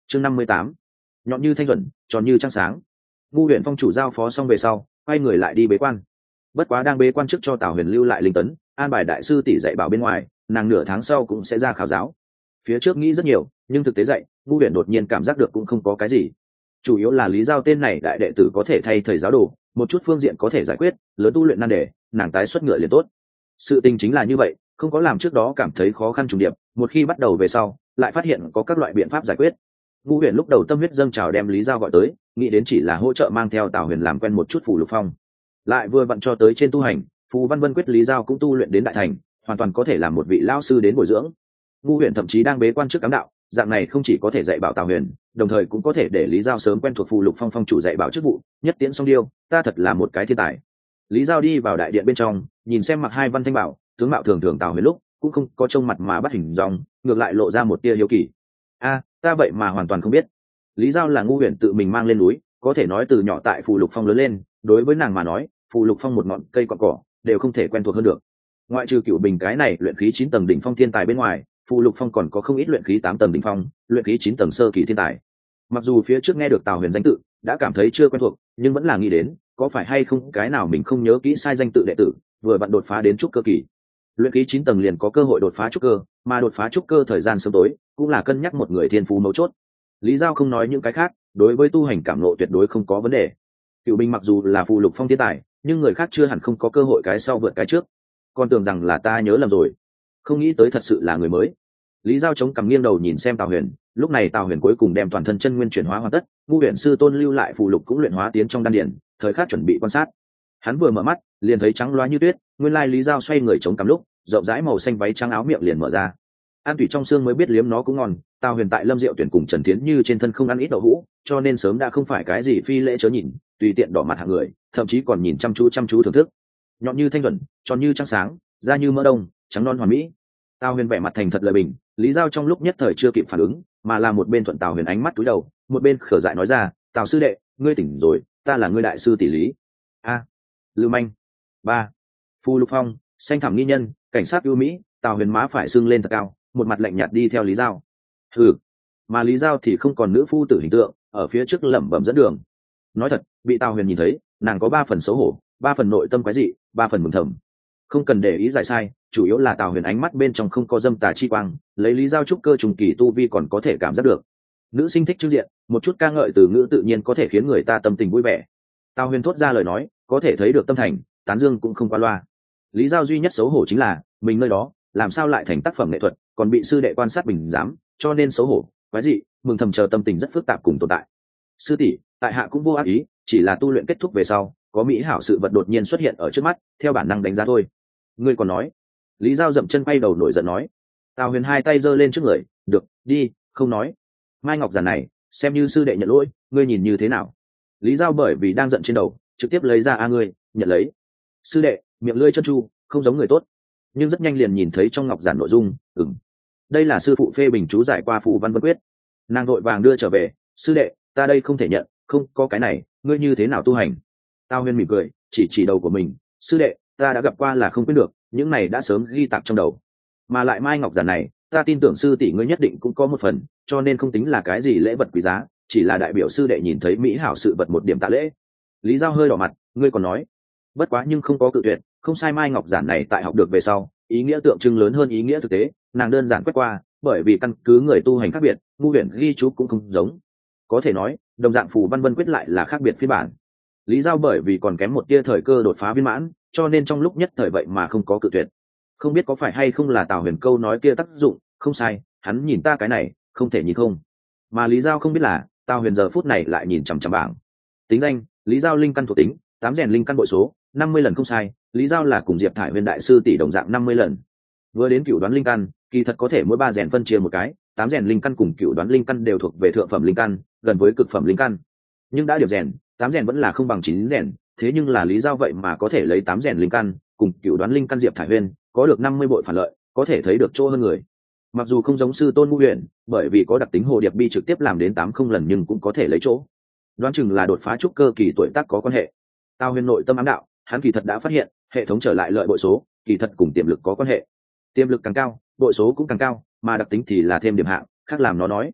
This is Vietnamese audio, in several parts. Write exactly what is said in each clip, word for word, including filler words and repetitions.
chương năm mươi tám, nhọn như thanh thuần, tròn như trăng sáng. Ngu huyện phong chủ giao phó xong về sau, quay người lại đi bế quan. Bất quá đang bế quan trước cho Tào Huyền lưu lại linh tấn, an bài đại sư tỷ dạy bảo bên ngoài, nàng nửa tháng sau cũng sẽ ra khảo giáo. Phía trước nghĩ rất nhiều, nhưng thực tế dạy, Ngu huyện đột nhiên cảm giác được cũng không có cái gì. Chủ yếu là Lý Giao tên này đại đệ tử có thể thay thầy giáo đồ, một chút phương diện có thể giải quyết, lớn tu luyện nan đề, nàng tái xuất ngựa liền tốt. Sự tình chính là như vậy, không có làm trước đó cảm thấy khó khăn trùng điệp, một khi bắt đầu về sau, lại phát hiện có các loại biện pháp giải quyết. Ngu Huyền lúc đầu tâm huyết dâng trào đem Lý Giao gọi tới, nghĩ đến chỉ là hỗ trợ mang theo Tào Huyền làm quen một chút phù lục phong. Lại vừa vặn cho tới trên tu hành, phù văn vân quyết Lý Giao cũng tu luyện đến đại thành, hoàn toàn có thể làm một vị lão sư đến bồi dưỡng. Ngu Huyền thậm chí đang bế quan trước cám đạo, dạng này không chỉ có thể dạy bảo Tào Huyền, đồng thời cũng có thể để Lý Giao sớm quen thuộc phù lục phong phong chủ dạy bảo chức vụ, nhất tiễn song điêu, ta thật là một cái thiên tài. Lý Giao đi vào đại điện bên trong, nhìn xem mặc hai văn thanh bảo, tướng mạo thường thường Tào Huyền lúc cũng không có trông mặt mà bắt hình dòng, ngược lại lộ ra một tia hiếu kỳ. A, ta vậy mà hoàn toàn không biết. Lý Giao là Ngu Huyền tự mình mang lên núi, có thể nói từ nhỏ tại phù lục phong lớn lên, đối với nàng mà nói, phù lục phong một ngọn cây cọn cỏ đều không thể quen thuộc hơn được. Ngoại trừ Cửu Bình cái này luyện khí chín tầng đỉnh phong thiên tài bên ngoài, phù lục phong còn có không ít luyện khí tám tầng đỉnh phong, luyện khí chín tầng sơ kỳ thiên tài. Mặc dù phía trước nghe được Tào Huyền danh tự, đã cảm thấy chưa quen thuộc, nhưng vẫn là nghĩ đến, có phải hay không cái nào mình không nhớ kỹ sai danh tự đệ tử, vừa vặn đột phá đến trúc cơ kỳ. Luyện khí chín tầng liền có cơ hội đột phá trúc cơ, mà đột phá trúc cơ thời gian sớm tối, cũng là cân nhắc một người thiên phú mấu chốt. Lý Giao không nói những cái khác, đối với tu hành cảm ngộ tuyệt đối không có vấn đề. Cửu Bình mặc dù là phù lục phong thiên tài, nhưng người khác chưa hẳn không có cơ hội cái sau vượt cái trước. Còn tưởng rằng là ta nhớ lầm rồi, không nghĩ tới thật sự là người mới. Lý Giao chống cằm nghiêng đầu nhìn xem Tào Huyền, lúc này Tào Huyền cuối cùng đem toàn thân chân nguyên chuyển hóa hoàn tất, Ngu Huyền sư tôn lưu lại phù lục cũng luyện hóa tiến trong đan điển, thời khắc chuẩn bị quan sát. Hắn vừa mở mắt, liền thấy trắng loá như tuyết, nguyên lai Lý Giao xoay người chống cằm lúc, rộng rãi màu xanh váy trắng áo miệng liền mở ra. An thủy trong xương mới biết liếm nó cũng ngon, Tào Huyền tại Lâm Diệu tuyển cùng Trần Thiến Như trên thân không ăn ít đậu hũ, cho nên sớm đã không phải cái gì phi lễ chớ nhìn, tùy tiện đỏ mặt hạng người, thậm chí còn nhìn chăm chú chăm chú thưởng thức. Nhọn như thanh thuần, tròn như trăng sáng, da như mỡ đông, trắng non hoàn mỹ. Tào Huyền vẻ mặt thành thật lời bình, Lý Giao trong lúc nhất thời chưa kịp phản ứng, mà là một bên thuận Tào Huyền ánh mắt cúi đầu, một bên khở dại nói ra, "Tào sư đệ, ngươi tỉnh rồi, ta là ngươi đại sư tỷ Lý." A. Lưu manh. Ba. Phù lục phong, xanh thẳm nghi nhân, cảnh sát ưu mỹ, Tào Huyền má phải sưng lên thật cao, một mặt lạnh nhạt đi theo Lý Giao. Hừ. Mà Lý Giao thì không còn nữ phu tử hình tượng, ở phía trước lẩm bẩm dẫn đường. Nói thật, bị Tào Huyền nhìn thấy, nàng có ba phần xấu hổ, ba phần nội tâm quái dị, ba phần mừng thầm. Không cần để ý giải sai, chủ yếu là Tào Huyền ánh mắt bên trong không có dâm tà chi quang, lấy Lý Giao trúc cơ trùng kỳ tu vi còn có thể cảm giác được. Nữ sinh thích trưng diện, một chút ca ngợi từ ngữ tự nhiên có thể khiến người ta tâm tình vui vẻ. Tào Huyền thốt ra lời nói, có thể thấy được tâm thành, tán dương cũng không qua loa. Lý Giao duy nhất xấu hổ chính là, mình nơi đó, làm sao lại thành tác phẩm nghệ thuật, còn bị sư đệ quan sát bình giám, cho nên xấu hổ, quái dị, mừng thầm chờ tâm tình rất phức tạp cùng tồn tại. Sư tỷ, tại hạ cũng vô ác ý, chỉ là tu luyện kết thúc về sau, có mỹ hảo sự vật đột nhiên xuất hiện ở trước mắt, theo bản năng đánh giá thôi. Ngươi còn nói? Lý Giao dậm chân quay đầu nổi giận nói. Tào Huyền hai tay giơ lên trước người, được, đi, không nói. Mai Ngọc giản này, xem như sư đệ nhận lỗi, ngươi nhìn như thế nào? Lý Giao bởi vì đang giận trên đầu, trực tiếp lấy ra a ngươi, nhận lấy. Sư đệ, miệng lưỡi chân chu, không giống người tốt. Nhưng rất nhanh liền nhìn thấy trong ngọc giản nội dung, ừm, đây là sư phụ phê bình chú giải qua phù văn vân quyết. Nàng vội vàng đưa trở về, sư đệ, ta đây không thể nhận, không có cái này, ngươi như thế nào tu hành? Tào Huyền mỉm cười, chỉ chỉ đầu của mình, sư đệ, ta đã gặp qua là không quyết được, những này đã sớm ghi tạc trong đầu. Mà lại mai ngọc giản này, ta tin tưởng sư tỷ ngươi nhất định cũng có một phần, cho nên không tính là cái gì lễ vật quý giá, chỉ là đại biểu sư đệ nhìn thấy mỹ hảo sự vật một điểm tạ lễ. Lý Giao hơi đỏ mặt, ngươi còn nói, bất quá nhưng không có cự tuyệt, không sai mai ngọc giản này tại học được về sau, ý nghĩa tượng trưng lớn hơn ý nghĩa thực tế, nàng đơn giản quét qua, bởi vì căn cứ người tu hành khác biệt, Ngu Huyền ghi chú cũng không giống. Có thể nói, đồng dạng phù văn vân quyết lại là khác biệt phiên bản. Lý Giao bởi vì còn kém một tia thời cơ đột phá viên mãn, cho nên trong lúc nhất thời vậy mà không có cự tuyệt. Không biết có phải hay không là Tào Huyền câu nói kia tác dụng, không sai, hắn nhìn ta cái này, không thể nhìn không. Mà Lý Giao không biết là, Tào Huyền giờ phút này lại nhìn chằm chằm bảng. Tính danh, Lý Giao linh căn thuộc tính, tám rèn linh căn bội số, năm mươi lần không sai, Lý Giao là cùng Diệp Thải Huyền đại sư tỷ đồng dạng năm mươi lần. Vừa đến cửu đoán linh căn, kỳ thật có thể mỗi ba rèn phân chia một cái, tám rèn linh căn cùng cửu đoán linh căn đều thuộc về thượng phẩm linh căn, gần với cực phẩm linh căn. Nhưng đã điểm rèn, tám rèn vẫn là không bằng chín rèn, thế nhưng là Lý Giao vậy mà có thể lấy tám rèn linh căn, cùng cửu đoán linh căn Diệp Thải Huyền, có được năm mươi bội phản lợi, có thể thấy được chỗ hơn người. Mặc dù không giống sư tôn Ngu Huyền, bởi vì có đặc tính hồ điệp bi trực tiếp làm đến tám không lần nhưng cũng có thể lấy chỗ. Đoán chừng là đột phá trúc cơ kỳ tuổi tác có quan hệ. Tào Huyền nội tâm ám đạo, hắn kỳ thật đã phát hiện, hệ thống trở lại lợi bội số, kỳ thật cùng tiềm lực có quan hệ. Tiềm lực càng cao, bội số cũng càng cao, mà đặc tính thì là thêm điểm hạng, khác làm nó nói.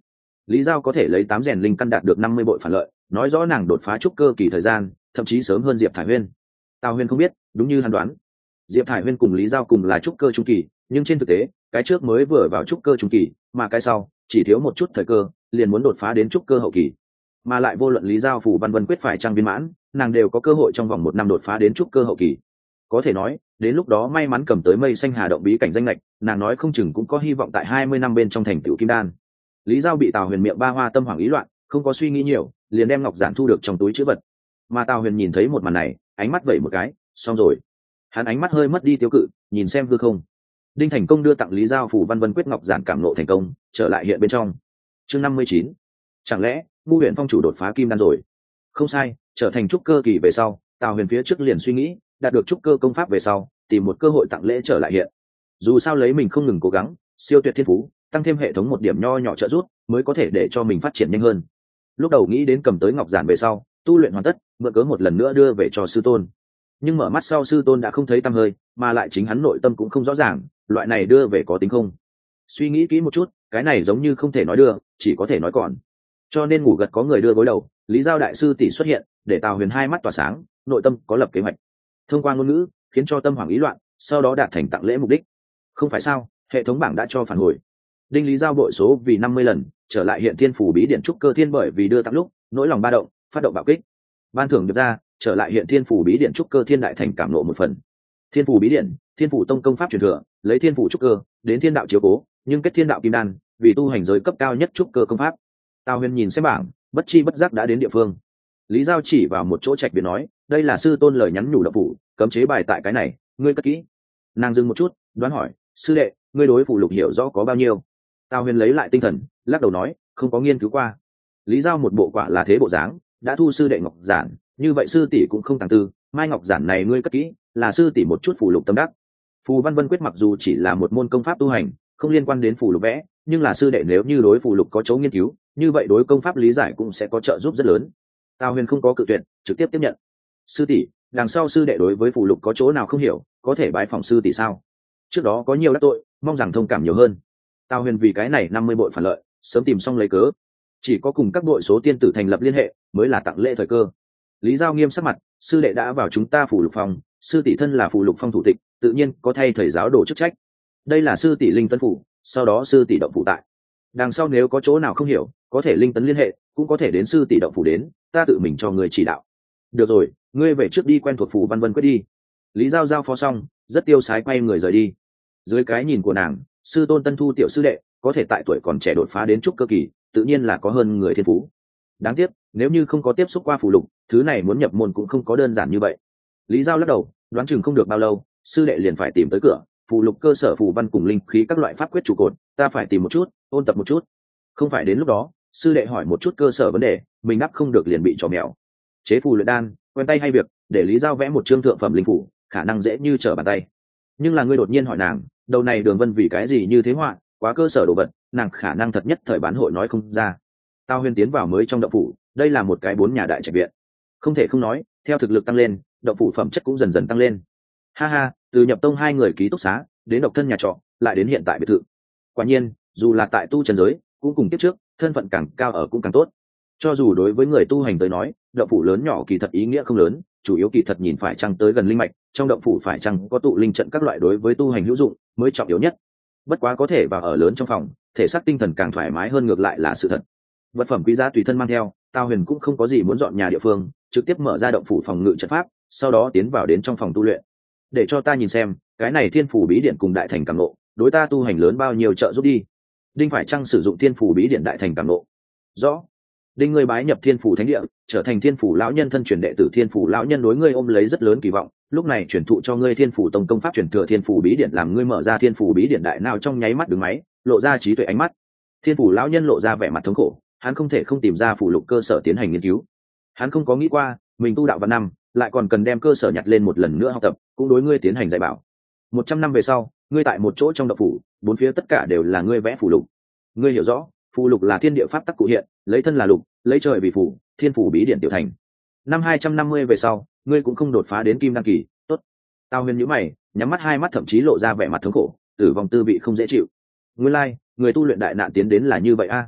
Lý Giao có thể lấy tám rèn linh căn đạt được năm mươi bội phản lợi, nói rõ nàng đột phá trúc cơ kỳ thời gian thậm chí sớm hơn Diệp Thải Huyên. Tào Huyên không biết, đúng như hắn đoán, Diệp Thải Huyên cùng Lý Giao cùng là trúc cơ trung kỳ, nhưng trên thực tế cái trước mới vừa vào trúc cơ trung kỳ, mà cái sau chỉ thiếu một chút thời cơ liền muốn đột phá đến trúc cơ hậu kỳ. Mà lại vô luận Lý Giao phủ văn vân quyết phải trang viên mãn, nàng đều có cơ hội trong vòng một năm đột phá đến trúc cơ hậu kỳ. Có thể nói đến lúc đó may mắn cầm tới Mây Xanh Hà động bí cảnh danh lệch, nàng nói không chừng cũng có hy vọng tại hai mươi năm bên trong thành tựu kim đan. Lý Giao bị Tào Huyền miệng ba hoa tâm hoảng ý loạn, không có suy nghĩ nhiều, liền đem ngọc giản thu được trong túi trữ vật. Mà Tào Huyền nhìn thấy một màn này, ánh mắt vẩy một cái, xong rồi. Hắn ánh mắt hơi mất đi tiêu cự, nhìn xem hư không. Đinh Thành Công đưa tặng Lý Giao phủ văn vân quyết ngọc giản cảm nộ thành công, trở lại hiện bên trong. Chương năm mươi chín. Chẳng lẽ Ngu Huyền Phong chủ đột phá kim đan rồi? Không sai, trở thành trúc cơ kỳ về sau, Tào Huyền phía trước liền suy nghĩ, đạt được trúc cơ công pháp về sau, tìm một cơ hội tặng lễ trở lại hiện. Dù sao lấy mình không ngừng cố gắng, siêu tuyệt thiên phú, tăng thêm hệ thống một điểm nho nhỏ trợ giúp, mới có thể để cho mình phát triển nhanh hơn. Lúc đầu nghĩ đến cầm tới ngọc giản về sau, tu luyện hoàn tất, mượn cớ một lần nữa đưa về cho sư tôn. Nhưng mở mắt sau sư tôn đã không thấy tăm hơi, mà lại chính hắn nội tâm cũng không rõ ràng, loại này đưa về có tính không. Suy nghĩ kỹ một chút, cái này giống như không thể nói đưa, chỉ có thể nói còn. Cho nên ngủ gật có người đưa gối đầu, Lý Giao đại sư tỷ xuất hiện, để Tào Huyền hai mắt tỏa sáng, nội tâm có lập kế hoạch. Thông qua ngôn ngữ, khiến cho tâm hoảng ý loạn, sau đó đạt thành tặng lễ mục đích. Không phải sao, hệ thống bảng đã cho phản hồi. Đinh Lý Giao bội số vì năm mươi lần, trở lại hiện thiên phủ bí điện trúc cơ thiên bởi vì đưa tặng lúc, nỗi lòng ba động, phát động bạo kích. Ban thưởng được ra, trở lại hiện thiên phủ bí điện trúc cơ thiên đại thành cảm nộ một phần. Thiên phủ bí điện, thiên phủ tông công pháp truyền thừa, lấy thiên phủ trúc cơ, đến thiên đạo chiếu cố, nhưng kết thiên đạo kim đan, vì tu hành giới cấp cao nhất trúc cơ công pháp. Tào Huyền nhìn xem bảng, bất chi bất giác đã đến địa phương. Lý Giao chỉ vào một chỗ trạch biệt nói, đây là sư tôn lời nhắn nhủ độc phủ, cấm chế bài tại cái này, ngươi cất kỹ. Nàng dừng một chút, đoán hỏi, sư đệ, ngươi đối phủ lục hiểu rõ có bao nhiêu? Tào Huyền lấy lại tinh thần, lắc đầu nói, không có nghiên cứu qua. Lý Giao một bộ quả là thế bộ dáng, đã thu sư đệ ngọc giản, như vậy sư tỷ cũng không tàng tư, mai ngọc giản này ngươi cất kỹ, là sư tỷ một chút phủ lục tâm đắc. Phù văn vân quyết mặc dù chỉ là một môn công pháp tu hành, không liên quan đến phủ lục vẽ, nhưng là sư đệ nếu như đối phủ lục có chỗ nghiên cứu, như vậy đối công pháp lý giải cũng sẽ có trợ giúp rất lớn. Tào Huyền không có cự tuyệt, trực tiếp tiếp nhận. Sư tỷ, đằng sau sư đệ đối với phủ lục có chỗ nào không hiểu, có thể bái phỏng sư tỷ sao? Trước đó có nhiều đắc tội, mong rằng thông cảm nhiều hơn. Tào Huyền vì cái này năm mươi bội phản lợi, sớm tìm xong lấy cớ, chỉ có cùng các đội số tiên tử thành lập liên hệ mới là tặng lễ thời cơ. Lý Giao nghiêm sắc mặt, sư đệ đã vào chúng ta phủ lục phòng, sư tỷ thân là phủ lục phong thủ tịch, tự nhiên có thay thầy giáo đồ chức trách. Đây là sư tỷ linh tấn phủ, sau đó sư tỷ động phủ tại. Đằng sau nếu có chỗ nào không hiểu, có thể linh tấn liên hệ, cũng có thể đến sư tỷ động phủ đến, ta tự mình cho người chỉ đạo. Được rồi, ngươi về trước đi quen thuộc phủ văn vân quyết đi. Lý Giao giao phó xong, rất tiêu sái quay người rời đi. Dưới cái nhìn của nàng, sư tôn tân thu tiểu sư đệ có thể tại tuổi còn trẻ đột phá đến trúc cơ kỳ, tự nhiên là có hơn người thiên phú. Đáng tiếc, nếu như không có tiếp xúc qua phù lục, thứ này muốn nhập môn cũng không có đơn giản như vậy. Lý Giao lắc đầu, đoán chừng không được bao lâu, sư đệ liền phải tìm tới cửa. Phù lục cơ sở phù văn cùng linh khí các loại pháp quyết trụ cột, ta phải tìm một chút, ôn tập một chút. Không phải đến lúc đó, sư đệ hỏi một chút cơ sở vấn đề, mình đáp không được liền bị trò mèo. Chế phù luyện đan, quen tay hay việc, để Lý Giao vẽ một chương thượng phẩm linh phủ, khả năng dễ như trở bàn tay. Nhưng là ngươi đột nhiên hỏi nàng, đầu này Đường Vân vì cái gì như thế họa, quá cơ sở đồ vật, nàng khả năng thật nhất thời bán hội nói không ra. Tao Huyên tiến vào mới trong động phủ, đây là một cái bốn nhà đại trạch viện. Không thể không nói, theo thực lực tăng lên, động phủ phẩm chất cũng dần dần tăng lên. Ha ha, từ nhập tông hai người ký túc xá, đến độc thân nhà trọ, lại đến hiện tại biệt thự. Quả nhiên, dù là tại tu trần giới, cũng cùng tiếp trước, thân phận càng cao ở cũng càng tốt. Cho dù đối với người tu hành tới nói, động phủ lớn nhỏ kỳ thật ý nghĩa không lớn, chủ yếu kỳ thật nhìn phải chăng tới gần linh mạch, trong động phủ phải chăng có tụ linh trận các loại đối với tu hành hữu dụng, mới trọng yếu nhất. Bất quá có thể vào ở lớn trong phòng, thể xác tinh thần càng thoải mái hơn ngược lại là sự thật. Vật phẩm quý giá tùy thân mang theo, Tào Huyền cũng không có gì muốn dọn nhà địa phương, trực tiếp mở ra động phủ phòng ngự trận pháp, sau đó tiến vào đến trong phòng tu luyện. Để cho ta nhìn xem, cái này thiên phủ bí điện cùng đại thành cảm ngộ, đối ta tu hành lớn bao nhiêu trợ giúp đi. Đinh phải chăng sử dụng thiên phủ bí điện đại thành cảm ngộ? Rõ. Đinh ngươi bái nhập thiên phủ thánh địa, trở thành thiên phủ lão nhân thân truyền đệ tử thiên phủ lão nhân đối ngươi ôm lấy rất lớn kỳ vọng, lúc này truyền thụ cho ngươi thiên phủ tông công pháp truyền thừa thiên phủ bí điện làm ngươi mở ra thiên phủ bí điện đại nào trong nháy mắt đứng máy, lộ ra trí tuệ ánh mắt. Thiên phủ lão nhân lộ ra vẻ mặt thống khổ, hắn không thể không tìm ra phủ lục cơ sở tiến hành nghiên cứu. Hắn không có nghĩ qua, mình tu đạo văn năm, lại còn cần đem cơ sở nhặt lên một lần nữa học tập, cũng đối ngươi tiến hành dạy bảo. Một trăm năm về sau, ngươi tại một chỗ trong động phủ, bốn phía tất cả đều là ngươi vẽ phủ lục. Ngươi hiểu rõ, phù lục là thiên địa pháp tắc cụ hiện, lấy thân là lục, lấy trời vì phủ, thiên phủ bí điện tiểu thành. Năm hai trăm năm mươi về sau, ngươi cũng không đột phá đến kim đan kỳ, tốt. Tao Huyền nhíu mày, nhắm mắt hai mắt thậm chí lộ ra vẻ mặt thống khổ, tử vong tư vị không dễ chịu. Nguyên lai, like, người tu luyện đại nạn tiến đến là như vậy a.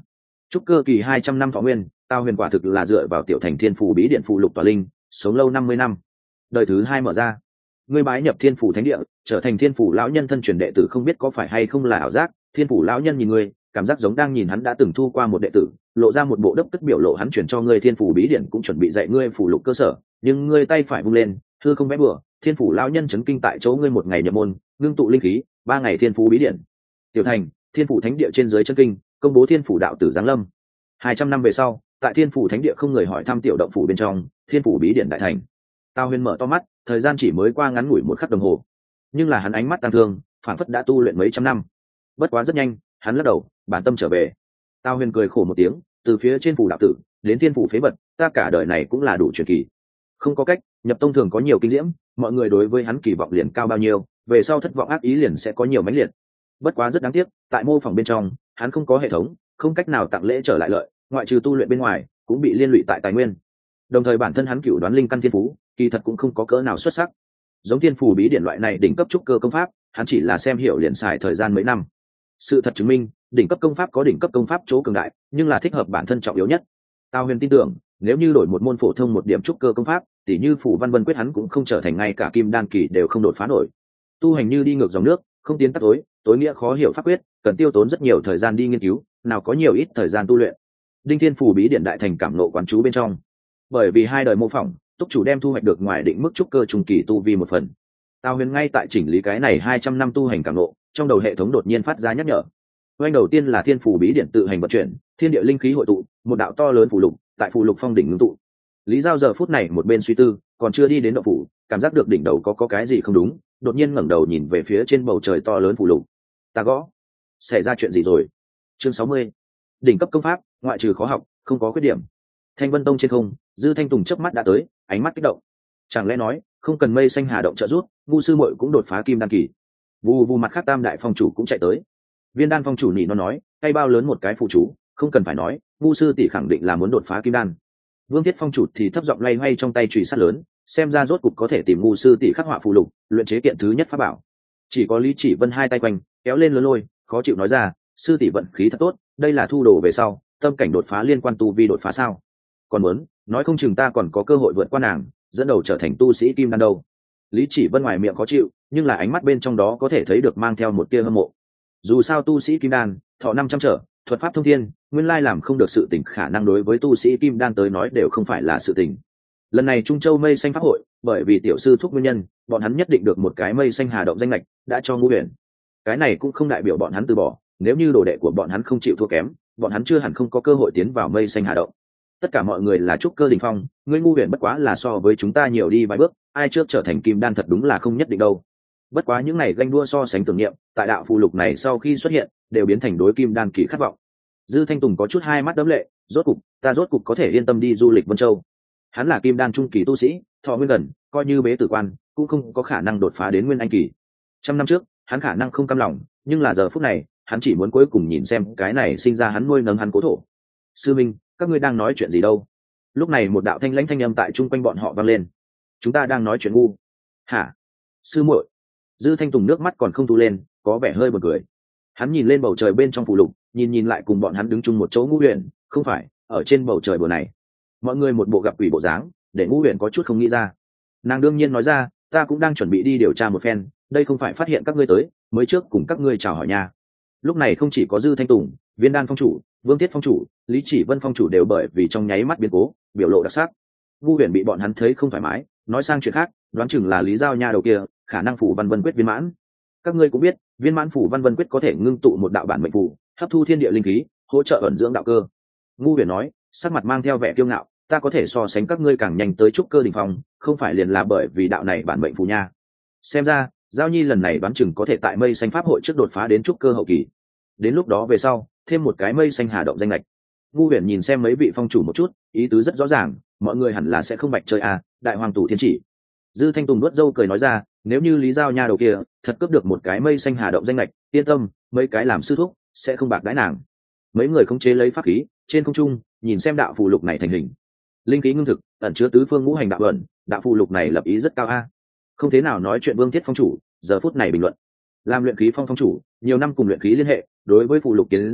Trúc cơ kỳ hai trăm năm thọ nguyên, Tào Huyền quả thực là dựa vào tiểu thành thiên phủ bí điện phụ lục tỏa linh, sống lâu năm mươi năm. Đời thứ hai mở ra, ngươi bái nhập thiên phủ thánh địa, trở thành thiên phủ lão nhân thân truyền đệ tử, không biết có phải hay không là ảo giác. Thiên phủ lão nhân nhìn ngươi, cảm giác giống đang nhìn hắn đã từng thu qua một đệ tử, lộ ra một bộ đốc tức biểu lộ, hắn chuyển cho ngươi thiên phủ bí điện cũng chuẩn bị dạy ngươi phủ lục cơ sở, nhưng ngươi tay phải vung lên, thưa không vẽ bừa, thiên phủ lão nhân chấn kinh tại chỗ, ngươi một ngày nhập môn, ngưng tụ linh khí, ba ngày thiên phủ bí điện. Tiểu thành, thiên phủ thánh địa trên dưới chân kinh, công bố thiên phủ đạo tử giáng lâm. Hai trăm năm về sau, tại thiên phủ thánh địa không người hỏi thăm tiểu động phủ bên trong, thiên phủ bí điện đại thành. Tào Huyền mở to mắt, thời gian chỉ mới qua ngắn ngủi một khắc đồng hồ, nhưng là hắn ánh mắt tăng thương, phản phất đã tu luyện mấy trăm năm. Bất quá rất nhanh, hắn lắc đầu, bản tâm trở về. Tào Huyền cười khổ một tiếng, từ phía trên phủ đạo tử đến thiên phủ phế vật, ta cả đời này cũng là đủ truyền kỳ. Không có cách, nhập tông thường có nhiều kinh diễm, mọi người đối với hắn kỳ vọng liền cao bao nhiêu, về sau thất vọng ác ý liền sẽ có nhiều mãnh liệt. Bất quá rất đáng tiếc, tại mô phỏng bên trong, hắn không có hệ thống, không cách nào tặng lễ trở lại lợi, ngoại trừ tu luyện bên ngoài, cũng bị liên lụy tại tài nguyên. Đồng thời bản thân hắn cửu đoán linh căn thiên phú, kỳ thật cũng không có cỡ nào xuất sắc. Giống thiên phủ bí điển loại này đỉnh cấp trúc cơ công pháp, hắn chỉ là xem hiểu liền xài thời gian mấy năm. Sự thật chứng minh, đỉnh cấp công pháp có đỉnh cấp công pháp chỗ cường đại, nhưng là thích hợp bản thân trọng yếu nhất. Tào Huyền tin tưởng, nếu như đổi một môn phổ thông một điểm trúc cơ công pháp, tỉ như phủ văn vân quyết, hắn cũng không trở thành ngay cả kim đan kỳ đều không đột phá nổi. Tu hành như đi ngược dòng nước, không tiến tắt tối, tối nghĩa khó hiểu pháp quyết, cần tiêu tốn rất nhiều thời gian đi nghiên cứu, nào có nhiều ít thời gian tu luyện. Đinh Thiên phủ bí điển đại thành cảm nộ quán chú bên trong, bởi vì hai đời mô phỏng, túc chủ đem thu hoạch được ngoài định mức trúc cơ trung kỳ tu vi một phần. Tào Huyền ngay tại chỉnh lý cái này hai trăm năm tu hành cảm nộ, trong đầu hệ thống đột nhiên phát ra nhắc nhở. Oanh đầu tiên là thiên phủ bí điển tự hành vận chuyển, thiên địa linh khí hội tụ, một đạo to lớn phù lục, tại phù lục phong đỉnh ngưng tụ. Lý Giao giờ phút này một bên suy tư, còn chưa đi đến động phủ, cảm giác được đỉnh đầu có có cái gì không đúng, đột nhiên ngẩng đầu nhìn về phía trên bầu trời to lớn phù lục. Ta gõ, xảy ra chuyện gì rồi? Chương sáu mươi. Đỉnh cấp công pháp, ngoại trừ khó học, không có khuyết điểm. Thanh Vân Tông trên không, Dư Thanh Tùng chớp mắt đã tới, ánh mắt kích động. Chẳng lẽ nói, không cần Mây Xanh Hà động trợ giúp, ngu sư muội cũng đột phá kim đan kỳ. Vù vù, mặt khác Tam đại phong chủ cũng chạy tới. Viên Đan phong chủ nỉ nó nói, tay bao lớn một cái phụ chú, không cần phải nói, ngu sư tỷ khẳng định là muốn đột phá kim đan. Vương Thiết phong chủ thì thấp giọng loay hoay trong tay chùy sắt lớn, xem ra rốt cục có thể tìm ngu sư tỷ khắc họa phù lục, luyện chế kiện thứ nhất pháp bảo. Chỉ có Lý Chỉ Vân hai tay quanh, kéo lên lớn lôi, khó chịu nói ra, sư tỷ vận khí thật tốt, đây là thu đồ về sau, tâm cảnh đột phá liên quan tu vi đột phá sao? Còn muốn, nói không chừng ta còn có cơ hội vượt qua nàng, dẫn đầu trở thành tu sĩ kim đan đâu. Lý Chỉ Vân ngoài miệng khó chịu, nhưng là ánh mắt bên trong đó có thể thấy được mang theo một tia hâm mộ. Dù sao tu sĩ kim đan, thọ năm trăm trở, thuật pháp thông thiên, nguyên lai làm không được sự tình, khả năng đối với tu sĩ kim đan tới nói đều không phải là sự tình. Lần này Trung Châu Mây Xanh pháp hội, bởi vì tiểu sư thúc nguyên nhân, bọn hắn nhất định được một cái Mây Xanh Hà động danh lệch, đã cho Ngũ Huyền. Cái này cũng không đại biểu bọn hắn từ bỏ, nếu như đồ đệ của bọn hắn không chịu thua kém, bọn hắn chưa hẳn không có cơ hội tiến vào Mây Xanh Hà động. Tất cả mọi người là trúc cơ đỉnh phong, ngươi Ngũ Huyền bất quá là so với chúng ta nhiều đi vài bước, ai trước trở thành kim đan thật đúng là không nhất định đâu. Bất quá những này ganh đua so sánh tưởng niệm, tại đạo phù lục này sau khi xuất hiện, đều biến thành đối kim đan kỳ khát vọng. Dư Thanh Tùng có chút hai mắt đẫm lệ, rốt cục, ta rốt cục có thể yên tâm đi du lịch Vân Châu. Hắn là kim đan trung kỳ tu sĩ, thọ nguyên gần, coi như bế tử quan, cũng không có khả năng đột phá đến nguyên anh kỳ. Trăm năm trước, hắn khả năng không cam lòng, nhưng là giờ phút này, hắn chỉ muốn cuối cùng nhìn xem cái này sinh ra hắn nuôi nấng hắn cố thổ. Sư Minh, các ngươi đang nói chuyện gì đâu? Lúc này một đạo thanh lãnh thanh âm tại chung quanh bọn họ vang lên. Chúng ta đang nói chuyện ngu. Hả? Sư muội. Dư Thanh Tùng nước mắt còn không thu lên, có vẻ hơi buồn cười. Hắn nhìn lên bầu trời bên trong phù lục, nhìn nhìn lại cùng bọn hắn đứng chung một chỗ Ngũ Huyền, không phải, ở trên bầu trời bữa này. Mọi người một bộ gặp quỷ bộ dáng, để Ngũ Huyền có chút không nghĩ ra. Nàng đương nhiên nói ra, ta cũng đang chuẩn bị đi điều tra một phen, đây không phải phát hiện các ngươi tới, mới trước cùng các ngươi chào hỏi nha. Lúc này không chỉ có Dư Thanh Tùng, Viên Đan phong chủ, Vương Thiết phong chủ, Lý Chỉ Vân phong chủ đều bởi vì trong nháy mắt biến cố, biểu lộ đặc sắc. Ngũ Huyền bị bọn hắn thấy không thoải mái, nói sang chuyện khác, đoán chừng là Lý Giao nha đầu kia, khả năng phủ văn vân quyết viên mãn. Các ngươi cũng biết, viên mãn phủ văn vân quyết có thể ngưng tụ một đạo bản mệnh phù, hấp thu thiên địa linh khí, hỗ trợ ẩn dưỡng đạo cơ. Ngu Huyền nói, sắc mặt mang theo vẻ kiêu ngạo, ta có thể so sánh các ngươi càng nhanh tới trúc cơ đỉnh phong, không phải liền là bởi vì đạo này bản mệnh phù nha. Xem ra, Giao Nhi lần này đoán chừng có thể tại Mây Xanh pháp hội trước đột phá đến trúc cơ hậu kỳ. Đến lúc đó về sau, thêm một cái Mây Xanh Hà động danh lệch. Ngu Huyền nhìn xem mấy vị phong chủ một chút, ý tứ rất rõ ràng, mọi người hẳn là sẽ không bạch chơi à, đại hoàng tủ thiên chỉ. Dư Thanh Tùng nuốt dâu cười nói ra, nếu như Lý Giao nha đầu kia thật cướp được một cái Mây Xanh Hà động danh lệch, yên tâm, mấy cái làm sư thúc sẽ không bạc đãi nàng. Mấy người không chế lấy pháp khí, trên không trung, nhìn xem đạo phù lục này thành hình. Linh khí ngưng thực, ẩn chứa tứ phương ngũ hành đạo ẩn, đạo phù lục này lập ý rất cao a. Không thế nào nói chuyện Vương Thiết phong chủ, giờ phút này bình luận. Làm luyện khí phong phong chủ, nhiều năm cùng luyện khí liên hệ, đối với phù lục kiến giải,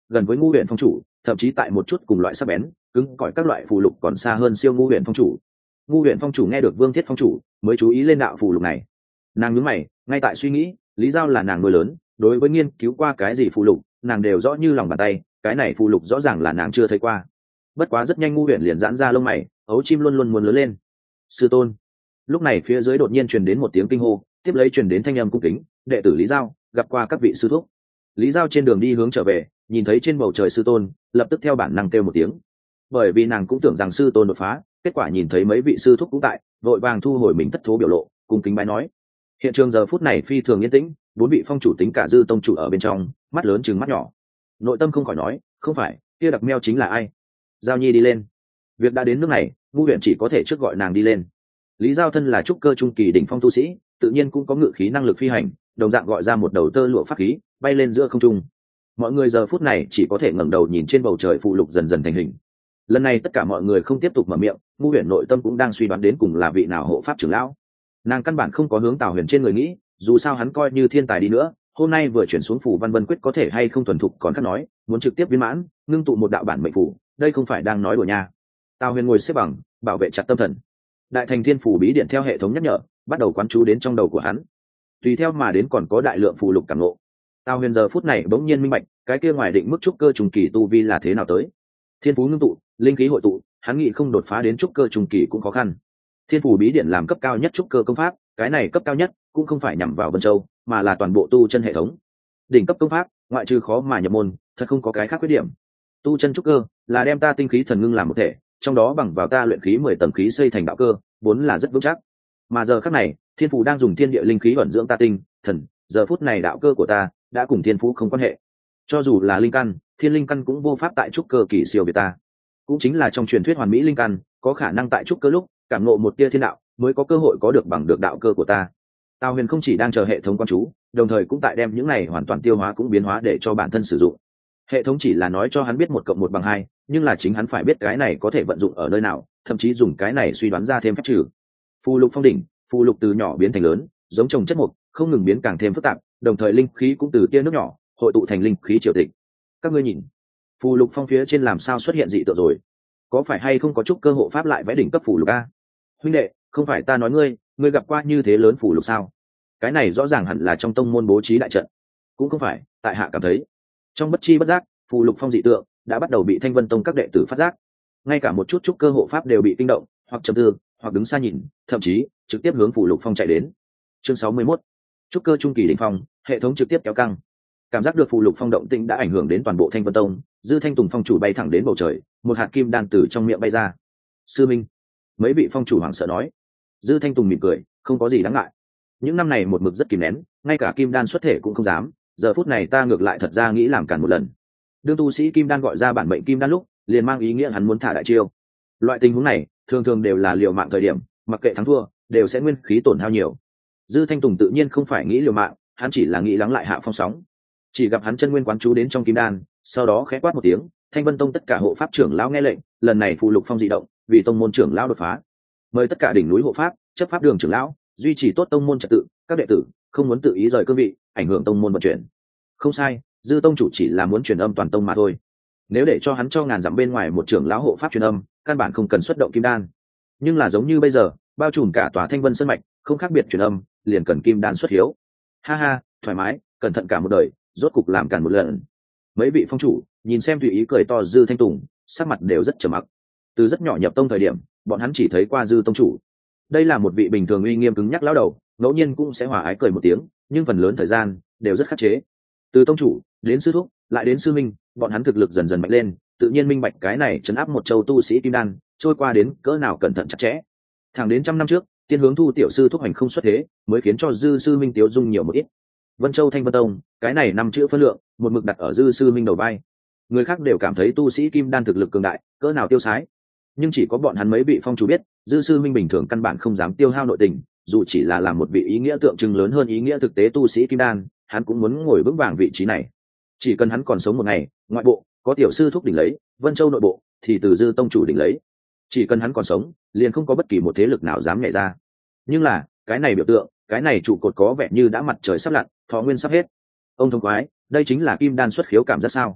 gần với ngu huyện phong chủ, thậm chí tại một chút cùng loại sắc bén cứng cỏi các loại phù lục còn xa hơn siêu ngu huyện phong chủ. Ngu huyện phong chủ nghe được Vương Thiết phong chủ mới chú ý lên đạo phù lục này. Nàng nhướng mày, ngay tại suy nghĩ, Lý Giao là nàng nuôi lớn, đối với nghiên cứu qua cái gì phù lục nàng đều rõ như lòng bàn tay, cái này phù lục rõ ràng là nàng chưa thấy qua. Bất quá rất nhanh ngu huyện liền giãn ra lông mày, ấu chim luôn luôn muốn lớn lên. Sư tôn. Lúc này phía dưới đột nhiên truyền đến một tiếng kinh hô, tiếp lấy truyền đến thanh âm cung kính, đệ tử Lý Giao gặp qua các vị sư thúc. Lý Giao trên đường đi hướng trở về, nhìn thấy trên bầu trời sư tôn, lập tức theo bản năng kêu một tiếng, bởi vì nàng cũng tưởng rằng sư tôn đột phá, kết quả nhìn thấy mấy vị sư thúc cũng tại, vội vàng thu hồi mình thất thố biểu lộ, cung kính bái nói. Hiện trường giờ phút này phi thường yên tĩnh, bốn vị phong chủ tính cả dư tông chủ ở bên trong, mắt lớn chừng mắt nhỏ, nội tâm không khỏi nói, không phải, kia đặc meo chính là ai? Giao Nhi đi lên. Việc đã đến nước này, ngu huyện chỉ có thể trước gọi nàng đi lên. Lý Giao thân là trúc cơ trung kỳ đỉnh phong tu sĩ, tự nhiên cũng có ngự khí năng lực phi hành, đồng dạng gọi ra một đầu tơ lụa pháp khí, bay lên giữa không trung. Mọi người giờ phút này chỉ có thể ngẩng đầu nhìn trên bầu trời phụ lục dần dần thành hình. Lần này tất cả mọi người không tiếp tục mở miệng, ngu huyện nội tâm cũng đang suy đoán đến cùng là vị nào hộ pháp trưởng lão. Nàng căn bản không có hướng Tào Huyền trên người nghĩ, dù sao hắn coi như thiên tài đi nữa, hôm nay vừa chuyển xuống phủ văn vân quyết có thể hay không thuần thục còn khác nói, muốn trực tiếp viên mãn, ngưng tụ một đạo bản mệnh phủ, đây không phải đang nói đùa nha. Tào Huyền ngồi xếp bằng, bảo vệ chặt tâm thần. Đại thành thiên phủ bí điện theo hệ thống nhắc nhở, bắt đầu quán chú đến trong đầu của hắn. Tùy theo mà đến còn có đại lượng phù lục cảm ngộ. Tào Huyền giờ phút này bỗng nhiên minh bạch, cái kia ngoài định mức trúc cơ trùng kỳ tu vi là thế nào tới. Thiên phú ngưng tụ, linh khí hội tụ, hắn nghĩ không đột phá đến trúc cơ trùng kỳ cũng khó khăn. Thiên phủ bí điện làm cấp cao nhất trúc cơ công pháp, cái này cấp cao nhất cũng không phải nhằm vào Vân Châu, mà là toàn bộ tu chân hệ thống. Đỉnh cấp công pháp, ngoại trừ khó mà nhập môn, thật không có cái khác khuyết điểm. Tu chân trúc cơ là đem ta tinh khí thần ngưng làm một thể, trong đó bằng vào ta luyện khí mười tầng khí xây thành đạo cơ, vốn là rất vững chắc. Mà giờ khắc này, thiên phủ đang dùng thiên địa linh khí ẩn dưỡng ta tinh thần, giờ phút này đạo cơ của ta đã cùng thiên phú không quan hệ. Cho dù là linh căn, thiên linh căn cũng vô pháp tại trúc cơ kỳ siêu việt ta. Cũng chính là trong truyền thuyết hoàn mỹ linh căn, có khả năng tại trúc cơ lúc cảm ngộ một tia thiên đạo, mới có cơ hội có được bằng được đạo cơ của ta. Tào Huyền không chỉ đang chờ hệ thống quan chú, đồng thời cũng tại đem những này hoàn toàn tiêu hóa cũng biến hóa để cho bản thân sử dụng. Hệ thống chỉ là nói cho hắn biết một cộng một bằng hai, nhưng là chính hắn phải biết cái này có thể vận dụng ở nơi nào, thậm chí dùng cái này suy đoán ra thêm phép trừ. Phù lục phong đỉnh, phù lục từ nhỏ biến thành lớn, giống trồng chất mục, không ngừng biến càng thêm phức tạp, đồng thời linh khí cũng từ tia nước nhỏ hội tụ thành linh khí triều tịch. Các ngươi nhìn, phù lục phong phía trên làm sao xuất hiện dị tượng rồi? Có phải hay không có chút cơ hộ pháp lại vẽ đỉnh cấp phù lục a? Huynh đệ, không phải ta nói ngươi, ngươi gặp qua như thế lớn phù lục sao? Cái này rõ ràng hẳn là trong tông môn bố trí đại trận. Cũng không phải, tại hạ cảm thấy, trong bất chi bất giác, phù lục phong dị tượng đã bắt đầu bị Thanh Vân Tông các đệ tử phát giác. Ngay cả một chút chút cơ hộ pháp đều bị kinh động, hoặc trầm tư, hoặc đứng xa nhìn, thậm chí trực tiếp hướng phù lục phong chạy đến. Chương sáu mươi mốt, trúc cơ trung kỳ đỉnh phong, hệ thống trực tiếp kéo căng. Cảm giác được phù lục phong động tĩnh đã ảnh hưởng đến toàn bộ Thanh Vân Tông, Dư Thanh Tùng phong chủ bay thẳng đến bầu trời, một hạt kim đan từ trong miệng bay ra. Sư minh, mấy vị phong chủ hoảng sợ nói. Dư Thanh Tùng mỉm cười, không có gì đáng ngại. Những năm này một mực rất kìm nén, ngay cả kim đan xuất thể cũng không dám, giờ phút này ta ngược lại thật ra nghĩ làm cản một lần. Đương tu sĩ kim đan gọi ra bản mệnh kim đan lúc, liền mang ý nghĩa hắn muốn thả đại chiêu. Loại tình huống này thường thường đều là liều mạng thời điểm, mặc kệ thắng thua đều sẽ nguyên khí tổn hao nhiều. Dư Thanh Tùng tự nhiên không phải nghĩ liều mạng, hắn chỉ là nghĩ lắng lại hạ phong sóng. Chỉ gặp hắn chân nguyên quán chú đến trong kim đan, sau đó khẽ quát một tiếng, Thanh Vân Tông tất cả hộ pháp trưởng lão nghe lệnh, lần này phù lục phong dị động, vì tông môn trưởng lão đột phá, mời tất cả đỉnh núi hộ pháp, chấp pháp đường trưởng lão, duy trì tốt tông môn trật tự, các đệ tử không muốn tự ý rời cương vị, ảnh hưởng tông môn vận chuyển. Không sai, Dư tông chủ chỉ là muốn truyền âm toàn tông mà thôi. Nếu để cho hắn cho ngàn dặm bên ngoài một trưởng lão hộ pháp truyền âm, căn bản không cần xuất động kim đan. Nhưng là giống như bây giờ, bao trùm cả tòa Thanh Vân sơn mạch, không khác biệt truyền âm, liền cần kim đan xuất hiếu. Ha ha, thoải mái, cẩn thận cả một đời, rốt cục làm cản một lần. Mấy vị phong chủ nhìn xem tùy ý cười to Dư Thanh Tùng, sắc mặt đều rất trầm mặc. Từ rất nhỏ nhập tông thời điểm, bọn hắn chỉ thấy qua Dư tông chủ. Đây là một vị bình thường uy nghiêm cứng nhắc lão đầu, ngẫu nhiên cũng sẽ hòa ái cười một tiếng, nhưng phần lớn thời gian đều rất khắc chế. Từ tông chủ đến sư thúc, lại đến sư minh, bọn hắn thực lực dần dần mạnh lên, tự nhiên minh bạch cái này trấn áp một châu tu sĩ kim đan, trôi qua đến cỡ nào cẩn thận chặt chẽ. Thẳng đến trăm năm trước, tiên hướng thu tiểu sư thúc hành không xuất thế, mới khiến cho Dư sư minh tiếu dung nhiều một ít. Vân Châu Thanh Vân Tông, cái này năm chữ phân lượng, một mực đặt ở Dư sư minh đầu vai. Người khác đều cảm thấy tu sĩ kim đan thực lực cường đại, cỡ nào tiêu sái. Nhưng chỉ có bọn hắn mấy vị phong chủ biết, Dư sư minh bình thường căn bản không dám tiêu hao nội tình, dù chỉ là làm một vị ý nghĩa tượng trưng lớn hơn ý nghĩa thực tế tu sĩ kim đan, hắn cũng muốn ngồi vững vàng vị trí này. Chỉ cần hắn còn sống một ngày, ngoại bộ có tiểu sư thúc đỉnh lấy, Vân Châu nội bộ thì từ Dư tông chủ đỉnh lấy. Chỉ cần hắn còn sống, liền không có bất kỳ một thế lực nào dám nhảy ra. Nhưng là, cái này biểu tượng, cái này trụ cột có vẻ như đã mặt trời sắp lặn, thọ nguyên sắp hết. Ông thông quái, đây chính là kim đan xuất khiếu cảm giác sao?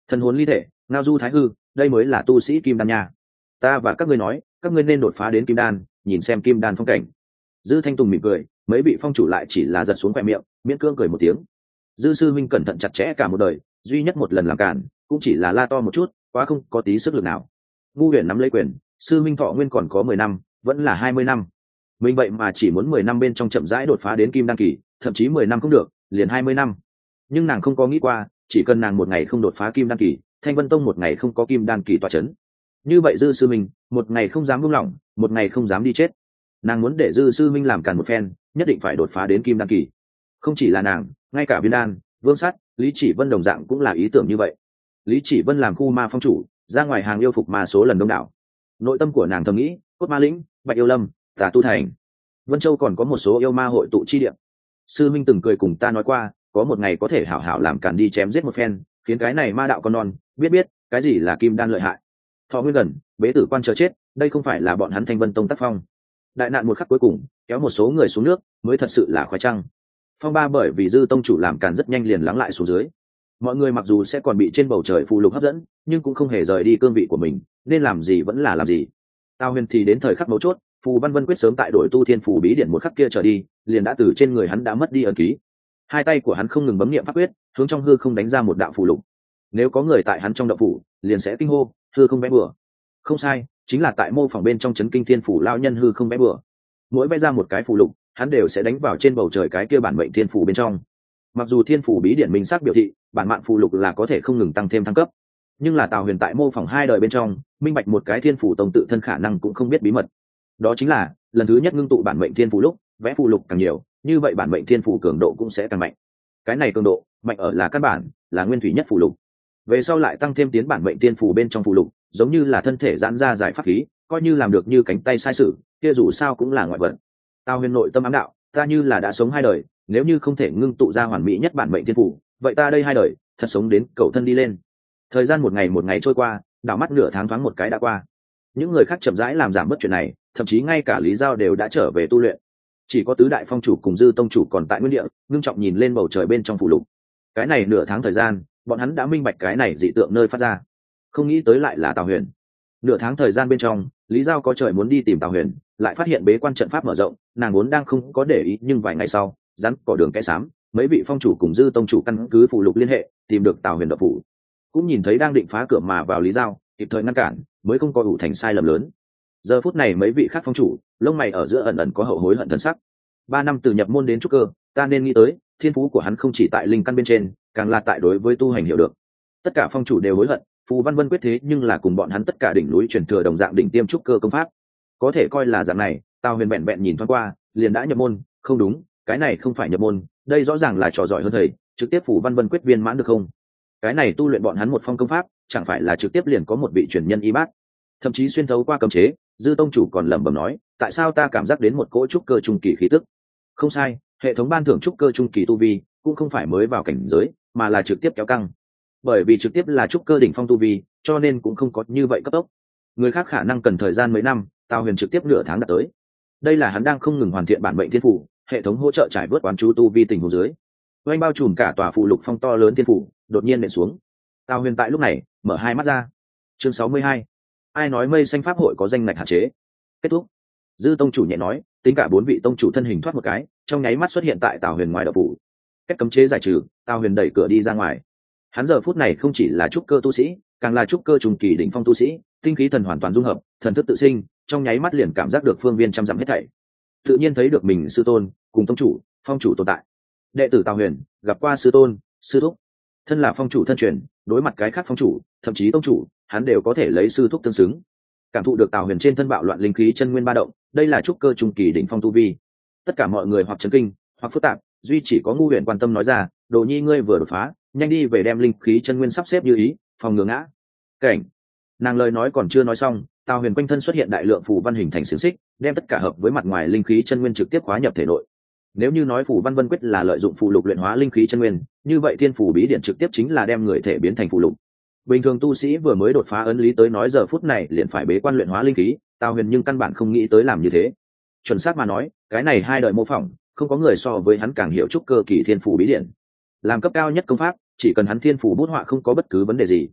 Thần hồn ly thể, ngao du thái hư, đây mới là tu sĩ kim đan nha. Ta và các ngươi nói, các ngươi nên đột phá đến kim đan, nhìn xem kim đan phong cảnh. Dư Thanh Tùng mỉm cười, mấy vị phong chủ lại chỉ là giật xuống khóe miệng, miễn cưỡng cười một tiếng. Dư sư minh cẩn thận chặt chẽ cả một đời, duy nhất một lần làm cản, cũng chỉ là la to một chút, quá không có tí sức lực nào. Ngu Huyền nắm lấy quyền, sư minh thọ nguyên còn có mười năm, vẫn là hai mươi năm. Mình vậy mà chỉ muốn mười năm bên trong chậm rãi đột phá đến kim đan kỳ, thậm chí mười năm không được, liền hai mươi năm. Nhưng nàng không có nghĩ qua, chỉ cần nàng một ngày không đột phá kim đan kỳ, Thanh Vân Tông một ngày không có kim đan kỳ tọa chấn. Như vậy Dư sư minh, một ngày không dám buông lỏng, một ngày không dám đi chết. Nàng muốn để Dư sư minh làm càn một phen, nhất định phải đột phá đến kim đan kỳ. Không chỉ là nàng, ngay cả Viên Đan, Vương Sắt, Lý Chỉ Vân đồng dạng cũng là ý tưởng như vậy. Lý Chỉ Vân làm khu ma phong chủ, ra ngoài hàng yêu phục ma số lần đông đảo. Nội tâm của nàng thầm nghĩ, Cốt Ma Lĩnh, Bạch Yêu Lâm, Tà Tu Thành, Vân Châu còn có một số yêu ma hội tụ chi địa. Sư minh từng cười cùng ta nói qua, có một ngày có thể hảo hảo làm càn đi chém giết một phen, khiến cái này ma đạo con non biết biết cái gì là kim đan lợi hại. Thọ nguyên gần, bế tử quan chờ chết, đây không phải là bọn hắn Thanh Vân Tông tác phong. Đại nạn một khắc cuối cùng, kéo một số người xuống nước, mới thật sự là khoái trăng. Phong ba bởi vì Dư tông chủ làm càn rất nhanh liền lắng lại xuống dưới. Mọi người mặc dù sẽ còn bị trên bầu trời phù lục hấp dẫn, nhưng cũng không hề rời đi cương vị của mình, nên làm gì vẫn là làm gì. Tào Huyền thì đến thời khắc mấu chốt, phù văn vân quyết sớm tại đổi tu thiên phù bí điển một khắc kia trở đi, liền đã từ trên người hắn đã mất đi ấn ký. Hai tay của hắn không ngừng bấm niệm pháp quyết, hướng trong hư không đánh ra một đạo phù lục. Nếu có người tại hắn trong đạo phủ, liền sẽ kinh hô, hư không vẽ bừa. Không sai, chính là tại mô phỏng bên trong chấn kinh thiên phủ lao nhân hư không vẽ bừa. Mỗi vẽ ra một cái phù lục, hắn đều sẽ đánh vào trên bầu trời cái kia bản mệnh thiên phủ bên trong. Mặc dù thiên phủ bí điển minh xác biểu thị, bản mạng phù lục là có thể không ngừng tăng thêm thăng cấp, nhưng là Tào Huyền tại mô phỏng hai đời bên trong, minh bạch một cái thiên phủ tông tự thân khả năng cũng không biết bí mật. Đó chính là, lần thứ nhất ngưng tụ bản mệnh thiên phủ lúc, vẽ phù lục càng nhiều, như vậy bản mệnh thiên phủ cường độ cũng sẽ càng mạnh. Cái này cường độ, mạnh ở là căn bản, là nguyên thủy nhất phù lục. Về sau lại tăng thêm tiến bản mệnh thiên phủ bên trong phù lục, giống như là thân thể giãn ra giải pháp khí, coi như làm được như cánh tay sai sử, kia dù sao cũng là ngoại vật. Tào Huyền nội tâm ám đạo, ta như là đã sống hai đời, nếu như không thể ngưng tụ ra hoàn mỹ nhất bản mệnh thiên phủ, vậy ta đây hai đời, thật sống đến cầu thân đi lên. Thời gian một ngày một ngày trôi qua, đảo mắt nửa tháng thoáng một cái đã qua. Những người khác chậm rãi làm giảm bớt chuyện này, thậm chí ngay cả Lý Giao đều đã trở về tu luyện. Chỉ có tứ đại phong chủ cùng Dư tông chủ còn tại nguyên địa, ngưng trọng nhìn lên bầu trời bên trong phủ lục. Cái này nửa tháng thời gian, bọn hắn đã minh bạch cái này dị tượng nơi phát ra. Không nghĩ tới lại là Tào Huyền. Nửa tháng thời gian bên trong, Lý Giao có trời muốn đi tìm Tào Huyền, lại phát hiện bế quan trận pháp mở rộng, nàng vốn đang không có để ý, nhưng vài ngày sau, rắn cỏ đường kẽ xám, mấy vị phong chủ cùng Dư tông chủ căn cứ phụ lục liên hệ, tìm được Tào Huyền độc phủ. Cũng nhìn thấy đang định phá cửa mà vào Lý Giao, kịp thời ngăn cản, mới không có ủ thành sai lầm lớn. Giờ phút này mấy vị khác phong chủ, lông mày ở giữa ẩn ẩn có hậu hối hận thần sắc. Ba năm từ nhập môn đến trúc cơ, ta nên nghĩ tới, thiên phú của hắn không chỉ tại linh căn bên trên, càng là tại đối với tu hành hiểu được. Tất cả phong chủ đều hối hận, phù văn vân quyết thế nhưng là cùng bọn hắn tất cả đỉnh núi truyền thừa đồng dạng đỉnh tiêm trúc cơ công pháp. Có thể coi là dạng này, Tào Huyền bẹn bẹn nhìn thoáng qua, liền đã nhập môn, không đúng, cái này không phải nhập môn, đây rõ ràng là trò giỏi hơn thầy, trực tiếp phù văn vân quyết viên mãn được không? Cái này tu luyện bọn hắn một phong công pháp, chẳng phải là trực tiếp liền có một vị truyền nhân y bát, thậm chí xuyên thấu qua cấm chế. Dư tông chủ còn lẩm bẩm nói, tại sao ta cảm giác đến một cỗ trúc cơ trung kỳ khí tức? Không sai, hệ thống ban thưởng trúc cơ trung kỳ tu vi cũng không phải mới vào cảnh giới, mà là trực tiếp kéo căng. Bởi vì trực tiếp là trúc cơ đỉnh phong tu vi, cho nên cũng không có như vậy cấp tốc. Người khác khả năng cần thời gian mấy năm, Tào Huyền trực tiếp nửa tháng đạt tới. Đây là hắn đang không ngừng hoàn thiện bản mệnh thiên phủ, hệ thống hỗ trợ trải vớt quán chú tu vi tình huống dưới. Oanh bao trùm cả tòa phụ lục phong to lớn thiên phủ, đột nhiên nện xuống. Tào Huyền tại lúc này mở hai mắt ra. Chương sáu mươi hai. Ai nói mây xanh pháp hội có danh ngạch hạn chế? Kết thúc. Dư tông chủ nhẹ nói, tính cả bốn vị tông chủ thân hình thoát một cái, trong nháy mắt xuất hiện tại Tào Huyền ngoài đạo phủ. Cách cấm chế giải trừ, Tào Huyền đẩy cửa đi ra ngoài. Hắn giờ phút này không chỉ là trúc cơ tu sĩ, càng là trúc cơ trùng kỳ đỉnh phong tu sĩ, tinh khí thần hoàn toàn dung hợp, thần thức tự sinh, trong nháy mắt liền cảm giác được phương viên trăm dặm hết thảy. Tự nhiên thấy được mình sư tôn cùng tông chủ, phong chủ tồn tại. Đệ tử Tào Huyền gặp qua sư tôn, sư thúc. Thân là phong chủ thân truyền, đối mặt cái khác phong chủ, thậm chí tông chủ, hắn đều có thể lấy sư thúc tương xứng. Cảm thụ được Tào Huyền trên thân bạo loạn linh khí chân nguyên ba động, đây là trúc cơ trung kỳ đỉnh phong tu vi. Tất cả mọi người hoặc chấn kinh, hoặc phức tạp, duy chỉ có Ngu Huyền quan tâm nói ra, Đồ Nhi ngươi vừa đột phá, nhanh đi về đem linh khí chân nguyên sắp xếp như ý, phòng ngừa ngã. Cảnh. Nàng lời nói còn chưa nói xong, Tào Huyền quanh thân xuất hiện đại lượng phù văn hình thành xiềng xích, đem tất cả hợp với mặt ngoài linh khí chân nguyên trực tiếp khóa nhập thể nội. Nếu như nói phù văn vân quyết là lợi dụng phù lục luyện hóa linh khí chân nguyên, như vậy thiên phù bí điển trực tiếp chính là đem người thể biến thành phù lục. Bình thường tu sĩ vừa mới đột phá ấn lý tới nói giờ phút này liền phải bế quan luyện hóa linh khí, Tào Huyền nhưng căn bản không nghĩ tới làm như thế. Chuẩn xác mà nói, cái này hai đời mô phỏng, không có người so với hắn càng hiểu trúc cơ kỳ thiên phù bí điển. Làm cấp cao nhất công pháp, chỉ cần hắn thiên phù bút họa không có bất cứ vấn đề gì,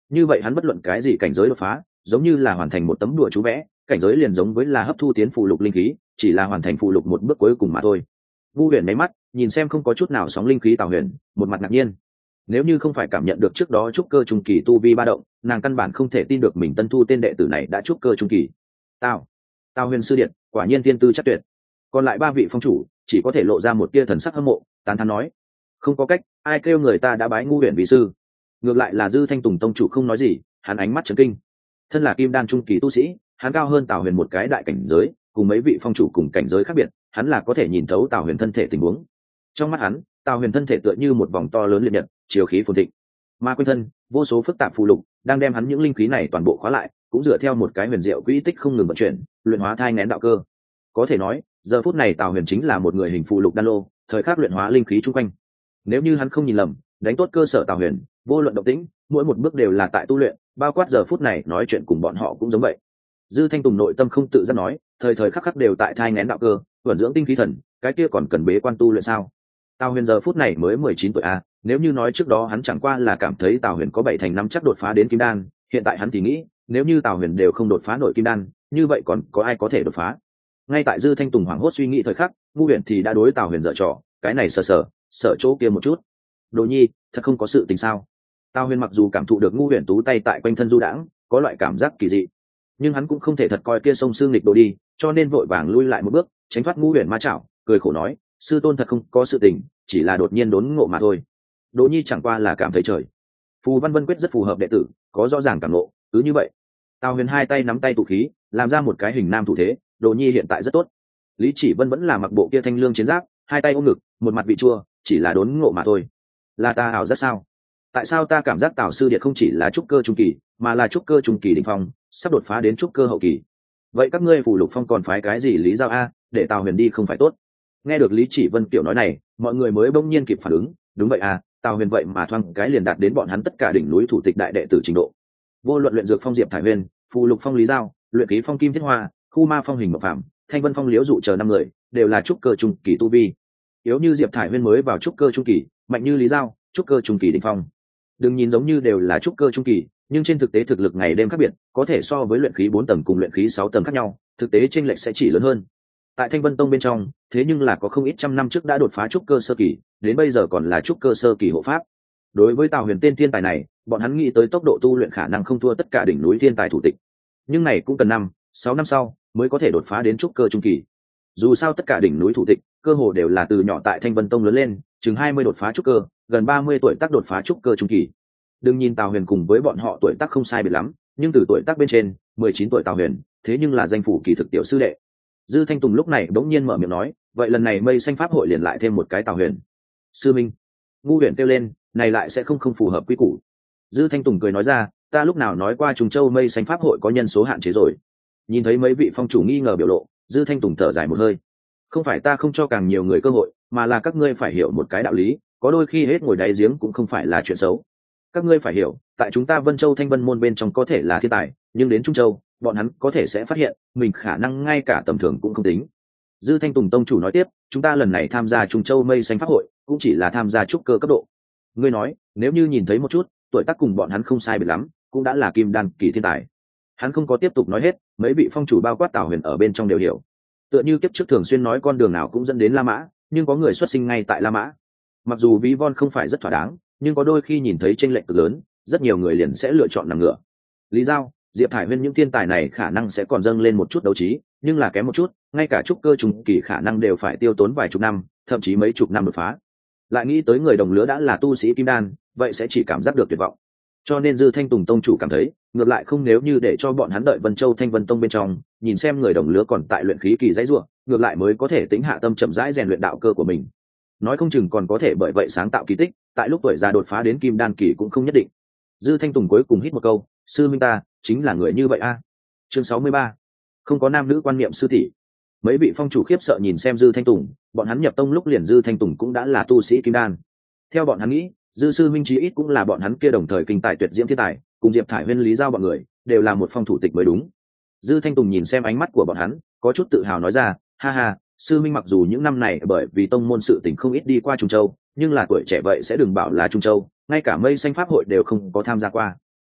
như vậy hắn bất luận cái gì cảnh giới đột phá giống như là hoàn thành một tấm đùa chú vẽ, cảnh giới liền giống với là hấp thu tiến phụ lục linh khí, chỉ là hoàn thành phụ lục một bước cuối cùng mà thôi. Vu Huyền mấy mắt nhìn xem không có chút nào sóng linh khí Tào Huyền, một mặt ngạc nhiên. Nếu như không phải cảm nhận được trước đó trúc cơ trung kỳ tu vi ba động, nàng căn bản không thể tin được mình tân thu tên đệ tử này đã trúc cơ trung kỳ. Tào, Tào Huyền sư điện, quả nhiên tiên tư chắc tuyệt. Còn lại ba vị phong chủ chỉ có thể lộ ra một tia thần sắc hâm mộ, tán thán nói: không có cách, ai kêu người ta đã bái Ngu Huyền vì sư. Ngược lại là Dư Thanh Tùng tông chủ không nói gì, hắn ánh mắt trấn kinh. Thân là kim đan trung kỳ tu sĩ, hắn cao hơn Tào Huyền một cái đại cảnh giới, cùng mấy vị phong chủ cùng cảnh giới khác biệt, hắn là có thể nhìn thấu Tào Huyền thân thể tình huống. Trong mắt hắn, Tào Huyền thân thể tựa như một vòng to lớn liệt nhật, chiều khí phồn thịnh. Mà quanh thân, vô số phức tạp phù lục đang đem hắn những linh khí này toàn bộ khóa lại, cũng dựa theo một cái huyền diệu quỹ tích không ngừng vận chuyển, luyện hóa thai nghén đạo cơ. Có thể nói, giờ phút này Tào Huyền chính là một người hình phù lục đan lô, thời khắc luyện hóa linh khí chung quanh. Nếu như hắn không nhìn lầm, đánh tốt cơ sở Tào Huyền, vô luận động tĩnh, mỗi một bước đều là tại tu luyện, bao quát giờ phút này nói chuyện cùng bọn họ cũng giống vậy. Dư Thanh Tùng nội tâm không tự giác nói, thời thời khắc khắc đều tại thai nghén đạo cơ, vận dưỡng tinh khí thần, cái kia còn cần bế quan tu luyện sao? Tào Huyền giờ phút này mới mười chín tuổi a, nếu như nói trước đó hắn chẳng qua là cảm thấy Tào Huyền có bảy thành năm chắc đột phá đến kim đan, hiện tại hắn thì nghĩ, nếu như Tào Huyền đều không đột phá nổi kim đan, như vậy còn có ai có thể đột phá? Ngay tại Dư Thanh Tùng hoảng hốt suy nghĩ thời khắc, Ngu Huyền thì đã đối Tào Huyền dở trò, cái này sờ sờ, sợ chỗ kia một chút. Đồ Nhi, thật không có sự tình sao? Tào Huyền mặc dù cảm thụ được Ngu Huyền tú tay tại quanh thân du đãng, có loại cảm giác kỳ dị, nhưng hắn cũng không thể thật coi kia sông xương nghịch đồ đi, cho nên vội vàng lui lại một bước, tránh thoát Ngu Huyền ma chảo, cười khổ nói: sư tôn thật không có sự tình, chỉ là đột nhiên đốn ngộ mà thôi. Đỗ Nhi chẳng qua là cảm thấy trời. Phù Văn Vân quyết rất phù hợp đệ tử, có rõ ràng cảm ngộ, cứ như vậy. Tào Huyền hai tay nắm tay tụ khí, làm ra một cái hình nam thủ thế, Đỗ Nhi hiện tại rất tốt. Lý Chỉ Vân vẫn là mặc bộ kia thanh lương chiến giáp, hai tay ôm ngực, một mặt vị chua, chỉ là đốn ngộ mà thôi. Là ta ảo rất sao? Tại sao ta cảm giác Tào sư điệt không chỉ là trúc cơ trung kỳ, mà là trúc cơ trung kỳ đỉnh phong, sắp đột phá đến trúc cơ hậu kỳ. Vậy các ngươi phù lục phong còn phái cái gì lý giao a, để Tào Huyền đi không phải tốt? Nghe được Lý Chỉ Vân kiểu nói này, mọi người mới bỗng nhiên kịp phản ứng, đúng vậy à, Tào Huyền vậy mà thoáng cái liền đạt đến bọn hắn tất cả đỉnh núi thủ tịch đại đệ tử trình độ. Vô luận luyện dược phong Diệp Thải Huyền, phù lục phong Lý Giao, luyện khí phong Kim Thiết Hoa, khu ma phong Hình Mộc Phạm, thanh vân phong Liễu Dụ chờ năm người, đều là trúc cơ trung kỳ tu vi. Yếu như Diệp Thải Huyền mới vào trúc cơ trung kỳ, mạnh như Lý Giao, trúc cơ trung kỳ đỉnh phong. Đừng nhìn giống như đều là trúc cơ trung kỳ, nhưng trên thực tế thực lực ngày đêm khác biệt, có thể so với luyện khí bốn tầng cùng luyện khí sáu tầng khác nhau, thực tế chênh lệch sẽ chỉ lớn hơn. Tại Thanh Vân Tông bên trong, thế nhưng là có không ít trăm năm trước đã đột phá trúc cơ sơ kỳ, đến bây giờ còn là trúc cơ sơ kỳ hộ pháp. Đối với Tào Huyền tên thiên tài này, bọn hắn nghĩ tới tốc độ tu luyện khả năng không thua tất cả đỉnh núi thiên tài thủ tịch. Nhưng này cũng cần năm, sáu năm sau mới có thể đột phá đến trúc cơ trung kỳ. Dù sao tất cả đỉnh núi thủ tịch, cơ hồ đều là từ nhỏ tại Thanh Vân Tông lớn lên, chừng hai mươi đột phá trúc cơ, gần ba mươi tuổi tác đột phá trúc cơ trung kỳ. Đừng nhìn Tào Huyền cùng với bọn họ tuổi tác không sai biệt lắm, nhưng từ tuổi tác bên trên, mười chín tuổi Tào Huyền, thế nhưng là danh phủ kỳ thực tiểu sư đệ. Dư Thanh Tùng lúc này bỗng nhiên mở miệng nói, vậy lần này Mây Xanh Pháp hội liền lại thêm một cái Tào Huyền. Sư minh. Ngu Huyền kêu lên, này lại sẽ không không phù hợp quy củ. Dư Thanh Tùng cười nói ra, ta lúc nào nói qua Trùng Châu Mây Xanh Pháp hội có nhân số hạn chế rồi. Nhìn thấy mấy vị phong chủ nghi ngờ biểu lộ, Dư Thanh Tùng thở dài một hơi. Không phải ta không cho càng nhiều người cơ hội, mà là các ngươi phải hiểu một cái đạo lý, có đôi khi hết ngồi đáy giếng cũng không phải là chuyện xấu. Các ngươi phải hiểu, tại chúng ta Vân Châu Thanh Vân môn bên trong có thể là thiên tài, nhưng đến Trung Châu, bọn hắn có thể sẽ phát hiện mình khả năng ngay cả tầm thường cũng không tính. Dư Thanh Tùng tông chủ nói tiếp, chúng ta lần này tham gia Trung Châu Mây Xanh Pháp hội cũng chỉ là tham gia trúc cơ cấp độ. Ngươi nói, nếu như nhìn thấy một chút tuổi tác cùng bọn hắn không sai biệt lắm, cũng đã là kim đan kỳ thiên tài. Hắn không có tiếp tục nói hết, mấy vị phong chủ bao quát Tào Huyền ở bên trong đều hiểu. Tựa như kiếp trước thường xuyên nói con đường nào cũng dẫn đến La Mã, nhưng có người xuất sinh ngay tại La Mã. Mặc dù ví von không phải rất thỏa đáng, nhưng có đôi khi nhìn thấy chênh lệch cực lớn, rất nhiều người liền sẽ lựa chọn nằm ngửa. Lý Giao, Diệp Thải Huyên những thiên tài này khả năng sẽ còn dâng lên một chút đấu trí, nhưng là kém một chút, ngay cả trúc cơ trùng kỳ khả năng đều phải tiêu tốn vài chục năm, thậm chí mấy chục năm đột phá. Lại nghĩ tới người đồng lứa đã là tu sĩ kim đan, vậy sẽ chỉ cảm giác được tuyệt vọng. Cho nên Dư Thanh Tùng tông chủ cảm thấy, ngược lại không nếu như để cho bọn hắn đợi Vân Châu Thanh Vân Tông bên trong, nhìn xem người đồng lứa còn tại luyện khí kỳ dãy rủa, ngược lại mới có thể tính hạ tâm chậm rãi rèn luyện đạo cơ của mình. Nói không chừng còn có thể bởi vậy sáng tạo kỳ tích, tại lúc tuổi già đột phá đến kim đan kỳ cũng không nhất định. Dư Thanh Tùng cuối cùng hít một câu, sư minh ta chính là người như vậy a. Chương sáu mươi ba, không có nam nữ quan niệm sư tỷ. Mấy vị phong chủ khiếp sợ nhìn xem Dư Thanh Tùng, bọn hắn nhập tông lúc liền Dư Thanh Tùng cũng đã là tu sĩ kim đan. Theo bọn hắn nghĩ, Dư sư minh chí ít cũng là bọn hắn kia đồng thời kinh tài tuyệt diễm thiên tài, cùng Diệp Thải Huyên Lý Giao bọn người đều là một phong thủ tịch mới đúng. Dư Thanh Tùng nhìn xem ánh mắt của bọn hắn, có chút tự hào nói ra, ha ha, sư minh mặc dù những năm này bởi vì tông môn sự tình không ít đi qua Trung Châu, nhưng là tuổi trẻ vậy sẽ đừng bảo là Trung Châu, ngay cả Mây Xanh Pháp hội đều không có tham gia qua.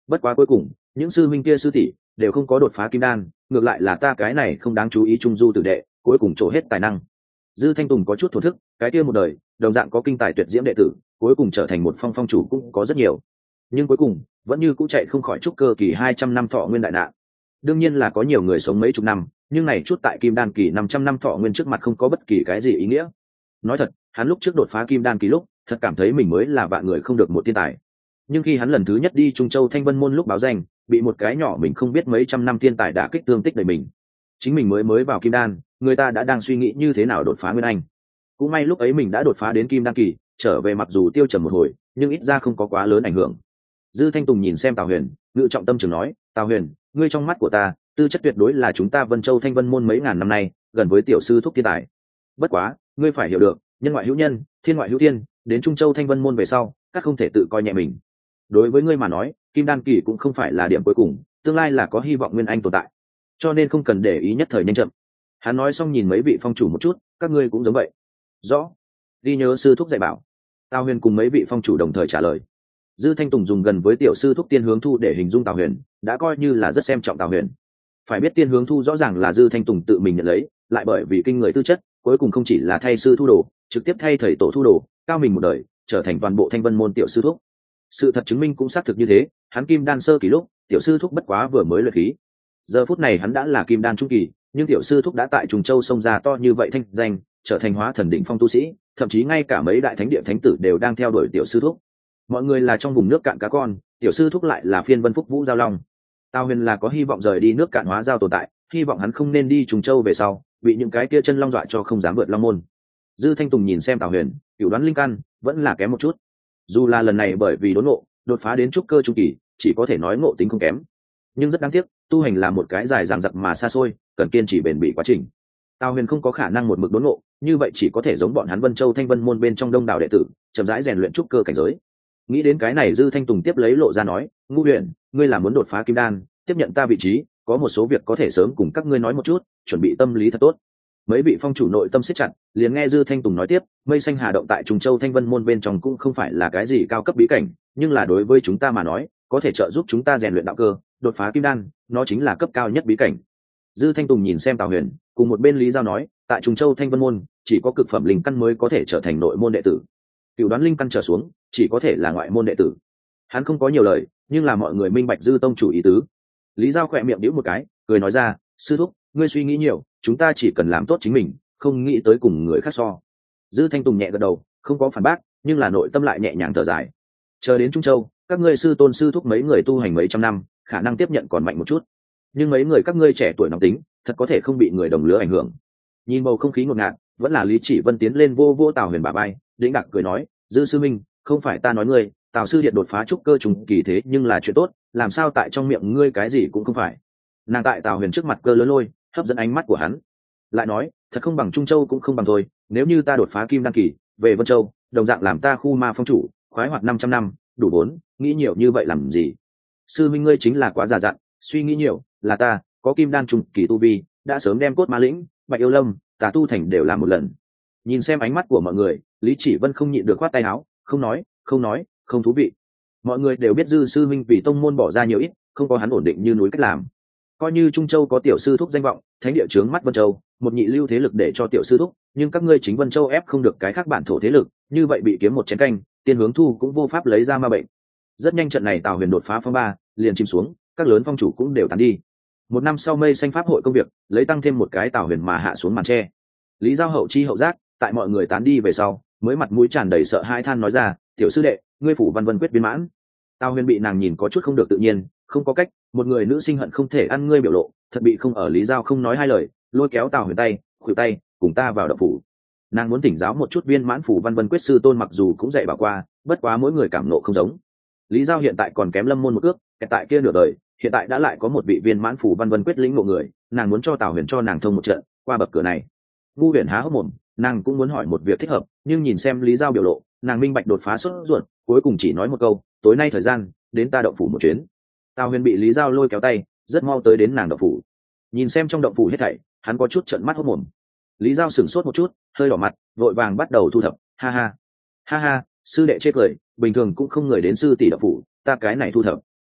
bất quá cuối cùng những sư minh kia sư tỷ đều không có đột phá kim đan, ngược lại là ta cái này không đáng chú ý trung du tử đệ cuối cùng trổ hết tài năng. Dư Thanh Tùng có chút thổ thức, cái kia một đời đồng dạng có kinh tài tuyệt diễm đệ tử, cuối cùng trở thành một phong phong chủ cũng có rất nhiều, nhưng cuối cùng vẫn như cũng chạy không khỏi trúc cơ kỳ hai trăm năm thọ nguyên đại nạn. Đương nhiên là có nhiều người sống mấy chục năm, nhưng này chút tại kim đan kỳ năm trăm năm thọ nguyên trước mặt không có bất kỳ cái gì ý nghĩa. Nói thật, hắn lúc trước đột phá kim đan kỳ lúc thật cảm thấy mình mới là vạn người không được một thiên tài, nhưng khi hắn lần thứ nhất đi Trung Châu Thanh Vân môn lúc báo danh, bị một cái nhỏ mình không biết mấy trăm năm thiên tài đã kích thương tích đời mình. Chính mình mới mới vào kim đan, người ta đã đang suy nghĩ như thế nào đột phá nguyên anh. Cũng may lúc ấy mình đã đột phá đến kim đan kỳ, trở về mặc dù tiêu trầm một hồi, nhưng ít ra không có quá lớn ảnh hưởng. Dư Thanh Tùng nhìn xem Tào Huyền, ngự trọng tâm trường nói, Tào Huyền, ngươi trong mắt của ta tư chất tuyệt đối là chúng ta Vân Châu Thanh Vân môn mấy ngàn năm nay gần với tiểu sư thúc thiên tài. Bất quá ngươi phải hiểu được, nhân ngoại hữu nhân, thiên ngoại hữu thiên, đến Trung Châu Thanh Vân môn về sau các không thể tự coi nhẹ mình. Đối với ngươi mà nói, kim đan kỳ cũng không phải là điểm cuối cùng, tương lai là có hy vọng nguyên anh tồn tại, cho nên không cần để ý nhất thời nhanh chậm. Hắn nói xong nhìn mấy vị phong chủ một chút, các ngươi cũng giống vậy. Rõ. Ghi nhớ sư thúc dạy bảo. Tào Huyền cùng mấy vị phong chủ đồng thời trả lời. Dư Thanh Tùng dùng gần với tiểu sư thúc Tiên Hướng Thu để hình dung Tào Huyền, đã coi như là rất xem trọng Tào Huyền. Phải biết Tiên Hướng Thu rõ ràng là Dư Thanh Tùng tự mình nhận lấy, lại bởi vì kinh người tư chất, cuối cùng không chỉ là thay sư thu đồ, trực tiếp thay thầy tổ thu đồ, cao mình một đời, trở thành toàn bộ Thanh Vân môn tiểu sư thúc. Sự thật chứng minh cũng xác thực như thế, hắn kim đan sơ kỳ lúc, tiểu sư thúc bất quá vừa mới luyện khí. Giờ phút này hắn đã là kim đan trung kỳ, nhưng tiểu sư thúc đã tại Trùng Châu sông ra to như vậy thanh danh, trở thành hóa thần đỉnh phong tu sĩ, thậm chí ngay cả mấy đại thánh địa thánh tử đều đang theo đuổi tiểu sư thúc. Mọi người là trong vùng nước cạn cá con, tiểu sư thúc lại là phiên vân phúc vũ giao long. Tào Huyền là có hy vọng rời đi nước cạn hóa giao tồn tại, hy vọng hắn không nên đi Trùng Châu về sau bị những cái kia chân long dọa cho không dám vượt long môn. Dư Thanh Tùng nhìn xem Tào Huyền, cửu đoán linh căn vẫn là kém một chút, dù là lần này bởi vì đốn ngộ đột phá đến trúc cơ trung kỳ, chỉ có thể nói ngộ tính không kém, nhưng rất đáng tiếc, tu hành là một cái dài dằng dặc mà xa xôi, cần kiên trì bền bỉ quá trình. Tào Huyền không có khả năng một mực đốn ngộ, như vậy chỉ có thể giống bọn hắn Vân Châu Thanh Vân môn bên trong đông đảo đệ tử, chậm rãi rèn luyện trúc cơ cảnh giới. Nghĩ đến cái này, Dư Thanh Tùng tiếp lấy lộ ra nói, Ngũ Huyền, ngươi là muốn đột phá kim đan, tiếp nhận ta vị trí, có một số việc có thể sớm cùng các ngươi nói một chút, chuẩn bị tâm lý thật tốt. Mấy vị phong chủ nội tâm siết chặt, liền nghe Dư Thanh Tùng nói tiếp, mây xanh hà động tại Trùng Châu Thanh Vân môn bên trong cũng không phải là cái gì cao cấp bí cảnh, nhưng là đối với chúng ta mà nói, có thể trợ giúp chúng ta rèn luyện đạo cơ, đột phá kim đan, nó chính là cấp cao nhất bí cảnh. Dư Thanh Tùng nhìn xem Tào Huyền, cùng một bên Lý Giao nói, tại Trùng Châu Thanh Vân môn, chỉ có cực phẩm linh căn mới có thể trở thành nội môn đệ tử, cửu đoán linh căn trở xuống, chỉ có thể là ngoại môn đệ tử. Hắn không có nhiều lời, nhưng là mọi người minh bạch Dư tông chủ ý tứ. Lý Giao khỏe miệng đĩu một cái, cười nói ra, sư thúc, ngươi suy nghĩ nhiều, chúng ta chỉ cần làm tốt chính mình, không nghĩ tới cùng người khác so. Dư Thanh Tùng nhẹ gật đầu, không có phản bác, nhưng là nội tâm lại nhẹ nhàng thở dài. Chờ đến Trung Châu, các ngươi sư tôn sư thúc mấy người tu hành mấy trăm năm, khả năng tiếp nhận còn mạnh một chút, nhưng mấy người các ngươi trẻ tuổi nóng tính, thật có thể không bị người đồng lứa ảnh hưởng. Nhìn bầu không khí ngột ngạt, vẫn là Lý Chỉ Vân tiến lên vô vô Tào Huyền bả vai, đĩnh đạc cười nói, Dư sư minh, không phải ta nói ngươi, Tào sư điện đột phá trúc cơ trùng kỳ thế nhưng là chuyện tốt, làm sao tại trong miệng ngươi cái gì cũng không phải. Nàng tại Tào Huyền trước mặt cơ lớn lôi, hấp dẫn ánh mắt của hắn, lại nói, thật không bằng Trung Châu cũng không bằng thôi, nếu như ta đột phá kim đan kỳ, về Vân Châu, đồng dạng làm ta khu ma phong chủ, khoái hoạt năm trăm năm, đủ vốn, nghĩ nhiều như vậy làm gì? Sư minh ngươi chính là quá già dặn, suy nghĩ nhiều, là ta, có kim đan trùng kỳ tu vi, đã sớm đem cốt ma lĩnh, Bạch Yêu Lâm, Tà Tu Thành đều làm một lần. Nhìn xem ánh mắt của mọi người, Lý Chỉ Vân không nhịn được khoát tay áo, không nói, không nói, không thú vị. Mọi người đều biết Dư sư minh vì tông môn bỏ ra nhiều ít, không có hắn ổn định như núi cách làm. Coi như Trung Châu có tiểu sư thúc danh vọng, thánh địa trướng mắt Vân Châu, một nhị lưu thế lực để cho tiểu sư thúc, nhưng các ngươi chính Vân Châu ép không được cái khác bản thổ thế lực, như vậy bị kiếm một chén canh, Tiên Hướng Thu cũng vô pháp lấy ra ma bệnh. Rất nhanh trận này Tào Huyền đột phá phong ba, liền chìm xuống, các lớn phong chủ cũng đều tán đi. Một năm sau mây xanh pháp hội công việc, lấy tăng thêm một cái Tào Huyền mà hạ xuống màn tre. Lý Giao hậu chi hậu giác, tại mọi người tán đi về sau, mới mặt mũi tràn đầy sợ hai than nói ra, tiểu sư đệ, ngươi phủ văn vân quyết viên mãn. Tào Huyền bị nàng nhìn có chút không được tự nhiên, không có cách, một người nữ sinh hận không thể ăn ngươi biểu lộ, thật bị không ở Lý Giao không nói hai lời, lôi kéo Tào Huyền tay, khuỷu tay, cùng ta vào động phủ. Nàng muốn tỉnh giáo một chút viên mãn phủ văn vân quyết sư tôn mặc dù cũng dạy bảo qua, bất quá mỗi người cảm nộ không giống. Lý Giao hiện tại còn kém Lâm môn một ước, hiện tại kia nửa đời, hiện tại đã lại có một vị viên mãn phủ văn vân quyết lĩnh ngộ người, nàng muốn cho Tào Huyền cho nàng thông một trận, qua bậc cửa này. Ngu Huyền há hốc mồm, nàng cũng muốn hỏi một việc thích hợp, nhưng nhìn xem Lý Giao biểu lộ, nàng minh bạch đột phá sốt ruột, cuối cùng chỉ nói một câu, tối nay thời gian, đến ta động phủ một chuyến. Tào Huyền bị Lý Giao lôi kéo tay, rất mau tới đến nàng động phủ. Nhìn xem trong động phủ hết thảy, hắn có chút trợn mắt hốt mồm. Lý Giao sửng sốt một chút, hơi đỏ mặt, vội vàng bắt đầu thu thập, ha ha, ha ha, sư đệ chê cười, bình thường cũng không người đến sư tỷ động phủ, ta cái này thu thập.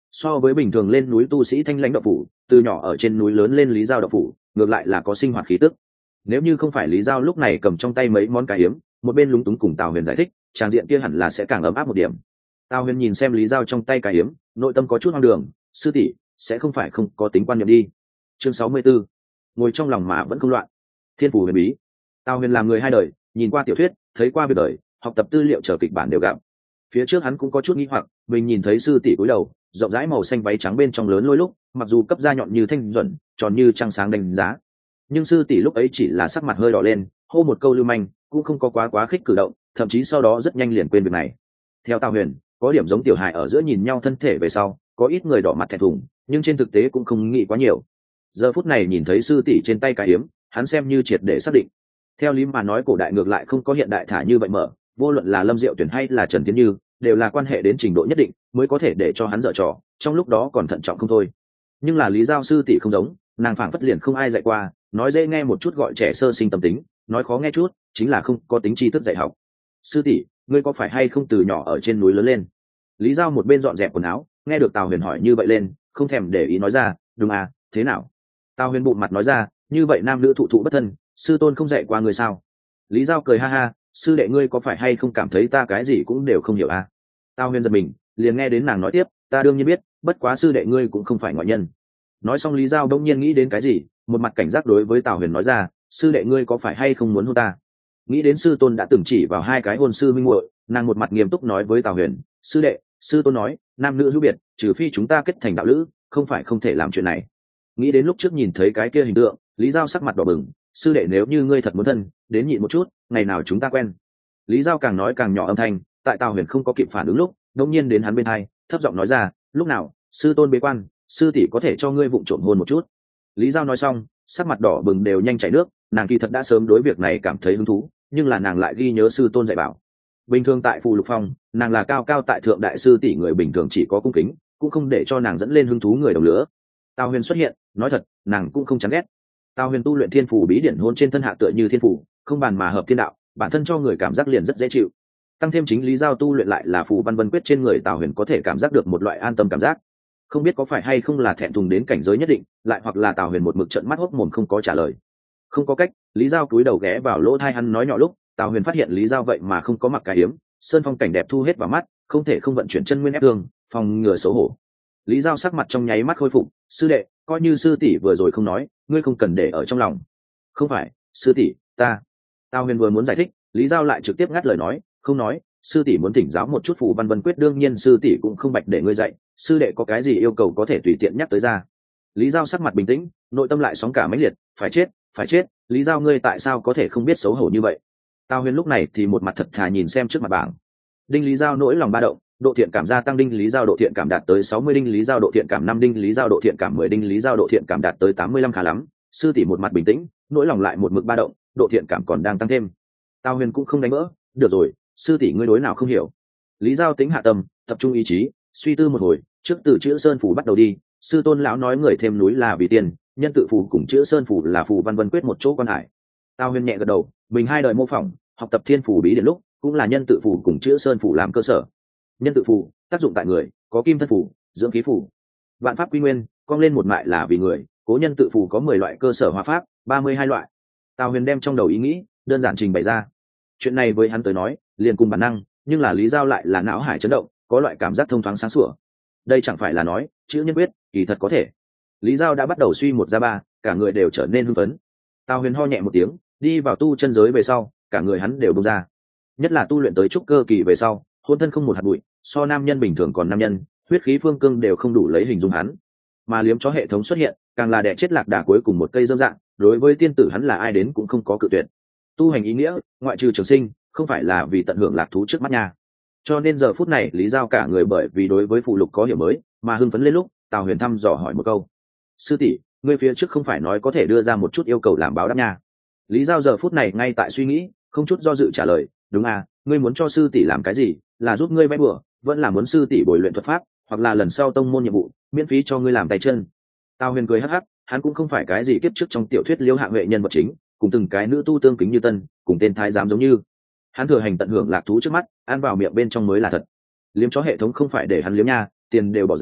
So với bình thường lên núi tu sĩ thanh lãnh đậu phủ, từ nhỏ ở trên núi lớn lên Lý Giao đậu phủ ngược lại là có sinh hoạt khí tức. Nếu như không phải Lý Giao lúc này cầm trong tay mấy món cá hiếm, một bên lúng túng cùng Tào Huyền giải thích, tràng diện kia hẳn là sẽ càng ấm áp một điểm. Tào Huyền nhìn xem Lý Giao trong tay cá hiếm, nội tâm có chút hoang đường, sư tỷ sẽ không phải không có tính quan niệm đi. Chương sáu mươi 64. Ngồi trong lòng mà vẫn không loạn. Thiên phủ huyền bí. Tào Huyền làm người hai đời, nhìn qua tiểu thuyết, thấy qua việc đời, học tập tư liệu chờ kịch bản đều gặp. Phía trước hắn cũng có chút nghi hoặc, mình nhìn thấy sư tỷ cúi đầu, rộng rãi màu xanh váy trắng bên trong lớn lôi lúc, mặc dù cấp da nhọn như thanh duẩn, tròn như trăng sáng đánh giá, nhưng sư tỷ lúc ấy chỉ là sắc mặt hơi đỏ lên, hô một câu lưu manh, cũng không có quá quá khích cử động, thậm chí sau đó rất nhanh liền quên việc này. Theo Tào Huyền, có điểm giống tiểu hài ở giữa nhìn nhau thân thể về sau, có ít người đỏ mặt thẹn thùng, nhưng trên thực tế cũng không nghĩ quá nhiều. Giờ phút này nhìn thấy sư tỷ trên tay cái hiếm, hắn xem như triệt để xác định. Theo lý mà nói cổ đại ngược lại không có hiện đại thả như vậy mở, vô luận là Lâm Diệu Tuyển hay là Trần Tiến Như, đều là quan hệ đến trình độ nhất định mới có thể để cho hắn dở trò, trong lúc đó còn thận trọng không thôi. Nhưng là Lý Giao sư tỷ không giống, nàng phảng phất liền không ai dạy qua, nói dễ nghe một chút gọi trẻ sơ sinh tâm tính, nói khó nghe chút chính là không có tính tri thức dạy học. Sư tỷ, ngươi có phải hay không từ nhỏ ở trên núi lớn lên? Lý Giao một bên dọn dẹp quần áo, nghe được Tào Huyền hỏi như vậy lên, không thèm để ý nói ra, đúng à, thế nào? Tào Huyền bụng mặt nói ra, như vậy nam nữ thụ thụ bất thân, sư tôn không dạy qua người sao? Lý Giao cười ha ha, sư đệ ngươi có phải hay không cảm thấy ta cái gì cũng đều không hiểu à? Tào Huyền giật mình, liền nghe đến nàng nói tiếp, ta đương nhiên biết, bất quá sư đệ ngươi cũng không phải ngoại nhân. Nói xong Lý Giao đông nhiên nghĩ đến cái gì, một mặt cảnh giác đối với Tào Huyền nói ra, sư đệ ngươi có phải hay không muốn hôn ta? Nghĩ đến sư tôn đã từng chỉ vào hai cái hôn sư minh muội, nàng một mặt nghiêm túc nói với Tào Huyền, sư đệ, sư tôn nói, nam nữ hữu biệt, trừ phi chúng ta kết thành đạo lữ, không phải không thể làm chuyện này. Nghĩ đến lúc trước nhìn thấy cái kia hình tượng, Lý Giao sắc mặt đỏ bừng, sư đệ nếu như ngươi thật muốn thân, đến nhịn một chút, ngày nào chúng ta quen. Lý Giao càng nói càng nhỏ âm thanh, tại Tào Huyền không có kịp phản ứng lúc, đột nhiên đến hắn bên hai, thấp giọng nói ra, lúc nào, sư tôn bế quan, sư tỷ có thể cho ngươi vụng trộm hôn một chút. Lý Giao nói xong, sắc mặt đỏ bừng đều nhanh chảy nước, nàng kỳ thật đã sớm đối việc này cảm thấy hứng thú, nhưng là nàng lại ghi nhớ sư tôn dạy bảo. Bình thường tại Phù Lục Phong, nàng là cao cao tại thượng đại sư tỷ người bình thường chỉ có cung kính, cũng không để cho nàng dẫn lên hứng thú người đồng lứa. Tào Huyền xuất hiện, nói thật, nàng cũng không chán ghét. Tào Huyền tu luyện thiên phủ bí điển hôn trên thân hạ tựa như thiên phủ, không bàn mà hợp thiên đạo, bản thân cho người cảm giác liền rất dễ chịu. Tăng thêm chính Lý Giao tu luyện lại là phù văn vân quyết trên người Tào Huyền có thể cảm giác được một loại an tâm cảm giác. Không biết có phải hay không là thẹn thùng đến cảnh giới nhất định, lại hoặc là Tào Huyền một mực trợn mắt hốc mồm không có trả lời. Không có cách, Lý Giao cúi đầu ghé vào lỗ tai hắn nói nhỏ lúc, Tào Huyền phát hiện Lý Giao vậy mà không có mặc cái hiếm, sơn phong cảnh đẹp thu hết vào mắt, không thể không vận chuyển chân nguyên ép thương, phòng ngừa xấu hổ. Lý Giao sắc mặt trong nháy mắt khôi phục, sư đệ, coi như sư tỷ vừa rồi không nói, ngươi không cần để ở trong lòng. Không phải, sư tỷ, ta. Tào Huyền vừa muốn giải thích, Lý Giao lại trực tiếp ngắt lời nói, không nói, sư tỷ muốn thỉnh giáo một chút phù văn vân quyết, đương nhiên sư tỷ cũng không bạch để ngươi dạy, sư đệ có cái gì yêu cầu có thể tùy tiện nhắc tới ra. Lý Giao sắc mặt bình tĩnh, nội tâm lại sóng cả mãnh liệt, phải chết, phải chết, Lý Giao ngươi tại sao có thể không biết xấu hổ như vậy? Tào Huyền lúc này thì một mặt thật thà nhìn xem trước mặt bảng. Đinh Lý Giao nỗi lòng ba động, độ thiện cảm gia tăng, đinh Lý Giao độ thiện cảm đạt tới sáu mươi, đinh Lý Giao độ thiện cảm năm, đinh Lý Giao độ thiện cảm mười, đinh Lý Giao độ thiện cảm đạt tới tám mươi lăm, khá lắm. Sư tỷ một mặt bình tĩnh, nỗi lòng lại một mực ba động, độ thiện cảm còn đang tăng thêm. Tào Huyền cũng không đánh vỡ, được rồi, sư tỷ ngươi đối nào không hiểu. Lý Giao tính hạ tâm, tập trung ý chí, suy tư một hồi, trước từ chữ sơn phủ bắt đầu đi. Sư tôn lão nói người thêm núi là vì tiền, nhân tự phù cùng chữ sơn phủ là phù văn vân quyết một chỗ quan hải. Tào Huyền nhẹ gật đầu, mình hai đời mô phỏng học tập thiên phủ bí điển lúc cũng là nhân tự phù cùng chữ sơn phủ làm cơ sở. Nhân tự phù tác dụng tại người, có kim thân phù, dưỡng khí phù, vạn pháp quy nguyên, cong lên một mại là vì người. Cố nhân tự phù có mười loại cơ sở hóa pháp, ba mươi hai loại. Tào Huyền đem trong đầu ý nghĩ đơn giản trình bày ra. Chuyện này với hắn tới nói liền cùng bản năng, nhưng là Lý Giao lại là não hải chấn động, có loại cảm giác thông thoáng sáng sủa. Đây chẳng phải là nói chữ nhân quyết kỳ thật có thể. Lý Giao đã bắt đầu suy một ra ba, cả người đều trở nên hưng phấn. Tào Huyền ho nhẹ một tiếng, đi vào tu chân giới về sau, cả người hắn đều bung ra. Nhất là tu luyện tới trúc cơ kỳ về sau, hôn thân không một hạt bụi, so nam nhân bình thường còn nam nhân, huyết khí phương cương đều không đủ lấy hình dung hắn. Mà liếm chó hệ thống xuất hiện, càng là đẻ chết lạc đà cuối cùng một cây dâm dạng, đối với tiên tử hắn là ai đến cũng không có cự tuyệt. Tu hành ý nghĩa, ngoại trừ trường sinh, không phải là vì tận hưởng lạc thú trước mắt nha. Cho nên giờ phút này Lý Giao cả người bởi vì đối với phụ lục có hiểu mới, mà hưng phấn lên lúc, Tào Huyền thăm dò hỏi một câu. Sư tỷ, ngươi phía trước không phải nói có thể đưa ra một chút yêu cầu làm báo đáp nha. Lý Giao giờ phút này ngay tại suy nghĩ, không chút do dự trả lời, đúng à, ngươi muốn cho sư tỷ làm cái gì, là giúp ngươi vẽ bừa, vẫn là muốn sư tỷ bồi luyện thuật pháp, hoặc là lần sau tông môn nhiệm vụ, miễn phí cho ngươi làm tay chân. Tào Huyền cười hắc hắc, hắn cũng không phải cái gì kiếp trước trong tiểu thuyết Liễu Hạ Huệ nhân vật chính, cùng từng cái nữ tu tương kính như tân, cùng tên thái giám giống như. Hắn thừa hành tận hưởng lạc thú trước mắt, ăn vào miệng bên trong mới là thật. Liếm chó hệ thống không phải để hắn liếm nha, tiền đều bỏ ra,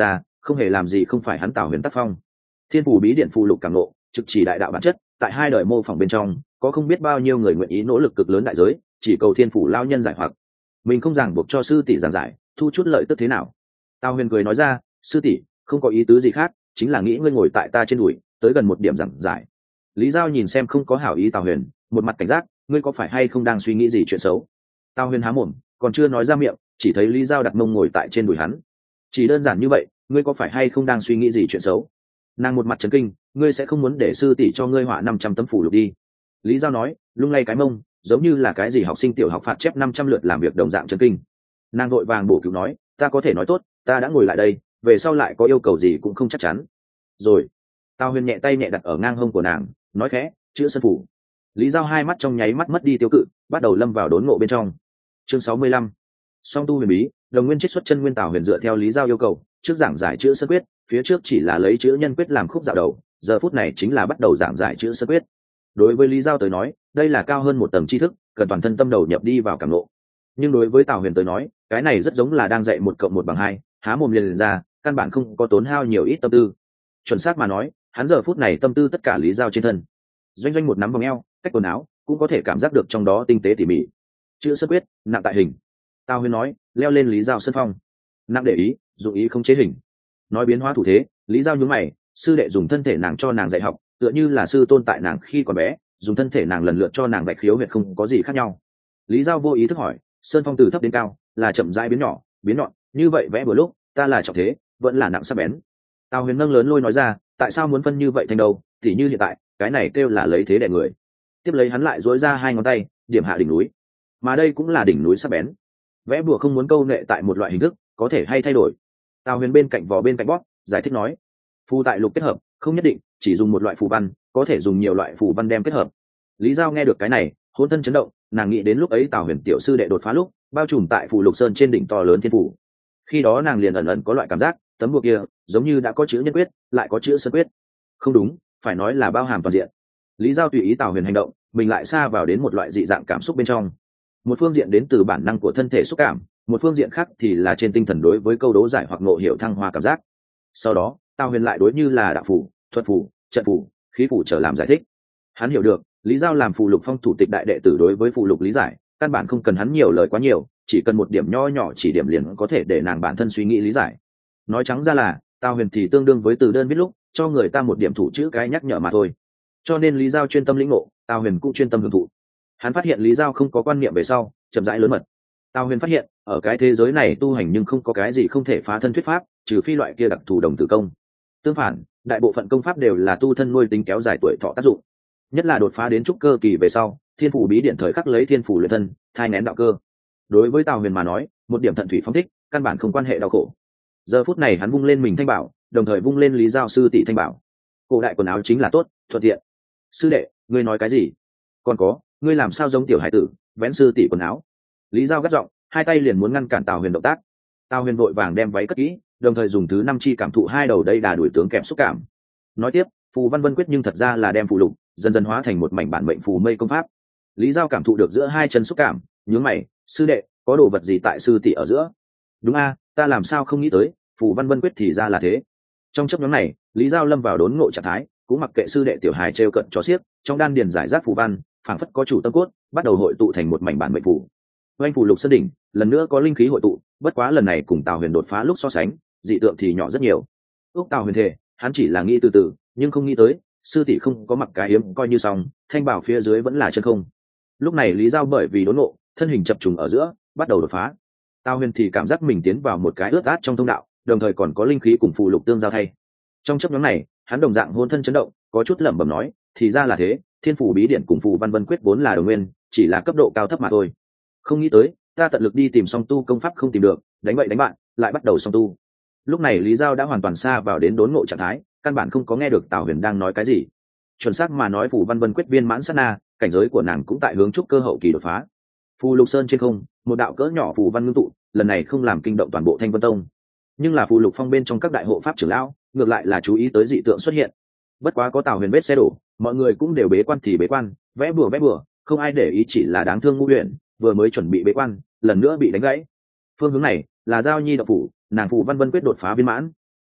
không hề làm gì không phải hắn Tào Huyền tác phong. Thiên phủ bí điện phù lục cảm nộ trực chỉ đại đạo bản chất, tại hai đời mô phỏng bên trong có không biết bao nhiêu người nguyện ý nỗ lực cực lớn đại giới chỉ cầu thiên phủ lao nhân giải hoặc mình không ràng buộc cho sư tỷ giảng giải thu chút lợi tức thế nào. Tào Huyền cười nói ra, sư tỷ không có ý tứ gì khác, chính là nghĩ ngươi ngồi tại ta trên đùi tới gần một điểm giảng giải. Lý Giao nhìn xem không có hảo ý Tào Huyền, một mặt cảnh giác, ngươi có phải hay không đang suy nghĩ gì chuyện xấu. Tào Huyền há mồm còn chưa nói ra miệng, chỉ thấy Lý Giao đặt mông ngồi tại trên đùi hắn. Chỉ đơn giản như vậy, ngươi có phải hay không đang suy nghĩ gì chuyện xấu. Nàng một mặt chấn kinh, ngươi sẽ không muốn để sư tỷ cho ngươi họa năm trăm tấm phủ lục đi. Lý Giao nói, lung lay cái mông giống như là cái gì học sinh tiểu học phạt chép năm trăm lượt làm việc đồng dạng chấn kinh. Nàng vội vàng bổ cứu nói, ta có thể nói tốt, ta đã ngồi lại đây, về sau lại có yêu cầu gì cũng không chắc chắn. Rồi. Tào Huyền nhẹ tay nhẹ đặt ở ngang hông của nàng, nói khẽ, chữa sân phủ. Lý Giao hai mắt trong nháy mắt mất đi tiêu cự, bắt đầu lâm vào đốn ngộ bên trong. Chương sáu mươi lăm. Song tu huyền bí, đồng nguyên chiết xuất chân nguyên. Tào Huyền dựa theo Lý Giao yêu cầu, trước giảng giải chữa sân quyết, phía trước chỉ là lấy chữa nhân quyết làm khúc dạo đầu, giờ phút này chính là bắt đầu giảng giải chữa sân quyết. Đối với Lý Giao tới nói, đây là cao hơn một tầng tri thức, cần toàn thân tâm đầu nhập đi vào cảm ngộ. Nhưng đối với Tào Huyền tới nói, cái này rất giống là đang dạy một cộng một bằng hai, há mồm liền, liền ra, căn bản không có tốn hao nhiều ít tâm tư. Chuẩn xác mà nói, hắn giờ phút này tâm tư tất cả Lý Giao trên thân. Doanh doanh một nắm vòng eo, cách quần áo, cũng có thể cảm giác được trong đó tinh tế tỉ mỉ. Chữa sân quyết, nặng tại hình. Tào Huyền nói, leo lên Lý Giao sân phong. Nặng để ý, dụng ý không chế hình. Nói biến hóa thủ thế, Lý Giao nhướng mày, sư đệ dùng thân thể nàng cho nàng dạy học, tựa như là sư tôn tại nàng khi còn bé, dùng thân thể nàng lần lượt cho nàng bạch khiếu huyệt không có gì khác nhau. Lý Giao vô ý thức hỏi, sơn phong từ thấp đến cao, là chậm rãi biến nhỏ, biến nhọn, như vậy vẽ vừa lúc, ta là trọng thế, vẫn là nặng sắc bén. Tào Huyền nâng lớn lôi nói ra, tại sao muốn phân như vậy thành đầu, tỉ như hiện tại, cái này kêu là lấy thế đè người. Tiếp lấy hắn lại duỗi ra hai ngón tay, điểm hạ đỉnh núi, mà đây cũng là đỉnh núi sắc bén. Vẽ bùa không muốn câu nệ tại một loại hình thức, có thể hay thay đổi. Tào Huyền bên cạnh vò bên cạnh bóp, giải thích nói, phù tại lục kết hợp, không nhất định chỉ dùng một loại phù văn, có thể dùng nhiều loại phù văn đem kết hợp. Lý Giao nghe được cái này, hôn thân chấn động, nàng nghĩ đến lúc ấy Tào Huyền tiểu sư đệ đột phá lúc, bao trùm tại phù lục sơn trên đỉnh to lớn thiên phủ. Khi đó nàng liền ẩn ẩn có loại cảm giác, tấm bùa kia giống như đã có chữ nhân quyết, lại có chữ sơn quyết. Không đúng, phải nói là bao hàm toàn diện. Lý Giao tùy ý Tào Huyền hành động, mình lại xa vào đến một loại dị dạng cảm xúc bên trong. Một phương diện đến từ bản năng của thân thể xúc cảm, một phương diện khác thì là trên tinh thần đối với câu đố giải hoặc ngộ hiểu thăng hoa cảm giác. Sau đó Tào Huyền lại đối như là đạo phủ, thuật phủ, trận phủ, khí phủ trở làm giải thích. Hắn hiểu được Lý Giao làm phù lục phong thủ tịch đại đệ tử đối với phù lục lý giải, căn bản không cần hắn nhiều lời quá nhiều, chỉ cần một điểm nho nhỏ chỉ điểm liền có thể để nàng bản thân suy nghĩ lý giải. Nói trắng ra là Tào Huyền thì tương đương với từ đơn viết lúc cho người ta một điểm thủ chữ cái nhắc nhở mà thôi. Cho nên Lý Giao chuyên tâm lĩnh ngộ, Tào Huyền cũng chuyên tâm hưởng thụ. Hắn phát hiện Lý Giao không có quan niệm về sau, chậm rãi lớn mật. Tào Huyền phát hiện ở cái thế giới này tu hành nhưng không có cái gì không thể phá thân thuyết pháp, trừ phi loại kia đặc thù đồng tử công. Tương phản, đại bộ phận công pháp đều là tu thân nuôi tính kéo dài tuổi thọ tác dụng. Nhất là đột phá đến trúc cơ kỳ về sau, thiên phủ bí điện thời khắc lấy thiên phủ luyện thân, thai nén đạo cơ. Đối với Tào Huyền mà nói, một điểm thận thủy phóng thích, căn bản không quan hệ đau khổ. Giờ phút này hắn vung lên mình thanh bảo, đồng thời vung lên Lý Giao sư tỷ thanh bảo. Cổ đại quần áo chính là tốt, thuận tiện. Sư đệ, ngươi nói cái gì? Còn có, ngươi làm sao giống tiểu hải tử, vén sư tỷ quần áo? Lý Giao gắt giọng, hai tay liền muốn ngăn cản Tào Huyền động tác. Tào Huyền vội vàng đem váy cất kỹ, đồng thời dùng thứ năm chi cảm thụ hai đầu đây đà đuổi tướng kèm xúc cảm. Nói tiếp, phù văn vân quyết nhưng thật ra là đem phù lục dần dần hóa thành một mảnh bản mệnh phù mây công pháp. Lý Giao cảm thụ được giữa hai chân xúc cảm, nhướng mày, sư đệ, có đồ vật gì tại sư tỷ ở giữa? Đúng a, ta làm sao không nghĩ tới, phù văn vân quyết thì ra là thế. Trong chấp nhóm này, Lý Giao lâm vào đốn ngộ trạng thái, cũng mặc kệ sư đệ tiểu hài trêu cận chó xiếc, trong đan điền giải rác phù văn, phảng phất có chủ tâm cốt, bắt đầu hội tụ thành một mảnh bản mệnh phù. Oanh phù lục sơn đỉnh, lần nữa có linh khí hội tụ, bất quá lần này cùng Tào Huyền đột phá lúc so sánh, dị tượng thì nhỏ rất nhiều. Úc Tào Huyền thề, hắn chỉ là nghĩ từ từ, nhưng không nghĩ tới, sư tỷ không có mặc cái hiếm coi như xong, thanh bảo phía dưới vẫn là chân không. Lúc này Lý Giao bởi vì đốn ngộ, thân hình chập trùng ở giữa, bắt đầu đột phá. Tào Huyền thì cảm giác mình tiến vào một cái ướt át trong thông đạo, đồng thời còn có linh khí cùng phù lục tương giao thay. Trong chấp nhóm này, hắn đồng dạng hôn thân chấn động, có chút lẩm bẩm nói, thì ra là thế, thiên phủ bí điển cùng phù văn vân quyết vốn là đồng nguyên, chỉ là cấp độ cao thấp mà thôi. Không nghĩ tới, ta tận lực đi tìm song tu công pháp không tìm được, đánh bậy đánh bạn, lại bắt đầu song tu. Lúc này Lý Giao đã hoàn toàn xa vào đến đốn ngộ trạng thái, căn bản không có nghe được Tào Huyền đang nói cái gì. Chuẩn xác mà nói, phù văn vân quyết viên mãn sát na, cảnh giới của nàng cũng tại hướng trúc cơ hậu kỳ đột phá. Phù lục sơn trên không, một đạo cỡ nhỏ phù văn ngưng tụ, lần này không làm kinh động toàn bộ Thanh Vân Tông, nhưng là phù lục phong bên trong các đại hộ pháp trưởng lão, ngược lại là chú ý tới dị tượng xuất hiện. Bất quá có Tào Huyền vết xe đổ, mọi người cũng đều bế quan thì bế quan, vẽ bùa vẽ bùa, không ai để ý, chỉ là đáng thương ngu Huyền vừa mới chuẩn bị bế quan, lần nữa bị đánh gãy. Phương hướng này là Giao Nhi đạo phủ, nàng phù văn vân quyết đột phá viên mãn.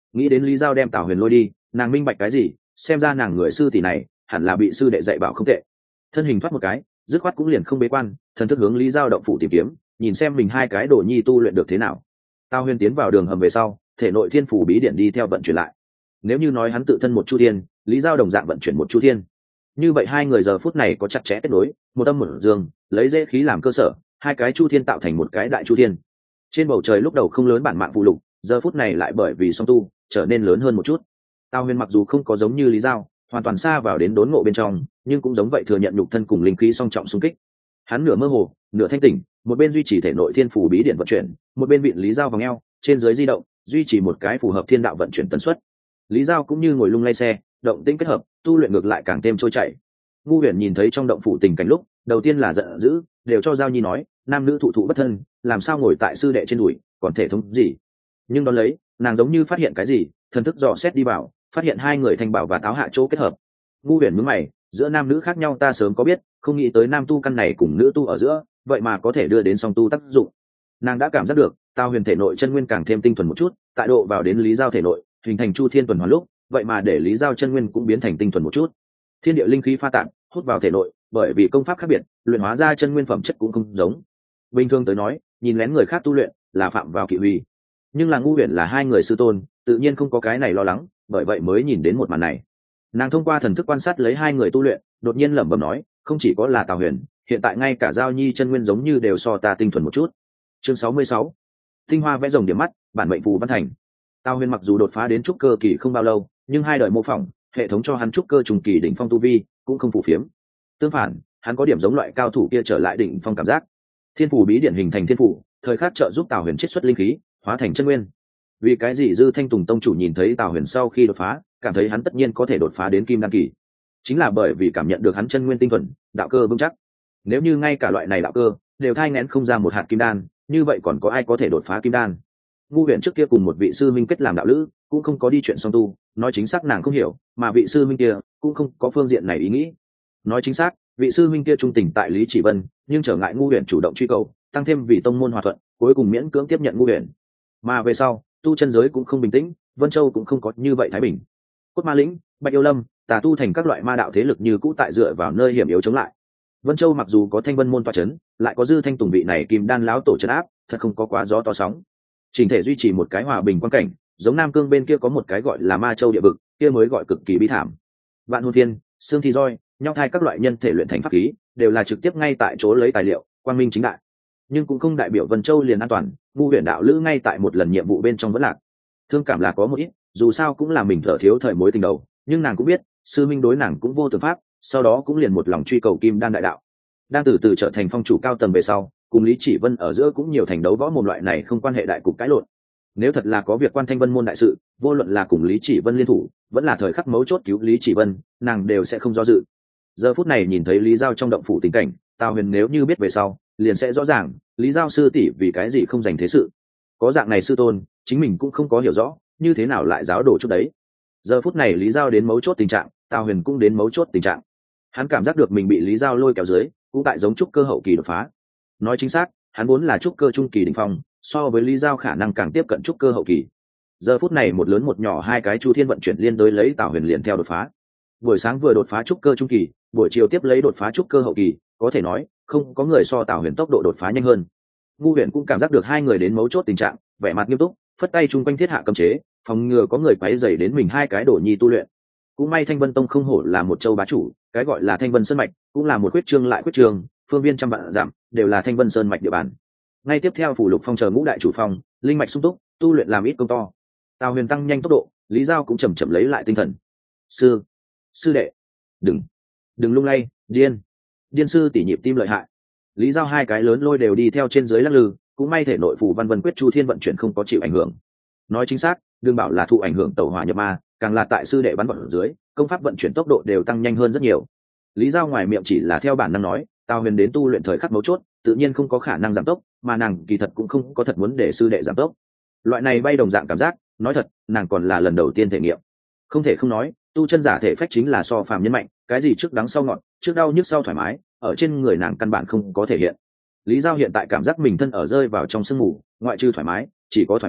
Nghĩ đến lý giao đem Tào Huyền lôi đi, nàng minh bạch cái gì, xem ra nàng người sư tỷ này hẳn là bị sư đệ dạy bảo không tệ. Thân hình thoát một cái, dứt khoát cũng liền không bế quan, thần thức hướng lý giao động phủ tìm kiếm, nhìn xem mình hai cái đồ nhi tu luyện được thế nào. Tào Huyền tiến vào đường hầm về sau, thể nội thiên phủ bí điển đi theo vận chuyển lại. Nếu như nói hắn tự thân một chu thiên, lý giao đồng dạng vận chuyển một chu thiên, như vậy hai người giờ phút này có chặt chẽ kết nối, một âm một dương, lấy dễ khí làm cơ sở, hai cái chu thiên tạo thành một cái đại chu thiên. Trên bầu trời lúc đầu không lớn bản mạng phụ lục, giờ phút này lại bởi vì song tu trở nên lớn hơn một chút. Tào Huyền mặc dù không có giống như lý giao hoàn toàn xa vào đến đốn ngộ bên trong, nhưng cũng giống vậy thừa nhận nhục thân cùng linh khí song trọng xung kích. Hắn nửa mơ hồ nửa thanh tỉnh, một bên duy trì thể nội thiên phủ bí điển vận chuyển, một bên vịn lý giao vòng eo trên dưới di động, duy trì một cái phù hợp thiên đạo vận chuyển tần suất. Lý giao cũng như ngồi lung lay xe, động tĩnh kết hợp, tu luyện ngược lại càng thêm trôi chảy. Ngu Huyền nhìn thấy trong động phủ tình cảnh lúc đầu tiên là giận dữ, đều cho giao nhi nói nam nữ thụ thụ bất thân, làm sao ngồi tại sư đệ trên đùi còn thể thống gì. Nhưng đón lấy nàng giống như phát hiện cái gì, thần thức dò xét đi vào, phát hiện hai người thanh bảo và táo hạ chỗ kết hợp. Ngu Huyền nhướng mày, giữa nam nữ khác nhau ta sớm có biết, không nghĩ tới nam tu căn này cùng nữ tu ở giữa vậy mà có thể đưa đến song tu tác dụng. Nàng đã cảm giác được Tào Huyền thể nội chân nguyên càng thêm tinh thuần một chút, tại độ vào đến lý giao thể nội hình thành chu thiên tuần hoàn lúc, vậy mà để lý giao chân nguyên cũng biến thành tinh thuần một chút. Thiên địa linh khí pha tạp hút vào thể nội, bởi vì công pháp khác biệt, luyện hóa ra chân nguyên phẩm chất cũng không giống. Bình thường tới nói, nhìn lén người khác tu luyện là phạm vào kỵ huy, nhưng là Ngu Huyền là hai người sư tôn, tự nhiên không có cái này lo lắng, bởi vậy mới nhìn đến một màn này. Nàng thông qua thần thức quan sát lấy hai người tu luyện, đột nhiên lẩm bẩm nói, không chỉ có là Tào Huyền, hiện tại ngay cả giao nhi chân nguyên giống như đều so ta tinh thuần một chút. Chương sáu mươi sáu, tinh hoa vẽ rồng điểm mắt, bản mệnh phù văn thành. Tào Huyền mặc dù đột phá đến trúc cơ kỳ không bao lâu, nhưng hai đời mô phỏng hệ thống cho hắn trúc cơ trùng kỳ đỉnh phong tu vi cũng không phù phiếm. Tương phản, hắn có điểm giống loại cao thủ kia trở lại đỉnh phong cảm giác. Thiên phủ bí điển hình thành thiên phủ, thời khắc trợ giúp Tào Huyền chiết xuất linh khí, hóa thành chân nguyên. Vì cái gì Dư Thanh Tùng tông chủ nhìn thấy Tào Huyền sau khi đột phá, cảm thấy hắn tất nhiên có thể đột phá đến kim đan kỳ, chính là bởi vì cảm nhận được hắn chân nguyên tinh thuần, đạo cơ vững chắc. Nếu như ngay cả loại này đạo cơ đều thai nghén không ra một hạt kim đan, như vậy còn có ai có thể đột phá kim đan? Ngu Huyền trước kia cùng một vị sư minh kết làm đạo lữ, cũng không có đi chuyện song tu, nói chính xác nàng không hiểu, mà vị sư minh kia cũng không có phương diện này ý nghĩ. Nói chính xác, vị sư minh kia trung tình tại Lý Chỉ Vân, nhưng trở ngại Ngu Huyền chủ động truy cầu, tăng thêm vì tông môn hòa thuận, cuối cùng miễn cưỡng tiếp nhận Ngu Huyền. Mà về sau, tu chân giới cũng không bình tĩnh, Vân Châu cũng không có như vậy thái bình. Cốt Ma Lĩnh, Bạch Yêu Lâm, tà tu thành các loại ma đạo thế lực như cũ tại dựa vào nơi hiểm yếu chống lại. Vân Châu mặc dù có Thanh Vân môn tọa chấn, lại có Dư Thanh Tùng vị này kim đan lão tổ trấn áp, thật không có quá gió to sóng. Chỉnh thể duy trì một cái hòa bình quan cảnh, giống Nam Cương bên kia có một cái gọi là Ma Châu địa vực, kia mới gọi cực kỳ bi thảm. Vạn Hồn Thiên, Xương Thi Roi, nhau thai các loại nhân thể luyện thành pháp khí, đều là trực tiếp ngay tại chỗ lấy tài liệu, quang minh chính đại. Nhưng cũng không đại biểu Vân Châu liền an toàn, Ngu Huyền đạo lữ ngay tại một lần nhiệm vụ bên trong vẫn lạc. Thương cảm là có một ít, dù sao cũng là mình thở thiếu thời mối tình đầu, nhưng nàng cũng biết, sư minh đối nàng cũng vô tư pháp, sau đó cũng liền một lòng truy cầu kim đan đại đạo. Đang từ từ trở thành phong chủ cao tầng về sau, cùng Lý Chỉ Vân ở giữa cũng nhiều thành đấu võ mồm loại này không quan hệ đại cục cãi lộn. Nếu thật là có việc quan Thanh Vân môn đại sự, vô luận là cùng Lý Chỉ Vân liên thủ, vẫn là thời khắc mấu chốt cứu Lý Chỉ Vân, nàng đều sẽ không do dự. Giờ phút này nhìn thấy Lý Giao trong động phủ tình cảnh, Tào Huyền nếu như biết về sau, liền sẽ rõ ràng, Lý Giao sư tỷ vì cái gì không dành thế sự. Có dạng này sư tôn, chính mình cũng không có hiểu rõ, như thế nào lại giáo đổ chút đấy. Giờ phút này Lý Giao đến mấu chốt tình trạng, Tào Huyền cũng đến mấu chốt tình trạng. Hắn cảm giác được mình bị Lý Giao lôi kéo dưới, cũng tại giống trúc cơ hậu kỳ đột phá. Nói chính xác, hắn vốn là trúc cơ trung kỳ đỉnh phong, so với Lý Giao khả năng càng tiếp cận trúc cơ hậu kỳ. Giờ phút này một lớn một nhỏ hai cái chu thiên vận chuyển liên đối lấy Tào Huyền liền theo đột phá. Buổi sáng vừa đột phá trúc cơ trung kỳ, buổi chiều tiếp lấy đột phá trúc cơ hậu kỳ, có thể nói không có người so Tào Huyền tốc độ đột phá nhanh hơn. Ngu Huyền cũng cảm giác được hai người đến mấu chốt tình trạng, vẻ mặt nghiêm túc, phất tay chung quanh thiết hạ cấm chế, phòng ngừa có người quấy rầy đến mình hai cái đồ nhi tu luyện. Cũng may Thanh Vân Tông không hổ là một châu bá chủ, cái gọi là Thanh Vân Sơn mạch, cũng là một quyết trương lại quyết trương, phương viên trăm vạn dặm đều là Thanh Vân Sơn mạch địa bàn. Ngay tiếp theo phủ lục phong chờ ngũ đại chủ phong, linh mạch sung túc, tu luyện làm ít công to. Tào Huyền tăng nhanh tốc độ, Lý Giao cũng chậm chậm lấy lại tinh thần. Sư, sư đệ, đừng, đừng lung lay, điên, điên sư tỷ nhịp tim lợi hại. Lý Giao hai cái lớn lôi đều đi theo trên dưới lắc lư, cũng may thể nội phủ văn vân quyết chu thiên vận chuyển không có chịu ảnh hưởng. Nói chính xác, đừng bảo là thụ ảnh hưởng tẩu hỏa nhập ma, càng là tại sư đệ bắn vận ở dưới, công pháp vận chuyển tốc độ đều tăng nhanh hơn rất nhiều. Lý Giao ngoài miệng chỉ là theo bản năng nói, Tào Huyền đến tu luyện thời khắc mấu chốt, tự nhiên không có khả năng giảm tốc, mà nàng kỳ thật cũng không có thật muốn để sư đệ giảm tốc. Loại này bay đồng dạng cảm giác, nói thật, nàng còn là lần đầu tiên thể nghiệm. Không thể không nói, tu chân giả thể phách chính là so phàm nhân mạnh, cái gì trước đắng sau ngọt, trước đau nhức sau thoải mái, ở trên người nàng căn bản không có thể hiện. Lý Giao hiện tại cảm giác mình thân ở rơi vào trong sương mù, ngoại trừ thoải mái, chỉ có thoải mái,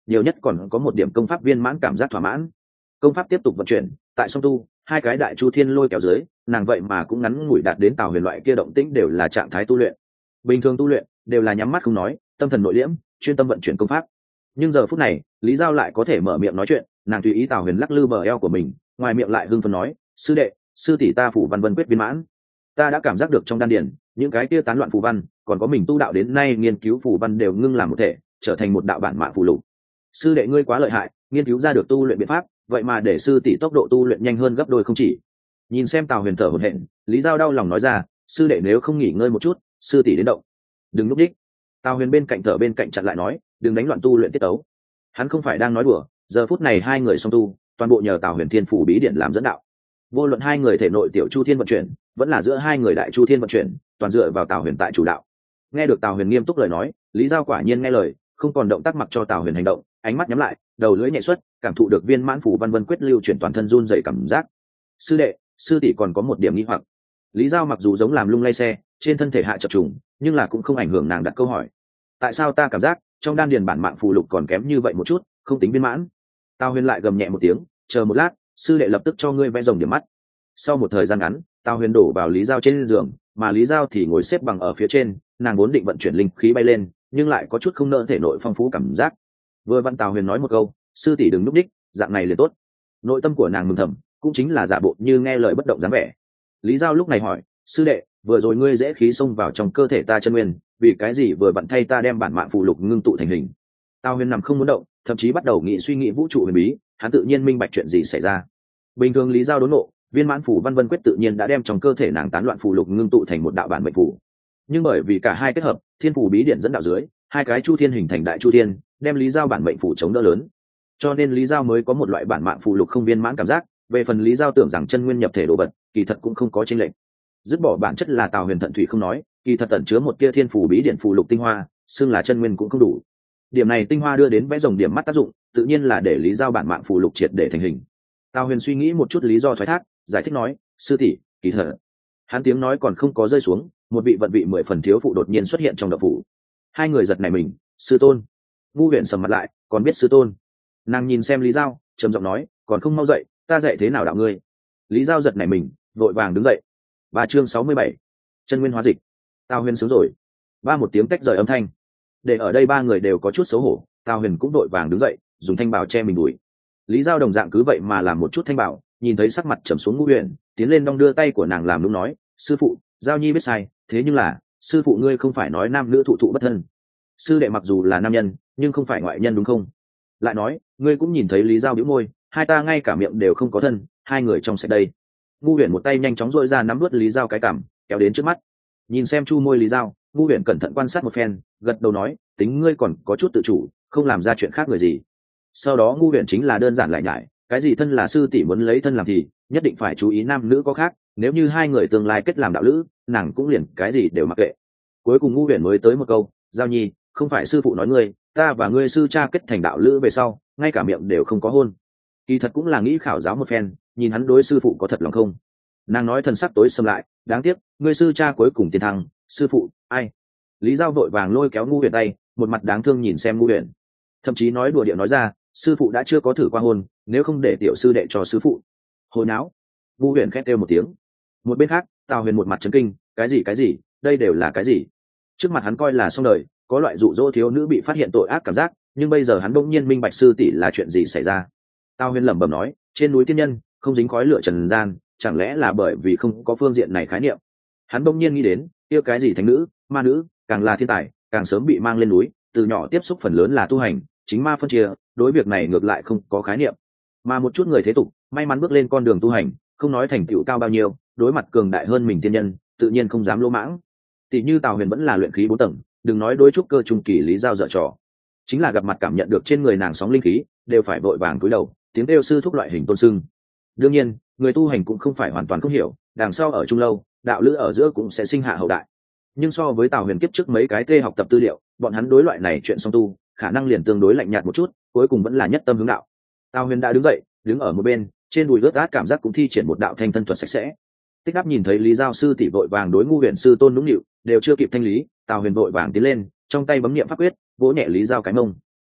nhiều nhất còn có một điểm công pháp viên mãn cảm giác thỏa mãn. Công pháp tiếp tục vận chuyển, tại song tu hai cái đại chu thiên lôi kéo dưới, nàng vậy mà cũng ngắn ngủi đạt đến Tào Huyền loại kia động tĩnh đều là trạng thái tu luyện. Bình thường tu luyện đều là nhắm mắt không nói, tâm thần nội liễm, chuyên tâm vận chuyển công pháp. Nhưng giờ phút này Lý Giao lại có thể mở miệng nói chuyện, nàng tùy ý Tào Huyền lắc lư bờ eo của mình, ngoài miệng lại hưng phấn nói: sư đệ, sư tỷ ta phủ văn vân quyết viên mãn, ta đã cảm giác được trong đan điển những cái kia tán loạn phù văn, còn có mình tu đạo đến nay nghiên cứu phù văn đều ngưng làm một thể, trở thành một đạo bản mạng phù lục. Sư đệ ngươi quá lợi hại, nghiên cứu ra được tu luyện biện pháp, vậy mà để sư tỷ tốc độ tu luyện nhanh hơn gấp đôi không chỉ. Nhìn xem Tào Huyền thở hổn hển, Lý Giao đau lòng nói ra: sư đệ nếu không nghỉ ngơi một chút, sư tỷ đến động. Đừng núp đích. Tào Huyền bên cạnh thở bên cạnh chặn lại nói: đừng đánh loạn tu luyện tiết tấu. Hắn không phải đang nói đùa, giờ phút này hai người song tu, toàn bộ nhờ Tào Huyền thiên phủ bí điển làm dẫn đạo. Vô luận hai người thể nội tiểu chu thiên vận chuyển, vẫn là giữa hai người đại chu thiên vận chuyển, toàn dựa vào Tào Huyền tại chủ đạo. Nghe được Tào Huyền nghiêm túc lời nói, Lý Giao quả nhiên nghe lời, không còn động tác mặc cho Tào Huyền hành động, ánh mắt nhắm lại, đầu lưỡi nhẹ xuất, cảm thụ được viên mãn phủ văn vân quyết lưu chuyển toàn thân run dậy cảm giác. Sư đệ, sư tỷ còn có một điểm nghi hoặc. Lý Giao mặc dù giống làm lung lay xe, trên thân thể hạ chập trùng, nhưng là cũng không ảnh hưởng nàng đặt câu hỏi. Tại sao ta cảm giác trong đan điền bản mạng phù lục còn kém như vậy một chút, không tính viên mãn? Tào Huyền lại gầm nhẹ một tiếng, chờ một lát, sư đệ lập tức cho ngươi vẽ rồng điểm mắt. Sau một thời gian ngắn, Tào Huyền đổ vào Lý Giao trên giường, mà Lý Giao thì ngồi xếp bằng ở phía trên, nàng vốn định vận chuyển linh khí bay lên, nhưng lại có chút không nỡ thể nội phong phú cảm giác. Vừa vặn Tào Huyền nói một câu: sư tỷ đừng núp đích, dạng này liền tốt. Nội tâm của nàng mừng thầm, cũng chính là giả bộ như nghe lời bất động dáng vẻ. Lý Giao lúc này hỏi: sư đệ, vừa rồi ngươi dễ khí xông vào trong cơ thể ta chân nguyên, vì cái gì vừa vặn thay ta đem bản mạng phù lục ngưng tụ thành hình? Tào Huyền nằm không muốn động, thậm chí bắt đầu nghĩ suy nghĩ vũ trụ huyền bí, hắn tự nhiên minh bạch chuyện gì xảy ra. Bình thường Lý Giao đốn nộ, viên mãn phủ văn vân quyết tự nhiên đã đem trong cơ thể nàng tán loạn phù lục ngưng tụ thành một đạo bản mệnh phù. Nhưng bởi vì cả hai kết hợp, thiên phủ bí điển dẫn đạo dưới, hai cái chu thiên hình thành đại chu thiên, đem Lý Giao bản mệnh phù chống đỡ lớn, cho nên Lý Giao mới có một loại bản mạng phù lục không viên mãn cảm giác. Về phần Lý Giao tưởng rằng chân nguyên nhập thể đồ vật, kỳ thật cũng không có chênh lệch. Dứt bỏ bản chất là Tào Huyền thận thủy không nói, kỳ thật tẩn chứa một tia thiên phủ bí điển phù lục tinh hoa, xưng là chân nguyên cũng không đủ. Điểm này tinh hoa đưa đến vẽ rồng điểm mắt tác dụng, tự nhiên là để Lý Giao bản mạng phù lục triệt để thành hình. Tào Huyền suy nghĩ một chút lý do thoái thác, giải thích nói: sư tỷ, kỳ thật. Hắn tiếng nói còn không có rơi xuống, một vị vận vị mười phần thiếu phụ đột nhiên xuất hiện trong động phủ. Hai người giật nảy mình: sư tôn. Ngu Huyền sầm mặt lại, còn biết sư tôn? Nàng nhìn xem Lý Giao, trầm giọng nói: còn không mau dậy, ta dạy thế nào đạo ngươi? Lý Giao giật nảy mình, vội vàng đứng dậy. Và chương sáu mươi bảy, chân nguyên hóa dịch. Tào Huyền sướng rồi. Ba một tiếng tách rời âm thanh. Để ở đây ba người đều có chút xấu hổ, Tào Huyền cũng vội vàng đứng dậy, dùng thanh bảo che mình đuổi. Lý Giao đồng dạng cứ vậy mà làm một chút thanh bảo, nhìn thấy sắc mặt trầm xuống Ngu Huyền, tiến lên đong đưa tay của nàng làm đúng nói: sư phụ, Giao nhi biết sai, thế nhưng là sư phụ ngươi không phải nói nam nữ thụ thụ bất thân. Sư đệ mặc dù là nam nhân, nhưng không phải ngoại nhân đúng không? Lại nói, ngươi cũng nhìn thấy Lý Giao bĩu môi, hai ta ngay cả miệng đều không có thân, hai người trong sạch đây. Ngu Huyền một tay nhanh chóng dội ra nắm vớt Lý Giao cái cằm, kéo đến trước mắt. Nhìn xem chu môi Lý Giao, Ngu Huyền cẩn thận quan sát một phen, gật đầu nói: tính ngươi còn có chút tự chủ, không làm ra chuyện khác người gì. Sau đó Ngu Huyền chính là đơn giản lại nhải, cái gì thân là sư tỷ muốn lấy thân làm thì nhất định phải chú ý nam nữ có khác, nếu như hai người tương lai kết làm đạo lữ, nàng cũng liền cái gì đều mặc kệ. Cuối cùng Ngu Huyền mới tới một câu: Giao nhi, không phải sư phụ nói ngươi, ta và ngươi sư cha kết thành đạo lữ về sau, ngay cả miệng đều không có hôn. Kỳ thật cũng là nghĩ khảo giáo một phen, nhìn hắn đối sư phụ có thật lòng không. Nàng nói thần sắc tối xâm lại: đáng tiếc, ngươi sư cha cuối cùng tiến thăng, sư phụ ai? Lý Giao vội vàng lôi kéo Ngu Huyền tay, một mặt đáng thương nhìn xem Ngu Huyền, thậm chí nói đùa điệu nói ra: sư phụ đã chưa có thử qua hôn, nếu không để tiểu sư đệ cho sư phụ. Hồi não. Ngu Huyền khét kêu một tiếng. Một bên khác, Tào Huyền một mặt chấn kinh: cái gì cái gì, đây đều là cái gì? Trước mặt hắn coi là xong đời, có loại dụ dỗ thiếu nữ bị phát hiện tội ác cảm giác, nhưng bây giờ hắn bỗng nhiên minh bạch sư tỷ là chuyện gì xảy ra. Tào Huyền lẩm bẩm nói: trên núi tiên nhân không dính khói lửa trần gian, chẳng lẽ là bởi vì không có phương diện này khái niệm? Hắn bỗng nhiên nghĩ đến, yêu cái gì thánh nữ, ma nữ, càng là thiên tài, càng sớm bị mang lên núi, từ nhỏ tiếp xúc phần lớn là tu hành, chính ma phân chia, đối việc này ngược lại không có khái niệm. Mà một chút người thế tục, may mắn bước lên con đường tu hành, không nói thành tựu cao bao nhiêu, đối mặt cường đại hơn mình tiên nhân, tự nhiên không dám lỗ mãng. Tỷ như Tào Huyền vẫn là luyện khí bốn tầng, đừng nói đối trúc cơ trung kỳ Lý Giao dở trò, chính là gặp mặt cảm nhận được trên người nàng sóng linh khí, đều phải vội vàng cúi đầu, tiếng kêu sư thúc loại hình tôn sưng. Đương nhiên, người tu hành cũng không phải hoàn toàn không hiểu, đằng sau ở trung lâu, đạo lữ ở giữa cũng sẽ sinh hạ hậu đại. Nhưng so với Tào Huyền kiếp trước mấy cái tê học tập tư liệu, bọn hắn đối loại này chuyện song tu, khả năng liền tương đối lạnh nhạt một chút, cuối cùng vẫn là nhất tâm hướng đạo. Tào Huyền đã đứng dậy, đứng ở một bên, trên đùi lướt át cảm giác cũng thi triển một đạo thanh thân thuật sạch sẽ. Tích Đáp nhìn thấy Lý Giao sư tỷ vội vàng đối Ngu Huyền sư tôn nũng nịu, đều chưa kịp thanh lý, Tào Huyền vội vàng tiến lên, trong tay bấm niệm pháp quyết, vỗ nhẹ Lý Giao cái mông.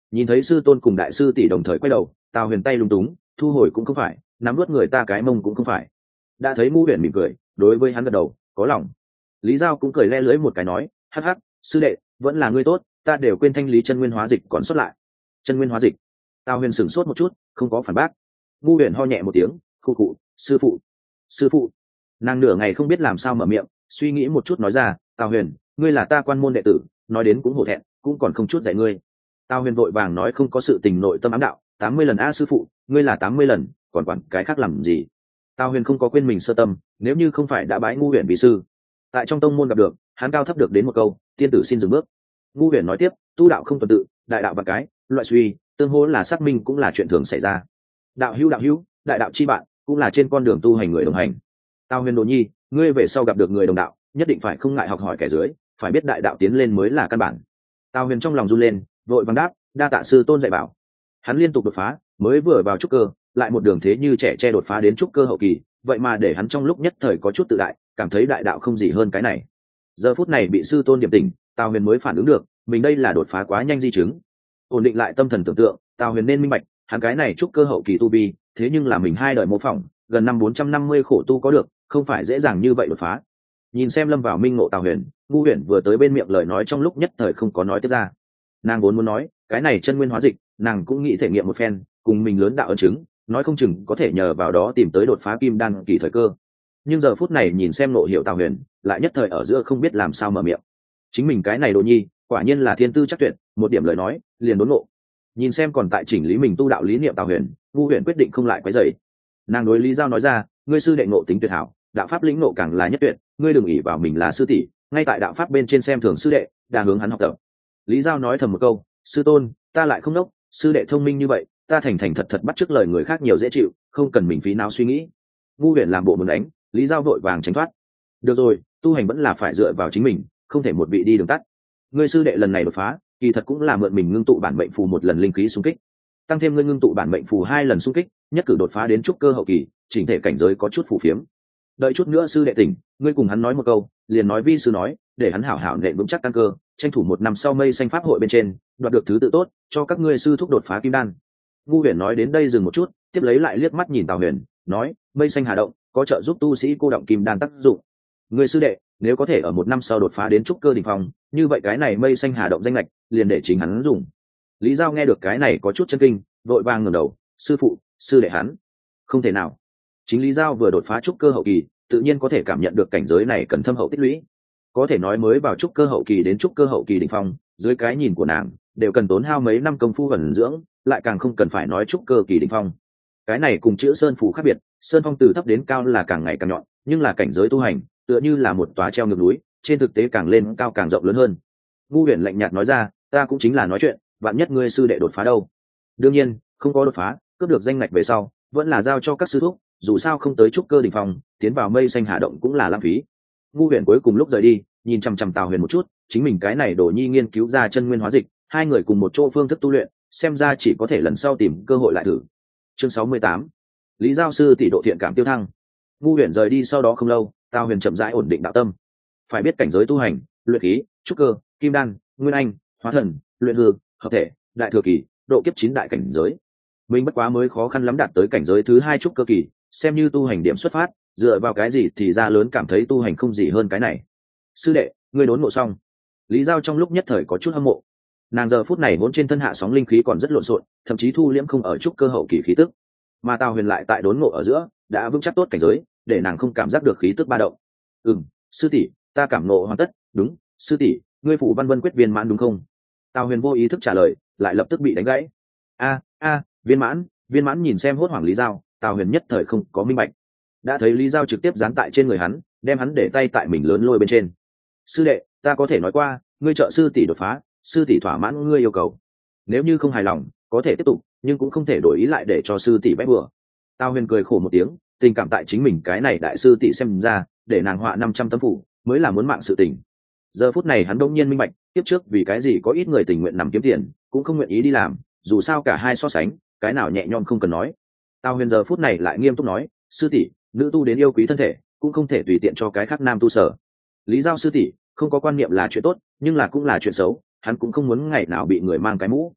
Nhìn thấy sư tôn cùng đại sư tỷ đồng thời quay đầu, Tào Huyền tay lúng túng, thu hồi cũng không phải, nắm nuốt người ta cái mông cũng không phải. Đã thấy Ngũ Huyền mỉm cười, đối với hắn gật đầu, có lòng. Lý Giao cũng cười le lưỡi một cái nói, hắc hắc, sư đệ, vẫn là ngươi tốt, ta đều quên thanh lý chân nguyên hóa dịch còn xuất lại. Chân nguyên hóa dịch. Tào Huyền sửng sốt một chút, không có phản bác. Ngũ Huyền ho nhẹ một tiếng, khu cụ, sư phụ, sư phụ. Nàng nửa ngày không biết làm sao mở miệng, suy nghĩ một chút nói ra, Tào Huyền, ngươi là ta quan môn đệ tử, nói đến cũng hổ thẹn, cũng còn không chút dạy ngươi. Tào Huyền vội vàng nói không có sự tình nội tâm ám đạo, tám mươi lần a sư phụ, ngươi là tám mươi lần, còn quản cái khác làm gì? Tào Huyền không có quên mình sơ tâm, nếu như không phải đã bái Ngũ Huyền vì sư, tại trong tông môn gặp được, hắn cao thấp được đến một câu, tiên tử xin dừng bước. Ngũ Huyền nói tiếp, tu đạo không tuần tự, đại đạo và cái, loại suy, tương hỗ là xác minh cũng là chuyện thường xảy ra. Đạo hữu đạo hữu, đại đạo chi bạn, cũng là trên con đường tu hành người đồng hành. Tào Huyền Đồ Nhi, ngươi về sau gặp được người đồng đạo, nhất định phải không ngại học hỏi kẻ dưới, phải biết đại đạo tiến lên mới là căn bản. Tào Huyền trong lòng run lên, vội vàng đáp, đa tạ sư tôn dạy bảo. Hắn liên tục đột phá, mới vừa vào trúc cơ, lại một đường thế như trẻ tre đột phá đến trúc cơ hậu kỳ, vậy mà để hắn trong lúc nhất thời có chút tự đại, cảm thấy đại đạo không gì hơn cái này. Giờ phút này bị sư tôn điểm tỉnh, Tào Huyền mới phản ứng được, mình đây là đột phá quá nhanh di chứng. Ổn định lại tâm thần tưởng tượng, Tào Huyền nên minh bạch, hắn cái này trúc cơ hậu kỳ tu vi, thế nhưng là mình hai đời mô phỏng, gần năm bốn trăm năm mươi khổ tu có được, không phải dễ dàng như vậy đột phá. Nhìn xem lâm vào minh ngộ Tào Huyền, Ngũ Huyền vừa tới bên miệng lời nói trong lúc nhất thời không có nói tiếp ra. Nàng vốn muốn nói, cái này chân nguyên hóa dịch, nàng cũng nghĩ thể nghiệm một phen, cùng mình lớn đạo ấn chứng, nói không chừng có thể nhờ vào đó tìm tới đột phá kim đan kỳ thời cơ. Nhưng giờ phút này nhìn xem nộ hiệu Tào Huyền, lại nhất thời ở giữa không biết làm sao mở miệng. Chính mình cái này đồ nhi, quả nhiên là thiên tư chắc tuyệt, một điểm lời nói, liền đốn ngộ. Nhìn xem còn tại chỉnh lý mình tu đạo lý niệm Tào Huyền, Ngũ Huyền quyết định không lại quấy rầy. Nàng đối Lý Giao nói ra, ngươi sư đệ ngộ tính tuyệt hảo, đạo pháp lĩnh ngộ càng là nhất tuyệt, ngươi đừng ỷ vào mình là sư tỷ, ngay tại đạo pháp bên trên xem thường sư đệ, đang hướng hắn học tập. Lý Giao nói thầm một câu, sư tôn, ta lại không nốc, sư đệ thông minh như vậy, ta thành thành thật thật bắt chước lời người khác nhiều dễ chịu, không cần mình phí não suy nghĩ. Ngũ Huyền làm bộ muốn đánh, Lý Giao vội vàng tránh thoát. Được rồi, tu hành vẫn là phải dựa vào chính mình, không thể một vị đi đường tắt. Ngươi sư đệ lần này đột phá, kỳ thật cũng là mượn mình ngưng tụ bản mệnh phù một lần linh khí xung kích, tăng thêm ngươi ngưng tụ bản mệnh phù hai lần xung kích, nhất cử đột phá đến trúc cơ hậu kỳ, chỉnh thể cảnh giới có chút phù phiếm. Đợi chút nữa sư đệ tỉnh, ngươi cùng hắn nói một câu, liền nói vi sư nói, để hắn hảo hảo nện vững chắc căn cơ, tranh thủ một năm sau mây xanh pháp hội bên trên, đoạt được thứ tự tốt, cho các ngươi sư thúc đột phá kim đan. Ngũ Huyền nói đến đây dừng một chút, tiếp lấy lại liếc mắt nhìn Tào Huyền, nói, mây xanh hà động có trợ giúp tu sĩ cô động kim đan tác dụng. Ngươi sư đệ, nếu có thể ở một năm sau đột phá đến trúc cơ đỉnh phong, như vậy cái này mây xanh hà động danh lệch, liền để chính hắn dùng. Lý Giao nghe được cái này có chút chân kinh, vội vàng ngẩng đầu, sư phụ, sư đệ hắn, không thể nào. Chính Lý Giao vừa đột phá trúc cơ hậu kỳ, tự nhiên có thể cảm nhận được cảnh giới này cần thâm hậu tích lũy. Có thể nói mới vào trúc cơ hậu kỳ đến trúc cơ hậu kỳ đỉnh phong, dưới cái nhìn của nàng, đều cần tốn hao mấy năm công phu ẩn dưỡng, lại càng không cần phải nói trúc cơ kỳ đỉnh phong. Cái này cùng chữ sơn phù khác biệt, sơn phong từ thấp đến cao là càng ngày càng nhọn, nhưng là cảnh giới tu hành, tựa như là một tòa treo ngược núi, trên thực tế càng lên cao càng rộng lớn hơn. Ngũ Huyền lạnh nhạt nói ra, ta cũng chính là nói chuyện, vạn nhất ngươi sư đệ đột phá đâu. Đương nhiên, không có đột phá, cướp được danh ngạch về sau, vẫn là giao cho các sư thúc, dù sao không tới trúc cơ đỉnh phong, tiến vào mây xanh hà động cũng là lãng phí. Ngũ Huyền cuối cùng lúc rời đi, nhìn chằm chằm Tào Huyền một chút, chính mình cái này đồ nhi nghiên cứu ra chân nguyên hóa dịch, hai người cùng một chỗ phương thức tu luyện, xem ra chỉ có thể lần sau tìm cơ hội lại thử. Chương sáu mươi tám, Lý Giao sư tỷ độ thiện cảm tiêu thăng. Ngũ Huyền rời đi sau đó không lâu, Tào Huyền chậm rãi ổn định đạo tâm. Phải biết cảnh giới tu hành, luyện khí, trúc cơ, kim đan, nguyên anh, hóa thần, luyện hư, hợp thể, đại thừa kỳ, độ kiếp chín đại cảnh giới. Mình bất quá mới khó khăn lắm đạt tới cảnh giới thứ hai trúc cơ kỳ, xem như tu hành điểm xuất phát, dựa vào cái gì thì ra lớn cảm thấy tu hành không gì hơn cái này. Sư đệ, ngươi đốn ngộ xong. Lý Giao trong lúc nhất thời có chút hâm mộ. Nàng giờ phút này vốn trên thân hạ sóng linh khí còn rất lộn xộn, thậm chí thu liễm không ở trúc cơ hậu kỳ khí tức, mà Tào Huyền lại tại đốn ngộ ở giữa đã vững chắc tốt cảnh giới, để nàng không cảm giác được khí tức ba động. Ừm, sư tỷ, ta cảm ngộ hoàn tất. Đúng, sư tỷ, ngươi phủ văn vân quyết viên mãn đúng không? Tào Huyền vô ý thức trả lời, lại lập tức bị đánh gãy. A a, viên mãn, viên mãn. Nhìn xem hốt hoảng Lý Giao, Tào Huyền nhất thời không có minh bạch. Đã thấy Lý Giao trực tiếp dán tại trên người hắn, đem hắn để tay tại mình lớn lôi bên trên. Sư đệ, ta có thể nói qua, ngươi trợ sư tỷ đột phá, sư tỷ thỏa mãn ngươi yêu cầu. Nếu như không hài lòng, có thể tiếp tục, nhưng cũng không thể đổi ý lại để cho sư tỷ bách bừa. Tào Huyền cười khổ một tiếng, tình cảm tại chính mình cái này đại sư tỷ xem ra, để nàng họa năm trăm tấm phủ, mới là muốn mạng sự tình. Giờ phút này hắn đông nhiên minh bạch, tiếp trước vì cái gì có ít người tình nguyện nằm kiếm tiền, cũng không nguyện ý đi làm, dù sao cả hai so sánh, cái nào nhẹ nhõm không cần nói. Tào Huyền giờ phút này lại nghiêm túc nói, sư tỷ, nữ tu đến yêu quý thân thể, cũng không thể tùy tiện cho cái khác nam tu sở. Lý Giao sư tỷ, không có quan niệm là chuyện tốt, nhưng là cũng là chuyện xấu, hắn cũng không muốn ngày nào bị người mang cái mũ.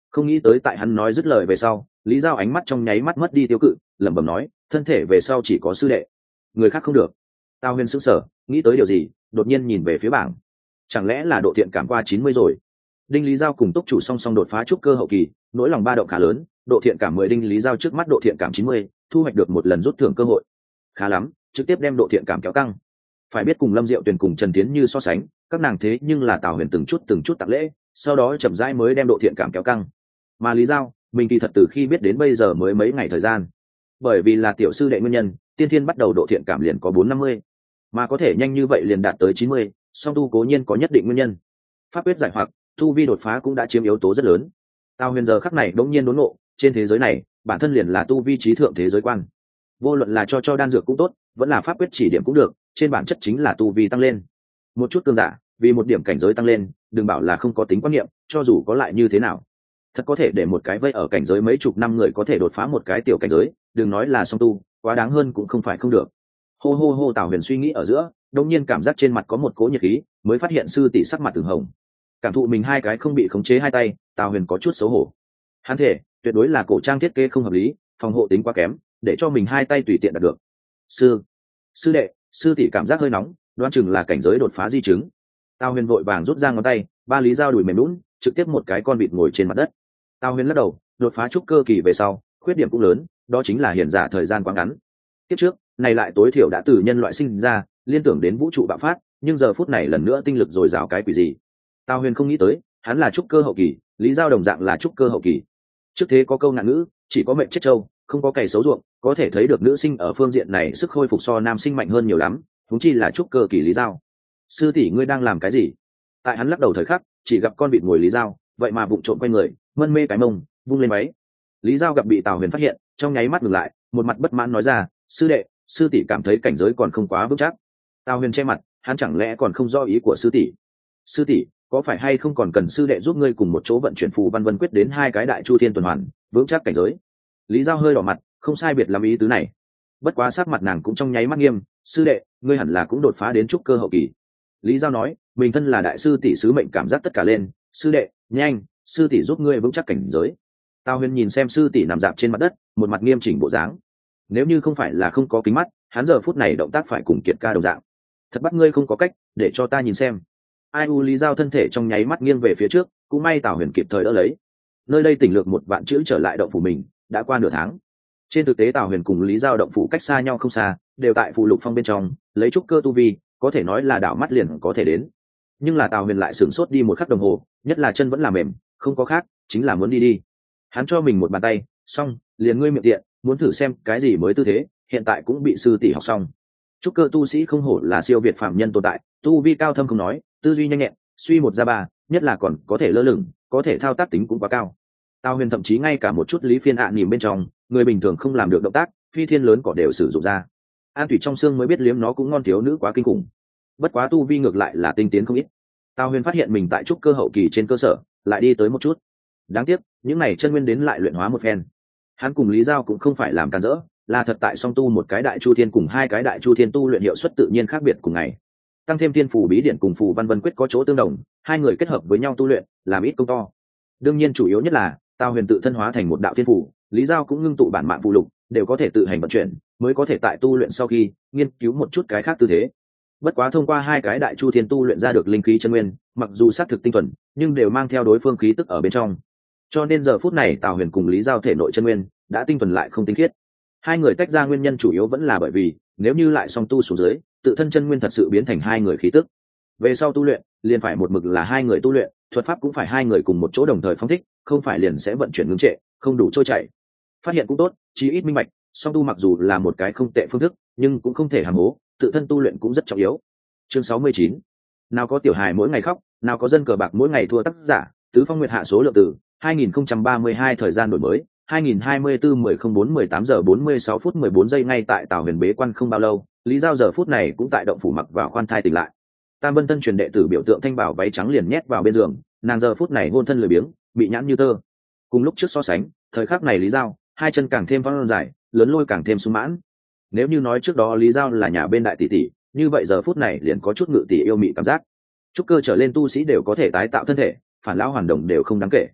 Không nghĩ tới tại hắn nói dứt lời về sau, Lý Giao ánh mắt trong nháy mắt mất đi tiêu cự, lẩm bẩm nói, thân thể về sau chỉ có sư đệ, người khác không được. Tào Huyền sững sờ, nghĩ tới điều gì, đột nhiên nhìn về phía bảng. Chẳng lẽ là độ thiện cảm qua chín mươi rồi? Đinh Lý Giao cùng Túc Chủ song song đột phá trúc cơ hậu kỳ, nỗi lòng ba động khá lớn, độ thiện cảm mười Đinh Lý Giao trước mắt độ thiện cảm chín mươi, thu hoạch được một lần rút thưởng cơ hội. Khá lắm, trực tiếp đem độ thiện cảm kéo căng. Phải biết cùng Lâm Diệu Tuyền cùng Trần Tiến Như so sánh, các nàng thế nhưng là Tào Huyền từng chút từng chút tặng lễ, sau đó chậm rãi mới đem độ thiện cảm kéo căng. Mà Lý Giao, mình kỳ thật từ khi biết đến bây giờ mới mấy ngày thời gian. Bởi vì là tiểu sư đệ nguyên nhân, tiên thiên bắt đầu độ thiện cảm liền có bốn năm mươi, mà có thể nhanh như vậy liền đạt tới chín mươi, song tu cố nhiên có nhất định nguyên nhân. Pháp quyết giải hoặc, tu vi đột phá cũng đã chiếm yếu tố rất lớn. Tào Huyền giờ khắc này đống nhiên đốn ngộ, trên thế giới này, bản thân liền là tu vi trí thượng thế giới quan. Vô luận là cho cho đan dược cũng tốt, vẫn là pháp quyết chỉ điểm cũng được, trên bản chất chính là tu vi tăng lên. Một chút cương giả, vì một điểm cảnh giới tăng lên, đừng bảo là không có tính quan niệm, cho dù có lại như thế nào. Thật có thể để một cái vây ở cảnh giới mấy chục năm người có thể đột phá một cái tiểu cảnh giới, đừng nói là song tu, quá đáng hơn cũng không phải không được. Hô hô hô, Tào Huyền suy nghĩ ở giữa, đột nhiên cảm giác trên mặt có một cỗ nhiệt khí, mới phát hiện sư tỷ sắc mặt từng hồng. Cảm thụ mình hai cái không bị khống chế hai tay, Tào Huyền có chút xấu hổ. Hắn thể, tuyệt đối là cổ trang thiết kế không hợp lý, phòng hộ tính quá kém, để cho mình hai tay tùy tiện đạt được. Sư, sư đệ, sư tỷ cảm giác hơi nóng, đoán chừng là cảnh giới đột phá di chứng. Tào Huyền vội vàng rút ra ngón tay, ba Lý Giao đùi mềm lún, trực tiếp một cái con vịt ngồi trên mặt đất. Tào Huyền lắc đầu, đột phá trúc cơ kỳ về sau, khuyết điểm cũng lớn, đó chính là hiển giả thời gian quá ngắn. Tiếp trước, này lại tối thiểu đã từ nhân loại sinh ra, liên tưởng đến vũ trụ bạo phát, nhưng giờ phút này lần nữa tinh lực dồi dào cái quỷ gì? Tào Huyền không nghĩ tới, hắn là trúc cơ hậu kỳ, Lý Giao đồng dạng là trúc cơ hậu kỳ. Trước thế có câu ngạn ngữ, chỉ có mệnh chết trâu, không có cày xấu ruộng, có thể thấy được nữ sinh ở phương diện này sức khôi phục so nam sinh mạnh hơn nhiều lắm, huống chi là trúc cơ kỳ Lý Giao. Sư tỷ ngươi đang làm cái gì? Tại hắn lắc đầu thời khắc, chỉ gặp con vịt ngồi Lý Giao, vậy mà vụng trộm quay người, mân mê cái mông, vung lên máy. Lý Giao gặp bị Tào Huyền phát hiện, trong nháy mắt ngừng lại, một mặt bất mãn nói ra, sư đệ, sư tỷ cảm thấy cảnh giới còn không quá vững chắc. Tào Huyền che mặt, hắn chẳng lẽ còn không rõ ý của sư tỷ? Sư tỷ, có phải hay không còn cần sư đệ giúp ngươi cùng một chỗ vận chuyển phù văn vân quyết đến hai cái đại chu thiên tuần hoàn, vững chắc cảnh giới? Lý Giao hơi đỏ mặt, không sai biệt làm ý tứ này. Bất quá sắc mặt nàng cũng trong nháy mắt nghiêm, sư đệ, ngươi hẳn là cũng đột phá đến trúc cơ hậu kỳ. Lý Giao nói, mình thân là đại sư tỷ sứ mệnh cảm giác tất cả lên, sư đệ, nhanh, sư tỷ giúp ngươi vững chắc cảnh giới. Tào Huyền nhìn xem sư tỷ nằm dạp trên mặt đất, một mặt nghiêm chỉnh bộ dáng. Nếu như không phải là không có kính mắt, hắn giờ phút này động tác phải cùng Kiệt ca đồng dạng. Thật bắt ngươi không có cách, để cho ta nhìn xem. Ai u, Lý Giao thân thể trong nháy mắt nghiêng về phía trước, cũng may Tào Huyền kịp thời đỡ lấy. Nơi đây tỉnh lược một vạn chữ trở lại động phủ mình, đã qua nửa tháng. Trên thực tế Tào Huyền cùng Lý Giao động phủ cách xa nhau không xa, đều tại phù lục phong bên trong, lấy trúc cơ tu vi, có thể nói là đảo mắt liền có thể đến. Nhưng là Tào Huyền lại sửng sốt đi một khắc đồng hồ, nhất là chân vẫn là mềm, không có khác, chính là muốn đi đi. Hắn cho mình một bàn tay, xong, liền ngươi miệng tiện, muốn thử xem cái gì mới tư thế, hiện tại cũng bị sư tỷ học xong. Trúc cơ tu sĩ không hổ là siêu việt phàm nhân tồn tại, tu vi cao thâm không nói, tư duy nhanh nhẹn, suy một ra ba, nhất là còn có thể lơ lửng, có thể thao tác tính cũng quá cao. Tào Huyền thậm chí ngay cả một chút lý phiên ạ à nhìn bên trong, người bình thường không làm được động tác, phi thiên lớn cỏ đều sử dụng ra. An Thủy trong xương mới biết liếm nó cũng ngon, thiếu nữ quá kinh khủng. Bất quá tu vi ngược lại là tinh tiến không ít. Tào Huyền phát hiện mình tại trúc cơ hậu kỳ trên cơ sở, lại đi tới một chút. Đáng tiếc, những này chân nguyên đến lại luyện hóa một phen. Hắn cùng Lý Giao cũng không phải làm càn rỡ, là thật tại song tu một cái đại chu thiên cùng hai cái đại chu thiên tu luyện hiệu suất tự nhiên khác biệt cùng ngày. Tăng thêm thiên phù bí điển cùng phù văn vân quyết có chỗ tương đồng, hai người kết hợp với nhau tu luyện, làm ít công to. Đương nhiên chủ yếu nhất là Tào Huyền tự thân hóa thành một đạo thiên phù, Lý Giao cũng ngưng tụ bản mạng phù lục, đều có thể tự hành vận chuyển, mới có thể tại tu luyện sau khi nghiên cứu một chút cái khác tư thế. Bất quá thông qua hai cái đại chu thiên tu luyện ra được linh khí chân nguyên, mặc dù xác thực tinh thuần, nhưng đều mang theo đối phương khí tức ở bên trong. Cho nên giờ phút này Tào Huyền cùng Lý Giao thể nội chân nguyên đã tinh thuần lại không tinh khiết. Hai người tách ra nguyên nhân chủ yếu vẫn là bởi vì nếu như lại song tu xuống dưới, tự thân chân nguyên thật sự biến thành hai người khí tức. Về sau tu luyện, liền phải một mực là hai người tu luyện, thuật pháp cũng phải hai người cùng một chỗ đồng thời phóng thích, không phải liền sẽ vận chuyển ngưng trệ, không đủ trôi chảy. Phát hiện cũng tốt, chí ít minh bạch, song tu mặc dù là một cái không tệ phương thức, nhưng cũng không thể hàm hố, tự thân tu luyện cũng rất trọng yếu. Chương sáu mươi chín. Nào có tiểu hài mỗi ngày khóc, nào có dân cờ bạc mỗi ngày thua, tác giả Tứ Phong Nguyệt hạ số lượng từ hai nghìn không trăm ba mươi hai, thời gian đổi mới hai nghìn hai mươi tư mười không bốn mười tám giờ bốn mươi sáu phút mười bốn giây. Ngay tại Tào Huyền bế quan không bao lâu, Lý Giao giờ phút này cũng tại động phủ mặc vào khoan thai tỉnh lại. Tam Vân Tân truyền đệ tử biểu tượng thanh bảo váy trắng liền nhét vào bên giường, nàng giờ phút này ngôn thân lười biếng, bị nhãn như tơ. Cùng lúc trước so sánh, thời khắc này Lý Giao hai chân càng thêm vững dài, lớn lôi càng thêm sung mãn. Nếu như nói trước đó Lý Giao là nhà bên đại tỷ tỷ, như vậy giờ phút này liền có chút ngự tỷ yêu mị cảm giác. Trúc cơ trở lên tu sĩ đều có thể tái tạo thân thể, phản lão hoàn đồng đều không đáng kể.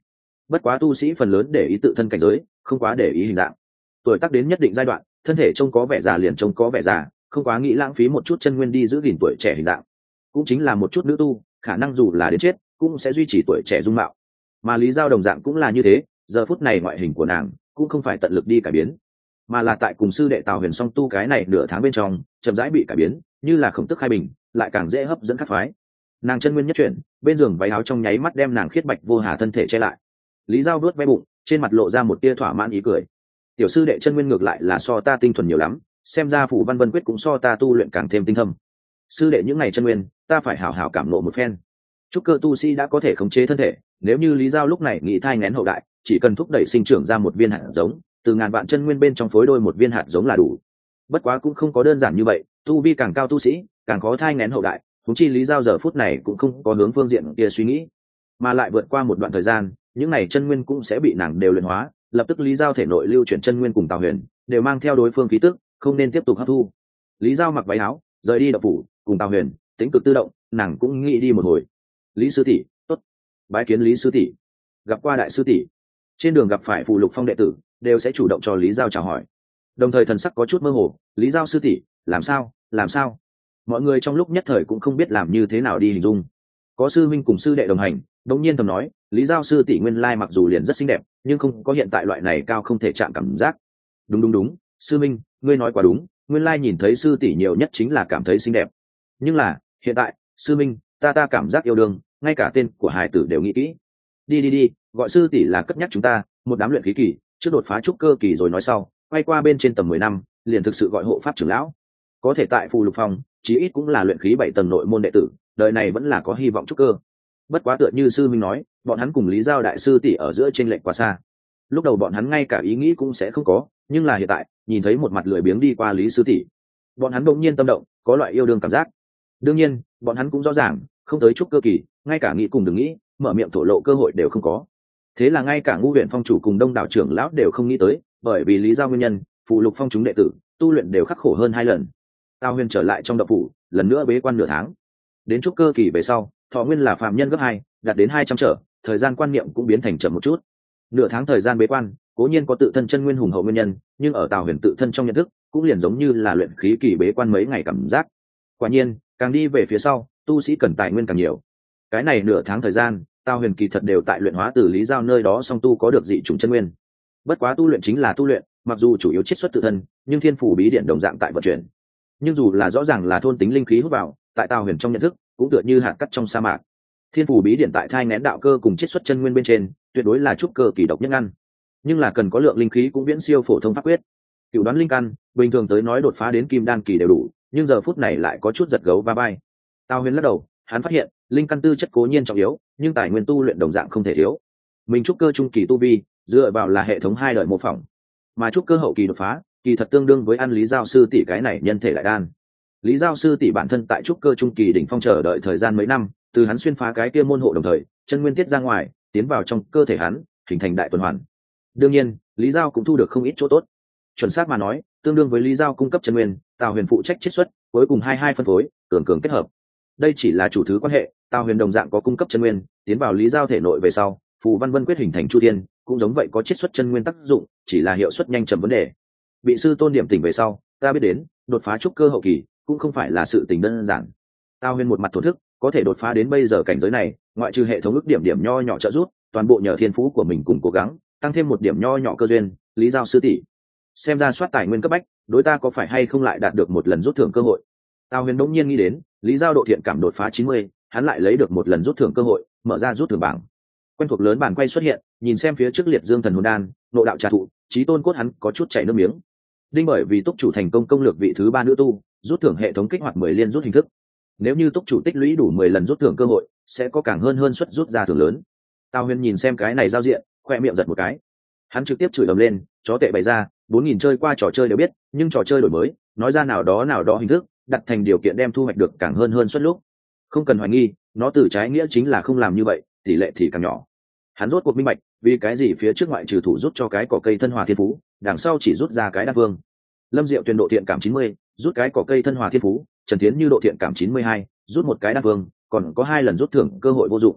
bất quá tu sĩ phần lớn để ý tự thân cảnh giới, không quá để ý hình dạng. Tuổi tác đến nhất định giai đoạn, thân thể trông có vẻ già liền trông có vẻ già, không quá nghĩ lãng phí một chút chân nguyên đi giữ gìn tuổi trẻ hình dạng. Cũng chính là một chút nữ tu, khả năng dù là đến chết cũng sẽ duy trì tuổi trẻ dung mạo. Mà Lý Giao đồng dạng cũng là như thế, giờ phút này ngoại hình của nàng cũng không phải tận lực đi cải biến, mà là tại cùng sư đệ Tào Huyền song tu cái này nửa tháng bên trong chậm rãi bị cải biến, như là khổng tức khai bình, lại càng dễ hấp dẫn các phái. Nàng chân nguyên nhất chuyển, bên giường váy áo trong nháy mắt đem nàng khiết bạch vô hà thân thể che lại. Lý Giao vuốt ve bụng, trên mặt lộ ra một tia thỏa mãn ý cười. Tiểu sư đệ chân nguyên ngược lại là so ta tinh thuần nhiều lắm, xem ra phủ văn vân quyết cũng so ta tu luyện càng thêm tinh thâm. Sư đệ những ngày chân nguyên, ta phải hảo hảo cảm nộ một phen. Trúc cơ tu sĩ đã có thể khống chế thân thể, nếu như Lý Giao lúc này nghĩ thai nghén hậu đại, chỉ cần thúc đẩy sinh trưởng ra một viên hạt giống, từ ngàn vạn chân nguyên bên trong phối đôi một viên hạt giống là đủ. Bất quá cũng không có đơn giản như vậy, tu vi càng cao tu sĩ, càng khó thai nghén hậu đại, huống chi Lý Giao giờ phút này cũng không có hướng phương diện kia suy nghĩ, mà lại vượt qua một đoạn thời gian, những này chân nguyên cũng sẽ bị nàng đều luyện hóa, lập tức Lý Giao thể nội lưu chuyển chân nguyên cùng Tào Huyền đều mang theo đối phương khí tức, không nên tiếp tục hấp thu. Lý Giao mặc váy áo, rời đi động phủ, cùng Tào Huyền tính cực tự động, nàng cũng nghĩ đi một hồi. Lý sư tỷ, tốt. Bái kiến Lý sư tỷ. Gặp qua đại sư tỷ. Trên đường gặp phải Phù Lục Phong đệ tử, đều sẽ chủ động cho Lý Giao chào hỏi. Đồng thời thần sắc có chút mơ hồ, Lý Giao sư tỷ, làm sao, làm sao? Mọi người trong lúc nhất thời cũng không biết làm như thế nào đi hình dung. Có sư minh cùng sư đệ đồng hành, đột nhiên thầm nói, Lý Giao sư tỷ nguyên lai mặc dù liền rất xinh đẹp, nhưng không có hiện tại loại này cao không thể chạm cảm giác. Đúng đúng đúng, sư minh, ngươi nói quá đúng, nguyên lai nhìn thấy sư tỷ nhiều nhất chính là cảm thấy xinh đẹp. Nhưng là, hiện tại, sư minh, ta ta cảm giác yêu đương, ngay cả tên của hài tử đều nghĩ kỹ. Đi đi đi, gọi sư tỷ là cất nhắc chúng ta, một đám luyện khí kỳ, trước đột phá trúc cơ kỳ rồi nói sau, quay qua bên trên tầm mười năm, liền thực sự gọi hộ pháp trưởng lão. Có thể tại Phù Lục Phong, chí ít cũng là luyện khí bảy tầng nội môn đệ tử, đời này vẫn là có hy vọng trúc cơ. Bất quá tựa như sư minh nói, bọn hắn cùng Lý Giao đại sư tỷ ở giữa chênh lệch quá xa. Lúc đầu bọn hắn ngay cả ý nghĩ cũng sẽ không có, nhưng là hiện tại, nhìn thấy một mặt lười biếng đi qua Lý sư tỷ, bọn hắn đột nhiên tâm động, có loại yêu đương cảm giác. Đương nhiên, bọn hắn cũng rõ ràng, không tới trúc cơ kỳ, ngay cả nghĩ cùng đừng nghĩ, mở miệng thổ lộ cơ hội đều không có. Thế là ngay cả Ngũ Huyền Phong chủ cùng Đông đảo trưởng lão đều không nghĩ tới, bởi vì Lý Giao nguyên nhân, Phù Lục Phong chúng đệ tử tu luyện đều khắc khổ hơn hai lần. Tào Huyền trở lại trong động phủ, lần nữa bế quan nửa tháng. Đến trúc cơ kỳ về sau, thọ nguyên là phàm nhân gấp hai, đạt đến hai trăm trở, thời gian quan niệm cũng biến thành chậm một chút. Nửa tháng thời gian bế quan, cố nhiên có tự thân chân nguyên hùng hậu nguyên nhân, nhưng ở Tào Huyền tự thân trong nhận thức, cũng liền giống như là luyện khí kỳ bế quan mấy ngày cảm giác. Quả nhiên, càng đi về phía sau, tu sĩ cần tài nguyên càng nhiều. Cái này nửa tháng thời gian, Tào Huyền kỳ thật đều tại luyện hóa từ Lý Giao nơi đó song tu có được dị chủng chân nguyên. Bất quá tu luyện chính là tu luyện, mặc dù chủ yếu chiết xuất tự thân, nhưng thiên phủ bí điện đồng dạng tại vận chuyển. Nhưng dù là rõ ràng là thôn tính linh khí hút vào, tại Tào Huyền trong nhận thức, cũng tựa như hạt cát trong sa mạc. Thiên phủ bí điện tại thai nén đạo cơ cùng chiết xuất chân nguyên bên trên, tuyệt đối là trúc cơ kỳ độc nhất ngăn. Nhưng là cần có lượng linh khí cũng viễn siêu phổ thông pháp quyết. Cửu đoán linh căn, bình thường tới nói đột phá đến kim đan kỳ đều đủ, nhưng giờ phút này lại có chút giật gấu va vai. Tào Huyền lắc đầu, hắn phát hiện, linh căn tư chất cố nhiên trọng yếu, nhưng tài nguyên tu luyện đồng dạng không thể thiếu. Mình trúc cơ trung kỳ tu vi, dựa vào là hệ thống hai đời mô phỏng, mà trúc cơ hậu kỳ đột phá, kỳ thật tương đương với ăn Lý Giao sư tỷ cái này nhân thể đại đan. Lý Giao sư tỷ bản thân tại trúc cơ trung kỳ đỉnh phong chờ đợi thời gian mấy năm, từ hắn xuyên phá cái kia môn hộ đồng thời, chân nguyên tiết ra ngoài, tiến vào trong cơ thể hắn, hình thành đại tuần hoàn. Đương nhiên, Lý Giao cũng thu được không ít chỗ tốt. Chuẩn xác mà nói, tương đương với Lý Giao cung cấp chân nguyên, Tào Huyền phụ trách chiết xuất, cuối cùng hai hai phân phối, cường cường kết hợp. Đây chỉ là chủ thứ quan hệ, Tào Huyền đồng dạng có cung cấp chân nguyên, tiến vào Lý Giao thể nội về sau, phù văn vân quyết hình thành chu thiên, cũng giống vậy có chiết xuất chân nguyên tác dụng, chỉ là hiệu suất nhanh chậm vấn đề. Bị sư tôn điểm tỉnh về sau, ta biết đến, đột phá trúc cơ hậu kỳ cũng không phải là sự tình đơn giản. Tào Huyền một mặt thổ thức, có thể đột phá đến bây giờ cảnh giới này, ngoại trừ hệ thống ước điểm điểm nho nhỏ trợ giúp, toàn bộ nhờ thiên phú của mình cùng cố gắng, tăng thêm một điểm nho nhỏ cơ duyên. Lý Giao sư tỷ, xem ra soát tài nguyên cấp bách, đối ta có phải hay không lại đạt được một lần rút thưởng cơ hội. Tào Huyền đống nhiên nghĩ đến, Lý Giao độ thiện cảm đột phá chín mươi, hắn lại lấy được một lần rút thưởng cơ hội, mở ra rút thưởng bảng. Quen thuộc lớn bản quay xuất hiện, nhìn xem phía trước liệt dương thần hồn đan, nộ đạo trà thụ, chí tôn cốt hắn có chút chảy nước miếng. Đinh bởi vì túc chủ thành công công lược vị thứ ba nữ tu, rút thưởng hệ thống kích hoạt mười liên rút hình thức. Nếu như túc chủ tích lũy đủ mười lần rút thưởng cơ hội, sẽ có càng hơn hơn suất rút ra thưởng lớn. Tào Huyền nhìn xem cái này giao diện, khoe miệng giật một cái. Hắn trực tiếp chửi ầm lên, chó tệ bày ra, bốn nghìn chơi qua trò chơi đều biết, nhưng trò chơi đổi mới, nói ra nào đó nào đó hình thức, đặt thành điều kiện đem thu hoạch được càng hơn hơn suất lúc. Không cần hoài nghi, nó từ trái nghĩa chính là không làm như vậy, tỷ lệ thì càng nhỏ. Hắn rốt cuộc minh bạch, vì cái gì phía trước ngoại trừ thủ rút cho cái cỏ cây thân hòa thiên phú, đằng sau chỉ rút ra cái đan vương. Lâm Diệu Tuyền độ thiện cảm chín mươi, rút cái cỏ cây thân hòa thiên phú, Trần Thiến Như độ thiện cảm chín mươi hai, rút một cái đan vương, còn có hai lần rút thưởng cơ hội vô dụng.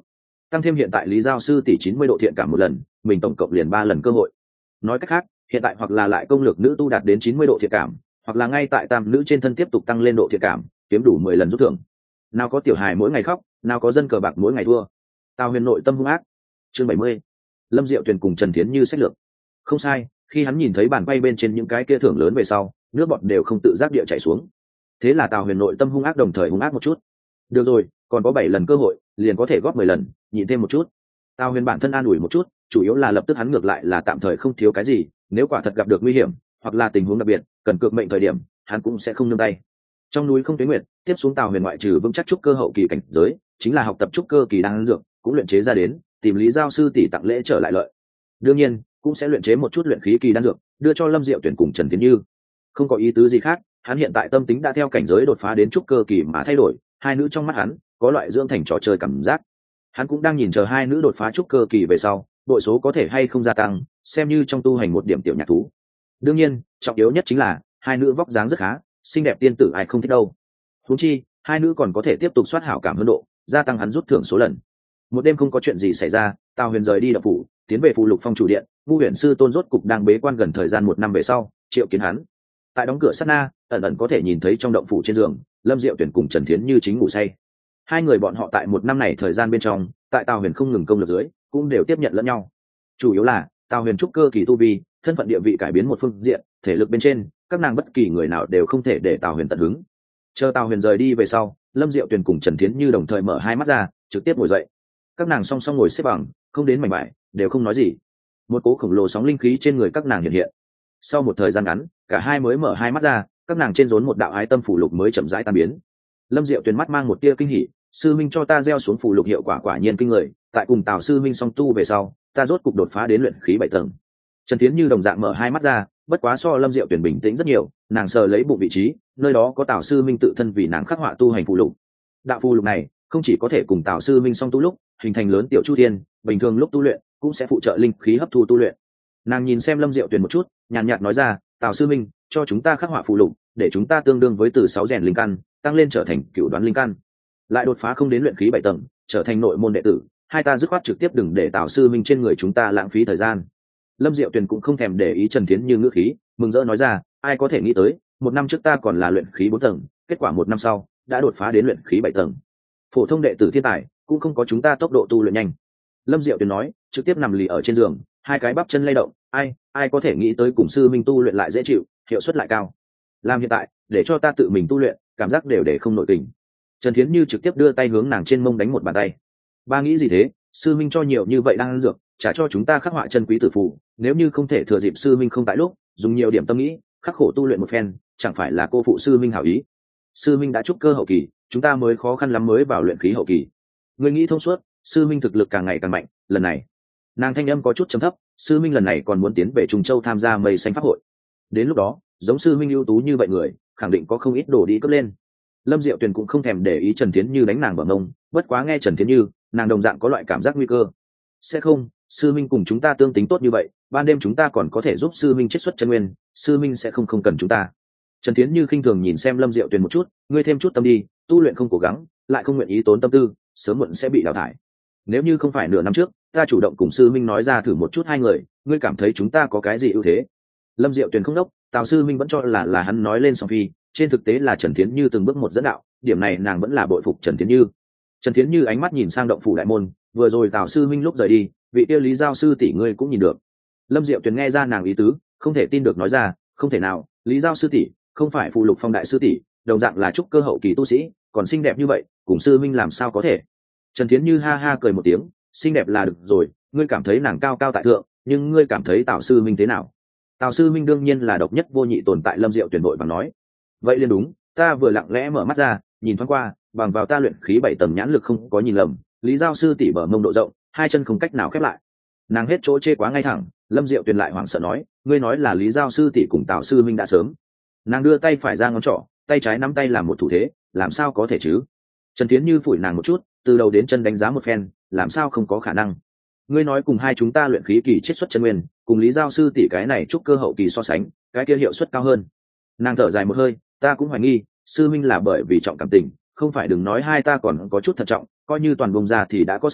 tăng thêm hiện tại lý giao sư tỷ chín mươi độ thiện cảm một lần, mình tổng cộng liền ba lần cơ hội. Nói cách khác, hiện tại hoặc là lại công lược nữ tu đạt đến chín mươi độ thiện cảm, hoặc là ngay tại tam nữ trên thân tiếp tục tăng lên độ thiện cảm, kiếm đủ mười lần rút thưởng. Nào có tiểu hài mỗi ngày khóc, nào có dân cờ bạc mỗi ngày thua. Tào Huyền nội tâm hung ác. Chương bảy mươi. Lâm Diệu Tuyền cùng Trần Thiến Như sách lược. Không sai, khi hắn nhìn thấy bàn quay bên trên những cái kia thưởng lớn về sau, nước bọt đều không tự giác địa chảy xuống. Thế là Tào Huyền nội tâm hung ác đồng thời hung ác một chút. Được rồi, còn có bảy lần cơ hội, liền có thể góp mười lần, nhịn thêm một chút. Tào Huyền bản thân an ủi một chút, chủ yếu là lập tức hắn ngược lại là tạm thời không thiếu cái gì, nếu quả thật gặp được nguy hiểm, hoặc là tình huống đặc biệt, cần cược mệnh thời điểm, hắn cũng sẽ không nương tay. Trong núi không tuyết nguyệt, tiếp xuống Tào Huyền ngoại trừ vững chắc trúc cơ hậu kỳ cảnh giới, chính là học tập trúc cơ kỳ đan dược, cũng luyện chế ra đến, tìm Lý Giao sư tỷ tặng lễ trở lại lợi. Đương nhiên, cũng sẽ luyện chế một chút luyện khí kỳ đan dược, đưa cho Lâm Diệu Tuyển cùng Trần Tiến Như. Không có ý tứ gì khác, hắn hiện tại tâm tính đã theo cảnh giới đột phá đến trúc cơ kỳ mà thay đổi, hai nữ trong mắt hắn có loại dưỡng thành trò chơi cảm giác. Hắn cũng đang nhìn chờ hai nữ đột phá trúc cơ kỳ về sau, bội số có thể hay không gia tăng, xem như trong tu hành một điểm tiểu nhạc thú. Đương nhiên, trọng yếu nhất chính là hai nữ vóc dáng rất khá, xinh đẹp tiên tử ai không thích đâu. Huống chi, hai nữ còn có thể tiếp tục soát hảo cảm hơn độ, gia tăng hắn rút thưởng số lần. Một đêm không có chuyện gì xảy ra, Tào Huyền rời đi đập phủ, tiến về phù lục phong chủ điện. Ngu Huyền sư tôn rốt cục đang bế quan gần thời gian một năm về sau, triệu kiến hắn. Tại đóng cửa sát na, ẩn ẩn có thể nhìn thấy trong động phủ trên giường, Lâm Diệu Tuyển cùng Trần Thiến Như chính ngủ say. Hai người bọn họ tại một năm này thời gian bên trong, tại Tào Huyền không ngừng công lực dưới, cũng đều tiếp nhận lẫn nhau. Chủ yếu là Tào Huyền trúc cơ kỳ tu vi, thân phận địa vị cải biến một phương diện, thể lực bên trên, các nàng bất kỳ người nào đều không thể để Tào Huyền tận hứng. Chờ Tào Huyền rời đi về sau, Lâm Diệu Tuyền cùng Trần Thiến Như đồng thời mở hai mắt ra, trực tiếp ngồi dậy. Các nàng song song ngồi xếp bằng, không đến mảnh bại, đều không nói gì. Một cỗ khổng lồ sóng linh khí trên người các nàng hiện hiện. Sau một thời gian ngắn, cả hai mới mở hai mắt ra, các nàng trên rốn một đạo ái tâm phủ lục mới chậm rãi tan biến. Lâm Diệu Tuyền mắt mang một tia kinh hỉ, sư minh cho ta gieo xuống phủ lục hiệu quả quả nhiên kinh người, tại cùng Tào sư minh song tu về sau, ta rốt cục đột phá đến luyện khí bảy tầng. Trần Thiến Như đồng dạng mở hai mắt ra, bất quá so Lâm Diệu Tuyền bình tĩnh rất nhiều, nàng sờ lấy bụng vị trí, nơi đó có Tào sư minh tự thân vì nàng khắc họa tu hành phù lục. Đạo phù lục này không chỉ có thể cùng Tào sư minh song tu lúc hình thành lớn tiểu chu thiên, bình thường lúc tu luyện cũng sẽ phụ trợ linh khí hấp thu tu luyện. Nàng nhìn xem Lâm Diệu Tuyền một chút, nhàn nhạt nói ra, Tào sư minh cho chúng ta khắc họa phù lục, để chúng ta tương đương với từ sáu rèn linh căn tăng lên trở thành cửu đoán linh căn, lại đột phá không đến luyện khí bảy tầng, trở thành nội môn đệ tử. Hai ta dứt khoát trực tiếp đừng để Tào sư minh trên người chúng ta lãng phí thời gian. Lâm Diệu Tuyền cũng không thèm để ý Trần Thiến Như ngữ khí, mừng rỡ nói ra, ai có thể nghĩ tới, một năm trước ta còn là luyện khí bốn tầng, kết quả một năm sau đã đột phá đến luyện khí bảy tầng. Phổ thông đệ tử thiên tài cũng không có chúng ta tốc độ tu luyện nhanh. Lâm Diệu Tuyền nói, trực tiếp nằm lì ở trên giường, hai cái bắp chân lay động, ai ai có thể nghĩ tới cùng sư minh tu luyện lại dễ chịu, hiệu suất lại cao. Làm hiện tại, để cho ta tự mình tu luyện, cảm giác đều để không nội tình. Trần Thiến Như trực tiếp đưa tay hướng nàng trên mông đánh một bàn tay. Ba nghĩ gì thế, sư minh cho nhiều như vậy đang ăn dược, trả cho chúng ta khắc họa chân quý tử phù, nếu như không thể thừa dịp sư minh không tại lúc, dùng nhiều điểm tâm nghĩ, khắc khổ tu luyện một phen, chẳng phải là cô phụ sư minh hảo ý. Sư minh đã trúc cơ hậu kỳ, chúng ta mới khó khăn lắm mới vào luyện khí hậu kỳ. Người nghĩ thông suốt, sư minh thực lực càng ngày càng mạnh, lần này nàng thanh âm có chút trầm thấp, sư minh lần này còn muốn tiến về Trùng Châu tham gia mây xanh pháp hội. Đến lúc đó, giống sư minh ưu tú như vậy người, khẳng định có không ít đồ đi cấp lên. Lâm Diệu Tuyền cũng không thèm để ý Trần Thiến Như đánh nàng vào mông, bất quá nghe Trần Thiến Như, nàng đồng dạng có loại cảm giác nguy cơ. Sẽ không, sư minh cùng chúng ta tương tính tốt như vậy, ban đêm chúng ta còn có thể giúp sư minh chiết xuất chân nguyên, sư minh sẽ không không cần chúng ta. Trần Thiến Như khinh thường nhìn xem Lâm Diệu Tuyền một chút, ngươi thêm chút tâm đi, tu luyện không cố gắng, lại không nguyện ý tốn tâm tư, sớm muộn sẽ bị đào thải. Nếu như không phải nửa năm trước, ta chủ động cùng sư minh nói ra thử một chút hai người, ngươi cảm thấy chúng ta có cái gì ưu thế? Lâm Diệu Tuyền không đốc, Tào sư minh vẫn cho là là hắn nói lên song phi, trên thực tế là Trần Thiến Như từng bước một dẫn đạo, điểm này nàng vẫn là bội phục Trần Thiến Như. Trần Thiến Như ánh mắt nhìn sang động phủ đại môn, vừa rồi Tào sư minh lúc rời đi, vị tiêu Lý Giao sư tỷ ngươi cũng nhìn được. Lâm Diệu Tuyền nghe ra nàng ý tứ, không thể tin được nói ra, không thể nào, Lý Giao sư tỷ không phải phụ lục phong đại sư tỷ, đồng dạng là trúc cơ hậu kỳ tu sĩ, còn xinh đẹp như vậy, cùng sư minh làm sao có thể? Trần Thiến Như ha ha cười một tiếng, xinh đẹp là được rồi, ngươi cảm thấy nàng cao cao tại thượng, nhưng ngươi cảm thấy Tào sư minh thế nào? Tào sư minh đương nhiên là độc nhất vô nhị tồn tại. Lâm Diệu Tuyền đội bằng nói, vậy liền đúng, ta vừa lặng lẽ mở mắt ra, nhìn thoáng qua, bằng vào ta luyện khí bảy tầng nhãn lực không có nhìn lầm, Lý Giao sư tỷ bờ mông độ rộng, hai chân không cách nào khép lại. Nàng hết chỗ chê quá ngay thẳng. Lâm Diệu Tuyền lại hoảng sợ nói, ngươi nói là Lý Giao sư tỷ cùng Tào sư minh đã sớm. Nàng đưa tay phải ra ngón trỏ, tay trái nắm tay làm một thủ thế, làm sao có thể chứ? Trần Thiến Như phủi nàng một chút, từ đầu đến chân đánh giá một phen, làm sao không có khả năng? Ngươi nói cùng hai chúng ta luyện khí kỳ chiết xuất chân nguyên, cùng Lý Giao sư tỷ cái này trúc cơ hậu kỳ so sánh, cái kia hiệu suất cao hơn. Nàng thở dài một hơi, ta cũng hoài nghi, sư minh là bởi vì trọng cảm tình, không phải đừng nói hai ta còn có chút thận trọng, coi như toàn bông ra thì đã có sao,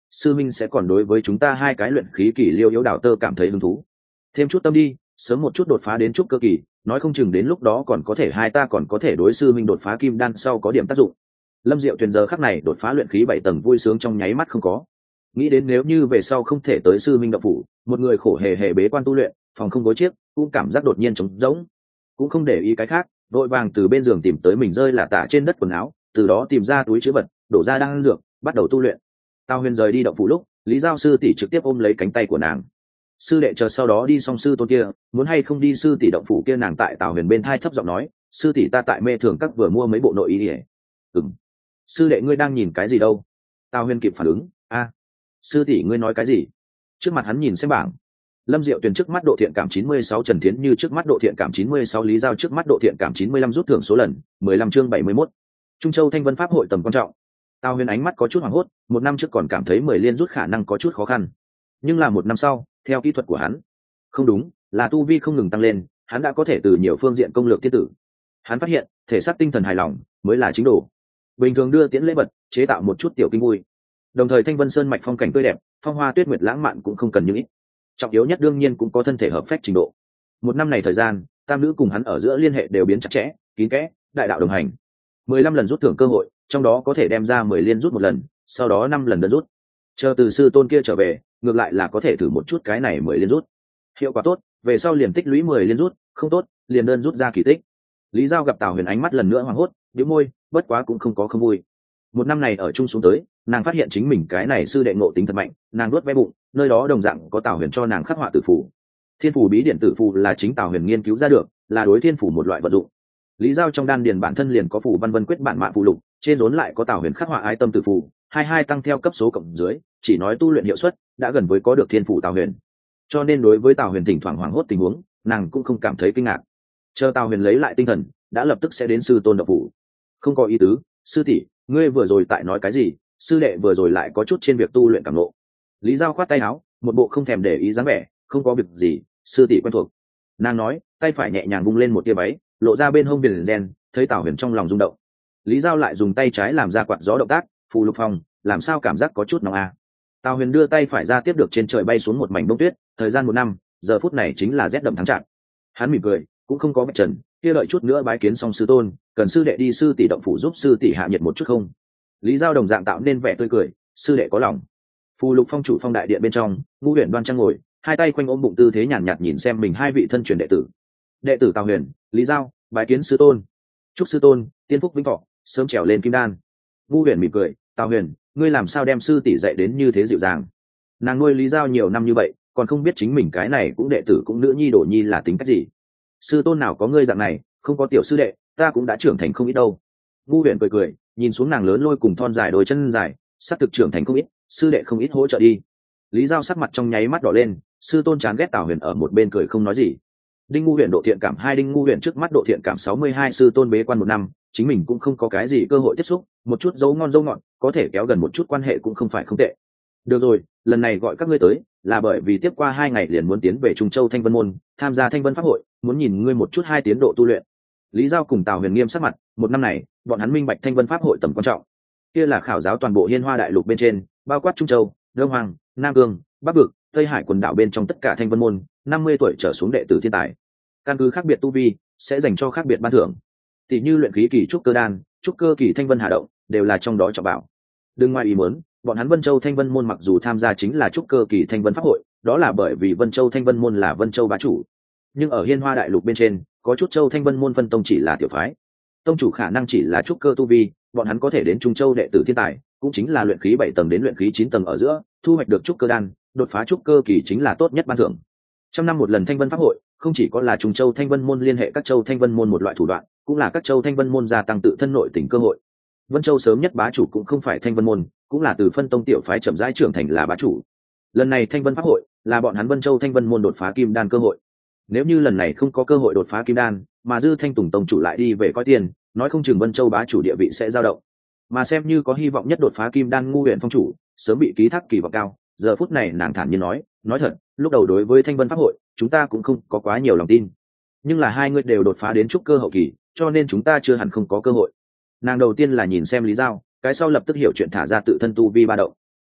sư minh sẽ còn đối với chúng ta hai cái luyện khí kỳ liêu yếu đảo tơ cảm thấy hứng thú. Thêm chút tâm đi, sớm một chút đột phá đến trúc cơ kỳ, nói không chừng đến lúc đó còn có thể hai ta còn có thể đối sư minh đột phá kim đan sau có điểm tác dụng. Lâm Diệu Tuyền giờ khắc này đột phá luyện khí bảy tầng vui sướng trong nháy mắt không có. Nghĩ đến nếu như về sau không thể tới sư minh động phủ, một người khổ hề hề bế quan tu luyện, phòng không gối chiếc, cũng cảm giác đột nhiên trống rỗng. Cũng không để ý cái khác, vội vàng từ bên giường tìm tới mình rơi là tả trên đất quần áo, từ đó tìm ra túi chứa vật, đổ ra đan dược, bắt đầu tu luyện. Tào Huyền rời đi động phủ lúc, Lý Giao sư tỷ trực tiếp ôm lấy cánh tay của nàng. Sư đệ chờ sau đó đi xong sư tôn kia, muốn hay không đi sư tỷ động phủ kia, nàng tại Tào Huyền bên thai thấp giọng nói, sư tỷ ta tại mê thường các vừa mua mấy bộ nội y. Ừm. Sư đệ ngươi đang nhìn cái gì đâu? Tào Huyền kịp phản ứng, a, sư tỷ ngươi nói cái gì? Trước mặt hắn nhìn xem bảng. Lâm Diệu Tuyền trước mắt độ thiện cảm chín mươi sáu, Trần Thiến Như trước mắt độ thiện cảm chín mươi sáu, Lý Giao trước mắt độ thiện cảm chín mươi lăm, rút thưởng số lần mười lăm chương bảy mươi mốt. Trung Châu Thanh Vân Pháp hội tầm quan trọng. Tào Huyền ánh mắt có chút hoảng hốt, một năm trước còn cảm thấy mười liên rút khả năng có chút khó khăn, nhưng là một năm sau, theo kỹ thuật của hắn, không đúng, là tu vi không ngừng tăng lên, hắn đã có thể từ nhiều phương diện công lược tiết tử. Hắn phát hiện, thể xác tinh thần hài lòng mới là chính đồ. Bình thường đưa tiễn lễ vật, chế tạo một chút tiểu kinh vui. Đồng thời Thanh Vân Sơn mạch phong cảnh tươi đẹp, phong hoa tuyết nguyệt lãng mạn cũng không cần những ít. Trọng yếu nhất đương nhiên cũng có thân thể hợp phách trình độ. Một năm này thời gian, tam nữ cùng hắn ở giữa liên hệ đều biến chặt chẽ, kín kẽ, đại đạo đồng hành. Mười lăm lần rút thưởng cơ hội, trong đó có thể đem ra mười liên rút một lần, sau đó năm lần đơn rút. Chờ từ sư tôn kia trở về, ngược lại là có thể thử một chút cái này mười liên rút. Hiệu quả tốt, về sau liền tích lũy mười liên rút, không tốt, liền đơn rút ra kỳ tích. Lý Giao gặp Tào Huyền ánh mắt lần nữa hoảng hốt, nhíu môi, bất quá cũng không có không vui. Một năm này ở chung xuống tới, nàng phát hiện chính mình cái này sư đệ ngộ tính thật mạnh, nàng nuốt ve bụng, nơi đó đồng dạng có Tào Huyền cho nàng khắc họa tử phù. Thiên phủ bí điện tử phù là chính Tào Huyền nghiên cứu ra được, là đối thiên phủ một loại vật dụng. Lý Giao trong đan điền bản thân liền có phù văn vân quyết bản mạng phù lục, trên rốn lại có Tào Huyền khắc họa ái tâm tử phù, hai hai tăng theo cấp số cộng dưới, chỉ nói tu luyện hiệu suất đã gần với có được thiên phủ Tào Huyền. Cho nên đối với Tào Huyền thỉnh thoảng hoảng hốt tình huống, nàng cũng không cảm thấy kinh ngạc. Chờ Tào Huyền lấy lại tinh thần, đã lập tức sẽ đến sư tôn động phủ. Không có ý tứ, sư tỷ, ngươi vừa rồi tại nói cái gì? Sư đệ vừa rồi lại có chút trên việc tu luyện cảm ngộ. Lý Giao khoát tay áo, một bộ không thèm để ý dáng vẻ, không có việc gì, sư tỷ quen thuộc. Nàng nói, tay phải nhẹ nhàng vung lên một tia váy, lộ ra bên hông viền ren, thấy Tào Huyền trong lòng rung động. Lý Giao lại dùng tay trái làm ra quạt gió động tác, phù lục phong, làm sao cảm giác có chút nóng à? Tào Huyền đưa tay phải ra tiếp được trên trời bay xuống một mảnh bông tuyết, thời gian một năm, giờ phút này chính là rét đậm tháng chạp. Hắn mỉm cười, cũng không có vạch trần, kia đợi chút nữa bái kiến xong sư tôn, cần sư đệ đi sư tỷ động phủ giúp sư tỷ hạ nhiệt một chút không? Lý Giao đồng dạng tạo nên vẻ tươi cười, sư đệ có lòng. Phù lục phong chủ phong đại điện bên trong, Ngũ Huyền đoan trang ngồi, hai tay quanh ôm bụng tư thế nhàn nhạt, nhạt nhìn xem mình hai vị thân truyền đệ tử. Đệ tử Tào Huyền, Lý Giao, bái kiến sư tôn. Chúc sư tôn tiên phúc vĩnh thọ, sớm trèo lên kim đan. Ngũ Huyền mỉm cười, Tào Huyền, ngươi làm sao đem sư tỷ dạy đến như thế dịu dàng? Nàng nuôi Lý Giao nhiều năm như vậy, còn không biết chính mình cái này cũng đệ tử cũng nữ nhi đổ nhi là tính cách gì. Sư tôn nào có ngươi dạng này, không có tiểu sư đệ, ta cũng đã trưởng thành không ít đâu. Ngũ Huyền cười cười, nhìn xuống nàng lớn lôi cùng thon dài đôi chân dài, sắc thực trưởng thành không ít, sư đệ không ít hỗ trợ đi. Lý Giao sắc mặt trong nháy mắt đỏ lên, sư tôn chán ghét Tào Huyền ở một bên cười không nói gì. Đinh Ngũ Huyền độ thiện cảm hai, Đinh Ngũ Huyền trước mắt độ thiện cảm sáu mươi hai, sư tôn bế quan một năm, chính mình cũng không có cái gì cơ hội tiếp xúc, một chút dấu ngon dấu ngọt, có thể kéo gần một chút quan hệ cũng không phải không tệ. Được rồi, lần này gọi các ngươi tới, là bởi vì tiếp qua hai ngày liền muốn tiến về Trung Châu Thanh Vân môn, tham gia Thanh Vân pháp hội, muốn nhìn ngươi một chút hai tiến độ tu luyện. Lý Giao cùng Tào Huyền nghiêm sắc mặt, một năm này, bọn hắn minh bạch Thanh Vân pháp hội tầm quan trọng. Kia là khảo giáo toàn bộ Hiên Hoa đại lục bên trên, bao quát Trung Châu, Đông Hoàng, Nam Cương, Bắc Vực, Tây Hải quần đảo bên trong tất cả Thanh Vân môn, năm mươi tuổi trở xuống đệ tử thiên tài. Căn cứ khác biệt tu vi, sẽ dành cho khác biệt ban thưởng. Tỷ như luyện khí kỳ trúc cơ đan, trúc cơ kỳ Thanh Vân Hà động, đều là trong đó trọng bảo. Đừng ngoài ý muốn, bọn hắn Vân Châu Thanh Vân môn mặc dù tham gia chính là trúc cơ kỳ Thanh Vân pháp hội, đó là bởi vì Vân Châu Thanh Vân môn là Vân Châu bá chủ. Nhưng ở Hiên Hoa đại lục bên trên, có chút Châu Thanh Vân môn phân tông chỉ là tiểu phái. Tông chủ khả năng chỉ là trúc cơ tu vi, bọn hắn có thể đến Trung Châu đệ tử thiên tài, cũng chính là luyện khí bảy tầng đến luyện khí chín tầng ở giữa, thu hoạch được trúc cơ đan, đột phá trúc cơ kỳ chính là tốt nhất ban thưởng. Trăm năm một lần Thanh Vân pháp hội, không chỉ có là Trung Châu Thanh Vân môn liên hệ các châu Thanh Vân môn một loại thủ đoạn, cũng là các châu Thanh Vân môn gia tăng tự thân nội tình cơ hội. Vân Châu sớm nhất bá chủ cũng không phải Thanh Vân môn, cũng là từ phân tông tiểu phái chậm rãi trưởng thành là bá chủ. Lần này Thanh Vân pháp hội là bọn hắn Vân Châu Thanh Vân môn đột phá kim đan cơ hội. Nếu như lần này không có cơ hội đột phá kim đan, mà Dư Thanh Tùng tông chủ lại đi về coi tiền, nói không chừng Vân Châu bá chủ địa vị sẽ dao động. Mà xem như có hy vọng nhất đột phá kim đan Ngũ Huyền phong chủ, sớm bị ký thác kỳ vọng cao, giờ phút này nàng thản nhiên nói, nói thật, lúc đầu đối với Thanh Vân pháp hội, chúng ta cũng không có quá nhiều lòng tin. Nhưng là hai người đều đột phá đến trúc cơ hậu kỳ, cho nên chúng ta chưa hẳn không có cơ hội. Nàng đầu tiên là nhìn xem Lý Giao, cái sau lập tức hiểu chuyện thả ra tự thân tu vi ba động.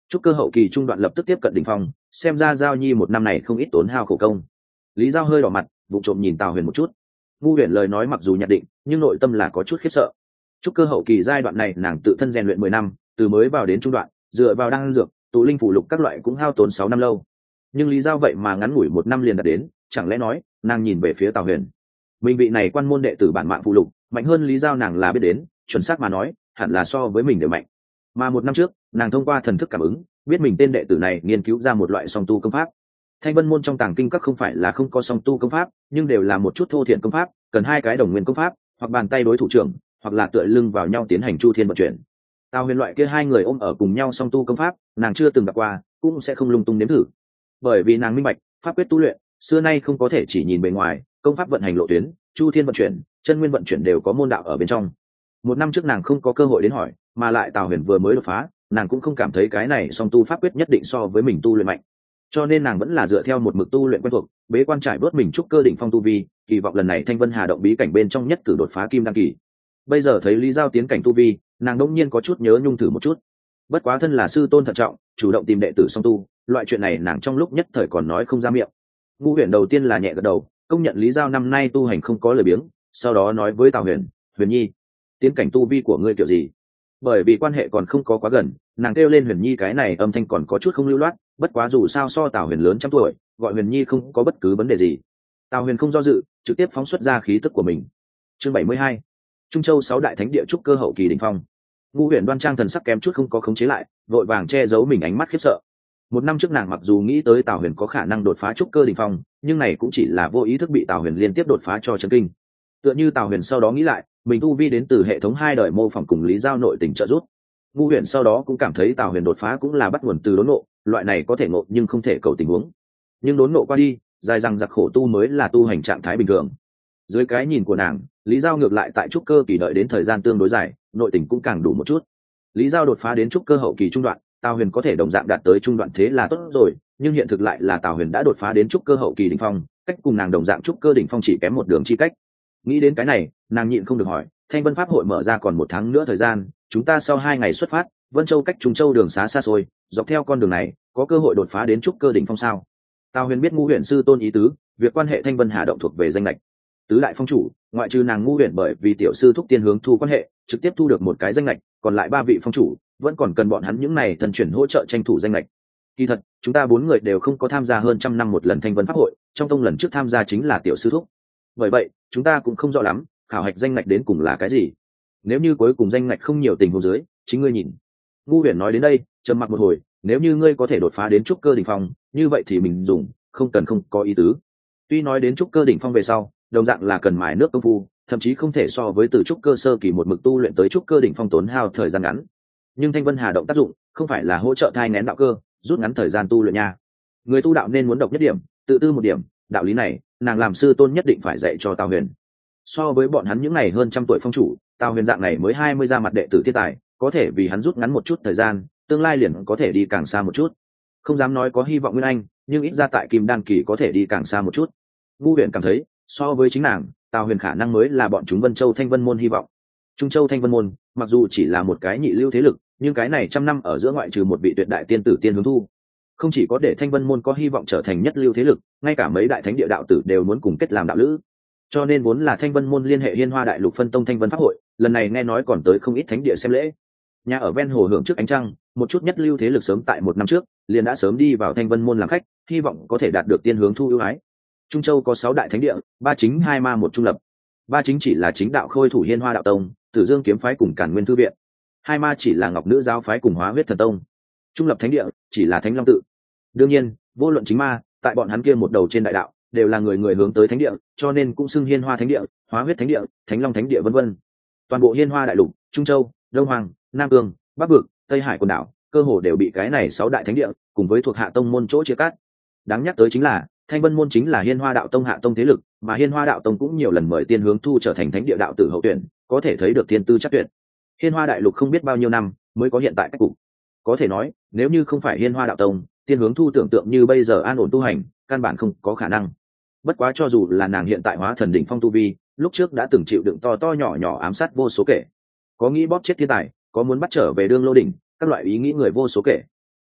trúc cơ hậu kỳ trung đoạn lập tức tiếp cận đỉnh phong, xem ra giao nhi một năm này không ít tốn hao khổ công. Lý Giao hơi đỏ mặt, vụ trộm nhìn Tào Huyền một chút. Ngu Huyền lời nói mặc dù nhận định, nhưng nội tâm là có chút khiếp sợ. Trúc cơ hậu kỳ giai đoạn này nàng tự thân rèn luyện mười năm, từ mới vào đến trung đoạn, dựa vào đan dược, tụ linh phụ lục các loại cũng hao tốn sáu năm lâu. Nhưng Lý Giao vậy mà ngắn ngủi một năm liền đạt đến, chẳng lẽ nói, nàng nhìn về phía Tào Huyền. Mình vị này quan môn đệ tử bản mạng phụ lục, mạnh hơn Lý Giao nàng là biết đến, chuẩn xác mà nói, hẳn là so với mình đều mạnh. Mà một năm trước, nàng thông qua thần thức cảm ứng, biết mình tên đệ tử này nghiên cứu ra một loại song tu công pháp. Thanh Vân môn trong tàng kinh các không phải là không có song tu công pháp, nhưng đều là một chút thô thiện công pháp, cần hai cái đồng nguyên công pháp, hoặc bàn tay đối thủ trưởng, hoặc là tựa lưng vào nhau tiến hành chu thiên vận chuyển. Tào Huyền loại kia hai người ôm ở cùng nhau song tu công pháp, nàng chưa từng gặp qua, cũng sẽ không lung tung nếm thử. Bởi vì nàng minh bạch, pháp quyết tu luyện, xưa nay không có thể chỉ nhìn bề ngoài, công pháp vận hành lộ tuyến, chu thiên vận chuyển, chân nguyên vận chuyển đều có môn đạo ở bên trong. Một năm trước nàng không có cơ hội đến hỏi, mà lại Tào Huyền vừa mới đột phá, nàng cũng không cảm thấy cái này song tu pháp quyết nhất định so với mình tu luyện mạnh, cho nên nàng vẫn là dựa theo một mực tu luyện quen thuộc, bế quan trải bớt mình trúc cơ đỉnh phong tu vi, kỳ vọng lần này Thanh Vân Hà động bí cảnh bên trong nhất cử đột phá kim đăng kỳ. Bây giờ thấy Lý Giao tiến cảnh tu vi, nàng đỗng nhiên có chút nhớ nhung thử một chút. Bất quá thân là sư tôn thận trọng, chủ động tìm đệ tử song tu, loại chuyện này nàng trong lúc nhất thời còn nói không ra miệng. Ngu Huyền đầu tiên là nhẹ gật đầu, công nhận Lý Giao năm nay tu hành không có lời biếng, sau đó nói với Tào Huyền, Huyền Nhi, tiến cảnh tu vi của ngươi kiểu gì? Bởi vì quan hệ còn không có quá gần, nàng kêu lên Huyền Nhi cái này âm thanh còn có chút không lưu loát, bất quá dù sao so Tào Huyền lớn trăm tuổi, gọi Huyền Nhi không có bất cứ vấn đề gì. Tào Huyền không do dự, trực tiếp phóng xuất ra khí tức của mình. Chương bảy mươi hai, Trung Châu sáu đại thánh địa trúc cơ hậu kỳ đỉnh phong. Ngu Huyền đoan trang thần sắc kém chút không có khống chế lại, vội vàng che giấu mình ánh mắt khiếp sợ. Một năm trước nàng mặc dù nghĩ tới Tào Huyền có khả năng đột phá trúc cơ đỉnh phong, nhưng này cũng chỉ là vô ý thức bị Tào Huyền liên tiếp đột phá cho chấn kinh. Tựa như Tào Huyền sau đó nghĩ lại, mình tu vi đến từ hệ thống hai đời mô phỏng cùng Lý Giao nội tình trợ giúp. Ngu Huyền sau đó cũng cảm thấy Tào Huyền đột phá cũng là bắt nguồn từ đốn ngộ, loại này có thể ngộ nhưng không thể cầu tình huống. Nhưng đốn ngộ qua đi, dài rằng giặc khổ tu mới là tu hành trạng thái bình thường. Dưới cái nhìn của nàng, Lý Giao ngược lại tại trúc cơ kỳ đợi đến thời gian tương đối dài, nội tình cũng càng đủ một chút. Lý Giao đột phá đến trúc cơ hậu kỳ trung đoạn, Tào Huyền có thể đồng dạng đạt tới trung đoạn thế là tốt rồi, nhưng hiện thực lại là Tào Huyền đã đột phá đến trúc cơ hậu kỳ đỉnh phong, cách cùng nàng đồng dạng trúc cơ đỉnh phong chỉ kém một đường chi cách. Nghĩ đến cái này, nàng nhịn không được hỏi, Thanh Vân Pháp hội mở ra còn một tháng nữa thời gian, chúng ta sau hai ngày xuất phát, Vân Châu cách Trung Châu đường xá xa xôi, dọc theo con đường này, có cơ hội đột phá đến trúc cơ đỉnh phong sao? Tào Huyền biết Ngu Huyền sư tôn ý tứ, việc quan hệ Thanh Vân Hà động thuộc về danh lệch. Tứ đại phong chủ, ngoại trừ nàng Ngu Huyền bởi vì tiểu sư thúc tiên hướng thu quan hệ, trực tiếp thu được một cái danh lệch, còn lại ba vị phong chủ, vẫn còn cần bọn hắn những này thần chuyển hỗ trợ tranh thủ danh lệch. Kỳ thật, chúng ta bốn người đều không có tham gia hơn trăm năm một lần Thanh Vân Pháp hội, trong tông lần trước tham gia chính là tiểu sư thúc. Bởi vậy, chúng ta cũng không rõ lắm, khảo hạch danh lệch đến cùng là cái gì. Nếu như cuối cùng danh lệch không nhiều tình huống dưới, chính ngươi nhìn. Ngu Huyền nói đến đây, trầm mặc một hồi, nếu như ngươi có thể đột phá đến trúc cơ đỉnh phong, như vậy thì mình dùng, không cần không có ý tứ. Tuy nói đến trúc cơ đỉnh phong về sau, đồng dạng là cần mài nước công phu, thậm chí không thể so với từ trúc cơ sơ kỳ một mực tu luyện tới trúc cơ đỉnh phong tốn hao thời gian ngắn. Nhưng Thanh Vân Hà động tác dụng, không phải là hỗ trợ thai nén đạo cơ, rút ngắn thời gian tu luyện nha. Người tu đạo nên muốn độc nhất điểm, tự tư một điểm, đạo lý này, nàng làm sư tôn nhất định phải dạy cho Tào Huyền. So với bọn hắn những này hơn trăm tuổi phong chủ, Tào Huyền dạng này mới hai mươi ra mặt đệ tử thiên tài, có thể vì hắn rút ngắn một chút thời gian, tương lai liền có thể đi càng xa một chút. Không dám nói có hy vọng nguyên anh, nhưng ít ra tại Kim Đan kỳ có thể đi càng xa một chút. Ngu Huyền cảm thấy, so với chính nàng, Tào Huyền khả năng mới là bọn chúng Vân Châu Thanh Vân môn hy vọng. Trung Châu Thanh Vân môn, mặc dù chỉ là một cái nhị lưu thế lực, nhưng cái này trăm năm ở giữa ngoại trừ một vị tuyệt đại tiên tử tiên hướng thu, không chỉ có để Thanh Vân môn có hy vọng trở thành nhất lưu thế lực, ngay cả mấy đại thánh địa đạo tử đều muốn cùng kết làm đạo lữ. Cho nên vốn là Thanh Vân môn liên hệ Hiên Hoa đại lục phân tông Thanh Vân pháp hội, lần này nghe nói còn tới không ít thánh địa xem lễ. Nhà ở ven hồ hưởng trước ánh trăng, một chút nhất lưu thế lực sớm tại một năm trước, liền đã sớm đi vào Thanh Vân môn làm khách, hy vọng có thể đạt được tiên hướng thu ưu ái. Trung Châu có sáu đại thánh địa, ba chính hai ma một trung lập. Ba chính chỉ là chính đạo khôi thủ Hiên Hoa đạo tông, Tử Dương kiếm phái cùng Càn Nguyên thư viện. Hai ma chỉ là Ngọc Nữ giáo phái cùng Hóa Huyết thần tông. Trung lập thánh địa chỉ là Thánh Long tự. Đương nhiên, vô luận chính ma, tại bọn hắn kia một đầu trên đại đạo, đều là người người hướng tới thánh địa, cho nên cũng xưng Hiên Hoa thánh địa, Hóa Huyết thánh địa, Thánh Long thánh địa vân vân. Toàn bộ Hiên Hoa đại lục, Trung Châu, Đông Hoàng, Nam Cương, Bắc Vực, Tây Hải quần đảo, cơ hồ đều bị cái này sáu đại thánh địa cùng với thuộc hạ tông môn chỗ chia cắt. Đáng nhắc tới chính là, Thanh Vân môn chính là Hiên Hoa đạo tông hạ tông thế lực, mà Hiên Hoa đạo tông cũng nhiều lần mời tiên hướng thu trở thành thánh địa đạo tử hậu tuyển, có thể thấy được tiên tư chắc tuyệt. Hiên Hoa đại lục không biết bao nhiêu năm mới có hiện tại cách cục. Có thể nói, nếu như không phải Hiên Hoa đạo tông, tiên hướng thu tưởng tượng như bây giờ an ổn tu hành, căn bản không có khả năng. Bất quá cho dù là nàng hiện tại hóa thần đỉnh phong tu vi, lúc trước đã từng chịu đựng to to nhỏ nhỏ ám sát vô số kể. Có nghĩ bóp chết thiên tài, có muốn bắt trở về đương lô đỉnh, các loại ý nghĩ người vô số kể.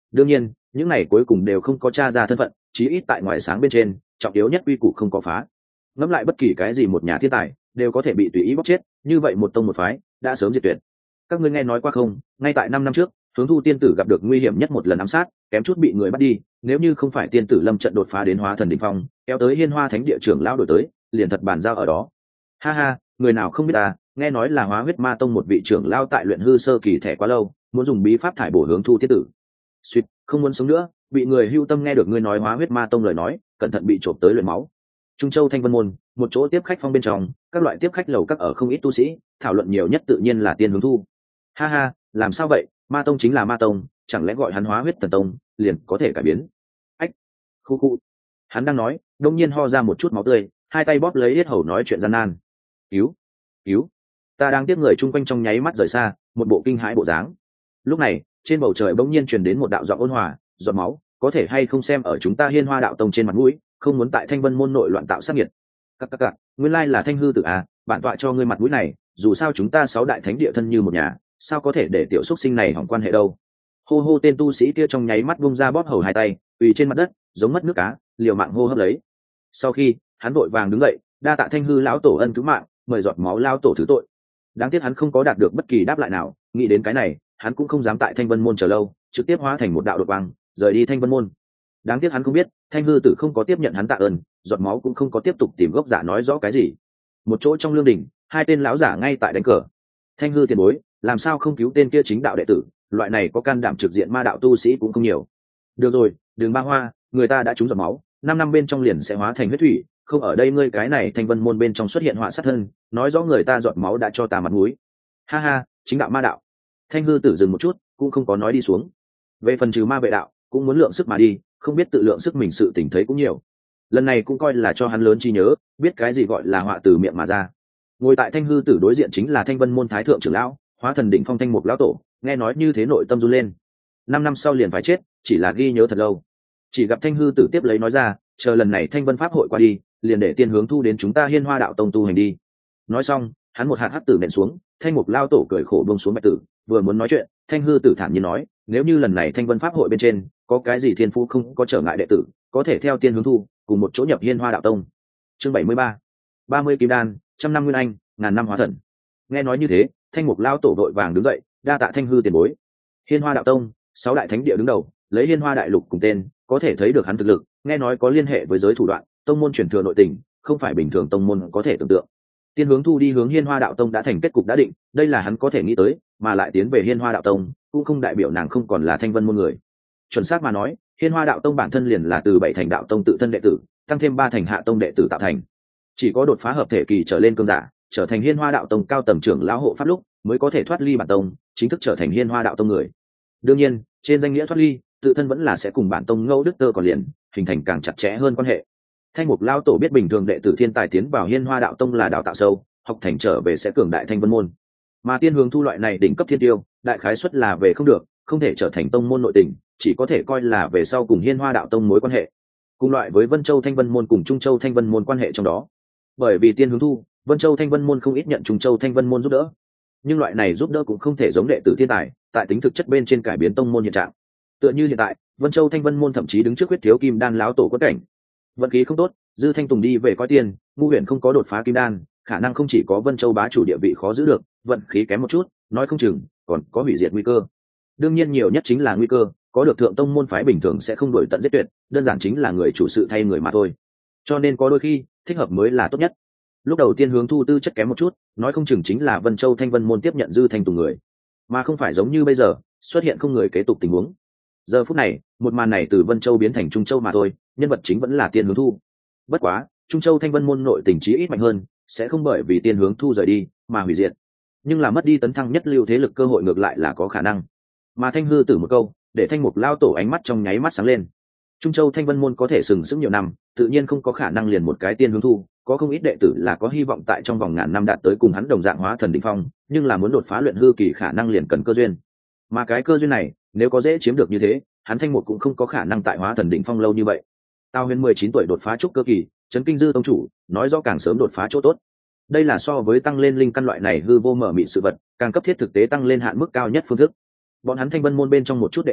đương nhiên những này cuối cùng đều không có tra ra thân phận, chí ít tại ngoài sáng bên trên trọng yếu nhất quy củ không có phá. Ngẫm lại bất kỳ cái gì một nhà thiên tài đều có thể bị tùy ý bóc chết, như vậy một tông một phái đã sớm diệt tuyệt. Các ngươi nghe nói qua không, ngay tại năm năm trước hướng thu tiên tử gặp được nguy hiểm nhất một lần ám sát, kém chút bị người bắt đi, nếu như không phải tiên tử lâm trận đột phá đến hóa thần đỉnh phong kéo tới hiên hoa thánh địa trưởng lão đổi tới, liền thật bàn giao ở đó. Ha ha, người nào không biết ta, nghe nói là hóa huyết ma tông một vị trưởng lão tại luyện hư sơ kỳ thẻ quá lâu, muốn dùng bí pháp thải bổ hướng thu tiên tử. Suýt, không muốn sống nữa, bị người hưu tâm nghe được ngươi nói hóa huyết ma tông lời nói, cẩn thận bị trộm tới luyện máu. Trung Châu Thanh Vân môn, một chỗ tiếp khách phong bên trong, các loại tiếp khách lầu các ở không ít tu sĩ, thảo luận nhiều nhất tự nhiên là tiên hướng thu. Ha ha, làm sao vậy, ma tông chính là ma tông, chẳng lẽ gọi hắn hóa huyết thần tông liền có thể cải biến? Ách, khu khu. Hắn đang nói, đông nhiên ho ra một chút máu tươi, hai tay bóp lấy yết hầu nói chuyện gian nan. Cứu, cứu. Ta đang tiếp người chung quanh trong nháy mắt rời xa, một bộ kinh hãi bộ dáng. Lúc này, trên bầu trời bỗng nhiên truyền đến một đạo giọng ôn hòa, giọt máu, có thể hay không xem ở chúng ta Hiên Hoa đạo tông trên mặt mũi, không muốn tại Thanh Vân môn nội loạn tạo sát nhiệt. Các các các, nguyên lai là Thanh hư tử à, bản tọa cho ngươi mặt mũi này, dù sao chúng ta sáu đại thánh địa thân như một nhà, sao có thể để tiểu xuất sinh này hỏng quan hệ đâu. Hô hô, tên tu sĩ kia trong nháy mắt bung ra bóp hầu hai tay, quỳ trên mặt đất giống mất nước cá, liều mạng hô hấp lấy. Sau khi hắn vội vàng đứng dậy, đa tạ Thanh hư lão tổ ân cứu mạng, mời giọt máu lao tổ thứ tội. Đáng tiếc hắn không có đạt được bất kỳ đáp lại nào, nghĩ đến cái này hắn cũng không dám tại Thanh Vân môn chờ lâu, trực tiếp hóa thành một đạo đột quang rời đi Thanh Vân môn. Đáng tiếc hắn không biết Thanh hư tử không có tiếp nhận hắn tạ ơn, giọt máu cũng không có tiếp tục tìm gốc giả nói rõ cái gì. Một chỗ trong lương đình, hai tên lão giả ngay tại đánh cờ. Thanh hư tiền bối, làm sao không cứu tên kia chính đạo đệ tử, loại này có can đảm trực diện ma đạo tu sĩ cũng không nhiều. Được rồi, đường ba hoa, người ta đã trúng giọt máu, năm năm bên trong liền sẽ hóa thành huyết thủy, không ở đây ngươi cái này Thanh Vân môn bên trong xuất hiện họa sát thân, nói rõ người ta giọt máu đã cho ta mặt mũi. Ha ha, chính đạo ma đạo. Thanh hư tử dừng một chút, cũng không có nói đi xuống. Về phần trừ ma vệ đạo, cũng muốn lượng sức mà đi, không biết tự lượng sức mình sự tình thấy cũng nhiều. Lần này cũng coi là cho hắn lớn trí nhớ, biết cái gì gọi là họa từ miệng mà ra. Ngồi tại Thanh hư tử đối diện chính là Thanh Vân môn thái thượng trưởng lão, hóa thần đỉnh phong Thanh Mục lão tổ, nghe nói như thế nội tâm run lên. Năm năm sau liền phải chết, chỉ là ghi nhớ thật lâu. Chỉ gặp Thanh hư tử tiếp lấy nói ra, chờ lần này Thanh Vân pháp hội qua đi, liền để tiên hướng thu đến chúng ta Hiên Hoa đạo tông tu hành đi. Nói xong, hắn một hạt hắc tử nện xuống, Thanh Mục lao tổ cười khổ buông xuống bạch tử, vừa muốn nói chuyện, Thanh hư tử thản nhiên nói, nếu như lần này Thanh Vân pháp hội bên trên có cái gì thiên phú không có trở ngại đệ tử, có thể theo tiên hướng thu cùng một chỗ nhập Hiên Hoa đạo tông. Chương bảy mươi ba, ba mươi kim đan, trăm năm nguyên anh, ngàn năm hóa thần. Nghe nói như thế, Thanh Mục lao tổ đội vàng đứng dậy, đa tạ Thanh hư tiền bối. Hiên Hoa đạo tông, sáu đại thánh địa đứng đầu, lấy Hiên Hoa đại lục cùng tên, có thể thấy được hắn thực lực, nghe nói có liên hệ với giới thủ đoạn, tông môn truyền thừa nội tình, không phải bình thường tông môn có thể tưởng tượng. Tiên hướng thu đi hướng Hiên Hoa đạo tông đã thành kết cục đã định, đây là hắn có thể nghĩ tới, mà lại tiến về Hiên Hoa đạo tông cũng không đại biểu nàng không còn là Thanh Vân môn người. Chuẩn xác mà nói, Hiên Hoa đạo tông bản thân liền là từ bảy thành đạo tông tự thân đệ tử, tăng thêm ba thành hạ tông đệ tử tạo thành. Chỉ có đột phá hợp thể kỳ trở lên cương giả, trở thành Hiên Hoa đạo tông cao tầng trưởng lão hộ pháp lúc, mới có thể thoát ly bản tông, chính thức trở thành Hiên Hoa đạo tông người. Đương nhiên, trên danh nghĩa thoát ly, tự thân vẫn là sẽ cùng bản tông ngẫu đức tơ còn liền, hình thành càng chặt chẽ hơn quan hệ. Thanh Mục lao tổ biết bình thường đệ tử thiên tài tiến vào Hiên Hoa đạo tông là đào tạo sâu, học thành trở về sẽ cường đại Thanh Vân môn. Mà tiên hướng thu loại này đỉnh cấp thiên tiêu, đại khái suất là về không được, không thể trở thành tông môn nội tình, chỉ có thể coi là về sau cùng Hiên Hoa đạo tông mối quan hệ. Cùng loại với Vân Châu Thanh Vân môn cùng Trung Châu Thanh Vân môn quan hệ trong đó. Bởi vì tiên hướng thu, Vân Châu Thanh Vân môn không ít nhận Trung Châu Thanh Vân môn giúp đỡ. Nhưng loại này giúp đỡ cũng không thể giống đệ tử thiên tài, tại tính thực chất bên trên cải biến tông môn hiện trạng. Tựa như hiện tại, Vân Châu Thanh Vân môn thậm chí đứng trước huyết thiếu kim đan láo tổ quất cảnh. Vận khí không tốt, Dư Thanh Tùng đi về coi tiền, ngu huyền không có đột phá kim đan, khả năng không chỉ có Vân Châu bá chủ địa vị khó giữ được, vận khí kém một chút, nói không chừng còn có hủy diệt nguy cơ. Đương nhiên nhiều nhất chính là nguy cơ, có được thượng tông môn phái bình thường sẽ không đuổi tận giết tuyệt, đơn giản chính là người chủ sự thay người mà thôi. Cho nên có đôi khi, thích hợp mới là tốt nhất. Lúc đầu tiên hướng thu tư chất kém một chút, nói không chừng chính là Vân Châu Thanh Vân môn tiếp nhận Dư Thanh Tùng người, mà không phải giống như bây giờ, xuất hiện không người kế tục tình huống. Giờ phút này, một màn này từ Vân Châu biến thành Trung Châu mà thôi, nhân vật chính vẫn là tiên hướng thu. Bất quá, Trung Châu Thanh Vân môn nội tình trí ít mạnh hơn, sẽ không bởi vì tiên hướng thu rời đi mà hủy diệt, nhưng là mất đi tấn thăng nhất lưu thế lực cơ hội ngược lại là có khả năng. Mà Thanh hư tử một câu, để Thanh Mục lao tổ ánh mắt trong nháy mắt sáng lên. Trung Châu Thanh Vân môn có thể sừng sững nhiều năm, tự nhiên không có khả năng liền một cái tiên hướng thu, có không ít đệ tử là có hy vọng tại trong vòng ngàn năm đạt tới cùng hắn đồng dạng hóa thần đỉnh phong, nhưng là muốn đột phá luyện hư kỳ khả năng liền cần cơ duyên. Mà cái cơ duyên này, nếu có dễ chiếm được như thế, hắn Thanh Mục cũng không có khả năng tại hóa thần đỉnh phong lâu như vậy. Tào Huyền mười chín tuổi đột phá trúc cơ kỳ, chấn kinh Dư tông chủ, nói rõ càng sớm đột phá chỗ tốt. Đây là so với tăng lên linh căn loại này hư vô mở mịn sự vật, càng cấp thiết thực tế tăng lên hạn mức cao nhất phương thức. Bọn hắn Thanh Vân môn bên trong một chút đệ tử,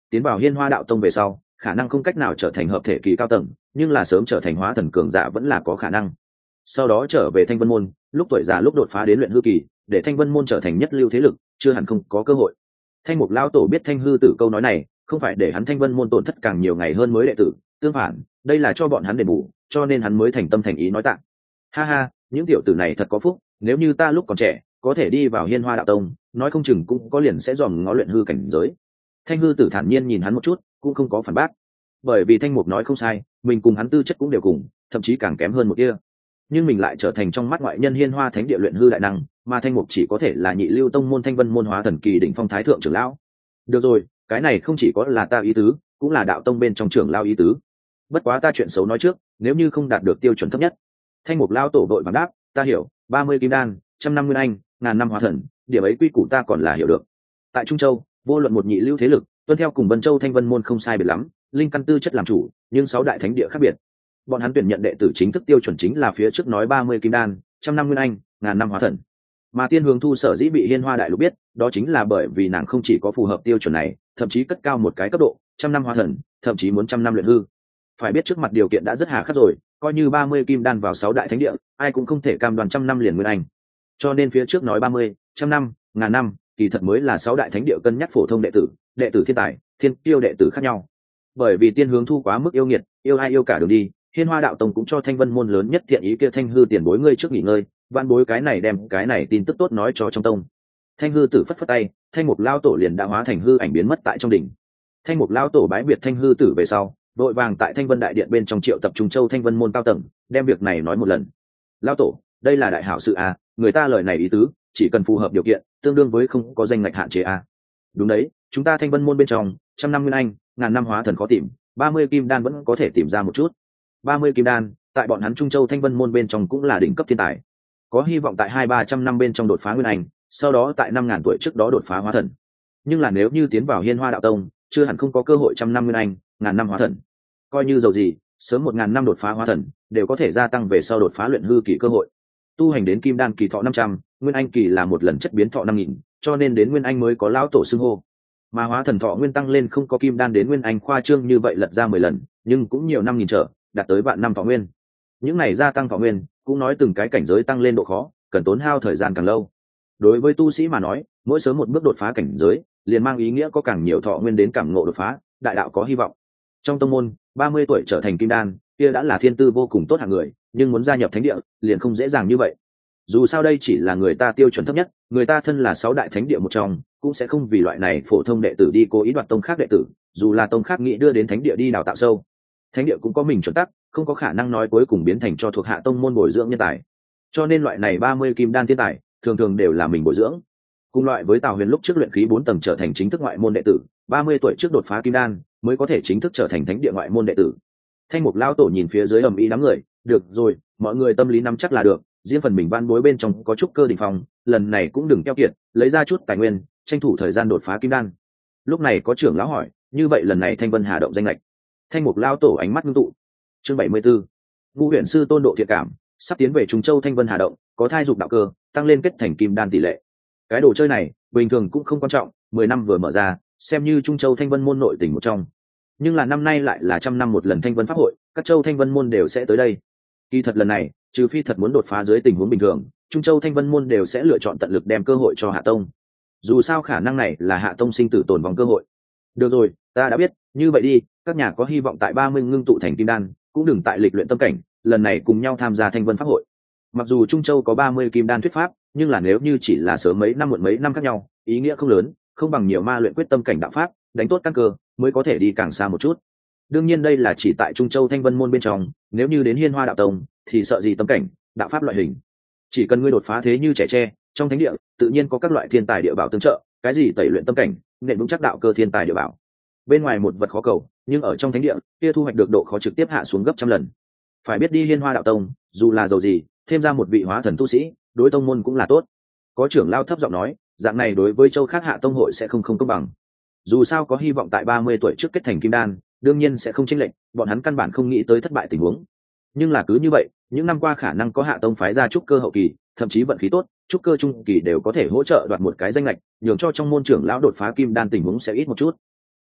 tiến vào Hiên Hoa đạo tông về sau khả năng không cách nào trở thành hợp thể kỳ cao tầng, nhưng là sớm trở thành hóa thần cường giả vẫn là có khả năng. Sau đó trở về Thanh Vân môn, lúc tuổi già lúc đột phá đến luyện hư kỳ, để Thanh Vân môn trở thành nhất lưu thế lực, chưa hẳn không có cơ hội. Thanh Mục lão tổ biết Thanh hư tử câu nói này không phải để hắn Thanh Vân môn tổn thất càng nhiều ngày hơn mới đệ tử, tương phản, đây là cho bọn hắn đền bù, cho nên hắn mới thành tâm thành ý nói tặng. Ha ha, những tiểu tử này thật có phúc, nếu như ta lúc còn trẻ có thể đi vào Hiên Hoa đạo tông, nói không chừng cũng có liền sẽ dòm ngó luyện hư cảnh giới. Thanh hư tử thản nhiên nhìn hắn một chút, cũng không có phản bác, bởi vì Thanh Mục nói không sai, mình cùng hắn tư chất cũng đều cùng, thậm chí càng kém hơn một kia, nhưng mình lại trở thành trong mắt ngoại nhân Hiên Hoa thánh địa luyện hư đại năng, mà Thanh Mục chỉ có thể là nhị lưu tông môn Thanh Vân môn hóa thần kỳ đỉnh phong thái thượng trưởng lão. Được rồi, cái này không chỉ có là ta ý tứ, cũng là đạo tông bên trong trưởng lão ý tứ. Bất quá ta chuyện xấu nói trước, nếu như không đạt được tiêu chuẩn thấp nhất. Thanh Mục lão tổ đội vàng đáp, ta hiểu, ba mươi kim đan, trăm năm nguyên anh, ngàn năm hóa thần, điểm ấy quy củ ta còn là hiểu được. Tại Trung Châu, vô luận một nhị lưu thế lực, tuân theo cùng Vân Châu Thanh Vân môn không sai biệt lắm, linh căn tư chất làm chủ, nhưng sáu đại thánh địa khác biệt. Bọn hắn tuyển nhận đệ tử chính thức tiêu chuẩn chính là phía trước nói ba mươi kim đan, trăm năm nguyên anh, ngàn năm hóa thần. Mà Tiên Hướng Thu sở dĩ bị Hiên Hoa đại lục biết, đó chính là bởi vì nàng không chỉ có phù hợp tiêu chuẩn này, thậm chí cất cao một cái cấp độ, trăm năm hóa thần, thậm chí muốn trăm năm luyện hư. Phải biết trước mặt điều kiện đã rất hà khắc rồi, coi như ba mươi kim đan vào sáu đại thánh địa, ai cũng không thể cam đoan trăm năm liền nguyên anh. Cho nên phía trước nói ba mươi, trăm năm, ngàn năm, kỳ thật mới là sáu đại thánh địa cân nhắc phổ thông đệ tử, đệ tử thiên tài, thiên tiêu đệ tử khác nhau. Bởi vì Tiên Hướng Thu quá mức yêu nghiệt, yêu ai yêu cả đường đi, Hiên Hoa đạo tông cũng cho Thanh Vân môn lớn nhất thiện ý kia Thanh hư tiền bối ngươi trước nghỉ ngơi, vạn bối cái này đem cái này tin tức tốt nói cho trong tông. Thanh hư tử phất phất tay, Thanh Mục lao tổ liền đã hóa thành hư ảnh biến mất tại trong đỉnh. Thanh Mục lao tổ bái biệt Thanh hư tử về sau, đội vàng tại Thanh Vân đại điện bên trong triệu tập Trung Châu Thanh Vân môn cao tầng, đem việc này nói một lần. Lao tổ, đây là đại hảo sự à, người ta lời này ý tứ, chỉ cần phù hợp điều kiện, tương đương với không có danh ngạch hạn chế à. Đúng đấy, chúng ta Thanh Vân môn bên trong, trăm năm nguyên anh, ngàn năm hóa thần khó tìm, ba mươi kim đan vẫn có thể tìm ra một chút. Ba mươi kim đan, tại bọn hắn Trung Châu Thanh Vân môn bên trong cũng là đỉnh cấp thiên tài, có hy vọng tại hai ba trăm năm bên trong đột phá nguyên anh, sau đó tại năm ngàn tuổi trước đó đột phá hóa thần. Nhưng là nếu như tiến vào Hiên Hoa đạo tông, chưa hẳn không có cơ hội trăm năm nguyên anh, ngàn năm hóa thần. Coi như dầu gì, sớm một ngàn năm đột phá hóa thần, đều có thể gia tăng về sau đột phá luyện hư kỳ cơ hội. Tu hành đến kim đan kỳ thọ năm trăm, nguyên anh kỳ là một lần chất biến thọ năm nghìn, cho nên đến nguyên anh mới có lão tổ xưng hô. Mà hóa thần thọ nguyên tăng lên không có kim đan đến nguyên anh khoa trương như vậy lật ra mười lần, nhưng cũng nhiều năm nghìn trở, đạt tới vạn năm thọ nguyên. Những này gia tăng thọ nguyên, cũng nói từng cái cảnh giới tăng lên độ khó, cần tốn hao thời gian càng lâu. Đối với tu sĩ mà nói, mỗi sớm một bước đột phá cảnh giới, liền mang ý nghĩa có càng nhiều thọ nguyên đến cảm ngộ đột phá, đại đạo có hy vọng. Trong tông môn, ba mươi tuổi trở thành kim đan, kia đã là thiên tư vô cùng tốt hạng người, nhưng muốn gia nhập thánh địa, liền không dễ dàng như vậy. Dù sao đây chỉ là người ta tiêu chuẩn thấp nhất, người ta thân là sáu đại thánh địa một trong, cũng sẽ không vì loại này phổ thông đệ tử đi cố ý đoạt tông khác đệ tử, dù là tông khác nghĩ đưa đến thánh địa đi đào tạo sâu. Thánh địa cũng có mình chuẩn tắc, không có khả năng nói cuối cùng biến thành cho thuộc hạ tông môn bồi dưỡng nhân tài. Cho nên loại này ba mươi kim đan thiên tài, thường thường đều là mình bồi dưỡng. Cùng loại với Tào Huyền lúc trước luyện khí bốn tầng trở thành chính thức ngoại môn đệ tử, ba mươi tuổi trước đột phá kim đan, mới có thể chính thức trở thành thánh địa ngoại môn đệ tử. Thanh Mục lão tổ nhìn phía dưới ầm ĩ đám người, được rồi, mọi người tâm lý nắm chắc là được, riêng phần mình van bối bên trong có chút cơ đỉnh phong, lần này cũng đừng keo kiệt, lấy ra chút tài nguyên, tranh thủ thời gian đột phá kim đan. Lúc này có trưởng lão hỏi, như vậy lần này Thanh Vân Hà động danh lệch. Thanh Mục lão tổ ánh mắt ngưng tụ. Chương bảy mươi 74. Ngũ Huyền sư tôn độ thiện cảm, sắp tiến về Trung Châu Thanh Vân Hà động, có thai dục đạo cơ, tăng lên kết thành kim đan tỷ lệ. Cái đồ chơi này, bình thường cũng không quan trọng, mười năm vừa mở ra, xem như Trung Châu Thanh Vân môn nội tình một trong. Nhưng là năm nay lại là trăm năm một lần Thanh Vân pháp hội, các châu Thanh Vân môn đều sẽ tới đây. Kỳ thật lần này, trừ phi thật muốn đột phá dưới tình huống bình thường, Trung Châu Thanh Vân môn đều sẽ lựa chọn tận lực đem cơ hội cho Hạ Tông. Dù sao khả năng này là Hạ Tông sinh tử tồn vong cơ hội. Được rồi, ta đã biết, như vậy đi, các nhà có hy vọng tại ba mươi ngưng tụ thành kim đan, cũng đừng tại lịch luyện tâm cảnh, lần này cùng nhau tham gia Thanh Vân pháp hội. Mặc dù Trung Châu có ba mươi kim đan thuyết pháp, nhưng là nếu như chỉ là sớm mấy năm muộn mấy năm khác nhau, ý nghĩa không lớn, không bằng nhiều ma luyện quyết tâm cảnh đạo pháp, đánh tốt căn cơ, mới có thể đi càng xa một chút. Đương nhiên đây là chỉ tại Trung Châu Thanh Vân môn bên trong, nếu như đến Hiên Hoa đạo tông, thì sợ gì tâm cảnh, đạo pháp loại hình. Chỉ cần ngươi đột phá thế như trẻ tre, trong thánh địa, tự nhiên có các loại thiên tài địa bảo tương trợ, cái gì tẩy luyện tâm cảnh, nền vững chắc đạo cơ thiên tài địa bảo. Bên ngoài một vật khó cầu, nhưng ở trong thánh địa, kia thu hoạch được độ khó trực tiếp hạ xuống gấp trăm lần. Phải biết đi Hiên Hoa đạo tông, dù là giàu gì, thêm ra một vị hóa thần tu sĩ, đối tông môn cũng là tốt. Có trưởng lao thấp giọng nói, dạng này đối với châu khác hạ tông hội sẽ không không công bằng. Dù sao có hy vọng tại ba mươi tuổi trước kết thành kim đan, đương nhiên sẽ không chênh lệch, bọn hắn căn bản không nghĩ tới thất bại tình huống. Nhưng là cứ như vậy, những năm qua khả năng có hạ tông phái ra trúc cơ hậu kỳ, thậm chí vận khí tốt, trúc cơ trung kỳ đều có thể hỗ trợ đoạt một cái danh lệch, nhường cho trong môn trưởng lão đột phá kim đan tình huống sẽ ít một chút.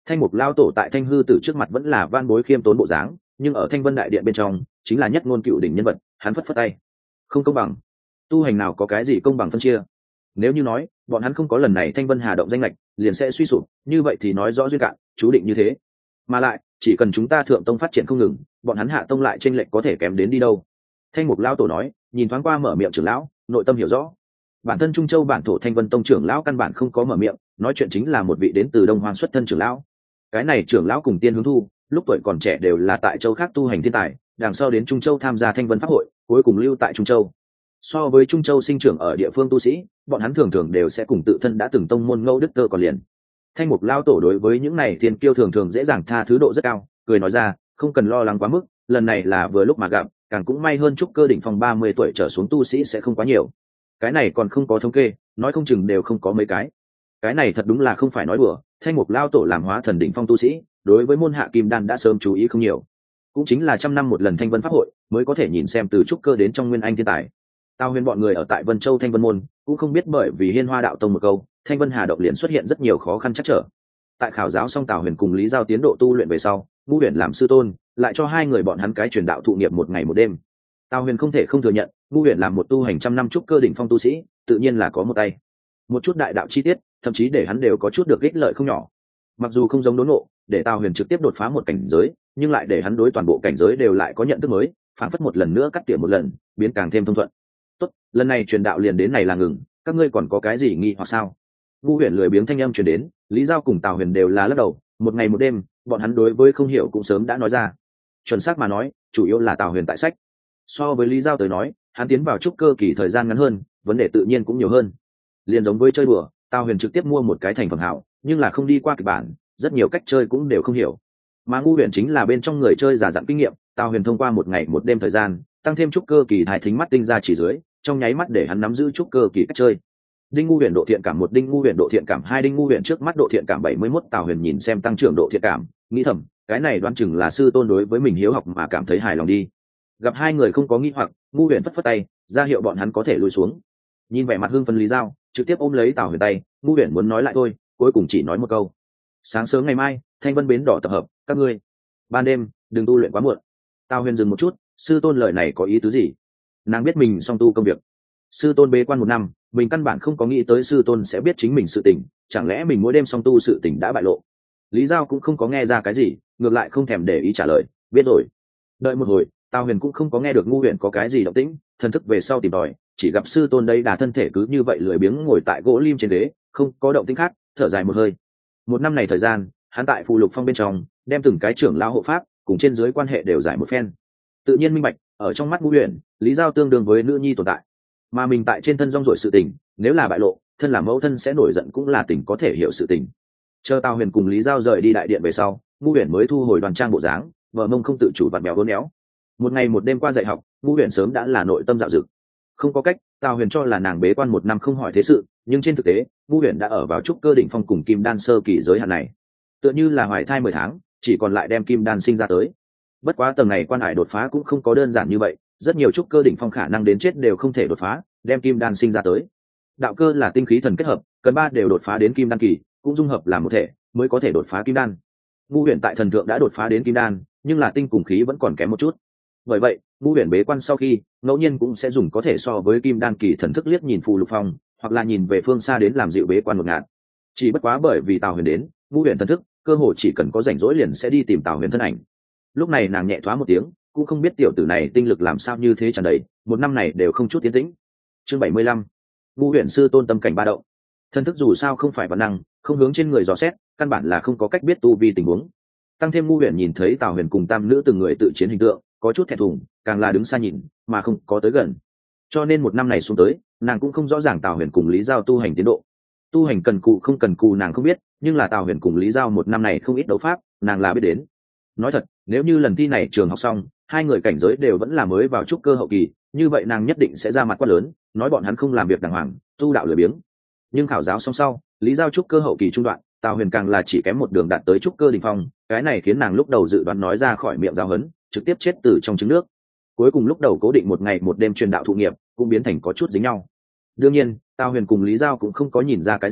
Thanh Mục lao tổ tại Thanh hư tử trước mặt vẫn là van bối khiêm tốn bộ dáng, nhưng ở Thanh Vân đại điện bên trong chính là nhất ngôn cựu đỉnh nhân vật. Hắn phất phất tay: không công bằng. Tu hành nào có cái gì công bằng phân chia? Nếu như nói bọn hắn không có lần này Thanh Vân Hà động danh lệch liền sẽ suy sụp, như vậy thì nói rõ duyên cạn chú định như thế. Mà lại chỉ cần chúng ta thượng tông phát triển không ngừng, bọn hắn hạ tông lại chênh lệch có thể kém đến đi đâu. Thanh Mục lao tổ nói, nhìn thoáng qua mở miệng trưởng lão, nội tâm hiểu rõ. Bản thân Trung Châu bản thổ Thanh Vân tông trưởng lão căn bản không có mở miệng, nói chuyện chính là một vị đến từ Đông Hoang xuất thân trưởng lão. Cái này trưởng lão cùng Tiên Hướng Thu lúc tuổi còn trẻ đều là tại châu khác tu hành thiên tài, đằng sau đến Trung Châu tham gia Thanh Vân pháp hội, cuối cùng lưu tại Trung Châu. So với Trung Châu sinh trưởng ở địa phương tu sĩ, bọn hắn thường thường đều sẽ cùng tự thân đã từng tông môn ngẫu đức tơ còn liền. Thanh Mục lao tổ đối với những này thiên kiêu thường thường dễ dàng tha thứ độ rất cao, cười nói ra, không cần lo lắng quá mức, lần này là vừa lúc mà gặp, càng cũng may hơn trúc cơ đỉnh phong ba mươi tuổi trở xuống tu sĩ sẽ không quá nhiều. Cái này còn không có thống kê, nói không chừng đều không có mấy cái. Cái này thật đúng là không phải nói đùa, Thanh Mục lao tổ làm hóa thần đỉnh phong tu sĩ, đối với môn hạ kim đan đã sớm chú ý không nhiều. Cũng chính là trăm năm một lần Thanh Vân pháp hội, mới có thể nhìn xem từ trúc cơ đến trong nguyên anh thiên tài. Tao Huyền bọn người ở tại Vân Châu Thanh Vân môn, cũng không biết bởi vì Hiên Hoa đạo tông một câu, Thanh Vân Hà động liền xuất hiện rất nhiều khó khăn trắc trở. Tại khảo giáo xong Tào Huyền cùng Lý Giao tiến độ tu luyện về sau, Ngũ Huyền làm sư tôn, lại cho hai người bọn hắn cái truyền đạo thụ nghiệp một ngày một đêm. Tào Huyền không thể không thừa nhận, Ngũ Huyền làm một tu hành trăm năm trúc cơ đỉnh phong tu sĩ, tự nhiên là có một tay. Một chút đại đạo chi tiết, thậm chí để hắn đều có chút được ích lợi không nhỏ. Mặc dù không giống đốn ngộ, để Tào Huyền trực tiếp đột phá một cảnh giới, nhưng lại để hắn đối toàn bộ cảnh giới đều lại có nhận thức mới, phản phất một lần nữa cắt tỉa một lần, biến càng thêm thông thuận. Tốt, lần này truyền đạo liền đến này là ngừng, các ngươi còn có cái gì nghi hoặc sao? Ngũ Huyền lười biếng thanh âm truyền đến, Lý Giao cùng Tào Huyền đều là lắc đầu, một ngày một đêm, bọn hắn đối với không hiểu cũng sớm đã nói ra. Chuẩn xác mà nói, chủ yếu là Tào Huyền tại sách. So với Lý Giao tới nói, hắn tiến vào trúc cơ kỳ thời gian ngắn hơn, vấn đề tự nhiên cũng nhiều hơn. Liền giống với chơi đùa, Tào Huyền trực tiếp mua một cái thành phẩm hảo, nhưng là không đi qua kịch bản, rất nhiều cách chơi cũng đều không hiểu. Mà Ngũ Huyền chính là bên trong người chơi già dặn kinh nghiệm, Tào Huyền thông qua một ngày một đêm thời gian, tăng thêm trúc cơ kỳ thái thính mắt tinh ra chỉ dưới, trong nháy mắt để hắn nắm giữ trúc cơ kỳ cách chơi. Đinh Ngu Huyền độ thiện cảm một, Đinh Ngu Huyền độ thiện cảm hai, Đinh Ngu Huyền trước mắt độ thiện cảm bảy mươi mốt. Tào Huyền nhìn xem tăng trưởng độ thiện cảm, nghĩ thầm, cái này đoán chừng là sư tôn đối với mình hiếu học mà cảm thấy hài lòng đi. Gặp hai người không có nghi hoặc, Ngu Huyền phất phất tay, ra hiệu bọn hắn có thể lùi xuống. Nhìn vẻ mặt hưng phấn Lý Giao, trực tiếp ôm lấy Tào Huyền tay, Ngu Huyền muốn nói lại thôi, cuối cùng chỉ nói một câu. Sáng sớm ngày mai, Thanh Vân bến đỏ tập hợp, các ngươi. Ban đêm, đừng tu luyện quá muộn. Tào Huyền dừng một chút, sư tôn lời này có ý tứ gì? Nàng biết mình song tu công việc. Sư tôn bế quan một năm, mình căn bản không có nghĩ tới sư tôn sẽ biết chính mình sự tình, chẳng lẽ mình mỗi đêm song tu sự tình đã bại lộ? Lý Giao cũng không có nghe ra cái gì, ngược lại không thèm để ý trả lời, biết rồi. Đợi một hồi, Tào Huyền cũng không có nghe được Ngu Huyền có cái gì động tĩnh, thần thức về sau tìm tòi, chỉ gặp sư tôn đây đà thân thể cứ như vậy lười biếng ngồi tại gỗ lim trên ghế, không có động tĩnh khác, thở dài một hơi. Một năm này thời gian, hắn tại Phù Lục Phong bên trong, đem từng cái trưởng lão hộ pháp, cùng trên dưới quan hệ đều giải một phen. Tự nhiên minh bạch, ở trong mắt Ngu Huyền, Lý Giao tương đương với nữ nhi tồn tại. Mà mình tại trên thân rong ruổi sự tình, nếu là bại lộ, thân là mẫu thân sẽ nổi giận cũng là tình có thể hiểu sự tình. Chờ Tào Huyền cùng Lý Giao rời đi đại điện về sau, Ngu Huyền mới thu hồi đoàn trang bộ dáng, vợ mông không tự chủ vặn mèo uốn éo. Một ngày một đêm qua dạy học, Ngu Huyền sớm đã là nội tâm dạo dực. Không có cách, Tào Huyền cho là nàng bế quan một năm không hỏi thế sự, nhưng trên thực tế, Ngu Huyền đã ở vào trúc cơ đỉnh phong cùng kim đan sơ kỳ giới hạn này. Tựa như là hoài thai mười tháng, chỉ còn lại đem kim đan sinh ra tới. Bất quá tầng này quan hải đột phá cũng không có đơn giản như vậy, rất nhiều trúc cơ đỉnh phong khả năng đến chết đều không thể đột phá, đem kim đan sinh ra tới. Đạo cơ là tinh khí thần kết hợp, cần ba đều đột phá đến kim đan kỳ, cũng dung hợp làm một thể, mới có thể đột phá kim đan. Ngũ Huyền tại thần thượng đã đột phá đến kim đan, nhưng là tinh cùng khí vẫn còn kém một chút. Bởi vậy, Ngũ Huyền bế quan sau khi, ngẫu nhiên cũng sẽ dùng có thể so với kim đan kỳ thần thức liếc nhìn Phù Lục Phong, hoặc là nhìn về phương xa đến làm dịu bế quan một ngạt. Chỉ bất quá bởi vì Tào Huyền đến, Ngũ Huyền thần thức, cơ hội chỉ cần có rảnh rỗi liền sẽ đi tìm Tào Huyền thân ảnh. Lúc này nàng nhẹ thoá một tiếng, cũng không biết tiểu tử này tinh lực làm sao như thế tràn đầy, một năm này đều không chút tiến tĩnh. Chương bảy mươi lăm, Ngũ Huyền sư tôn tâm cảnh ba động. Thần thức dù sao không phải bản năng, không hướng trên người dò xét, căn bản là không có cách biết tu vi tình huống. Tăng thêm Ngũ Huyền nhìn thấy Tào Huyền cùng tam nữ từng người tự chiến hình tượng, có chút thẹn thùng, càng là đứng xa nhìn, mà không có tới gần. Cho nên một năm này xuống tới, nàng cũng không rõ ràng Tào Huyền cùng Lý Giao tu hành tiến độ. Tu hành cần cù không cần cù nàng không biết, nhưng là Tào Huyền cùng Lý Giao một năm này không ít đấu pháp, nàng là biết đến. Nói thật, nếu như lần thi này trường học xong, hai người cảnh giới đều vẫn là mới vào trúc cơ hậu kỳ, như vậy nàng nhất định sẽ ra mặt quát lớn, nói bọn hắn không làm việc đàng hoàng, tu đạo lười biếng. Nhưng khảo giáo xong sau, Lý Giao trúc cơ hậu kỳ trung đoạn, Tào Huyền càng là chỉ kém một đường đạt tới trúc cơ đỉnh phong, cái này khiến nàng lúc đầu dự đoán nói ra khỏi miệng giáo huấn, trực tiếp chết từ trong trứng nước. Cuối cùng lúc đầu cố định một ngày một đêm truyền đạo thụ nghiệp, cũng biến thành có chút dính nhau. Đương nhiên, Tào Huyền cùng Lý Giao cũng không có nhìn ra cái gì,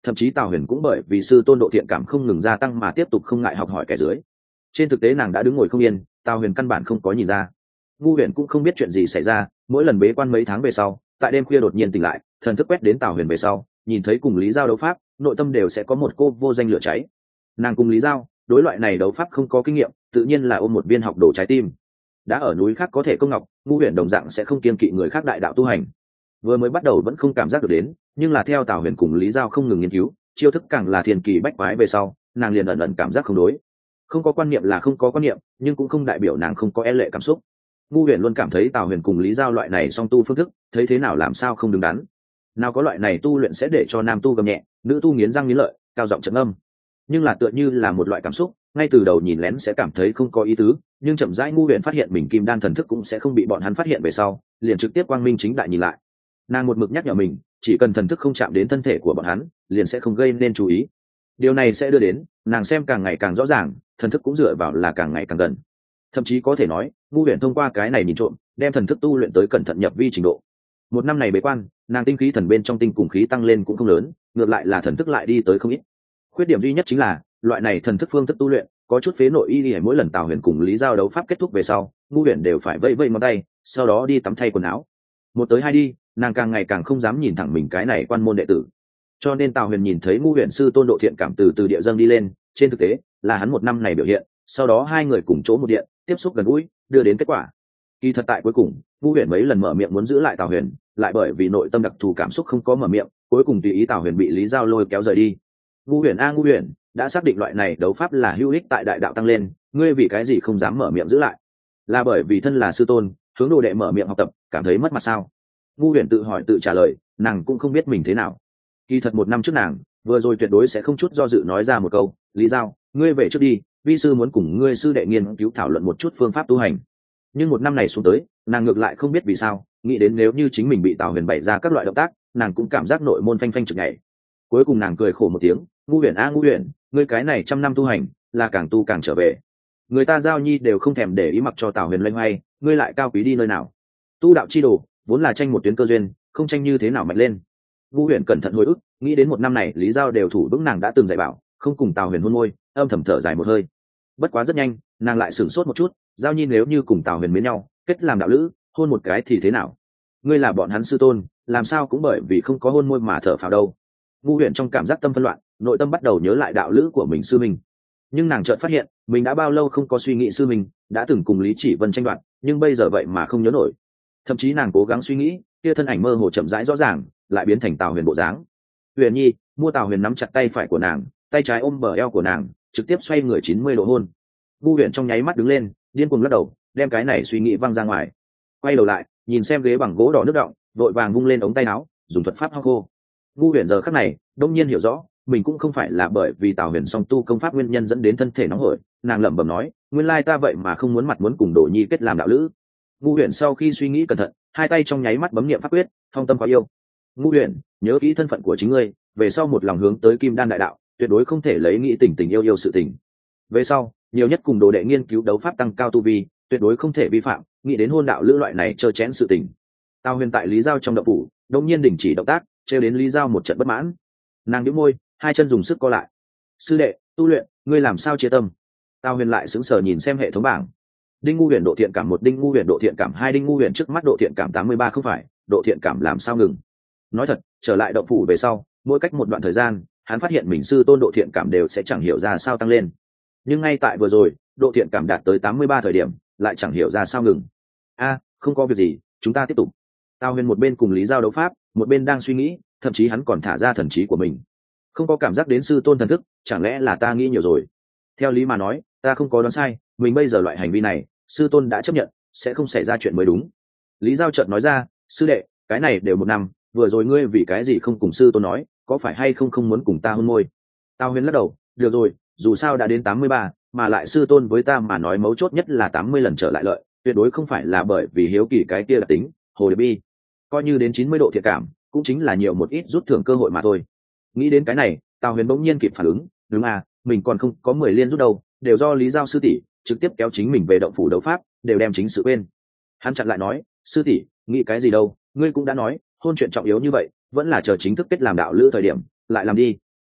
thậm chí Tào Huyền cũng bởi vì sư tôn độ thiện cảm không ngừng gia tăng mà tiếp tục không ngại học hỏi kẻ dưới. Trên thực tế nàng đã đứng ngồi không yên, Tào Huyền căn bản không có nhìn ra. Ngu Huyền cũng không biết chuyện gì xảy ra, mỗi lần bế quan mấy tháng về sau, tại đêm khuya đột nhiên tỉnh lại, thần thức quét đến Tào Huyền về sau, nhìn thấy cùng Lý Giao đấu pháp, nội tâm đều sẽ có một cô vô danh lửa cháy. Nàng cùng Lý Giao, đối loại này đấu pháp không có kinh nghiệm, tự nhiên là ôm một viên học đồ trái tim. Đã ở núi khác có thể công ngọc, Ngu Huyền đồng dạng sẽ không kiêng kỵ người khác đại đạo tu hành. Vừa mới bắt đầu vẫn không cảm giác được đến, nhưng là theo Tào Huyền cùng Lý Giao không ngừng nghiên cứu, chiêu thức càng là thiên kỳ bách quái về sau, nàng liền ẩn ẩn cảm giác không đối. Không có quan niệm là không có quan niệm, nhưng cũng không đại biểu nàng không có e lệ cảm xúc. Ngu Huyền luôn cảm thấy Tào Huyền cùng Lý Giao loại này song tu phương thức, thấy thế nào làm sao không đứng đắn. Nào có loại này tu luyện sẽ để cho nam tu gầm nhẹ, nữ tu nghiến răng nghiến lợi, cao giọng trấn âm. Nhưng là tựa như là một loại cảm xúc, ngay từ đầu nhìn lén sẽ cảm thấy không có ý tứ, nhưng chậm rãi Ngu Huyền phát hiện mình kim đan thần thức cũng sẽ không bị bọn hắn phát hiện về sau, liền trực tiếp quang minh chính đại nhìn lại. Nàng một mực nhắc nhở mình, chỉ cần thần thức không chạm đến thân thể của bọn hắn, liền sẽ không gây nên chú ý. Điều này sẽ đưa đến nàng xem càng ngày càng rõ ràng, thần thức cũng dựa vào là càng ngày càng gần. Thậm chí có thể nói, Ngu Huyền thông qua cái này nhìn trộm, đem thần thức tu luyện tới cẩn thận nhập vi trình độ. Một năm này bế quan, nàng tinh khí thần bên trong tinh cùng khí tăng lên cũng không lớn, ngược lại là thần thức lại đi tới không ít. Khuyết điểm duy nhất chính là loại này thần thức phương thức tu luyện có chút phế nội y y, mỗi lần Tào Huyền cùng Lý Giao đấu pháp kết thúc về sau, Ngu Huyền đều phải vẫy vẫy ngón tay, sau đó đi tắm thay quần áo. Một tới hai đi, nàng càng ngày càng không dám nhìn thẳng mình cái này quan môn đệ tử. Cho nên Tào Huyền nhìn thấy Ngu Huyền sư tôn độ thiện cảm từ từ địa dâng đi lên, trên thực tế là hắn một năm này biểu hiện, sau đó hai người cùng chỗ một điện tiếp xúc gần gũi, đưa đến kết quả. Kỳ thật tại cuối cùng, Ngu Huyền mấy lần mở miệng muốn giữ lại Tào Huyền, lại bởi vì nội tâm đặc thù cảm xúc không có mở miệng, cuối cùng tùy ý Tào Huyền bị Lý Giao lôi kéo rời đi. Ngu Huyền a Ngu Huyền, đã xác định loại này đấu pháp là hữu ích tại đại đạo tăng lên, ngươi vì cái gì không dám mở miệng giữ lại? Là bởi vì thân là sư tôn, hướng đồ đệ mở miệng học tập, cảm thấy mất mặt sao? Ngu Huyền tự hỏi tự trả lời, nàng cũng không biết mình thế nào. Kỳ thật một năm trước nàng vừa rồi tuyệt đối sẽ không chút do dự nói ra một câu, Lý Giao, ngươi về trước đi, vi sư muốn cùng ngươi sư đệ nghiên cứu thảo luận một chút phương pháp tu hành. Nhưng một năm này xuống tới, nàng ngược lại không biết vì sao, nghĩ đến nếu như chính mình bị Tào Huyền bày ra các loại động tác, nàng cũng cảm giác nội môn phanh phanh trực nhảy. Cuối cùng nàng cười khổ một tiếng, Ngu Huyền a Ngu Huyền, ngươi cái này trăm năm tu hành, là càng tu càng trở về. Người ta Giao Nhi đều không thèm để ý mặc cho Tào Huyền loay hoay, ngươi lại cao quý đi nơi nào? Tu đạo chi đồ, vốn là tranh một tuyến cơ duyên, không tranh như thế nào mạnh lên. Ngu Huyền cẩn thận hồi ức, nghĩ đến một năm này Lý Giao đều thủ vững nàng đã từng dạy bảo, không cùng Tào Huyền hôn môi, âm thầm thở dài một hơi. Bất quá rất nhanh, nàng lại sửng sốt một chút, Giao Nhi nếu như cùng Tào Huyền mến nhau, kết làm đạo lữ, hôn một cái thì thế nào? Ngươi là bọn hắn sư tôn, làm sao cũng bởi vì không có hôn môi mà thở phào đâu. Ngu Huyền trong cảm giác tâm phân loạn, nội tâm bắt đầu nhớ lại đạo lữ của mình sư mình. Nhưng nàng chợt phát hiện, mình đã bao lâu không có suy nghĩ sư mình, đã từng cùng Lý Chỉ Vân tranh đoạt, nhưng bây giờ vậy mà không nhớ nổi. Thậm chí nàng cố gắng suy nghĩ, kia thân ảnh mơ hồ chậm rãi rõ ràng, lại biến thành Tào Huyền bộ dáng. Huyền Nhi, mua Tào Huyền nắm chặt tay phải của nàng, tay trái ôm bờ eo của nàng, trực tiếp xoay người chín mươi độ hôn. Ngu Huyền trong nháy mắt đứng lên, điên cuồng lắc đầu, đem cái này suy nghĩ văng ra ngoài. Quay đầu lại, nhìn xem ghế bằng gỗ đỏ nước đọng, vội vàng vung lên ống tay áo, dùng thuật pháp hong khô. Ngu Huyền giờ khắc này, đông nhiên hiểu rõ, mình cũng không phải là bởi vì Tào Huyền song tu công pháp nguyên nhân dẫn đến thân thể nóng hổi, nàng lẩm bẩm nói, nguyên lai ta vậy mà không muốn mặt muốn cùng Đồ Nhi kết làm đạo lữ. Ngu Huyền sau khi suy nghĩ cẩn thận, hai tay trong nháy mắt bấm niệm pháp quyết, phong tâm có yêu. Ngu Huyền, nhớ kỹ thân phận của chính ngươi, về sau một lòng hướng tới Kim Đan đại đạo, tuyệt đối không thể lấy nghĩ tình tình yêu yêu sự tình. Về sau, nhiều nhất cùng đồ đệ nghiên cứu đấu pháp tăng cao tu vi, tuyệt đối không thể vi phạm, nghĩ đến hôn đạo lữ loại này trơ chẽn sự tình. Tào Huyền tại Lý Giao trong động phủ, đột nhiên đình chỉ động tác, trêu đến Lý Giao một trận bất mãn. Nàng nhíu môi, hai chân dùng sức co lại. Sư đệ, tu luyện, ngươi làm sao chia tâm? Tào Huyền lại sững sờ nhìn xem hệ thống bảng. Đinh Ngu Huyền độ thiện cảm một, Đinh Ngu Huyền độ thiện cảm hai, Đinh Ngu Huyền trước mắt độ thiện cảm tám mươi ba không phải, độ thiện cảm làm sao ngừng? Nói thật, trở lại động phủ về sau, mỗi cách một đoạn thời gian, hắn phát hiện mình sư tôn độ thiện cảm đều sẽ chẳng hiểu ra sao tăng lên. Nhưng ngay tại vừa rồi, độ thiện cảm đạt tới tám mươi ba thời điểm, lại chẳng hiểu ra sao ngừng. A, không có việc gì, chúng ta tiếp tục. Tào Huyền một bên cùng Lý Giao đấu pháp, một bên đang suy nghĩ, thậm chí hắn còn thả ra thần trí của mình. Không có cảm giác đến sư tôn thần thức, chẳng lẽ là ta nghĩ nhiều rồi? Theo lý mà nói, ta không có đoán sai, mình bây giờ loại hành vi này, sư tôn đã chấp nhận, sẽ không xảy ra chuyện mới đúng. Lý Giao chợt nói ra, sư đệ, cái này đều một năm, vừa rồi ngươi vì cái gì không cùng sư tôn nói, có phải hay không không muốn cùng ta hôn môi? Tào Huyền lắc đầu, được rồi, dù sao đã đến tám mươi ba, mà lại sư tôn với ta mà nói mấu chốt nhất là tám mươi lần trở lại lợi, tuyệt đối không phải là bởi vì hiếu kỳ cái kia là tính, hồ điệp bi. Coi như đến chín mươi độ thiện cảm, cũng chính là nhiều một ít rút thưởng cơ hội mà thôi. Nghĩ đến cái này, Tào Huyền bỗng nhiên kịp phản ứng, đúng à, mình còn không có mười liên rút đâu, đều do Lý Giao sư tỷ trực tiếp kéo chính mình về động phủ đấu pháp, đều đem chính sự quên. Hắn chặn lại nói, sư tỷ, nghĩ cái gì đâu, ngươi cũng đã nói, hôn chuyện trọng yếu như vậy, vẫn là chờ chính thức kết làm đạo lữ thời điểm, lại làm đi.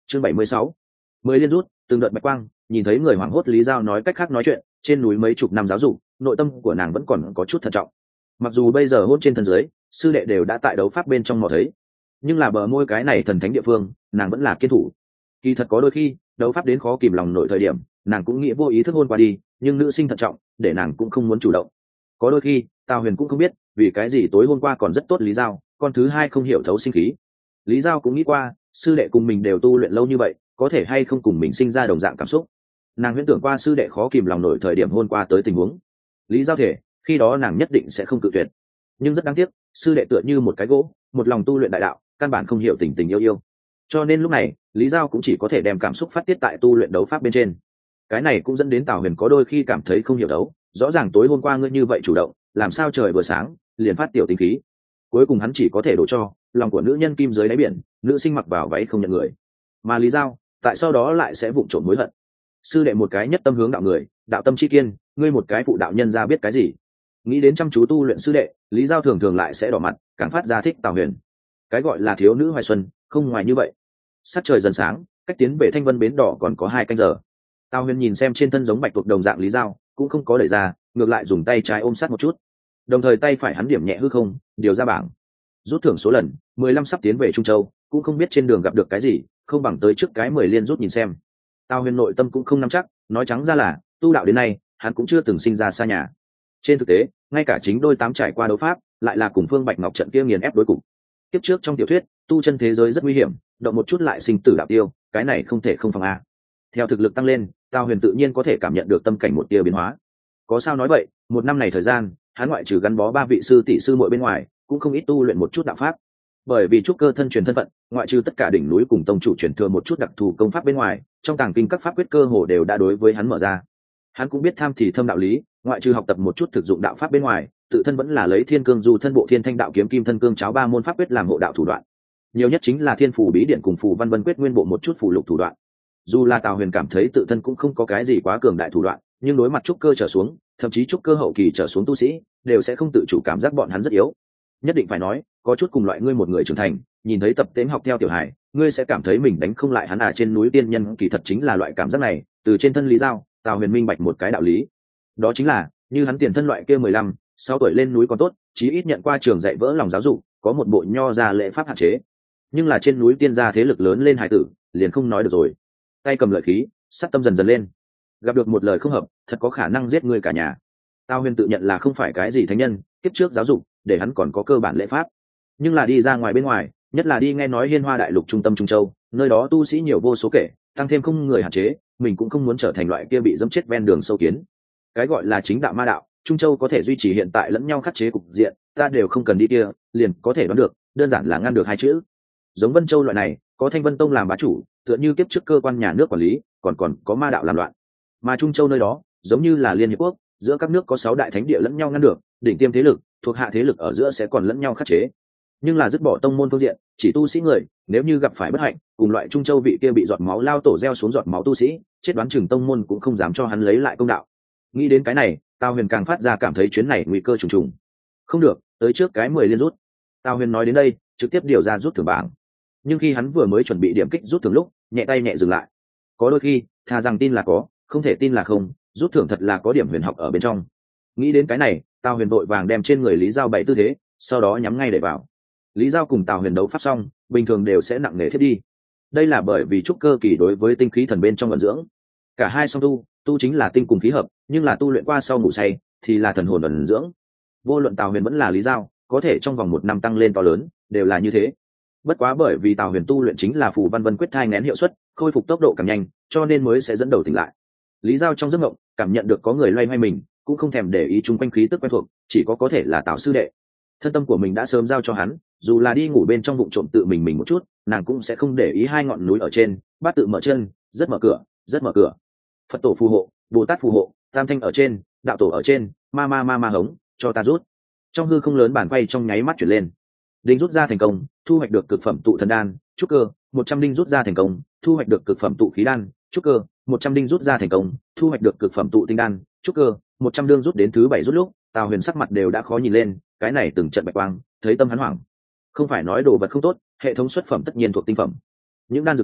Chương bảy mươi sáu, mười liên rút, từng đợt bạch quang, nhìn thấy người hoảng hốt Lý Giao nói cách khác nói chuyện, trên núi mấy chục năm giáo dục, nội tâm của nàng vẫn còn có chút thận trọng. Mặc dù bây giờ hôn trên thân dưới, sư đệ đều đã tại đấu pháp bên trong mò thấy, nhưng là bờ môi cái này thần thánh địa phương, nàng vẫn là kiên thủ. Kỳ thật có đôi khi, đấu pháp đến khó kìm lòng nổi thời điểm, nàng cũng nghĩ vô ý thức hôn qua đi, nhưng nữ sinh thận trọng, để nàng cũng không muốn chủ động. Có đôi khi, Tào Huyền cũng không biết, vì cái gì tối hôm qua còn rất tốt Lý Giao, con thứ hai không hiểu thấu sinh khí. Lý Giao cũng nghĩ qua, sư đệ cùng mình đều tu luyện lâu như vậy, có thể hay không cùng mình sinh ra đồng dạng cảm xúc. Nàng huyễn tưởng qua sư đệ khó kìm lòng nổi thời điểm hôn qua tới tình huống. Lý Giao thể, khi đó nàng nhất định sẽ không cự tuyệt. Nhưng rất đáng tiếc, sư đệ tựa như một cái gỗ, một lòng tu luyện đại đạo, căn bản không hiểu tình tình yêu yêu. Cho nên lúc này, Lý Giao cũng chỉ có thể đem cảm xúc phát tiết tại tu luyện đấu pháp bên trên. Cái này cũng dẫn đến Tào Huyền có đôi khi cảm thấy không hiểu đấu, rõ ràng tối hôm qua ngươi như vậy chủ động, làm sao trời vừa sáng liền phát tiểu tình khí. Cuối cùng hắn chỉ có thể đổ cho lòng của nữ nhân kim dưới đáy biển, nữ sinh mặc vào váy không nhận người. Mà Lý Giao, tại sau đó lại sẽ vụng trộm hối hận. Sư đệ một cái nhất tâm hướng đạo người, đạo tâm chi kiên, ngươi một cái phụ đạo nhân ra biết cái gì. Nghĩ đến chăm chú tu luyện sư đệ, Lý Giao thường thường lại sẽ đỏ mặt, càng phát ra thích Tào Huyền. Cái gọi là thiếu nữ hoài xuân, không ngoài như vậy. Sắc trời dần sáng, cách tiến về Thanh Vân bến đỏ còn có hai canh giờ. Tào Huyền nhìn xem trên thân giống bạch tuộc đồng dạng Lý Giao, cũng không có đẩy ra, ngược lại dùng tay trái ôm sát một chút, đồng thời tay phải hắn điểm nhẹ hư không, điều ra bảng rút thưởng số lần mười lăm, sắp tiến về Trung Châu, cũng không biết trên đường gặp được cái gì, không bằng tới trước cái mười liên rút nhìn xem. Tào Huyền nội tâm cũng không nắm chắc, nói trắng ra là tu đạo đến nay hắn cũng chưa từng sinh ra xa nhà. Trên thực tế, ngay cả chính đôi tám trải qua đấu pháp, lại là cùng Phương Bạch Ngọc trận kia nghiền ép đối cục. Tiếp trước trong tiểu thuyết, tu chân thế giới rất nguy hiểm, động một chút lại sinh tử đạo tiêu, cái này không thể không phòng a. Theo thực lực tăng lên, Tào Huyền tự nhiên có thể cảm nhận được tâm cảnh một tia biến hóa. Có sao nói vậy, một năm này thời gian, hắn ngoại trừ gắn bó ba vị sư tỷ sư muội bên ngoài, cũng không ít tu luyện một chút đạo pháp. Bởi vì trúc cơ thân truyền thân phận, ngoại trừ tất cả đỉnh núi cùng tông chủ truyền thừa một chút đặc thù công pháp bên ngoài, trong tàng kinh các pháp quyết cơ hồ đều đã đối với hắn mở ra. Hắn cũng biết tham thì thâm đạo lý, ngoại trừ học tập một chút thực dụng đạo pháp bên ngoài, tự thân vẫn là lấy Thiên Cương Du thân bộ Thiên Thanh đạo kiếm kim thân cương cháo ba môn pháp quyết làm hộ đạo thủ đoạn. Nhiều nhất chính là Thiên Phù bí điển cùng Phù Văn Vân quyết nguyên bộ một chút phù lục thủ đoạn. Dù là Tào Huyền cảm thấy tự thân cũng không có cái gì quá cường đại thủ đoạn, nhưng đối mặt trúc cơ trở xuống, thậm chí trúc cơ hậu kỳ trở xuống tu sĩ, đều sẽ không tự chủ cảm giác bọn hắn rất yếu. Nhất định phải nói, có chút cùng loại ngươi một người trưởng thành, nhìn thấy tập tễnh học theo tiểu hải, ngươi sẽ cảm thấy mình đánh không lại hắn à. Trên núi tiên nhân kỳ thật chính là loại cảm giác này. Từ trên thân Lý Giao, Tào Huyền minh bạch một cái đạo lý, đó chính là như hắn tiền thân loại kia mười lăm, sáu tuổi lên núi còn tốt, chí ít nhận qua trường dạy vỡ lòng giáo dục, có một bộ nho ra lễ pháp hạn chế. Nhưng là trên núi tiên gia thế lực lớn lên hải tử, liền không nói được rồi. Tay cầm lợi khí, sát tâm dần dần lên, gặp được một lời không hợp, thật có khả năng giết người cả nhà. Tào Huyền tự nhận là không phải cái gì thánh nhân, kiếp trước giáo dục để hắn còn có cơ bản lễ pháp, nhưng là đi ra ngoài bên ngoài, nhất là đi nghe nói Hiên Hoa đại lục trung tâm Trung Châu, nơi đó tu sĩ nhiều vô số kể, tăng thêm không người hạn chế, mình cũng không muốn trở thành loại kia bị dẫm chết ven đường sâu kiến. Cái gọi là chính đạo ma đạo, Trung Châu có thể duy trì hiện tại lẫn nhau khắc chế cục diện, ta đều không cần đi kia, liền có thể đoán được, đơn giản là ngăn được hai chữ. Giống Vân Châu loại này, có Thanh Vân Tông làm bá chủ, tựa như kiếp trước cơ quan nhà nước quản lý, còn còn có ma đạo làm loạn. Mà Trung Châu nơi đó, giống như là Liên Hiệp Quốc, giữa các nước có sáu đại thánh địa lẫn nhau ngăn được, đỉnh tiêm thế lực thuộc hạ thế lực ở giữa sẽ còn lẫn nhau khắc chế. Nhưng là dứt bỏ tông môn phương diện, chỉ tu sĩ người, nếu như gặp phải bất hạnh, cùng loại Trung Châu vị kia bị giọt máu lao tổ gieo xuống giọt máu tu sĩ, chết đoán chừng tông môn cũng không dám cho hắn lấy lại công đạo. Nghĩ đến cái này, Tào Huyền càng phát ra cảm thấy chuyến này nguy cơ trùng trùng. Không được, tới trước cái mười liên rút. Tào Huyền nói đến đây, trực tiếp điều ra rút thưởng bảng. Nhưng khi hắn vừa mới chuẩn bị điểm kích rút thưởng lúc, nhẹ tay nhẹ dừng lại. Có đôi khi, thà rằng tin là có, không thể tin là không, rút thưởng thật là có điểm huyền học ở bên trong. Nghĩ đến cái này, Tào Huyền vội vàng đem trên người Lý Giao bày tư thế, sau đó nhắm ngay để vào. Lý Giao cùng Tào Huyền đấu pháp xong, bình thường đều sẽ nặng nề thiết đi. Đây là bởi vì trúc cơ kỳ đối với tinh khí thần bên trong vận dưỡng. Cả hai song tu, tu chính là tinh cùng khí hợp, nhưng là tu luyện qua sau ngủ say thì là thần hồn vận dưỡng. Vô luận Tào Huyền vẫn là Lý Giao, có thể trong vòng một năm tăng lên to lớn, đều là như thế. Bất quá bởi vì Tào Huyền tu luyện chính là Phù Văn Vân quyết thai nghén hiệu suất, khôi phục tốc độ càng nhanh, cho nên mới sẽ dẫn đầu tỉnh lại. Lý Giao trong giấc mộng cảm nhận được có người loay hoay mình, cũng không thèm để ý chung quanh khí tức quen thuộc, chỉ có có thể là Tào sư đệ. Thân tâm của mình đã sớm giao cho hắn, dù là đi ngủ bên trong bụng trộm tự mình mình một chút, nàng cũng sẽ không để ý hai ngọn núi ở trên, bát tự mở chân, rất mở cửa, rất mở cửa. Phật tổ phù hộ, Bồ Tát phù hộ, Tam Thanh ở trên, đạo tổ ở trên, ma ma ma ma hống, cho ta rút. Trong hư không lớn bản quay trong nháy mắt chuyển lên. Đinh rút ra thành công, thu hoạch được cực phẩm tụ thần đan, trúc cơ, một trăm đinh rút ra thành công, thu hoạch được cực phẩm tụ khí đan, trúc cơ, một trăm đinh rút ra thành công, thu hoạch được cực phẩm tụ tinh đan, trúc cơ, một trăm đương rút đến thứ bảy rút lúc, Tào Huyền sắc mặt đều đã khó nhìn lên, cái này từng trận bạch quang, thấy tâm hắn hoảng. Không phải nói đồ vật không tốt, hệ thống xuất phẩm tất nhiên thuộc tinh phẩm. Những đan dược này,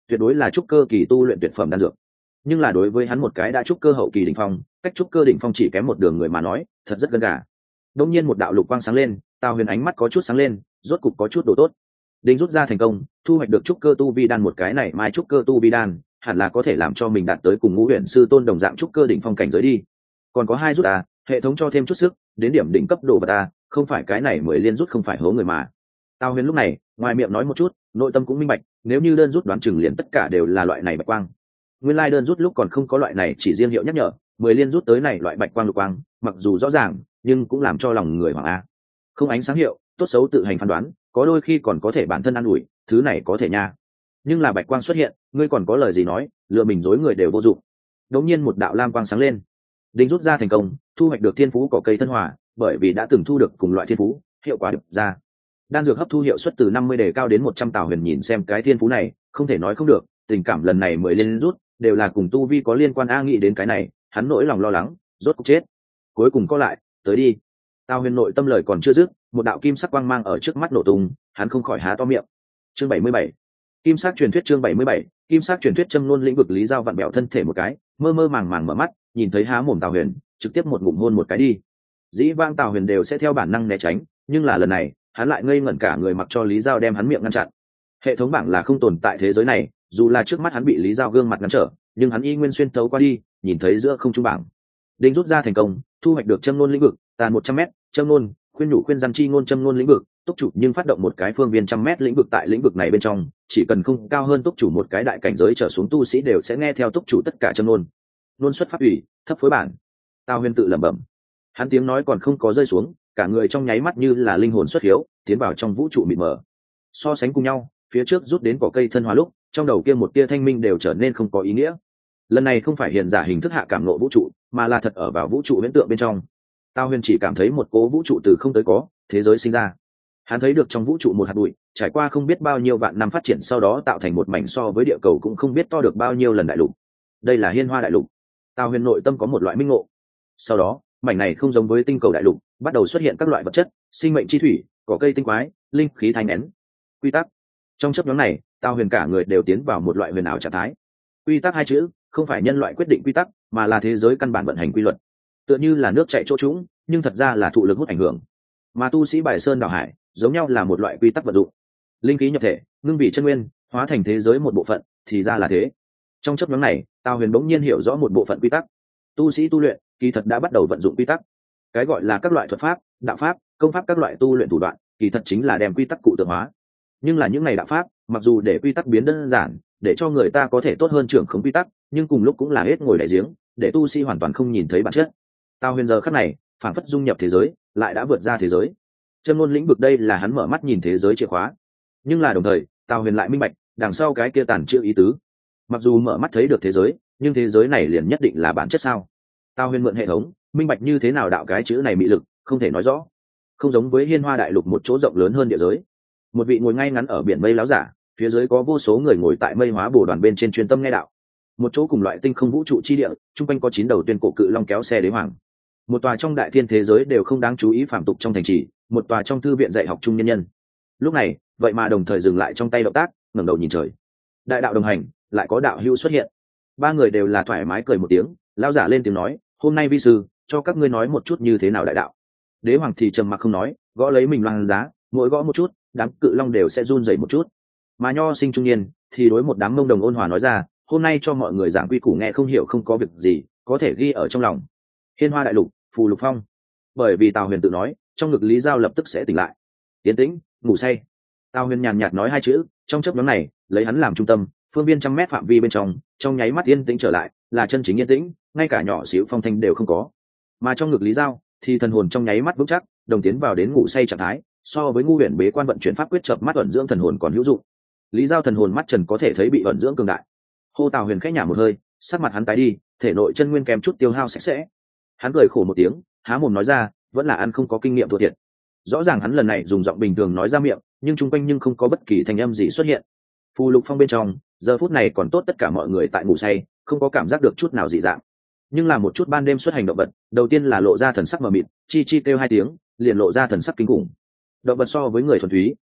tuyệt đối là trúc cơ kỳ tu luyện tuyệt phẩm đan dược. Nhưng là đối với hắn một cái đã trúc cơ hậu kỳ đỉnh phong, cách trúc cơ đỉnh phong chỉ kém một đường người mà nói, thật rất gần gà. Đột nhiên một đạo lục quang sáng lên, Tào Huyền ánh mắt có chút sáng lên, rốt cục có chút đồ tốt. Đinh rút ra thành công, thu hoạch được trúc cơ tu vi đan, một cái này mai trúc cơ tu vi đan, hẳn là có thể làm cho mình đạt tới cùng Ngũ Huyền sư tôn đồng dạng trúc cơ đỉnh phong cảnh giới đi. Còn có hai rút à, hệ thống cho thêm chút sức, đến điểm đỉnh cấp đồ vật à, không phải cái này mười liên rút không phải hố người mà. Tào Huyền lúc này, ngoài miệng nói một chút, nội tâm cũng minh bạch, nếu như đơn rút đoán chừng liền tất cả đều là loại này bạch quang. Nguyên lai like đơn rút lúc còn không có loại này chỉ riêng hiệu nhắc nhở, mười liên rút tới này loại bạch quang lục quang, mặc dù rõ ràng, nhưng cũng làm cho lòng người hoảng a. Không ánh sáng hiệu, tốt xấu tự hành phán đoán, có đôi khi còn có thể bản thân an ủi, thứ này có thể nha. Nhưng là bạch quang xuất hiện, ngươi còn có lời gì nói, lừa mình dối người đều vô dụng. Đột nhiên một đạo lam quang sáng lên, Đinh rút ra thành công, thu hoạch được thiên phú cỏ cây thân hòa, bởi vì đã từng thu được cùng loại thiên phú, hiệu quả được ra. Đan dược hấp thu hiệu suất từ năm mươi đề cao đến một trăm. Tào Huyền nhìn xem cái thiên phú này, không thể nói không được, tình cảm lần này mới lên rút, đều là cùng tu vi có liên quan. A nghĩ đến cái này, hắn nỗi lòng lo lắng, rốt cục chết. Cuối cùng có lại, tới đi. Tào Huyền nội tâm lời còn chưa dứt, một đạo kim sắc quang mang ở trước mắt nổ tung, hắn không khỏi há to miệng. Chương bảy mươi bảy, Kim sắc truyền thuyết. Chương bảy mươi bảy, Kim sắc truyền thuyết. Châm ngôn lĩnh vực. Lý Giao vặn bẹo thân thể một cái, mơ mơ màng màng mở mắt, nhìn thấy há mồm Tào Huyền, trực tiếp một ngụm hôn một cái đi. Dĩ vãng Tào Huyền đều sẽ theo bản năng né tránh, nhưng là lần này, hắn lại ngây ngẩn cả người, mặc cho Lý Giao đem hắn miệng ngăn chặn. Hệ thống bảng là không tồn tại thế giới này, dù là trước mắt hắn bị Lý Giao gương mặt ngăn trở, nhưng hắn y nguyên xuyên thấu qua đi, nhìn thấy giữa không trung bảng. Đinh rút ra thành công, thu hoạch được châm ngôn lĩnh vực, tàn một trăm mét, châm ngôn, khuyên nhủ khuyên răn chi ngôn. Châm ngôn lĩnh vực, túc chủ nhưng phát động một cái phương viên trăm mét lĩnh vực, tại lĩnh vực này bên trong, chỉ cần không cao hơn túc chủ một cái đại cảnh giới trở xuống tu sĩ đều sẽ nghe theo túc chủ tất cả châm ngôn. Ngôn xuất pháp ủy, thấp phối bản. Tào Huyền tự lẩm bẩm. Hắn tiếng nói còn không có rơi xuống, cả người trong nháy mắt như là linh hồn xuất hiếu, tiến vào trong vũ trụ mịt mờ. So sánh cùng nhau, phía trước rút đến cỏ cây thân hóa lúc, trong đầu kia một tia thanh minh đều trở nên không có ý nghĩa. Lần này không phải hiện giả hình thức hạ cảm ngộ vũ trụ, mà là thật ở vào vũ trụ huyễn tượng bên trong. Tào Huyền chỉ cảm thấy một cố vũ trụ từ không tới có, thế giới sinh ra. Hắn thấy được trong vũ trụ một hạt bụi, trải qua không biết bao nhiêu vạn năm phát triển, sau đó tạo thành một mảnh so với địa cầu cũng không biết to được bao nhiêu lần đại lục. Đây là Hiên Hoa đại lục. Tào Huyền nội tâm có một loại minh ngộ. Sau đó, mảnh này không giống với tinh cầu đại lục, bắt đầu xuất hiện các loại vật chất, sinh mệnh chi thủy, cỏ cây tinh quái, linh khí thanh nén. Quy tắc. Trong chớp nhoáng này, Tào Huyền cả người đều tiến vào một loại huyền ảo trạng thái. Quy tắc hai chữ, không phải nhân loại quyết định quy tắc, mà là thế giới căn bản vận hành quy luật. Tựa như là nước chảy chỗ trũng, nhưng thật ra là thụ lực hút ảnh hưởng. Mà tu sĩ bài sơn đảo hải, giống nhau là một loại quy tắc vận dụng. Linh khí nhập thể, ngưng vị chân nguyên, hóa thành thế giới một bộ phận, thì ra là thế. Trong chớp nhoáng này, Tào Huyền bỗng nhiên hiểu rõ một bộ phận quy tắc. Tu sĩ tu luyện, kỳ thật đã bắt đầu vận dụng quy tắc. Cái gọi là các loại thuật pháp, đạo pháp, công pháp, các loại tu luyện thủ đoạn, kỳ thật chính là đem quy tắc cụ tượng hóa. Nhưng là những ngày đạo pháp, mặc dù để quy tắc biến đơn giản, để cho người ta có thể tốt hơn trưởng khống quy tắc, nhưng cùng lúc cũng là hết ngồi đại giếng, để tu sĩ hoàn toàn không nhìn thấy bản chất. Tào Huyền giờ khắc này, phản phất dung nhập thế giới, lại đã vượt ra thế giới. Châm ngôn lĩnh vực, đây là hắn mở mắt nhìn thế giới chìa khóa. Nhưng là đồng thời, Tào Huyền lại minh bạch, đằng sau cái kia tàn chữ ý tứ. Mặc dù mở mắt thấy được thế giới, nhưng thế giới này liền nhất định là bản chất sao? Tào Huyền mượn hệ thống, minh bạch như thế nào đạo cái chữ này mị lực, không thể nói rõ. Không giống với Hiên Hoa đại lục một chỗ rộng lớn hơn địa giới. Một vị ngồi ngay ngắn ở biển mây láo giả, phía dưới có vô số người ngồi tại mây hóa bồ đoàn bên trên chuyên tâm nghe đạo. Một chỗ cùng loại tinh không vũ trụ chi địa, trung quanh có chín đầu tuyên cổ cự long kéo xe đế hoàng. Một tòa trong đại thiên thế giới đều không đáng chú ý phạm tục trong thành trì, một tòa trong thư viện dạy học trung nhân nhân. Lúc này, vậy mà đồng thời dừng lại trong tay động tác, ngẩng đầu nhìn trời. Đại đạo đồng hành, lại có đạo hữu xuất hiện. Ba người đều là thoải mái cười một tiếng, lão giả lên tiếng nói, hôm nay vi sư cho các ngươi nói một chút như thế nào đại đạo. Đế hoàng thì trầm mặc không nói, gõ lấy mình loan giá, mỗi gõ một chút, đám cự long đều sẽ run rẩy một chút. Mà nho sinh trung niên thì đối một đám mông đồng ôn hòa nói ra, hôm nay cho mọi người giảng quy củ nghe không hiểu không có việc gì, có thể ghi ở trong lòng. Hiên Hoa đại lục, phù lục phong. Bởi vì Tào Huyền tự nói, trong ngực Lý Giao lập tức sẽ tỉnh lại. Tiến tĩnh, ngủ say. Tào Huyền nhàn nhạt nói hai chữ, trong chớp nhoáng này, lấy hắn làm trung tâm, phương viên trăm mét phạm vi bên trong, trong nháy mắt yên tĩnh trở lại, là chân chính yên tĩnh, ngay cả nhỏ xíu phong thanh đều không có. Mà trong ngực Lý Giao, thì thần hồn trong nháy mắt vững chắc, đồng tiến vào đến ngủ say trạng thái, so với ngu huyền bế quan vận chuyển pháp quyết chợp mắt ẩn dưỡng thần hồn còn hữu dụng. Lý Giao thần hồn mắt trần có thể thấy bị ẩn dưỡng cường đại. Hô Tào Huyền khẽ nhả một hơi, sắc mặt hắn tái đi, thể nội chân nguyên kèm chút tiêu hao sạch sẽ. Hắn cười khổ một tiếng, há mồm nói ra, vẫn là ăn không có kinh nghiệm thua thiệt. Rõ ràng hắn lần này dùng giọng bình thường nói ra miệng, nhưng chung quanh nhưng không có bất kỳ thanh âm gì xuất hiện. Phù lục phong bên trong, giờ phút này còn tốt tất cả mọi người tại ngủ say, không có cảm giác được chút nào dị dạng. Nhưng là một chút ban đêm xuất hành động vật, đầu tiên là lộ ra thần sắc mờ mịt, chi chi kêu hai tiếng, liền lộ ra thần sắc kinh khủng. Động vật so với người thuần túy,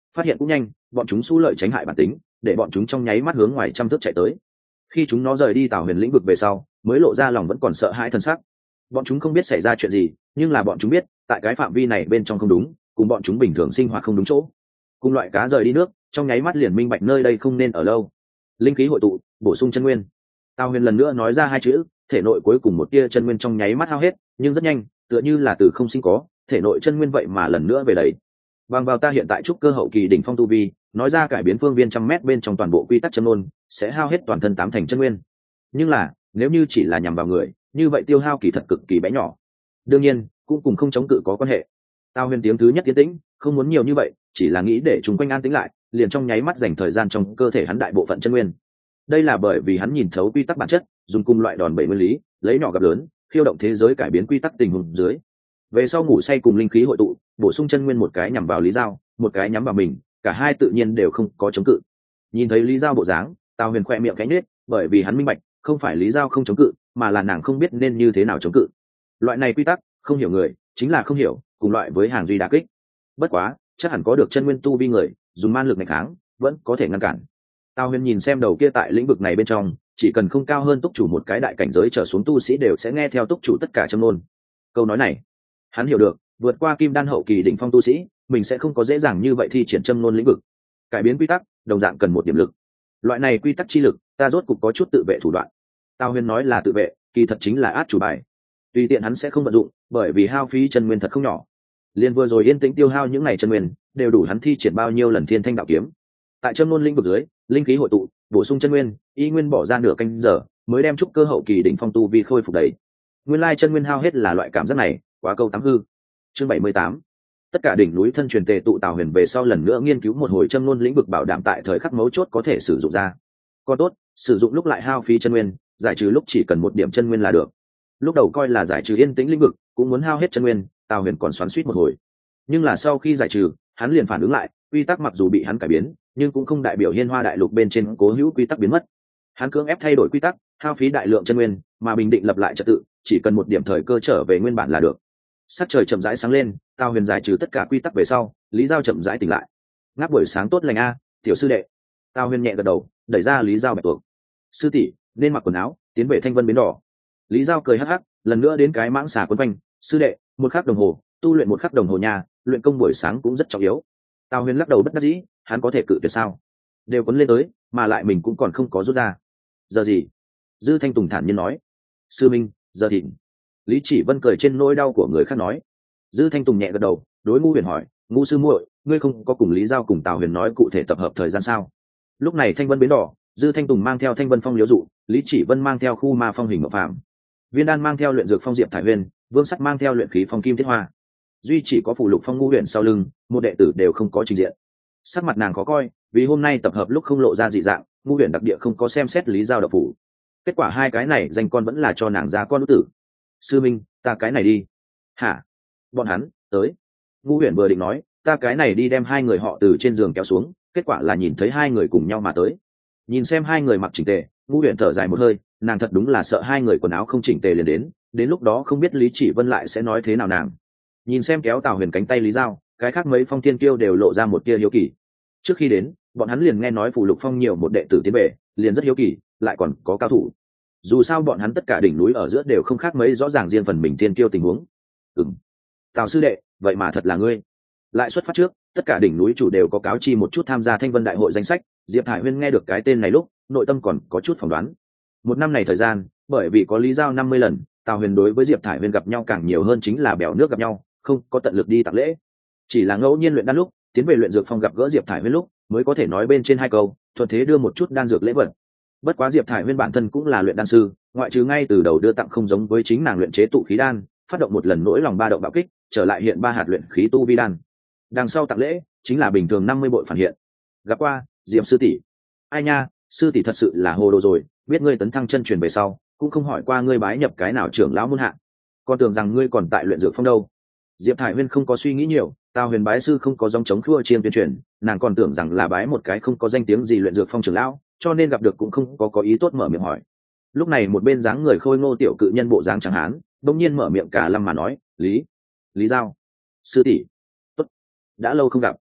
phát hiện cũng nhanh, bọn chúng xu lợi tránh hại bản tính, để bọn chúng trong nháy mắt hướng ngoài trăm thước chạy tới. Khi chúng nó rời đi Tào Huyền lĩnh vực về sau, mới lộ ra lòng vẫn còn sợ hãi thân sắc. Bọn chúng không biết xảy ra chuyện gì, nhưng là bọn chúng biết tại cái phạm vi này bên trong không đúng, cùng bọn chúng bình thường sinh hoạt không đúng chỗ. Cùng loại cá rời đi nước, trong nháy mắt liền minh bạch nơi đây không nên ở lâu. Linh khí hội tụ, bổ sung chân nguyên. Tào Huyền lần nữa nói ra hai chữ, thể nội cuối cùng một tia chân nguyên trong nháy mắt hao hết, nhưng rất nhanh, tựa như là từ không sinh có, thể nội chân nguyên vậy mà lần nữa về đầy. Bằng vào ta hiện tại trúc cơ hậu kỳ đỉnh phong tu vi, nói ra cải biến phương viên trăm mét bên trong toàn bộ quy tắc chân ngôn, sẽ hao hết toàn thân tám thành chân nguyên. Nhưng là, nếu như chỉ là nhằm vào người, như vậy tiêu hao kỳ thật cực kỳ bé nhỏ. Đương nhiên, cũng cùng không chống cự có quan hệ. Tào Huyền tiếng thứ nhất tiến tĩnh, không muốn nhiều như vậy, chỉ là nghĩ để chúng quanh an tĩnh lại, liền trong nháy mắt dành thời gian trong cơ thể hắn đại bộ phận chân nguyên. Đây là bởi vì hắn nhìn thấu quy tắc bản chất, dùng cùng loại đòn bẩy nguyên lý, lấy nhỏ gặp lớn, khiêu động thế giới cải biến quy tắc tình huống dưới. Về sau ngủ say cùng linh khí hội tụ, bổ sung chân nguyên, một cái nhằm vào Lý Giao, một cái nhắm vào mình, cả hai tự nhiên đều không có chống cự. Nhìn thấy Lý Giao bộ dáng, Tào Huyền khẽ miệng khẽ nhếch, bởi vì hắn minh bạch, không phải Lý Giao không chống cự, mà là nàng không biết nên như thế nào chống cự. Loại này quy tắc, không hiểu người, chính là không hiểu, cùng loại với hàng duy đả kích. Bất quá, chắc hẳn có được chân nguyên tu vi người, dùng man lực này kháng, vẫn có thể ngăn cản. Tào Huyền nhìn xem đầu kia tại lĩnh vực này bên trong, chỉ cần không cao hơn túc chủ một cái đại cảnh giới trở xuống tu sĩ đều sẽ nghe theo túc chủ tất cả châm ngôn. Câu nói này, hắn hiểu được, vượt qua kim đan hậu kỳ đỉnh phong tu sĩ, mình sẽ không có dễ dàng như vậy thi triển châm ngôn lĩnh vực. Cải biến quy tắc, đồng dạng cần một điểm lực. Loại này quy tắc chi lực, ta rốt cục có chút tự vệ thủ đoạn. Tào Huyền nói là tự vệ, kỳ thật chính là át chủ bài. Tùy tiện hắn sẽ không vận dụng, bởi vì hao phí chân nguyên thật không nhỏ. Liên vừa rồi yên tĩnh tiêu hao những ngày chân nguyên, đều đủ hắn thi triển bao nhiêu lần Thiên Thanh đạo kiếm. Tại châm ngôn lĩnh vực dưới, linh khí hội tụ, bổ sung chân nguyên, y nguyên bỏ ra nửa canh giờ, mới đem trúc cơ hậu kỳ đỉnh phong tu vi khôi phục đầy. Nguyên lai chân nguyên hao hết là loại cảm giác này, quá câu tám hư. Chương bảy mươi tám. Tất cả đỉnh núi thân truyền tề tụ Tào Huyền về sau lần nữa nghiên cứu một hồi châm ngôn lĩnh vực bảo đảm tại thời khắc mấu chốt có thể sử dụng ra. Còn tốt, sử dụng lúc lại hao phí chân nguyên, giải trừ lúc chỉ cần một điểm chân nguyên là được. Lúc đầu coi là giải trừ yên tĩnh lĩnh vực, cũng muốn hao hết chân nguyên, Tào Huyền còn xoắn xuýt một hồi. Nhưng là sau khi giải trừ, hắn liền phản ứng lại, quy tắc mặc dù bị hắn cải biến, nhưng cũng không đại biểu Hiên Hoa đại lục bên trên cố hữu quy tắc biến mất. Hắn cưỡng ép thay đổi quy tắc, hao phí đại lượng chân nguyên, mà bình định lập lại trật tự, chỉ cần một điểm thời cơ trở về nguyên bản là được. Sắc trời chậm rãi sáng lên, Tào Huyền giải trừ tất cả quy tắc về sau, Lý Giao chậm rãi tỉnh lại. Ngáp buổi sáng tốt lành a, tiểu sư đệ. Tào Huyền nhẹ gật đầu, đẩy ra Lý Giao bạch tuộc. Sư tỷ, nên mặc quần áo, tiến về Thanh Vân bến đỏ. Lý Giao cười hắc hắc, lần nữa đến cái mãng xà quấn quanh. Sư đệ, một khắc đồng hồ, tu luyện một khắc đồng hồ nhà, luyện công buổi sáng cũng rất trọng yếu. Tào Huyền lắc đầu bất đắc dĩ, hắn có thể cự tuyệt sao? Đều quấn lên tới, mà lại mình cũng còn không có rút ra. Giờ gì? Dư Thanh Tùng thản nhiên nói. Sư minh, giờ thịnh. Lý Chỉ Vân cười trên nỗi đau của người khác nói. Dư Thanh Tùng nhẹ gật đầu, đối Ngũ Huyền hỏi, Ngũ sư muội, ngươi không có cùng Lý Giao cùng Tào Huyền nói cụ thể tập hợp thời gian sao? Lúc này Thanh Vân bến đỏ, Dư Thanh Tùng mang theo Thanh Vân Phong Liễu Dụ, Lý Chỉ Vân mang theo Khu Ma Phong Hình Ngọc Phạm, Viên Đan mang theo luyện dược phong Diệp Thải Huyền, Vương Sắt mang theo luyện khí phong Kim Thiết Hoa. Duy chỉ có Phù Lục Phong Ngũ Huyền sau lưng, một đệ tử đều không có trình diện. Sắc mặt nàng khó coi, vì hôm nay tập hợp lúc không lộ ra dị dạng, Ngũ Huyền đặc địa không có xem xét Lý Giao độc phủ. Kết quả hai cái này danh con vẫn là cho nàng ra con nữ tử. Sư minh, ta cái này đi. Hả? Bọn hắn tới. Ngũ Huyền vừa định nói, ta cái này đi đem hai người họ từ trên giường kéo xuống, kết quả là nhìn thấy hai người cùng nhau mà tới. Nhìn xem hai người mặc chỉnh tề, Ngũ Huyền thở dài một hơi, nàng thật đúng là sợ hai người quần áo không chỉnh tề liền đến, đến lúc đó không biết Lý Chỉ Vân lại sẽ nói thế nào nàng. Nhìn xem kéo Tào Huyền cánh tay Lý Giao, cái khác mấy phong thiên kiêu đều lộ ra một tia hiếu kỳ. Trước khi đến, bọn hắn liền nghe nói Phù Lục Phong nhiều một đệ tử tiến về, liền rất hiếu kỳ, lại còn có cao thủ. Dù sao bọn hắn tất cả đỉnh núi ở giữa đều không khác mấy, rõ ràng riêng phần mình thiên kiêu tình huống. Ừm, Tào sư đệ, vậy mà thật là ngươi. Lại xuất phát trước, tất cả đỉnh núi chủ đều có cáo chi một chút tham gia Thanh Vân đại hội danh sách. Diệp Thải Huyên nghe được cái tên này lúc, nội tâm còn có chút phỏng đoán. Một năm này thời gian, bởi vì có Lý Giao năm mươi lần, Tào Huyền đối với Diệp Thải Huyên gặp nhau càng nhiều hơn chính là bèo nước gặp nhau, không có tận lực đi tặng lễ. Chỉ là ngẫu nhiên luyện đan lúc, tiến về luyện dược phong gặp gỡ Diệp Thải Huyên lúc, mới có thể nói bên trên hai câu, thuận thế đưa một chút đan dược lễ vật. Bất quá Diệp Thải Huyên bản thân cũng là luyện đan sư, ngoại trừ ngay từ đầu đưa tặng không giống với chính nàng luyện chế tụ khí đan, phát động một lần nỗi lòng ba động bạo kích, trở lại hiện ba hạt luyện khí tu vi đan. Đằng sau tặng lễ chính là bình thường năm mươi bội phản hiện. Gặp qua Diệp sư tỷ. Ai nha, sư tỷ thật sự là hồ đồ rồi, biết ngươi tấn thăng chân truyền về sau, cũng không hỏi qua ngươi bái nhập cái nào trưởng lão môn hạ, còn tưởng rằng ngươi còn tại luyện dược phong đâu. Diệp Thải Huyên không có suy nghĩ nhiều, Tào Huyền bái sư không có dòng chống khua chiên tuyên truyền, nàng còn tưởng rằng là bái một cái không có danh tiếng gì luyện dược phong trưởng lão, cho nên gặp được cũng không có có ý tốt mở miệng hỏi. Lúc này một bên dáng người khôi ngô tiểu cự nhân bộ dáng chẳng hán, bỗng nhiên mở miệng cả lâm mà nói, lý lý Giao sư tỷ, tốt, đã lâu không gặp.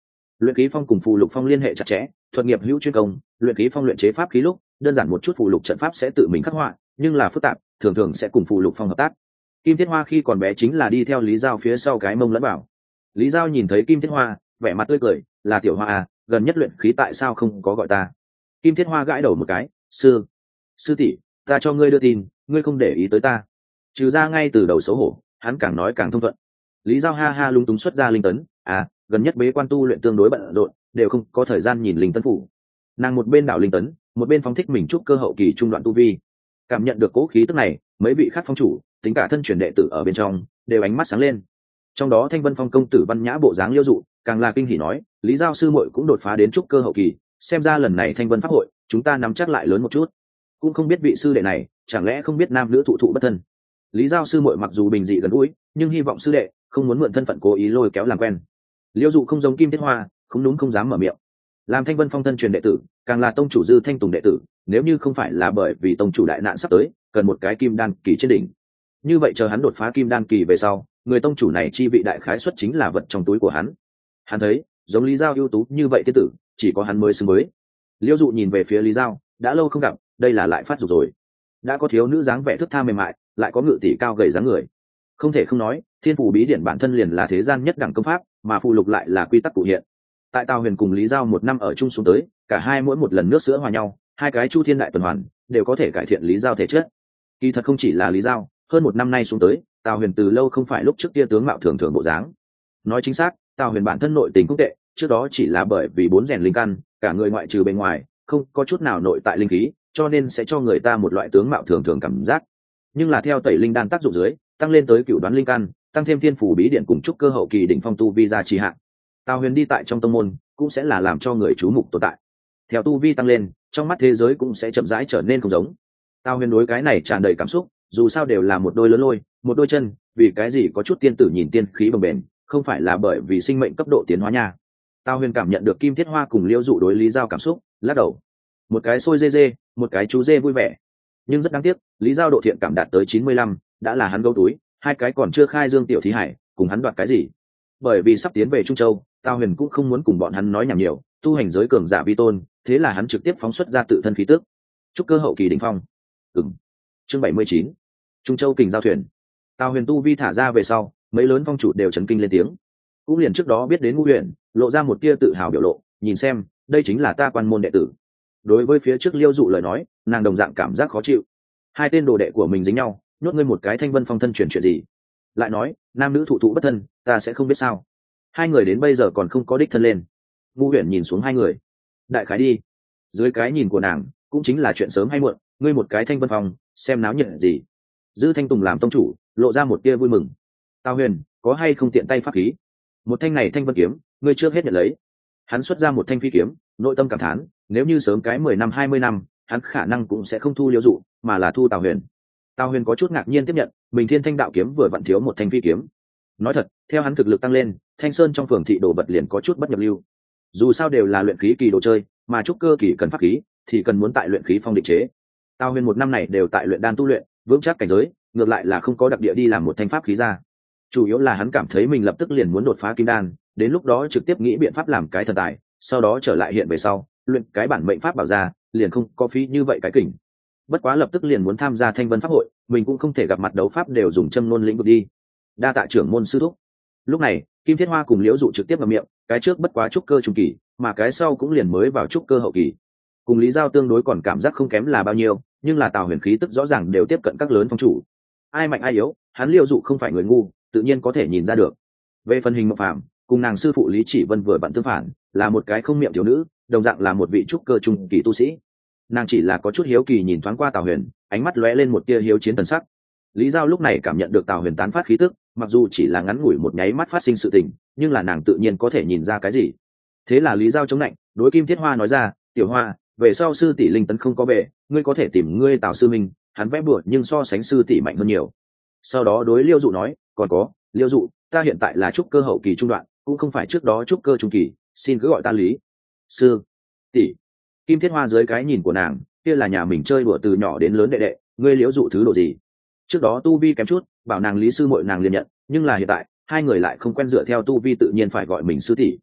Luyện khí phong cùng phù lục phong liên hệ chặt chẽ, thuật nghiệp hữu chuyên công. Luyện khí phong luyện chế pháp khí lúc đơn giản một chút phù lục trận pháp sẽ tự mình khắc họa, nhưng là phức tạp thường thường sẽ cùng phù lục phong hợp tác. Kim Thiết Hoa khi còn bé chính là đi theo Lý Giao phía sau cái mông lẫn bảo. Lý Giao nhìn thấy Kim Thiết Hoa vẻ mặt tươi cười, là tiểu Hoa à, gần nhất luyện khí tại sao không có gọi ta? Kim Thiết Hoa gãi đầu một cái, sư sư tỷ, ta cho ngươi đưa tin, ngươi không để ý tới ta. Trừ ra ngay từ đầu xấu hổ, hắn càng nói càng thông thuận. Lý Giao ha ha lung túng xuất ra linh tấn, à gần nhất bế quan tu luyện tương đối bận rộn, đều không có thời gian nhìn linh tấn phủ. Nàng một bên đảo linh tấn, một bên phóng thích mình trúc cơ hậu kỳ trung đoạn tu vi. Cảm nhận được cố khí tức này, mấy vị khác phong chủ, tính cả thân truyền đệ tử ở bên trong, đều ánh mắt sáng lên. Trong đó Thanh Vân Phong công tử Văn Nhã bộ dáng liêu dụ, càng là kinh hỉ nói, Lý Giao sư muội cũng đột phá đến trúc cơ hậu kỳ, xem ra lần này Thanh Vân pháp hội, chúng ta nắm chắc lại lớn một chút. Cũng không biết vị sư đệ này, chẳng lẽ không biết nam nữ thụ thụ bất thân. Lý Giao sư muội mặc dù bình dị gần gũi, nhưng hy vọng sư đệ không muốn mượn thân phận cố ý lôi kéo làm quen. Liêu dụ không giống Kim Thiết Hoa, không đúng không dám mở miệng. Làm Thanh Vân Phong thân truyền đệ tử, càng là tông chủ Dư Thanh Tùng đệ tử, nếu như không phải là bởi vì tông chủ đại nạn sắp tới, cần một cái kim đan kỳ trên đỉnh, như vậy chờ hắn đột phá kim đan kỳ về sau, người tông chủ này chi vị đại khái xuất chính là vật trong túi của hắn. Hắn thấy giống Lý Giao ưu tú như vậy tiên tử, chỉ có hắn mới xứng với. Liêu dụ nhìn về phía Lý Giao, đã lâu không gặp, đây là lại phát dục rồi. Đã có thiếu nữ dáng vẻ thức tha mềm mại, lại có ngự tỷ cao gầy dáng người. Không thể không nói, Thiên Phù Bí Điển bản thân liền là thế gian nhất đẳng công pháp, mà phù lục lại là quy tắc cụ hiện. Tại Tào Huyền cùng Lý Giao một năm ở chung xuống tới, cả hai mỗi một lần nước sữa hòa nhau, hai cái chu thiên đại tuần hoàn đều có thể cải thiện Lý Giao thể chất. Kỳ thật không chỉ là Lý Giao, hơn một năm nay xuống tới, Tào Huyền từ lâu không phải lúc trước kia tướng mạo thường thường bộ dáng. Nói chính xác, Tào Huyền bản thân nội tình cũng tệ, trước đó chỉ là bởi vì bốn rèn linh căn, cả người ngoại trừ bên ngoài, không có chút nào nội tại linh khí, cho nên sẽ cho người ta một loại tướng mạo thường thường cảm giác. Nhưng là theo tẩy linh đan tác dụng dưới, tăng lên tới cửu đoán linh căn, tăng thêm Thiên Phù Bí Điển cùng trúc cơ hậu kỳ đỉnh phong tu vi ra trì hạn, Tào Huyền đi tại trong tông môn cũng sẽ là làm cho người chú mục tồn tại. Theo tu vi tăng lên, trong mắt thế giới cũng sẽ chậm rãi trở nên không giống. Tào Huyền đối cái này tràn đầy cảm xúc, dù sao đều là một đôi lớn lôi, một đôi chân, vì cái gì có chút tiên tử nhìn tiên khí bồng bềnh, không phải là bởi vì sinh mệnh cấp độ tiến hóa nha. Tào Huyền cảm nhận được Kim Thiết Hoa cùng Liêu dụ đối Lý Giao cảm xúc, lắc đầu. Một cái xôi dê dê, một cái chú dê vui vẻ. Nhưng rất đáng tiếc, Lý Giao độ thiện cảm đạt tới chín mươi lăm, đã là hắn gấu túi, hai cái còn chưa khai dương tiểu thí hải, cùng hắn đoạt cái gì? Bởi vì sắp tiến về Trung Châu, Tào Huyền cũng không muốn cùng bọn hắn nói nhảm nhiều, tu hành giới cường giả vi tôn, thế là hắn trực tiếp phóng xuất ra tự thân khí tức. Trúc cơ hậu kỳ đỉnh phong. Ừm. Chương bảy mươi chín. Trung Châu kình giao thuyền. Tào Huyền tu vi thả ra về sau, mấy lớn phong chủ đều chấn kinh lên tiếng. Cũng liền trước đó biết đến Ngũ Huyền, lộ ra một tia tự hào biểu lộ, nhìn xem, đây chính là ta quan môn đệ tử. Đối với phía trước Liêu dụ lời nói, nàng đồng dạng cảm giác khó chịu. Hai tên đồ đệ của mình dính nhau, nhốt ngươi một cái Thanh Vân Phong thân truyền chuyện gì? Lại nói, nam nữ thụ thụ bất thân, ta sẽ không biết sao? Hai người đến bây giờ còn không có đích thân lên. Ngũ Huyền nhìn xuống hai người, đại khái đi. Dưới cái nhìn của nàng, cũng chính là chuyện sớm hay muộn, ngươi một cái Thanh Vân Phong, xem náo nhiệt gì. Dư Thanh Tùng làm tông chủ, lộ ra một tia vui mừng. Tào Huyền, có hay không tiện tay pháp khí? Một thanh này Thanh Vân kiếm, ngươi trước hết nhận lấy. Hắn xuất ra một thanh phi kiếm, nội tâm cảm thán, nếu như sớm cái mười năm hai mươi năm, hắn khả năng cũng sẽ không thu Liêu dụ, mà là thu Tào Huyền. Tào Huyền có chút ngạc nhiên tiếp nhận, mình Thiên Thanh đạo kiếm vừa vặn thiếu một thanh phi kiếm. Nói thật, theo hắn thực lực tăng lên, Thanh Sơn trong phường thị đồ vật liền có chút bất nhập lưu. Dù sao đều là luyện khí kỳ đồ chơi, mà trúc cơ kỳ cần pháp khí, thì cần muốn tại luyện khí phong định chế. Tào Huyền một năm này đều tại luyện đan tu luyện, vững chắc cảnh giới, ngược lại là không có đặc địa đi làm một thanh pháp khí ra. Chủ yếu là hắn cảm thấy mình lập tức liền muốn đột phá kim đan, đến lúc đó trực tiếp nghĩ biện pháp làm cái thần tài, sau đó trở lại hiện về sau, luyện cái bản mệnh pháp bảo ra, liền không có phí như vậy cái kình. Bất quá lập tức liền muốn tham gia Thanh Vân pháp hội, mình cũng không thể gặp mặt đấu pháp đều dùng châm ngôn lĩnh vực đi. Đa tạ trưởng môn sư thúc. Lúc này, Kim Thiết Hoa cùng Liễu dụ trực tiếp vào miệng, cái trước bất quá trúc cơ trung kỳ, mà cái sau cũng liền mới vào trúc cơ hậu kỳ. Cùng Lý Giao tương đối còn cảm giác không kém là bao nhiêu, nhưng là Tào Huyền khí tức rõ ràng đều tiếp cận các lớn phong chủ. Ai mạnh ai yếu, hắn Liễu dụ không phải người ngu, tự nhiên có thể nhìn ra được. Về phần hình mộc phạm, cùng nàng sư phụ Lý Chỉ Vân vừa vặn tương phản, là một cái không miệng thiếu nữ, đồng dạng là một vị trúc cơ trung kỳ tu sĩ. Nàng chỉ là có chút hiếu kỳ nhìn thoáng qua Tào Huyền, ánh mắt lóe lên một tia hiếu chiến thần sắc. Lý Giao lúc này cảm nhận được Tào Huyền tán phát khí tức, mặc dù chỉ là ngắn ngủi một nháy mắt phát sinh sự tình, nhưng là nàng tự nhiên có thể nhìn ra cái gì. Thế là Lý Giao chống lạnh, đối Kim Thiết Hoa nói ra, "Tiểu Hoa, về sau sư tỷ linh tấn không có về, ngươi có thể tìm ngươi Tào sư minh, hắn vẽ bùa nhưng so sánh sư tỷ mạnh hơn nhiều." Sau đó đối Liêu dụ nói, "Còn có, Liêu dụ, ta hiện tại là trúc cơ hậu kỳ trung đoạn, cũng không phải trước đó trúc cơ trung kỳ, xin cứ gọi ta Lý sư tỷ." Kim Thiết Hoa dưới cái nhìn của nàng, kia là nhà mình chơi đùa từ nhỏ đến lớn đệ đệ, ngươi Liễu dụ thứ độ gì? Trước đó tu vi kém chút, bảo nàng Lý sư muội nàng liền nhận, nhưng là hiện tại hai người lại không quen, dựa theo tu vi tự nhiên phải gọi mình sư tỷ.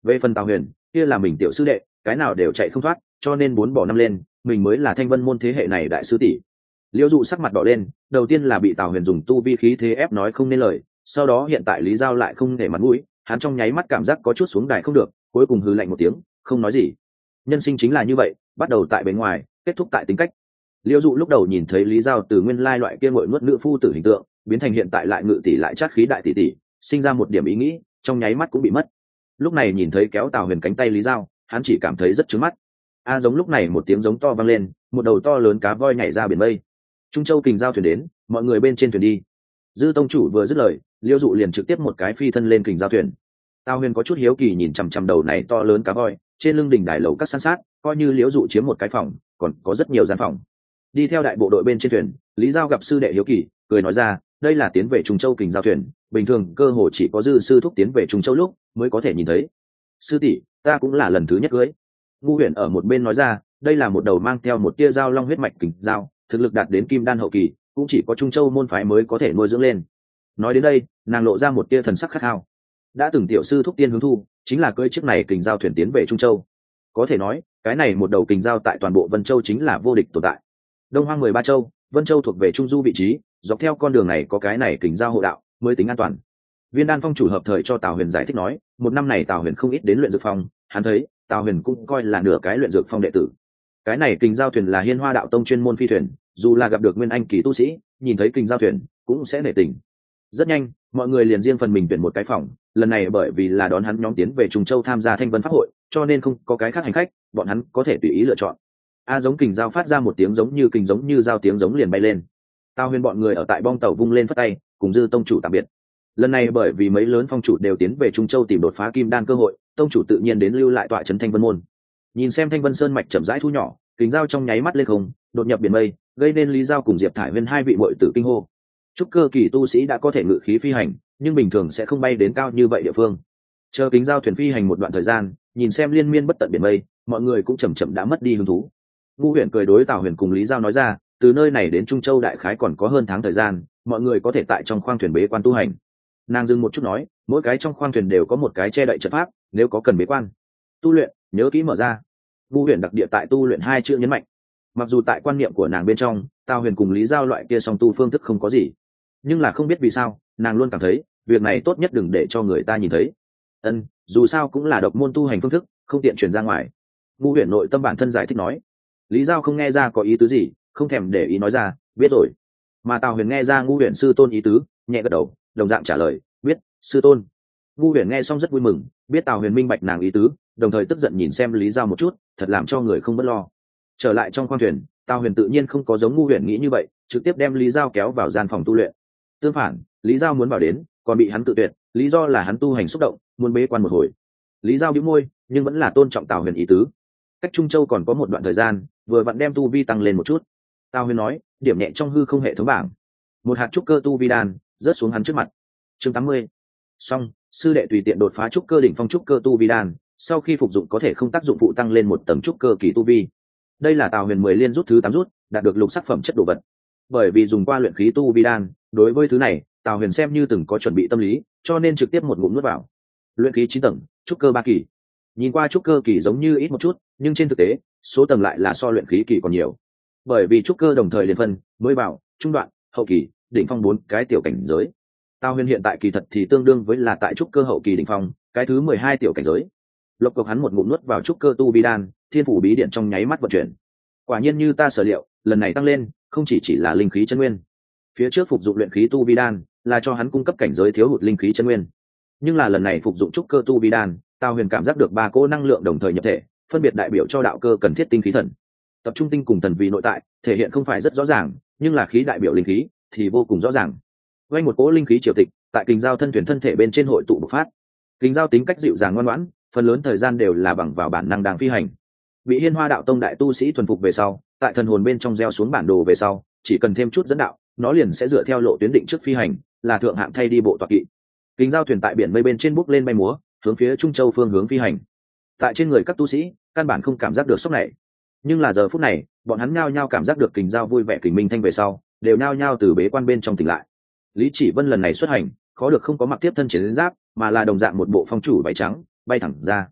Về phần Tào Huyền, kia là mình tiểu sư đệ, cái nào đều chạy không thoát, cho nên bốn bỏ năm lên, mình mới là Thanh Vân môn thế hệ này đại sư tỷ. Liễu Dụ sắc mặt đỏ lên, đầu tiên là bị Tào Huyền dùng tu vi khí thế ép nói không nên lời, sau đó hiện tại Lý Giao lại không để mặt mũi, hắn trong nháy mắt cảm giác có chút xuống đài không được, cuối cùng hừ lạnh một tiếng, không nói gì. Nhân sinh chính là như vậy, bắt đầu tại bên ngoài, kết thúc tại tính cách. Liễu Dụ lúc đầu nhìn thấy Lý Giao từ nguyên lai loại kia ngội nuốt nữ phu tử hình tượng, biến thành hiện tại lại ngự tỷ lại chát khí đại tỷ tỷ, sinh ra một điểm ý nghĩ, trong nháy mắt cũng bị mất. Lúc này nhìn thấy kéo Tào Huyền cánh tay Lý Giao, hắn chỉ cảm thấy rất chướng mắt. A giống lúc này một tiếng giống to vang lên, một đầu to lớn cá voi nhảy ra biển mây. Trung Châu kình giao thuyền đến, mọi người bên trên thuyền đi. Dư tông chủ vừa dứt lời, Liễu Dụ liền trực tiếp một cái phi thân lên kình giao thuyền. Tào Huyền có chút hiếu kỳ nhìn chằm chằm đầu này to lớn cá voi, trên lưng đỉnh đài lầu các san sát, coi như Liễu Dụ chiếm một cái phòng, còn có rất nhiều gian phòng. Đi theo đại bộ đội bên trên thuyền, Lý Giao gặp sư đệ hiếu kỳ, cười nói ra, đây là tiến về Trung Châu kình giao thuyền, bình thường cơ hồ chỉ có Dư sư thúc tiến về Trung Châu lúc mới có thể nhìn thấy. Sư tỷ, ta cũng là lần thứ nhất cưới. Ngu Huyền ở một bên nói ra, đây là một đầu mang theo một tia dao long huyết mạch kình giao, thực lực đạt đến kim đan hậu kỳ, cũng chỉ có Trung Châu môn phái mới có thể nuôi dưỡng lên. Nói đến đây, nàng lộ ra một tia thần sắc khát khao. Đã từng tiểu sư thúc tiên hướng thu, chính là cưỡi chiếc này kình giao thuyền tiến về Trung Châu. Có thể nói, cái này một đầu kình giao tại toàn bộ Vân Châu chính là vô địch tồn tại. Đông Hoang mười ba châu, Vân Châu thuộc về trung du vị trí, dọc theo con đường này có cái này kình giao hộ đạo, mới tính an toàn. Viên Đan Phong chủ hợp thời cho Tào Huyền giải thích nói, một năm này Tào Huyền không ít đến luyện dược phong, hắn thấy Tào Huyền cũng coi là nửa cái luyện dược phong đệ tử. Cái này kình giao thuyền là Hiên Hoa đạo tông chuyên môn phi thuyền, dù là gặp được nguyên anh kỳ tu sĩ, nhìn thấy kình giao thuyền cũng sẽ nể tình. Rất nhanh, mọi người liền riêng phần mình tuyển một cái phòng, lần này bởi vì là đón hắn nhóm tiến về Trung Châu tham gia Thanh Vân pháp hội, cho nên không có cái khác hành khách, bọn hắn có thể tùy ý lựa chọn. A giống kình giao phát ra một tiếng giống như kình giống như giao tiếng giống liền bay lên. Tào Huyền bọn người ở tại bong tàu vung lên phất tay, cùng Dư tông chủ tạm biệt. Lần này bởi vì mấy lớn phong chủ đều tiến về Trung Châu tìm đột phá kim đan cơ hội, tông chủ tự nhiên đến lưu lại tọa trấn Thanh Vân môn. Nhìn xem Thanh Vân sơn mạch chậm rãi thu nhỏ, kình giao trong nháy mắt lên không, đột nhập biển mây, gây nên Lý Giao cùng Diệp Thải Huyên hai vị muội tử kinh hô. Trúc cơ kỳ tu sĩ đã có thể ngự khí phi hành, nhưng bình thường sẽ không bay đến cao như vậy địa phương. Chờ kính giao thuyền phi hành một đoạn thời gian, nhìn xem liên miên bất tận biển mây, mọi người cũng chậm chậm đã mất đi hứng thú. Ngu Huyền cười đối Tào Huyền cùng Lý Giao nói ra, từ nơi này đến Trung Châu đại khái còn có hơn tháng thời gian, mọi người có thể tại trong khoang thuyền bế quan tu hành. Nàng dừng một chút nói, mỗi cái trong khoang thuyền đều có một cái che đậy trận pháp, nếu có cần bế quan tu luyện, nhớ kỹ mở ra. Ngu Huyền đặc địa tại tu luyện hai chữ nhấn mạnh. Mặc dù tại quan niệm của nàng bên trong, Tào Huyền cùng Lý Giao loại kia song tu phương thức không có gì, nhưng là không biết vì sao, nàng luôn cảm thấy việc này tốt nhất đừng để cho người ta nhìn thấy. Ân, dù sao cũng là độc môn tu hành phương thức, không tiện truyền ra ngoài. Ngu Huyền nội tâm bản thân giải thích nói. Lý Giao không nghe ra có ý tứ gì, không thèm để ý nói ra, biết rồi. Mà Tào Huyền nghe ra Ngu Huyền sư tôn ý tứ, nhẹ gật đầu, đồng dạng trả lời, biết, sư tôn. Ngu Huyền nghe xong rất vui mừng, biết Tào Huyền minh bạch nàng ý tứ, đồng thời tức giận nhìn xem Lý Giao một chút, thật làm cho người không bất lo. Trở lại trong khoang thuyền, Tào Huyền tự nhiên không có giống Ngu Huyền nghĩ như vậy, trực tiếp đem Lý Giao kéo vào gian phòng tu luyện. Tương phản, Lý Giao muốn vào đến, còn bị hắn tự tuyệt, lý do là hắn tu hành xúc động, muốn bế quan một hồi. Lý Giao bĩu môi, nhưng vẫn là tôn trọng Tào Huyền ý tứ. Cách Trung Châu còn có một đoạn thời gian, vừa vặn đem tu vi tăng lên một chút. Tào Huyền nói, điểm nhẹ trong hư không hệ thống bảng, một hạt trúc cơ tu vi đan rớt xuống hắn trước mặt. Chương tám mươi. Xong, sư đệ tùy tiện đột phá trúc cơ đỉnh phong trúc cơ tu vi đan, sau khi phục dụng có thể không tác dụng phụ tăng lên một tầng trúc cơ kỳ tu vi. Đây là Tào Huyền mười liên rút thứ tám rút, đạt được lục sắc phẩm chất đồ vật. Bởi vì dùng qua luyện khí tu vi đan, đối với thứ này, Tào Huyền xem như từng có chuẩn bị tâm lý, cho nên trực tiếp một ngụm nuốt vào. Luyện khí chín tầng, trúc cơ ba kỳ. Nhìn qua trúc cơ kỳ giống như ít một chút, nhưng trên thực tế, số tầng lại là so luyện khí kỳ còn nhiều. Bởi vì trúc cơ đồng thời liền phân, mới vào, trung đoạn, hậu kỳ, đỉnh phong bốn cái tiểu cảnh giới. Tào Huyền hiện tại kỳ thật thì tương đương với là tại trúc cơ hậu kỳ đỉnh phong, cái thứ mười hai tiểu cảnh giới. Lộc cộc hắn một ngụm nuốt vào trúc cơ tu vi đan, thiên phủ bí điện trong nháy mắt vận chuyển. Quả nhiên như ta sở liệu, lần này tăng lên, không chỉ chỉ là linh khí chân nguyên. Phía trước phục dụng luyện khí tu vi đan, là cho hắn cung cấp cảnh giới thiếu hụt linh khí chân nguyên. Nhưng là lần này phục dụng trúc cơ tu vi đan, Tào Huyền cảm giác được ba cỗ năng lượng đồng thời nhập thể, phân biệt đại biểu cho đạo cơ cần thiết tinh khí thần. Tập trung tinh cùng thần vì nội tại, thể hiện không phải rất rõ ràng, nhưng là khí đại biểu linh khí thì vô cùng rõ ràng. Vây một cỗ linh khí triều tịch, tại kình giao thân thuyền thân thể bên trên hội tụ bộc phát. Kình giao tính cách dịu dàng ngoan ngoãn, phần lớn thời gian đều là bằng vào bản năng đang phi hành. Bị Hiên Hoa đạo tông đại tu sĩ thuần phục về sau, tại thần hồn bên trong gieo xuống bản đồ về sau, chỉ cần thêm chút dẫn đạo, nó liền sẽ dựa theo lộ tuyến định trước phi hành, là thượng hạng thay đi bộ tọa kỵ. Kình giao thuyền tại biển mây bên trên bốc lên bay múa, hướng phía Trung Châu phương hướng phi hành. Tại trên người các tu sĩ, căn bản không cảm giác được sốc này, nhưng là giờ phút này, bọn hắn nhao nhao cảm giác được kình giao vui vẻ kình minh thanh về sau, đều nhao nhao từ bế quan bên trong tỉnh lại. Lý Chỉ Vân lần này xuất hành, khó được không có mặc tiếp thân chiến giáp, mà là đồng dạng một bộ phong chủ váy trắng, bay thẳng ra.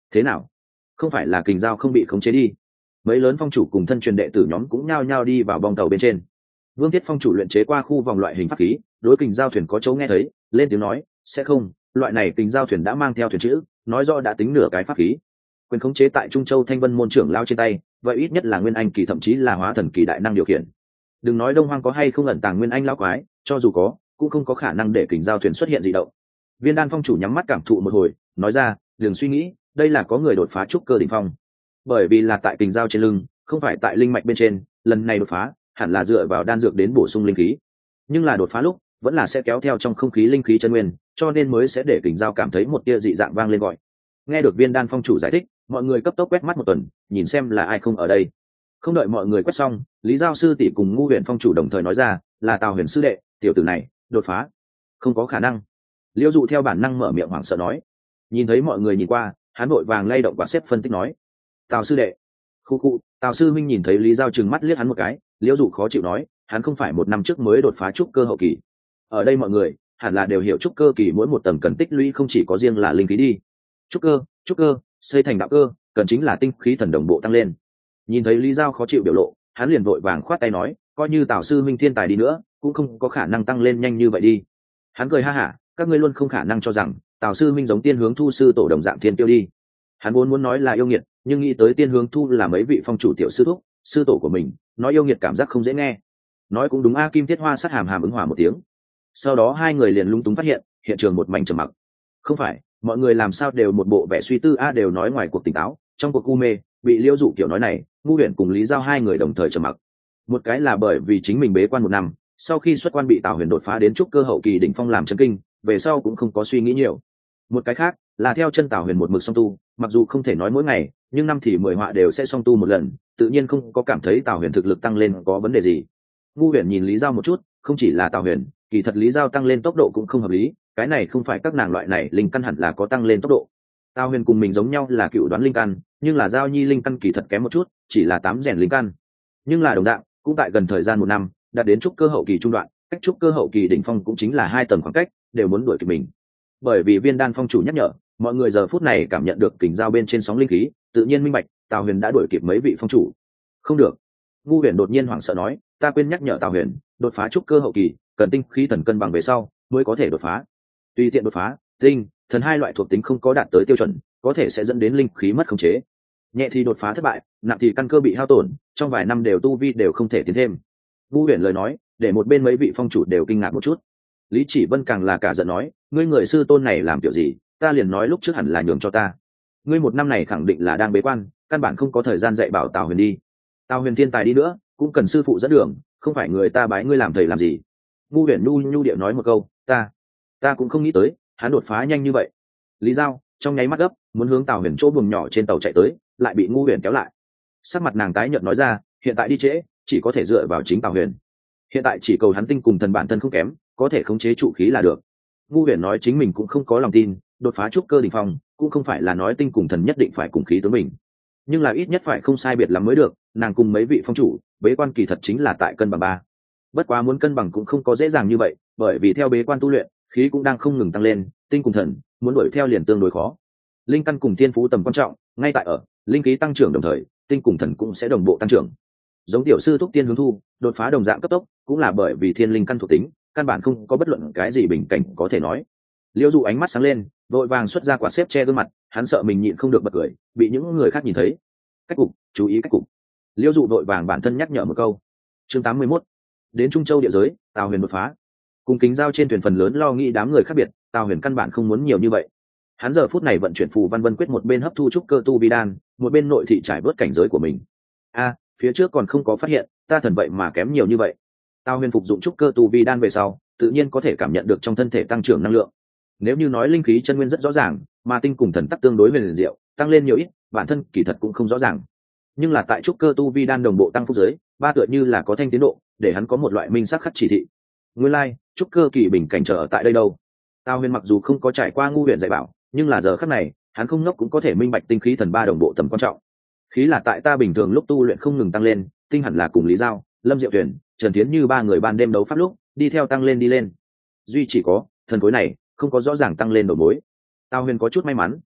Thế nào, không phải là kình giao không bị khống chế đi? Mấy lớn phong chủ cùng thân truyền đệ tử nhóm cũng nhao nhao đi vào bong tàu bên trên. Vương Thiết phong chủ luyện chế qua khu vòng loại hình pháp khí, đối kình giao thuyền có chỗ nghe thấy, lên tiếng nói, sẽ không, loại này kình giao thuyền đã mang theo thuyền chữ, nói rõ đã tính nửa cái pháp khí. Quyền khống chế tại Trung Châu Thanh Vân môn trưởng lao trên tay, vậy ít nhất là nguyên anh kỳ thậm chí là hóa thần kỳ đại năng điều khiển. Đừng nói Đông Hoang có hay không ẩn tàng nguyên anh lão quái, cho dù có, cũng không có khả năng để kình giao thuyền xuất hiện dị động. Viên Đan phong chủ nhắm mắt cảm thụ một hồi, nói ra, đừng suy nghĩ, đây là có người đột phá trúc cơ đỉnh phong. Bởi vì là tại kình giao trên lưng, không phải tại linh mạch bên trên, lần này đột phá hẳn là dựa vào đan dược đến bổ sung linh khí, nhưng là đột phá lúc vẫn là sẽ kéo theo trong không khí linh khí chân nguyên, cho nên mới sẽ để kình giao cảm thấy một tia dị dạng vang lên gọi. Nghe được Viên Đan phong chủ giải thích, mọi người cấp tốc quét mắt một tuần, nhìn xem là ai không ở đây. Không đợi mọi người quét xong, Lý Giao sư tỷ cùng Ngu Huyền phong chủ đồng thời nói ra, là Tào Huyền sư đệ, tiểu tử này đột phá không có khả năng. Liễu Dụ theo bản năng mở miệng hoảng sợ nói. Nhìn thấy mọi người nhìn qua, hắn vội vàng lay động quạt xếp phân tích nói, Tào sư đệ. Khu khu, Tào sư minh nhìn thấy Lý Giao trừng mắt liếc hắn một cái, Liễu Dụ khó chịu nói, hắn không phải một năm trước mới đột phá trúc cơ hậu kỳ. Ở đây mọi người hẳn là đều hiểu trúc cơ kỳ mỗi một tầng cần tích lũy không chỉ có riêng là linh khí đi. Trúc cơ, trúc cơ, xây thành đạo cơ, cần chính là tinh khí thần đồng bộ tăng lên. Nhìn thấy Lý Giao khó chịu biểu lộ, hắn liền vội vàng khoát tay nói, coi như Tào sư minh thiên tài đi nữa, cũng không có khả năng tăng lên nhanh như vậy đi. Hắn cười ha hả, các ngươi luôn không khả năng cho rằng Tào sư minh giống Tiên Hướng Thu sư tổ đồng dạng thiên tiêu đi. Hắn vốn muốn nói là yêu nghiệt, nhưng nghĩ tới Tiên Hướng Thu là mấy vị phong chủ tiểu sư thúc, sư tổ của mình, nói yêu nghiệt cảm giác không dễ nghe. Nói cũng đúng, a Kim Thiết Hoa sát hàm hàm ứng hòa một tiếng. Sau đó hai người liền lung túng phát hiện, hiện trường một mảnh trầm mặc. Không phải, mọi người làm sao đều một bộ vẻ suy tư a đều nói ngoài cuộc tỉnh táo, trong cuộc u mê, bị Liễu Dụ kiểu nói này, Ngu Huyền cùng Lý Giao hai người đồng thời trầm mặc. Một cái là bởi vì chính mình bế quan một năm, sau khi xuất quan bị Tào Huyền đột phá đến trúc cơ hậu kỳ đỉnh phong làm chấn kinh, về sau cũng không có suy nghĩ nhiều. Một cái khác là theo chân Tào Huyền một mực song tu, mặc dù không thể nói mỗi ngày, nhưng năm thì mười họa đều sẽ song tu một lần, tự nhiên không có cảm thấy Tào Huyền thực lực tăng lên có vấn đề gì. Ngu Huyền nhìn Lý Giao một chút, không chỉ là Tào Huyền, kỳ thật Lý Giao tăng lên tốc độ cũng không hợp lý, cái này không phải các nàng loại này linh căn hẳn là có tăng lên tốc độ. Tào Huyền cùng mình giống nhau là cựu đoán linh căn, nhưng là Giao Nhi linh căn kỳ thật kém một chút, chỉ là tám rèn linh căn. Nhưng là đồng dạng, cũng tại gần thời gian một năm, đạt đến trúc cơ hậu kỳ trung đoạn, cách trúc cơ hậu kỳ đỉnh phong cũng chính là hai tầng khoảng cách, đều muốn đuổi kịp mình. Bởi vì Viên Đan phong chủ nhắc nhở, mọi người giờ phút này cảm nhận được kình giao bên trên sóng linh khí, tự nhiên minh bạch, Tào Huyền đã đuổi kịp mấy vị phong chủ. Không được. Ngu Huyền đột nhiên hoảng sợ nói, ta quên nhắc nhở Tào Huyền, đột phá trúc cơ hậu kỳ, cần tinh khí thần cân bằng về sau mới có thể đột phá. Tùy tiện đột phá, tinh, thần hai loại thuộc tính không có đạt tới tiêu chuẩn, có thể sẽ dẫn đến linh khí mất khống chế. Nhẹ thì đột phá thất bại, nặng thì căn cơ bị hao tổn, trong vài năm đều tu vi đều không thể tiến thêm. Ngu Huyền lời nói, để một bên mấy vị phong chủ đều kinh ngạc một chút. Lý Chỉ Vân càng là cả giận nói, ngươi người sư tôn này làm kiểu gì, ta liền nói lúc trước hẳn là nhường cho ta. Ngươi một năm này khẳng định là đang bế quan, căn bản không có thời gian dạy bảo Tào Huyền đi. Tào Huyền thiên tài đi nữa, cũng cần sư phụ dẫn đường, không phải người ta bái ngươi làm thầy làm gì. Ngu Huyền nhu nhu điệu nói một câu, ta, ta cũng không nghĩ tới, hắn đột phá nhanh như vậy. Lý Giao trong nháy mắt gấp, muốn hướng Tào Huyền chỗ buồng nhỏ trên tàu chạy tới, lại bị Ngu Huyền kéo lại. Sắc mặt nàng tái nhợt nói ra, hiện tại đi trễ, chỉ có thể dựa vào chính Tào Huyền. Hiện tại chỉ cầu hắn tinh cùng thần bản thân không kém, có thể khống chế trụ khí là được. Ngu Huyền nói chính mình cũng không có lòng tin, đột phá trúc cơ đỉnh phong, cũng không phải là nói tinh cùng thần nhất định phải cùng khí tướng mình, nhưng là ít nhất phải không sai biệt lắm mới được. Nàng cùng mấy vị phong chủ, bế quan kỳ thật chính là tại cân bằng ba. Bất quá muốn cân bằng cũng không có dễ dàng như vậy, bởi vì theo bế quan tu luyện, khí cũng đang không ngừng tăng lên, tinh cùng thần muốn đuổi theo liền tương đối khó. Linh căn cùng thiên phú tầm quan trọng, ngay tại ở linh khí tăng trưởng đồng thời, tinh cùng thần cũng sẽ đồng bộ tăng trưởng. Giống tiểu sư thúc Tiên Hướng Thu, đột phá đồng dạng cấp tốc, cũng là bởi vì thiên linh căn thuộc tính, căn bản không có bất luận cái gì bình cảnh có thể nói. Liễu Dụ ánh mắt sáng lên, vội vàng xuất ra quả xếp che gương mặt, hắn sợ mình nhịn không được bật cười, bị những người khác nhìn thấy. Cách cục, chú ý cách cục. Liễu Dụ vội vàng bản thân nhắc nhở một câu. Chương tám mươi mốt, đến Trung Châu địa giới, Tào Huyền đột phá. Cùng kính giao trên thuyền phần lớn lo nghĩ đám người khác biệt, Tào Huyền căn bản không muốn nhiều như vậy. Hắn giờ phút này vận chuyển phù văn vân quyết, một bên hấp thu trúc cơ tu vi đan, một bên nội thị trải bớt cảnh giới của mình. A, phía trước còn không có phát hiện, ta thần vậy mà kém nhiều như vậy. Tào Huyền phục dụng trúc cơ tu vi đan về sau, tự nhiên có thể cảm nhận được trong thân thể tăng trưởng năng lượng. Nếu như nói linh khí chân nguyên rất rõ ràng, mà tinh cùng thần tắc tương đối về liền diệu, tăng lên nhiều ít, bản thân kỳ thật cũng không rõ ràng. Nhưng là tại trúc cơ tu vi đan đồng bộ tăng phúc giới, ba tựa như là có thanh tiến độ, để hắn có một loại minh sắc khắc chỉ thị. Nguyên lai, like, trúc cơ kỳ bình cảnh trở ở tại đây đâu? Tào Huyền mặc dù không có trải qua Ngu Huyền dạy bảo, nhưng là giờ khắc này, hắn không nốc cũng có thể minh bạch tinh khí thần ba đồng bộ tầm quan trọng. Khí là tại ta bình thường lúc tu luyện không ngừng tăng lên, tinh hẳn là cùng Lý Giao, Lâm Diệu Tuyển, Trần Thiến như ba người ban đêm đấu pháp lúc, đi theo tăng lên đi lên. Duy chỉ có, thần khối này không có rõ ràng tăng lên đầu mối. Tào Huyền có chút may mắn,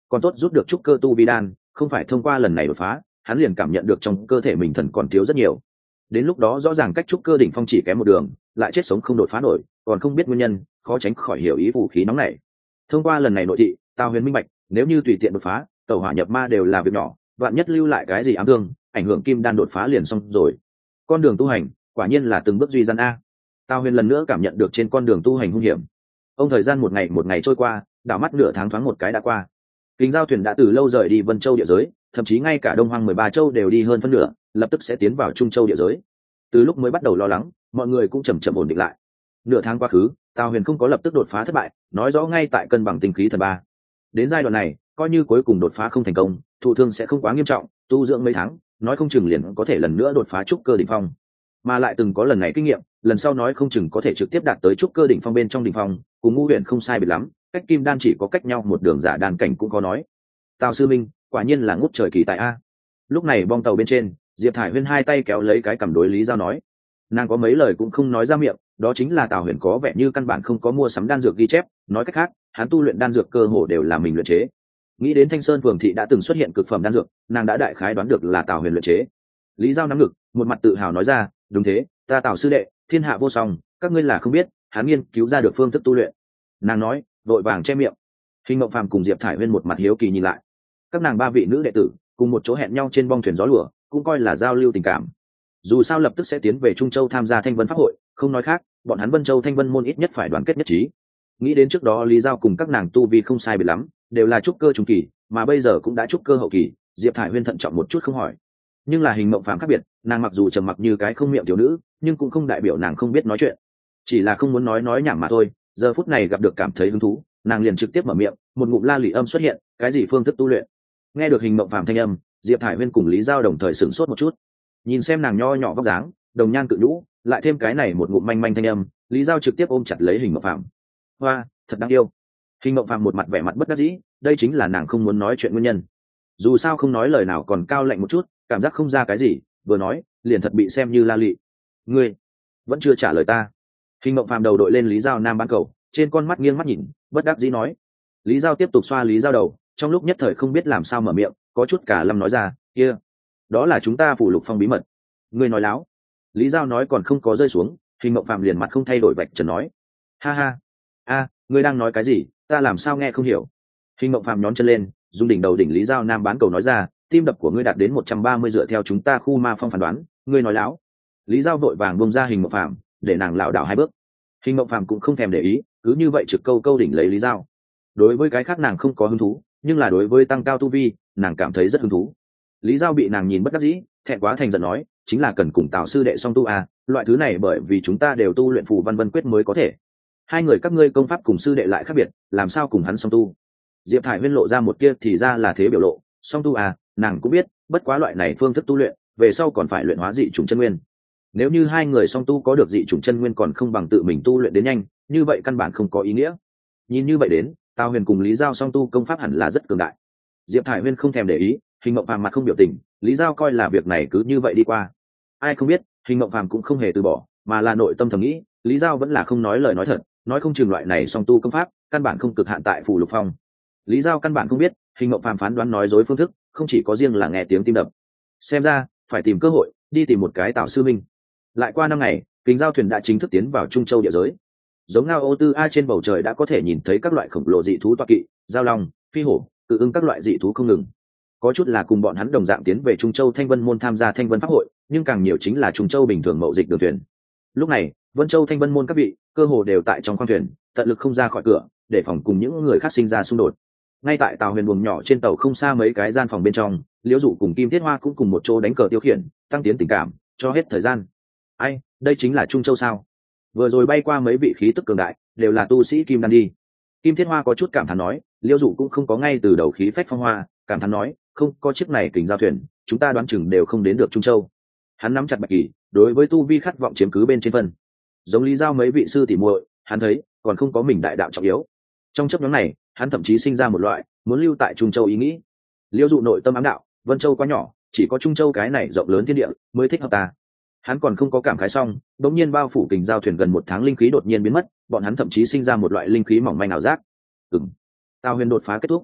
còn tốt rút được trúc cơ tu vi đan, không phải thông qua lần này đột phá hắn liền cảm nhận được trong cơ thể mình thần còn thiếu rất nhiều. Đến lúc đó rõ ràng cách trúc cơ đỉnh phong chỉ kém một đường, lại chết sống không đột phá nổi, còn không biết nguyên nhân, khó tránh khỏi hiểu ý vũ khí nóng này. Thông qua lần này nội thị, Tào Huyền minh bạch, nếu như tùy tiện đột phá, tẩu hỏa nhập ma đều là việc nhỏ, vạn nhất lưu lại cái gì ám thương, ảnh hưởng kim đan đột phá liền xong rồi. Con đường tu hành, quả nhiên là từng bước duy gian a. Tào Huyền lần nữa cảm nhận được trên con đường tu hành hung hiểm. Ông thời gian một ngày một ngày trôi qua, đảo mắt nửa tháng thoáng một cái đã qua. Kình Giao thuyền đã từ lâu rời đi Vân Châu địa giới, thậm chí ngay cả Đông Hoang mười ba châu đều đi hơn phân nửa, lập tức sẽ tiến vào Trung Châu địa giới. Từ lúc mới bắt đầu lo lắng, mọi người cũng chậm chậm ổn định lại. Nửa tháng quá khứ, Tào Huyền không có lập tức đột phá thất bại, nói rõ ngay tại cân bằng tinh khí thần ba. Đến giai đoạn này, coi như cuối cùng đột phá không thành công, thụ thương sẽ không quá nghiêm trọng, tu dưỡng mấy tháng, nói không chừng liền có thể lần nữa đột phá trúc cơ đỉnh phong. Mà lại từng có lần này kinh nghiệm, lần sau nói không chừng có thể trực tiếp đạt tới trúc cơ đỉnh phong bên trong đỉnh phong, cùng Ngũ Huyền không sai biệt lắm, cách kim đan chỉ có cách nhau một đường giả đan cảnh cũng có nói. Tào sư minh, quả nhiên là ngút trời kỳ tài a. Lúc này bong tàu bên trên, Diệp Thải Huyên hai tay kéo lấy cái cầm đối Lý Giao nói, nàng có mấy lời cũng không nói ra miệng, đó chính là Tào Huyền có vẻ như căn bản không có mua sắm đan dược ghi chép, nói cách khác, hắn tu luyện đan dược cơ hồ đều là mình luyện chế. Nghĩ đến Thanh Sơn Phường thị đã từng xuất hiện cực phẩm đan dược, nàng đã đại khái đoán được là Tào Huyền luyện chế. Lý Giao nắm ngực, một mặt tự hào nói ra, đúng thế, ta Tào sư đệ, thiên hạ vô song, các ngươi là không biết, hắn nghiên cứu ra được phương thức tu luyện. Nàng nói, vội vàng che miệng. Hình Mộng Phàm cùng Diệp Thải Huyên một mặt hiếu kỳ nhìn lại. Các nàng ba vị nữ đệ tử cùng một chỗ hẹn nhau trên bong thuyền gió lửa, cũng coi là giao lưu tình cảm. Dù sao lập tức sẽ tiến về Trung Châu tham gia Thanh Vân pháp hội, không nói khác, bọn hắn Vân Châu Thanh Vân môn ít nhất phải đoàn kết nhất trí. Nghĩ đến trước đó Lý Giao cùng các nàng tu vi không sai biệt lắm, đều là trúc cơ trung kỳ, mà bây giờ cũng đã trúc cơ hậu kỳ, Diệp Thải Huyên thận trọng một chút không hỏi. Nhưng là Hình Mộng Phàm khác biệt, nàng mặc dù trầm mặc như cái không miệng tiểu nữ, nhưng cũng không đại biểu nàng không biết nói chuyện, chỉ là không muốn nói nói nhảm mà thôi. Giờ phút này gặp được cảm thấy hứng thú, nàng liền trực tiếp mở miệng, một ngụm la lị âm xuất hiện, cái gì phương thức tu luyện. Nghe được Hình Mộng Phàm thanh âm, Diệp Thải Huyên cùng Lý Giao đồng thời sửng sốt một chút. Nhìn xem nàng nho nhỏ vóc dáng, đồng nhan cự nhũ, lại thêm cái này một ngụm manh manh thanh âm, Lý Giao trực tiếp ôm chặt lấy Hình Mộng Phàm. Hoa, thật đáng yêu. Hình Mộng Phàm một mặt vẻ mặt bất đắc dĩ, đây chính là nàng không muốn nói chuyện nguyên nhân. Dù sao không nói lời nào còn cao lạnh một chút, cảm giác không ra cái gì, vừa nói, liền thật bị xem như la lị. Ngươi vẫn chưa trả lời ta. Hình Mộng Phàm đầu đội lên Lý Giao nam bán cầu, trên con mắt nghiêng mắt nhìn, bất đắc dĩ nói. Lý Giao tiếp tục xoa Lý Giao đầu, trong lúc nhất thời không biết làm sao mở miệng, có chút cả lâm nói ra, kia, đó là chúng ta phủ lục phong bí mật. Ngươi nói láo. Lý Giao nói còn không có rơi xuống, Hình Mộng Phàm liền mặt không thay đổi vạch trần nói, ha ha, a, ngươi đang nói cái gì, ta làm sao nghe không hiểu. Hình Mộng Phàm nhón chân lên, dùng đỉnh đầu đỉnh Lý Giao nam bán cầu nói ra, tim đập của ngươi đạt đến một trăm ba mươi dựa theo chúng ta khu ma phong phán đoán, ngươi nói láo. Lý Giao vội vàng buông ra Hình Mộng Phàm, để nàng lảo đảo hai bước. Hình Mộng Phàm cũng không thèm để ý, cứ như vậy trực câu câu đỉnh lấy Lý Giao. Đối với cái khác nàng không có hứng thú, nhưng là đối với tăng cao tu vi, nàng cảm thấy rất hứng thú. Lý Giao bị nàng nhìn bất đắc dĩ, thẹn quá thành giận nói, chính là cần cùng Tào sư đệ song tu à, loại thứ này bởi vì chúng ta đều tu luyện phù văn vân quyết mới có thể. Hai người các ngươi công pháp cùng sư đệ lại khác biệt, làm sao cùng hắn song tu? Diệp Thải Huyên lộ ra một kia thì ra là thế biểu lộ, song tu à, nàng cũng biết, bất quá loại này phương thức tu luyện, về sau còn phải luyện hóa dị chủng chân nguyên. Nếu như hai người song tu có được dị chủng chân nguyên còn không bằng tự mình tu luyện đến nhanh, như vậy căn bản không có ý nghĩa. Nhìn như vậy đến, Tào Huyền cùng Lý Giao song tu công pháp hẳn là rất cường đại. Diệp Thải Huyên không thèm để ý, Hình Mộng Phàm mặt không biểu tình, Lý Giao coi là việc này cứ như vậy đi qua. Ai không biết, Hình Mộng Phàm cũng không hề từ bỏ, mà là nội tâm thầm nghĩ, Lý Giao vẫn là không nói lời nói thật, nói không chừng loại này song tu công pháp, căn bản không cực hạn tại phủ lục phong. Lý Giao căn bản không biết, Hình Mộng Phàm phán đoán nói dối phương thức, không chỉ có riêng là nghe tiếng tim đập. Xem ra, phải tìm cơ hội, đi tìm một cái Tào sư minh. Lại qua năm ngày, Kình Giao thuyền đã chính thức tiến vào Trung Châu địa giới. Giống ngao ô tư a trên bầu trời đã có thể nhìn thấy các loại khổng lồ dị thú toa kỵ, giao long, phi hổ, cự ưng các loại dị thú không ngừng. Có chút là cùng bọn hắn đồng dạng tiến về Trung Châu Thanh Vân môn tham gia Thanh Vân pháp hội, nhưng càng nhiều chính là Trung Châu bình thường mậu dịch đường thuyền. Lúc này, Vân Châu Thanh Vân môn các vị, cơ hồ đều tại trong khoang thuyền, tận lực không ra khỏi cửa, để phòng cùng những người khác sinh ra xung đột. Ngay tại tàu huyền buồng nhỏ trên tàu không xa mấy cái gian phòng bên trong, Liễu Dụ cùng Kim Thiết Hoa cũng cùng một chỗ đánh cờ tiêu khiển, tăng tiến tình cảm, cho hết thời gian. Ai, đây chính là Trung Châu sao? Vừa rồi bay qua mấy vị khí tức cường đại, đều là tu sĩ kim đan đi. Kim Thiết Hoa có chút cảm thán nói, Liễu Dụ cũng không có ngay từ đầu khí phách phong hoa, cảm thán nói, không có chiếc này Kình Giao thuyền, chúng ta đoán chừng đều không đến được Trung Châu. Hắn nắm chặt bạch kỳ, đối với tu vi khát vọng chiếm cứ bên trên phần. Giống Lý Giao mấy vị sư tỉ muội, hắn thấy còn không có mình đại đạo trọng yếu. Trong chấp nhóm này, hắn thậm chí sinh ra một loại muốn lưu tại Trung Châu ý nghĩ. Liễu Dụ nội tâm ám đạo, Vân Châu quá nhỏ, chỉ có Trung Châu cái này rộng lớn thiên địa mới thích hợp ta. Hắn còn không có cảm khái xong, đống nhiên bao phủ Kình Giao thuyền gần một tháng linh khí đột nhiên biến mất, bọn hắn thậm chí sinh ra một loại linh khí mỏng manh ảo giác. Ừm, Tào Huyền đột phá kết thúc.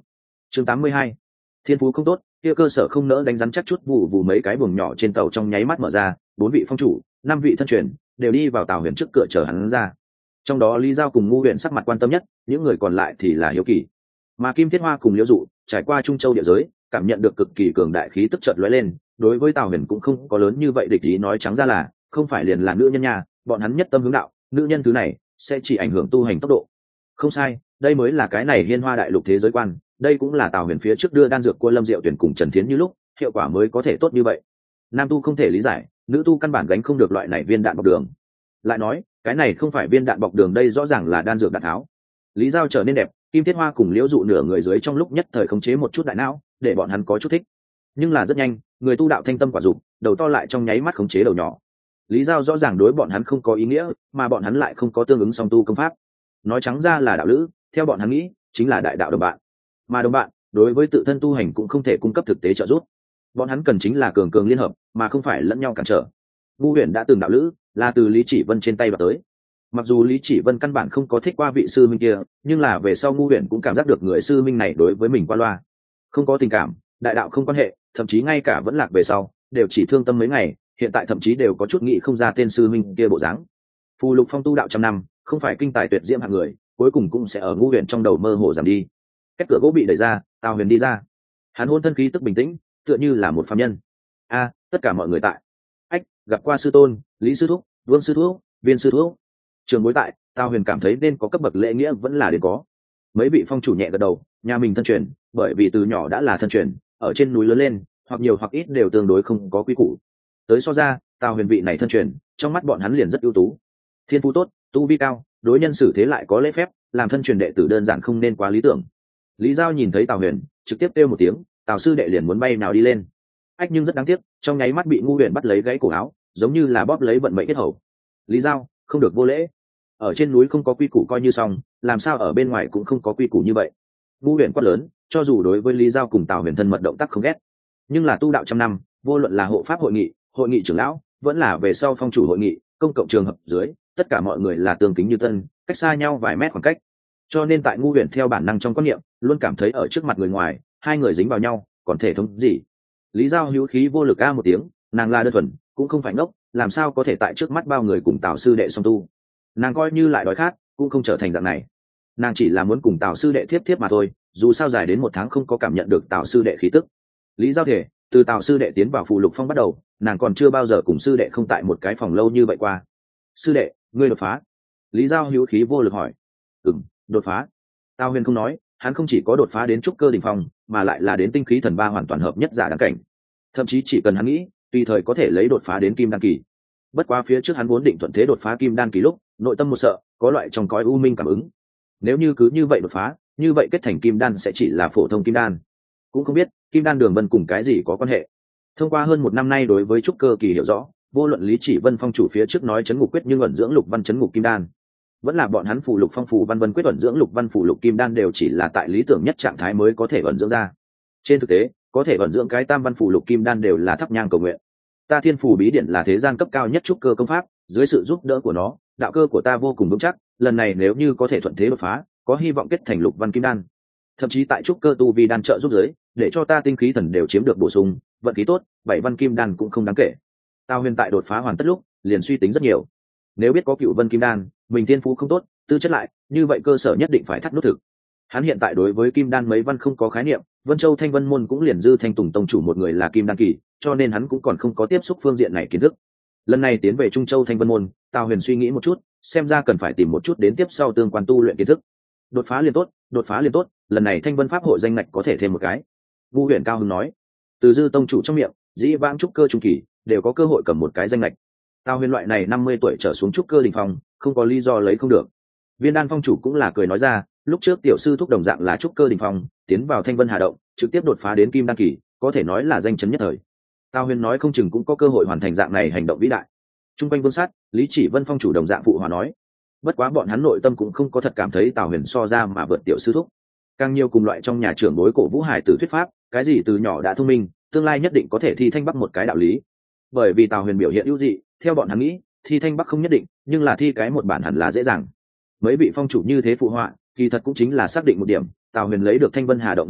chương tám mươi hai, thiên phú không tốt, kia cơ sở không nỡ đánh rắn chắc chút, vụ vụ mấy cái buồng nhỏ trên tàu trong nháy mắt mở ra, bốn vị phong chủ, năm vị thân truyền đều đi vào tàu huyền trước cửa chờ hắn ra. Trong đó Lý Giao cùng Ngu Huyền sắc mặt quan tâm nhất, những người còn lại thì là hiếu kỳ. Mà Kim Thiết Hoa cùng Liễu Dụ trải qua Trung Châu địa giới, cảm nhận được cực kỳ cường đại khí tức chợt lóe lên, đối với Tào Huyền cũng không có lớn như vậy địch ý, nói trắng ra là không phải liền là nữ nhân nhà, bọn hắn nhất tâm hướng đạo, nữ nhân thứ này sẽ chỉ ảnh hưởng tu hành tốc độ. Không sai, đây mới là cái này Hiên Hoa đại lục thế giới quan, đây cũng là Tào Huyền phía trước đưa đan dược của Lâm Diệu Tuyển cùng Trần Thiến như lúc, hiệu quả mới có thể tốt như vậy. Nam tu không thể lý giải, nữ tu căn bản gánh không được loại này viên đạn bọc đường. Lại nói, cái này không phải viên đạn bọc đường, đây rõ ràng là đan dược đạn tháo. Lý Giao trở nên đẹp, Kim Thiết Hoa cùng Liễu Dụ nửa người dưới trong lúc nhất thời khống chế một chút đại não, để bọn hắn có chút thích. Nhưng là rất nhanh, người tu đạo thanh tâm quả dục, đầu to lại trong nháy mắt khống chế đầu nhỏ. Lý Giao rõ ràng đối bọn hắn không có ý nghĩa, mà bọn hắn lại không có tương ứng song tu công pháp. Nói trắng ra là đạo lữ, theo bọn hắn nghĩ, chính là đại đạo đồng bạn. Mà đồng bạn, đối với tự thân tu hành cũng không thể cung cấp thực tế trợ giúp. Bọn hắn cần chính là cường cường liên hợp, mà không phải lẫn nhau cản trở. Ngu Huyền đã từng đạo lữ, là từ Lý Chỉ Vân trên tay vào tới. Mặc dù Lý Chỉ Vân căn bản không có thích qua vị sư minh kia, nhưng là về sau Ngu Huyền cũng cảm giác được người sư minh này đối với mình qua loa, không có tình cảm, đại đạo không quan hệ, thậm chí ngay cả vẫn lạc về sau đều chỉ thương tâm mấy ngày, hiện tại thậm chí đều có chút nghĩ không ra tên sư minh kia bộ dáng. Phù Lục Phong tu đạo trăm năm, không phải kinh tài tuyệt diễm hạng người, cuối cùng cũng sẽ ở Ngu Huyền trong đầu mơ hồ giảm đi. Cách cửa gỗ bị đẩy ra, Tào Huyền đi ra. Hắn hôn thân khí tức bình tĩnh, tựa như là một phàm nhân. A, tất cả mọi người tại. Ách, gặp qua sư tôn, Lý sư thúc, Vương sư thúc, Viên sư thúc. Trường bối tại, Tào Huyền cảm thấy nên có cấp bậc lễ nghĩa vẫn là đến có. Mấy vị phong chủ nhẹ gật đầu, nhà mình thân truyền, bởi vì từ nhỏ đã là thân truyền, ở trên núi lớn lên, hoặc nhiều hoặc ít đều tương đối không có quy củ. Tới so ra, Tào Huyền vị này thân truyền, trong mắt bọn hắn liền rất ưu tú. Thiên phú tốt, tu vi cao, đối nhân xử thế lại có lễ phép, làm thân truyền đệ tử đơn giản không nên quá lý tưởng. Lý Giao nhìn thấy Tào Huyền, trực tiếp kêu một tiếng, Tào sư đệ liền muốn bay nào đi lên. Ách, nhưng rất đáng tiếc, trong nháy mắt bị Ngu Huyền bắt lấy gãy cổ áo, giống như là bóp lấy vận mệnh kết hầu. Lý Giao, không được vô lễ. Ở trên núi không có quy củ coi như xong, làm sao ở bên ngoài cũng không có quy củ như vậy. Ngu Huyền quát lớn, cho dù đối với Lý Giao cùng Tào Huyền thân mật động tác không ghét, nhưng là tu đạo trăm năm, vô luận là hộ pháp hội nghị, hội nghị trưởng lão, vẫn là về sau phong chủ hội nghị, công cộng trường hợp dưới, tất cả mọi người là tương kính như tân, cách xa nhau vài mét khoảng cách. Cho nên tại Ngu Huyền theo bản năng trong quan niệm, luôn cảm thấy ở trước mặt người ngoài, hai người dính vào nhau, còn thể thống gì. Lý Giao hữu khí vô lực a một tiếng, nàng là đơn thuần, cũng không phải ngốc, làm sao có thể tại trước mắt bao người cùng Tào sư đệ song tu. Nàng coi như lại đói khát, cũng không trở thành dạng này. Nàng chỉ là muốn cùng Tào sư đệ thiếp thiếp mà thôi, dù sao dài đến một tháng không có cảm nhận được Tào sư đệ khí tức. Lý Giao thể, từ Tào sư đệ tiến vào Phù Lục Phong bắt đầu, nàng còn chưa bao giờ cùng sư đệ không tại một cái phòng lâu như vậy qua. Sư đệ, ngươi đột phá? Lý Giao hữu khí vô lực hỏi. Ừm, đột phá. Tào Huyền không nói, hắn không chỉ có đột phá đến trúc cơ đỉnh phong, mà lại là đến tinh khí thần ba hoàn toàn hợp nhất giả đáng cảnh. Thậm chí chỉ cần hắn nghĩ, tùy thời có thể lấy đột phá đến kim đan kỳ. Bất quá phía trước hắn vốn định thuận thế đột phá kim đan kỳ lúc, nội tâm một sợ, có loại trong cõi u minh cảm ứng. Nếu như cứ như vậy đột phá, như vậy kết thành kim đan sẽ chỉ là phổ thông kim đan. Cũng không biết kim đan đường vân cùng cái gì có quan hệ. Thông qua hơn một năm nay đối với trúc cơ kỳ hiểu rõ, vô luận Lý Chỉ Vân phong chủ phía trước nói chấn ngục quyết nhưng ẩn dưỡng lục văn chấn ngục kim đan, vẫn là bọn hắn phù lục phong phù văn vân quyết ẩn dưỡng lục văn phù lục kim đan đều chỉ là tại lý tưởng nhất trạng thái mới có thể ẩn dưỡng ra. Trên thực tế, có thể ẩn dưỡng cái tam văn phù lục kim đan đều là thắp nhang cầu nguyện. Ta Thiên Phù bí điển là thế gian cấp cao nhất trúc cơ công pháp, dưới sự giúp đỡ của nó, đạo cơ của ta vô cùng vững chắc, lần này nếu như có thể thuận thế đột phá, có hy vọng kết thành lục văn kim đan. Thậm chí tại trúc cơ tu vi đan trợ giúp giới, để cho ta tinh khí thần đều chiếm được bổ sung, vận khí tốt, bảy văn kim đan cũng không đáng kể. Tao Huyền tại đột phá hoàn tất lúc, liền suy tính rất nhiều. Nếu biết có cựu vân kim đan, mình thiên phú không tốt, tư chất lại, như vậy cơ sở nhất định phải thắt nút thực. Hắn hiện tại đối với kim đan mấy văn không có khái niệm, Vân Châu Thanh Vân môn cũng liền dư Thanh Tùng tông chủ một người là kim đan kỳ, cho nên hắn cũng còn không có tiếp xúc phương diện này kiến thức. Lần này tiến về Trung Châu Thanh Vân môn, Tào Huyền suy nghĩ một chút, xem ra cần phải tìm một chút đến tiếp sau tương quan tu luyện kiến thức. Đột phá liền tốt, đột phá liền tốt, lần này Thanh Vân pháp hội danh ngạch có thể thêm một cái. Vu Huyền cao hứng nói. Từ dư tông chủ trong miệng, dĩ vãng trúc cơ trung kỳ đều có cơ hội cầm một cái danh ngạch. Tào Huyền loại này năm mươi tuổi trở xuống trúc cơ đỉnh phong, không có lý do lấy không được. Viên Đan phong chủ cũng là cười nói ra, lúc trước tiểu sư thúc đồng dạng là trúc cơ đỉnh phong, tiến vào Thanh Vân Hà động, trực tiếp đột phá đến kim đan kỳ, có thể nói là danh chấn nhất thời. Tào Huyền nói không chừng cũng có cơ hội hoàn thành dạng này hành động vĩ đại. Trung quanh Vương Sát, Lý Chỉ Vân phong chủ đồng dạng phụ hòa nói. Bất quá bọn hắn nội tâm cũng không có thật cảm thấy Tào Huyền so ra mà vượt tiểu sư thúc. Càng nhiều cùng loại trong nhà trưởng bối cổ vũ hải tử thuyết pháp, cái gì từ nhỏ đã thông minh, tương lai nhất định có thể thi thanh bắc một cái đạo lý. Bởi vì Tào Huyền biểu hiện ưu dị, theo bọn hắn nghĩ, thi thanh bắc không nhất định, nhưng là thi cái một bản hẳn là dễ dàng. Mấy vị phong chủ như thế phụ họa, kỳ thật cũng chính là xác định một điểm, Tào Huyền lấy được Thanh Vân Hà động danh lệch,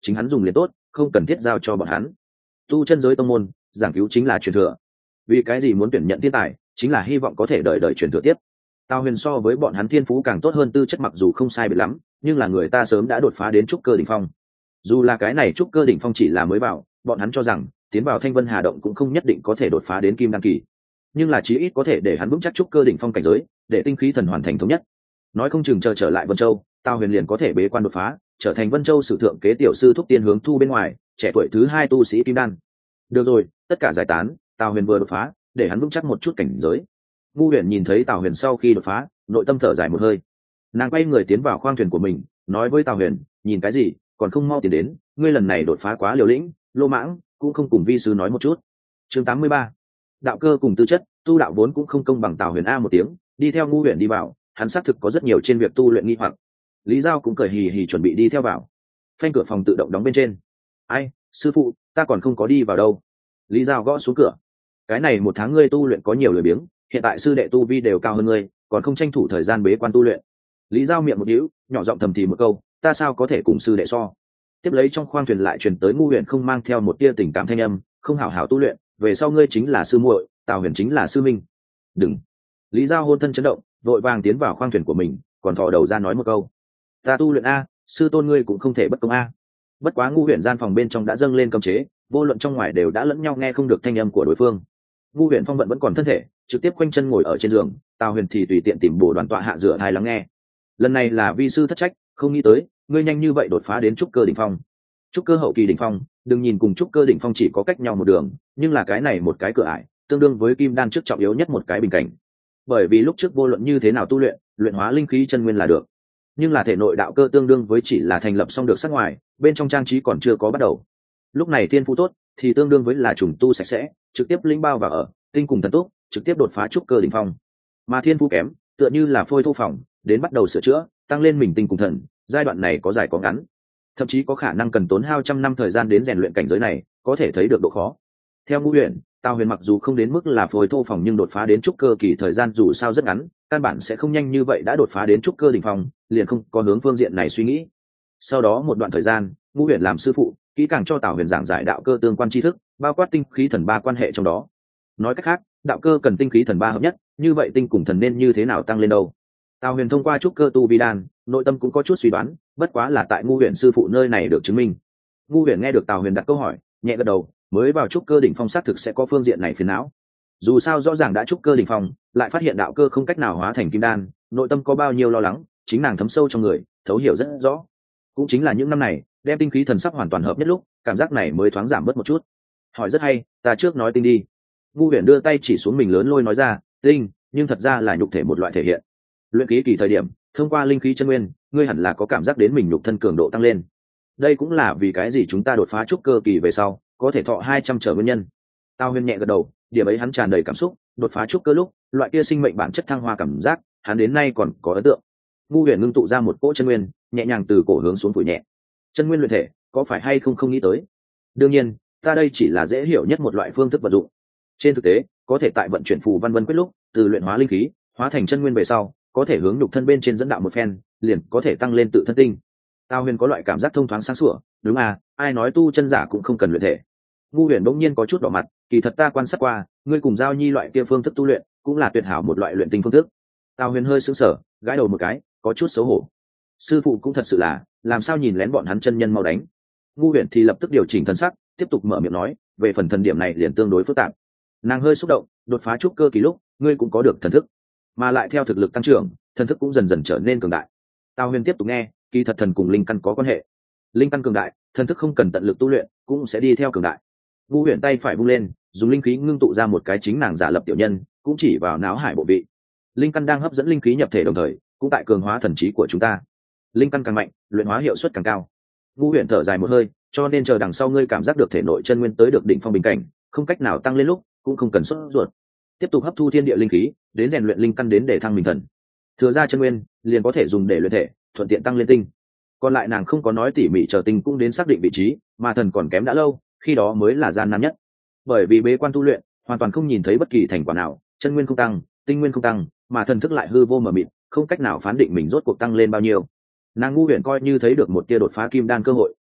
chính hắn dùng liền tốt, không cần thiết giao cho bọn hắn. Tu chân giới tông môn giảng cứu chính là truyền thừa, vì cái gì muốn tuyển nhận thiên tài, chính là hy vọng có thể đợi đợi truyền thừa tiếp. Tào Huyền so với bọn hắn thiên phú càng tốt hơn, tư chất mặc dù không sai biệt lắm, nhưng là người ta sớm đã đột phá đến trúc cơ đỉnh phong. Dù là cái này trúc cơ đỉnh phong chỉ là mới vào, bọn hắn cho rằng tiến vào Thanh Vân Hà động cũng không nhất định có thể đột phá đến kim đan kỳ, nhưng là chí ít có thể để hắn vững chắc trúc cơ đỉnh phong cảnh giới, để tinh khí thần hoàn thành thống nhất. Nói không chừng chờ trở lại Vân Châu, Tào Huyền liền có thể bế quan đột phá, trở thành Vân Châu sử thượng kế tiểu sư thúc tiên hướng thu bên ngoài, trẻ tuổi thứ hai tu sĩ kim đan. Được rồi, tất cả giải tán, Tào Huyền vừa đột phá, để hắn vững chắc một chút cảnh giới. Ngu Huyền nhìn thấy Tào Huyền sau khi đột phá, nội tâm thở dài một hơi. Nàng quay người tiến vào khoang thuyền của mình, nói với Tào Huyền, nhìn cái gì, còn không mau tiến đến, ngươi lần này đột phá quá liều lĩnh, lô mãng, cũng không cùng vi sư nói một chút. Chương tám mươi ba, đạo cơ cùng tư chất, tu đạo vốn cũng không công bằng. Tào Huyền a một tiếng, đi theo Ngu Huyền đi vào, hắn xác thực có rất nhiều trên việc tu luyện nghi hoặc. Lý Giao cũng cười hì hì chuẩn bị đi theo vào. Phanh cửa phòng tự động đóng bên trên. Ai, sư phụ, ta còn không có đi vào đâu. Lý Giao gõ xuống cửa. Cái này một tháng ngươi tu luyện có nhiều lười biếng, hiện tại sư đệ tu vi đều cao hơn ngươi, còn không tranh thủ thời gian bế quan tu luyện. Lý Giao miệng một đĩu, nhỏ giọng thầm thì một câu, ta sao có thể cùng sư đệ so. Tiếp lấy trong khoang thuyền lại truyền tới Ngu Huyền không mang theo một tia tình cảm thanh âm, không hảo hảo tu luyện, về sau ngươi chính là sư muội, Tào Huyền chính là sư minh. Đừng. Lý Giao hôn thân chấn động, vội vàng tiến vào khoang thuyền của mình, còn thò đầu ra nói một câu, ta tu luyện a, sư tôn ngươi cũng không thể bất công a. Bất quá Ngu Huyền gian phòng bên trong đã dâng lên cấm chế, vô luận trong ngoài đều đã lẫn nhau nghe không được thanh âm của đối phương. Ngu Huyền phong vận vẫn còn thân thể, trực tiếp quanh chân ngồi ở trên giường, Tào Huyền thì tùy tiện tìm bổ đoàn tọa hạ dựa thai lắng nghe. Lần này là vi sư thất trách, không nghĩ tới ngươi nhanh như vậy đột phá đến trúc cơ đỉnh phong. Trúc cơ hậu kỳ đỉnh phong, đừng nhìn cùng trúc cơ đỉnh phong chỉ có cách nhau một đường, nhưng là cái này một cái cửa ải, tương đương với kim đan trước trọng yếu nhất một cái bình cảnh. Bởi vì lúc trước vô luận như thế nào tu luyện, luyện hóa linh khí chân nguyên là được, nhưng là thể nội đạo cơ tương đương với chỉ là thành lập xong được sắc ngoài, bên trong trang trí còn chưa có bắt đầu. Lúc này thiên phú tốt thì tương đương với là trùng tu sạch sẽ, trực tiếp linh bao vào ở tinh cùng thần túc, trực tiếp đột phá trúc cơ đỉnh phong. Mà thiên phú kém, tựa như là phôi thô phòng, đến bắt đầu sửa chữa, tăng lên mình tinh cùng thần, giai đoạn này có dài có ngắn, thậm chí có khả năng cần tốn hao trăm năm thời gian đến rèn luyện cảnh giới này, có thể thấy được độ khó. Theo Ngu Huyền, Tào Huyền mặc dù không đến mức là phôi thô phòng, nhưng đột phá đến trúc cơ kỳ thời gian dù sao rất ngắn, căn bản sẽ không nhanh như vậy đã đột phá đến trúc cơ đỉnh phong, liền không có hướng phương diện này suy nghĩ. Sau đó một đoạn thời gian, Ngu Huyền làm sư phụ, kỹ càng cho Tào Huyền giảng giải đạo cơ tương quan tri thức, bao quát tinh khí thần ba quan hệ trong đó. Nói cách khác, đạo cơ cần tinh khí thần ba hợp nhất, như vậy tinh cùng thần nên như thế nào tăng lên đâu? Tào Huyền thông qua trúc cơ tu vi đan, nội tâm cũng có chút suy đoán, bất quá là tại Ngu Huyền sư phụ nơi này được chứng minh. Ngu Huyền nghe được Tào Huyền đặt câu hỏi, nhẹ gật đầu, mới vào trúc cơ đỉnh phong xác thực sẽ có phương diện này phiền não. Dù sao rõ ràng đã trúc cơ đỉnh phong, lại phát hiện đạo cơ không cách nào hóa thành kim đan, nội tâm có bao nhiêu lo lắng, chính nàng thấm sâu trong người, thấu hiểu rất rõ. Cũng chính là những năm này, đem tinh khí thần sắp hoàn toàn hợp nhất lúc, cảm giác này mới thoáng giảm bớt một chút. Hỏi rất hay, ta trước nói tinh đi. Ngu Huyền đưa tay chỉ xuống mình lớn lôi nói ra, tinh, nhưng thật ra là nhục thể một loại thể hiện. Luyện khí kỳ thời điểm, thông qua linh khí chân nguyên, ngươi hẳn là có cảm giác đến mình nhục thân cường độ tăng lên. Đây cũng là vì cái gì chúng ta đột phá trúc cơ kỳ về sau, có thể thọ hai trăm trở nguyên nhân. Tào Huyền nhẹ gật đầu, điểm ấy hắn tràn đầy cảm xúc, đột phá trúc cơ lúc, loại kia sinh mệnh bản chất thăng hoa cảm giác, hắn đến nay còn có ấn tượng. Ngu Huyền ngưng tụ ra một cỗ chân nguyên, nhẹ nhàng từ cổ hướng xuống phủi nhẹ. Chân nguyên luyện thể, có phải hay không không nghĩ tới? Đương nhiên, ta đây chỉ là dễ hiểu nhất một loại phương thức vận dụng. Trên thực tế, có thể tại vận chuyển phù văn vân quyết lúc, từ luyện hóa linh khí, hóa thành chân nguyên về sau, có thể hướng nhục thân bên trên dẫn đạo một phen, liền có thể tăng lên tự thân tinh. Tào Huyền có loại cảm giác thông thoáng sáng sủa, đúng à, ai nói tu chân giả cũng không cần luyện thể. Ngu Huyền bỗng nhiên có chút đỏ mặt, kỳ thật ta quan sát qua, ngươi cùng Giao Nhi loại kia phương thức tu luyện, cũng là tuyệt hảo một loại luyện tinh phương thức. Tào Huyền hơi sững sờ, gãi đầu một cái, có chút xấu hổ. Sư phụ cũng thật sự là, làm sao nhìn lén bọn hắn chân nhân mau đánh. Ngu Huyền thì lập tức điều chỉnh thân sắc, tiếp tục mở miệng nói, về phần thần điểm này liền tương đối phức tạp. Nàng hơi xúc động, đột phá trúc cơ kỳ lúc, ngươi cũng có được thần thức, mà lại theo thực lực tăng trưởng, thần thức cũng dần dần trở nên cường đại. Tào Huyền tiếp tục nghe, kỳ thật thần cùng linh căn có quan hệ. Linh căn cường đại, thần thức không cần tận lực tu luyện, cũng sẽ đi theo cường đại. Ngu Huyền tay phải vung lên, dùng linh khí ngưng tụ ra một cái chính nàng giả lập tiểu nhân, cũng chỉ vào não hải bộ vị. Linh căn đang hấp dẫn linh khí nhập thể đồng thời, cũng tại cường hóa thần trí của chúng ta. Linh căn càng mạnh, luyện hóa hiệu suất càng cao. Ngu Huyền thở dài một hơi, cho nên chờ đằng sau ngươi cảm giác được thể nội chân nguyên tới được đỉnh phong bình cảnh, không cách nào tăng lên lúc, cũng không cần sốt ruột. Tiếp tục hấp thu thiên địa linh khí, đến rèn luyện linh căn đến để thăng mình thần. Thừa ra chân nguyên, liền có thể dùng để luyện thể, thuận tiện tăng lên tinh. Còn lại nàng không có nói tỉ mỉ chờ tinh cũng đến xác định vị trí, mà thần còn kém đã lâu, khi đó mới là gian nan nhất. Bởi vì bế quan tu luyện, hoàn toàn không nhìn thấy bất kỳ thành quả nào, chân nguyên không tăng, tinh nguyên không tăng, mà thần thức lại hư vô mờ mịt, không cách nào phán định mình rốt cuộc tăng lên bao nhiêu. Nàng Ngu Huyền coi như thấy được một tia đột phá kim đan cơ hội,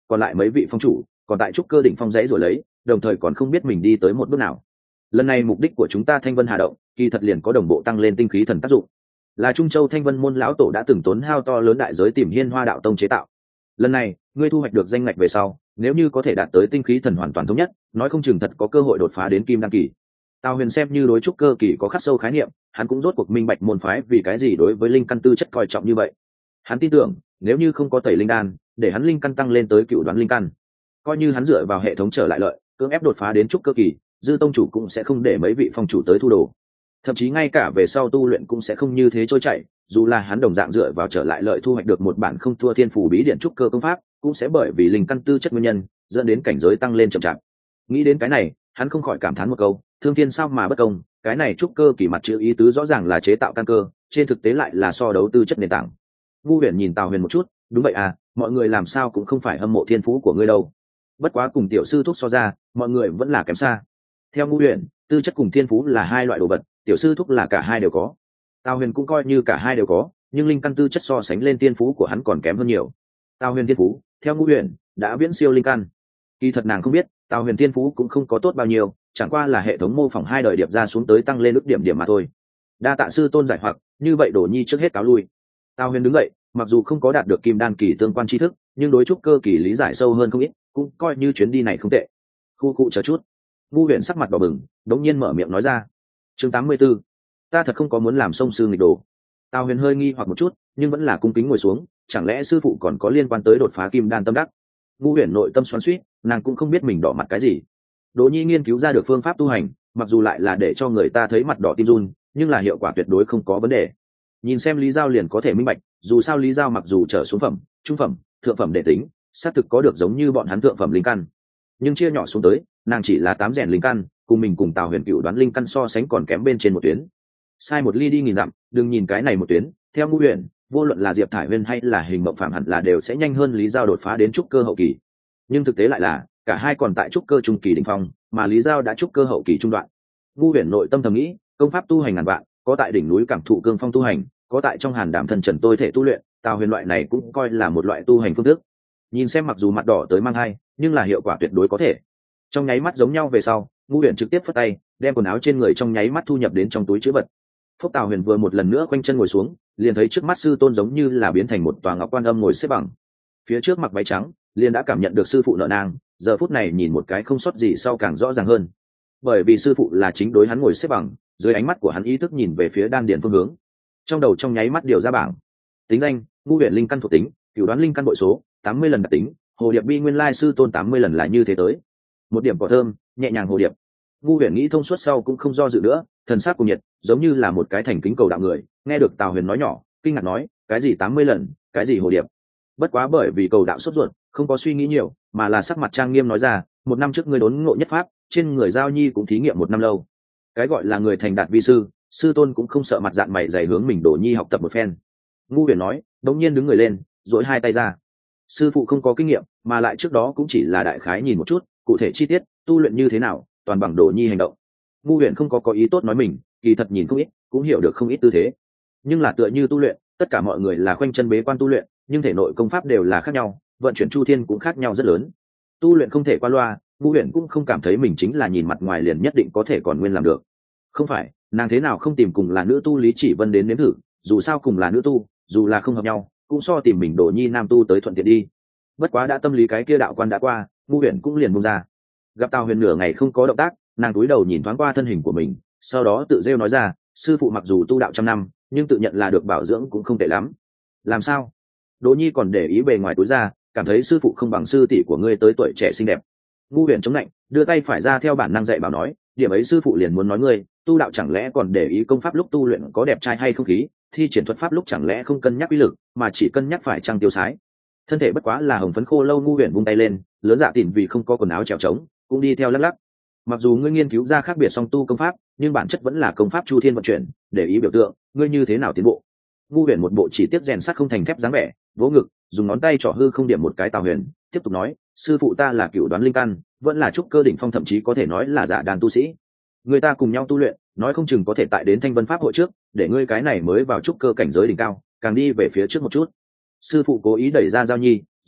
còn lại mấy vị phong chủ còn tại trúc cơ đỉnh phong dãy rồi lấy, đồng thời còn không biết mình đi tới một bước nào. Lần này mục đích của chúng ta Thanh Vân Hà Động kỳ thật liền có đồng bộ tăng lên tinh khí thần tác dụng, là Trung Châu Thanh Vân môn lão tổ đã từng tốn hao to lớn đại giới tìm Hiên Hoa đạo tông chế tạo. Lần này ngươi thu hoạch được danh ngạch về sau, nếu như có thể đạt tới tinh khí thần hoàn toàn thống nhất, nói không chừng thật có cơ hội đột phá đến kim đăng kỳ. Tào Huyền xem như đối trúc cơ kỳ có khắc sâu khái niệm, hắn cũng rốt cuộc minh bạch môn phái vì cái gì đối với linh căn tư chất coi trọng như vậy. Hắn tin tưởng nếu như không có tẩy linh đan để hắn linh căn tăng lên tới cựu đoán linh căn, coi như hắn dựa vào hệ thống trở lại lợi cưỡng ép đột phá đến trúc cơ kỳ, dư tông chủ cũng sẽ không để mấy vị phong chủ tới thu đồ, thậm chí ngay cả về sau tu luyện cũng sẽ không như thế trôi chảy. Dù là hắn đồng dạng dựa vào trở lại lợi thu hoạch được một bản không thua thiên phủ bí điện trúc cơ công pháp, cũng sẽ bởi vì linh căn tư chất nguyên nhân dẫn đến cảnh giới tăng lên chậm chạp. Nghĩ đến cái này, hắn không khỏi cảm thán một câu, thương thiên sao mà bất công, cái này trúc cơ kỳ mặt chữ ý tứ rõ ràng là chế tạo căn cơ, trên thực tế lại là so đấu tư chất nền tảng. Ngu Huyền nhìn Tào Huyền một chút, đúng vậy à, mọi người làm sao cũng không phải hâm mộ thiên phú của ngươi đâu, bất quá cùng tiểu sư thúc so ra, mọi người vẫn là kém xa. Theo Ngu Huyền, tư chất cùng thiên phú là hai loại đồ vật, tiểu sư thúc là cả hai đều có. Tào Huyền cũng coi như cả hai đều có, nhưng linh căn tư chất so sánh lên thiên phú của hắn còn kém hơn nhiều. Tào Huyền thiên phú, theo Ngu Huyền, đã viễn siêu linh căn. Kỳ thật nàng không biết, Tào Huyền thiên phú cũng không có tốt bao nhiêu, chẳng qua là hệ thống mô phỏng hai đời điệp ra xuống tới tăng lên ước điểm điểm mà thôi. Đa tạ sư tôn giải hoặc, như vậy Đổ Nhi trước hết cáo lui. Tào Huyền đứng dậy, mặc dù không có đạt được kim đan kỳ tương quan tri thức, nhưng đối trúc cơ kỳ lý giải sâu hơn không ít, cũng coi như chuyến đi này không tệ. Khu cụ chờ chút. Ngu Huyền sắc mặt đỏ bừng, đống nhiên mở miệng nói ra. Chương tám mươi b ố, ta thật không có muốn làm sông sư nghịch đồ. Tào Huyền hơi nghi hoặc một chút, nhưng vẫn là cung kính ngồi xuống, chẳng lẽ sư phụ còn có liên quan tới đột phá kim đan tâm đắc? Ngu Huyền nội tâm xoắn xuýt, nàng cũng không biết mình đỏ mặt cái gì. Đỗ Nhi nghiên cứu ra được phương pháp tu hành, mặc dù lại là để cho người ta thấy mặt đỏ tim run, nhưng là hiệu quả tuyệt đối không có vấn đề. Nhìn xem Lý Giao liền có thể minh bạch, dù sao Lý Giao mặc dù trở xuống phẩm, trung phẩm, thượng phẩm để tính, xác thực có được giống như bọn hắn thượng phẩm linh căn, nhưng chia nhỏ xuống tới, nàng chỉ là tám rèn linh căn, cùng mình cùng Tào Huyền cựu đoán linh căn so sánh còn kém bên trên một tuyến. Sai một ly đi nghìn dặm, đừng nhìn cái này một tuyến, theo Ngu Huyền, vô luận là Diệp Thải Huyên hay là Hình Mộng Phạm hẳn là đều sẽ nhanh hơn Lý Giao đột phá đến trúc cơ hậu kỳ. Nhưng thực tế lại là, cả hai còn tại trúc cơ trung kỳ đỉnh phong, mà Lý Giao đã trúc cơ hậu kỳ trung đoạn. Ngu Huyền nội tâm thầm nghĩ, công pháp tu hành ngàn vạn, có tại đỉnh núi cảm thụ cương phong tu hành, có tại trong hàn đảm thần trần tôi thể tu luyện, Tào Huyền loại này cũng coi là một loại tu hành phương thức. Nhìn xem mặc dù mặt đỏ tới mang hai, nhưng là hiệu quả tuyệt đối có thể. Trong nháy mắt giống nhau về sau, Ngu Huyền trực tiếp phất tay, đem quần áo trên người trong nháy mắt thu nhập đến trong túi trữ vật. Phúc Tào Huyền vừa một lần nữa quanh chân ngồi xuống, liền thấy trước mắt sư tôn giống như là biến thành một tòa ngọc quan âm ngồi xếp bằng. Phía trước mặc váy trắng, liền đã cảm nhận được sư phụ nợ nang, giờ phút này nhìn một cái không sót gì sau càng rõ ràng hơn. Bởi vì sư phụ là chính đối hắn ngồi xếp bằng, dưới ánh mắt của hắn ý thức nhìn về phía đan điền phương hướng. Trong đầu trong nháy mắt điều ra bảng. Tính danh: Ngu Huyền linh căn thuộc tính, cửu đoán linh căn bội số, tám mươi lần đặc tính, hồ điệp bi nguyên lai sư tôn tám mươi lần là như thế tới. Một điểm cỏ thơm, nhẹ nhàng hồ điệp. Ngu Huyền nghĩ thông suốt sau cũng không do dự nữa, thần sắc cuồng nhiệt, giống như là một cái thành kính cầu đạo người, nghe được Tào Huyền nói nhỏ, kinh ngạc nói, cái gì tám mươi lần, cái gì hồ điệp. Bất quá bởi vì cầu đạo sốt ruột, không có suy nghĩ nhiều, mà là sắc mặt trang nghiêm nói ra, một năm trước ngươi đốn ngộ nhất pháp, trên người Giao Nhi cũng thí nghiệm một năm lâu. Cái gọi là người thành đạt vi sư, sư tôn cũng không sợ mặt dạng mày dày hướng mình Đổ Nhi học tập một phen. Ngu Huyền nói, đống nhiên đứng người lên, duỗi hai tay ra. Sư phụ không có kinh nghiệm, mà lại trước đó cũng chỉ là đại khái nhìn một chút, cụ thể chi tiết, tu luyện như thế nào, toàn bằng Đổ Nhi hành động. Ngu Huyền không có có ý tốt nói mình, kỳ thật nhìn không ít, cũng hiểu được không ít tư thế. Nhưng là tựa như tu luyện, tất cả mọi người là khoanh chân bế quan tu luyện, nhưng thể nội công pháp đều là khác nhau, vận chuyển chu thiên cũng khác nhau rất lớn. Tu luyện không thể qua loa, Ngu Huyền cũng không cảm thấy mình chính là nhìn mặt ngoài liền nhất định có thể còn nguyên làm được. Không phải, nàng thế nào không tìm cùng là nữ tu Lý Chỉ Vân đến nếm thử, dù sao cùng là nữ tu, dù là không hợp nhau, cũng so tìm mình Đổ Nhi nam tu tới thuận tiện đi. Bất quá đã tâm lý cái kia đạo quan đã qua, Ngu Huyền cũng liền buông ra. Gặp Tào Huyền nửa ngày không có động tác, nàng cúi đầu nhìn thoáng qua thân hình của mình, sau đó tự rêu nói ra, sư phụ mặc dù tu đạo trăm năm, nhưng tự nhận là được bảo dưỡng cũng không tệ lắm. Làm sao? Đỗ Nhi còn để ý bề ngoài túi ra, cảm thấy sư phụ không bằng sư tỷ của ngươi tới tuổi trẻ xinh đẹp. Ngu Huyền chống lạnh, đưa tay phải ra theo bản năng dạy bảo nói, điểm ấy sư phụ liền muốn nói ngươi, tu đạo chẳng lẽ còn để ý công pháp lúc tu luyện có đẹp trai hay không khí, thi triển thuật pháp lúc chẳng lẽ không cân nhắc uy lực, mà chỉ cân nhắc phải trăng tiêu sái. Thân thể bất quá là hồng phấn khô lâu. Ngu Huyền vung tay lên, lớn dạ tỉn vì không có quần áo trèo trống, cũng đi theo lắc lắc. Mặc dù ngươi nghiên cứu ra khác biệt song tu công pháp, nhưng bản chất vẫn là công pháp chu thiên vận chuyển, để ý biểu tượng, ngươi như thế nào tiến bộ. Ngu Huyền một bộ chỉ tiếp rèn sắt không thành thép dáng vẻ, vỗ ngực, dùng ngón tay trỏ hư không điểm một cái Tào Huyền, tiếp tục nói, sư phụ ta là cửu đoán linh căn, vẫn là trúc cơ đỉnh phong, thậm chí có thể nói là giả đàn tu sĩ. Người ta cùng nhau tu luyện, nói không chừng có thể tại đến Thanh Vân Pháp hội trước, để ngươi cái này mới vào trúc cơ cảnh giới đỉnh cao, càng đi về phía trước một chút. Sư phụ cố ý đẩy ra Giao Nhi,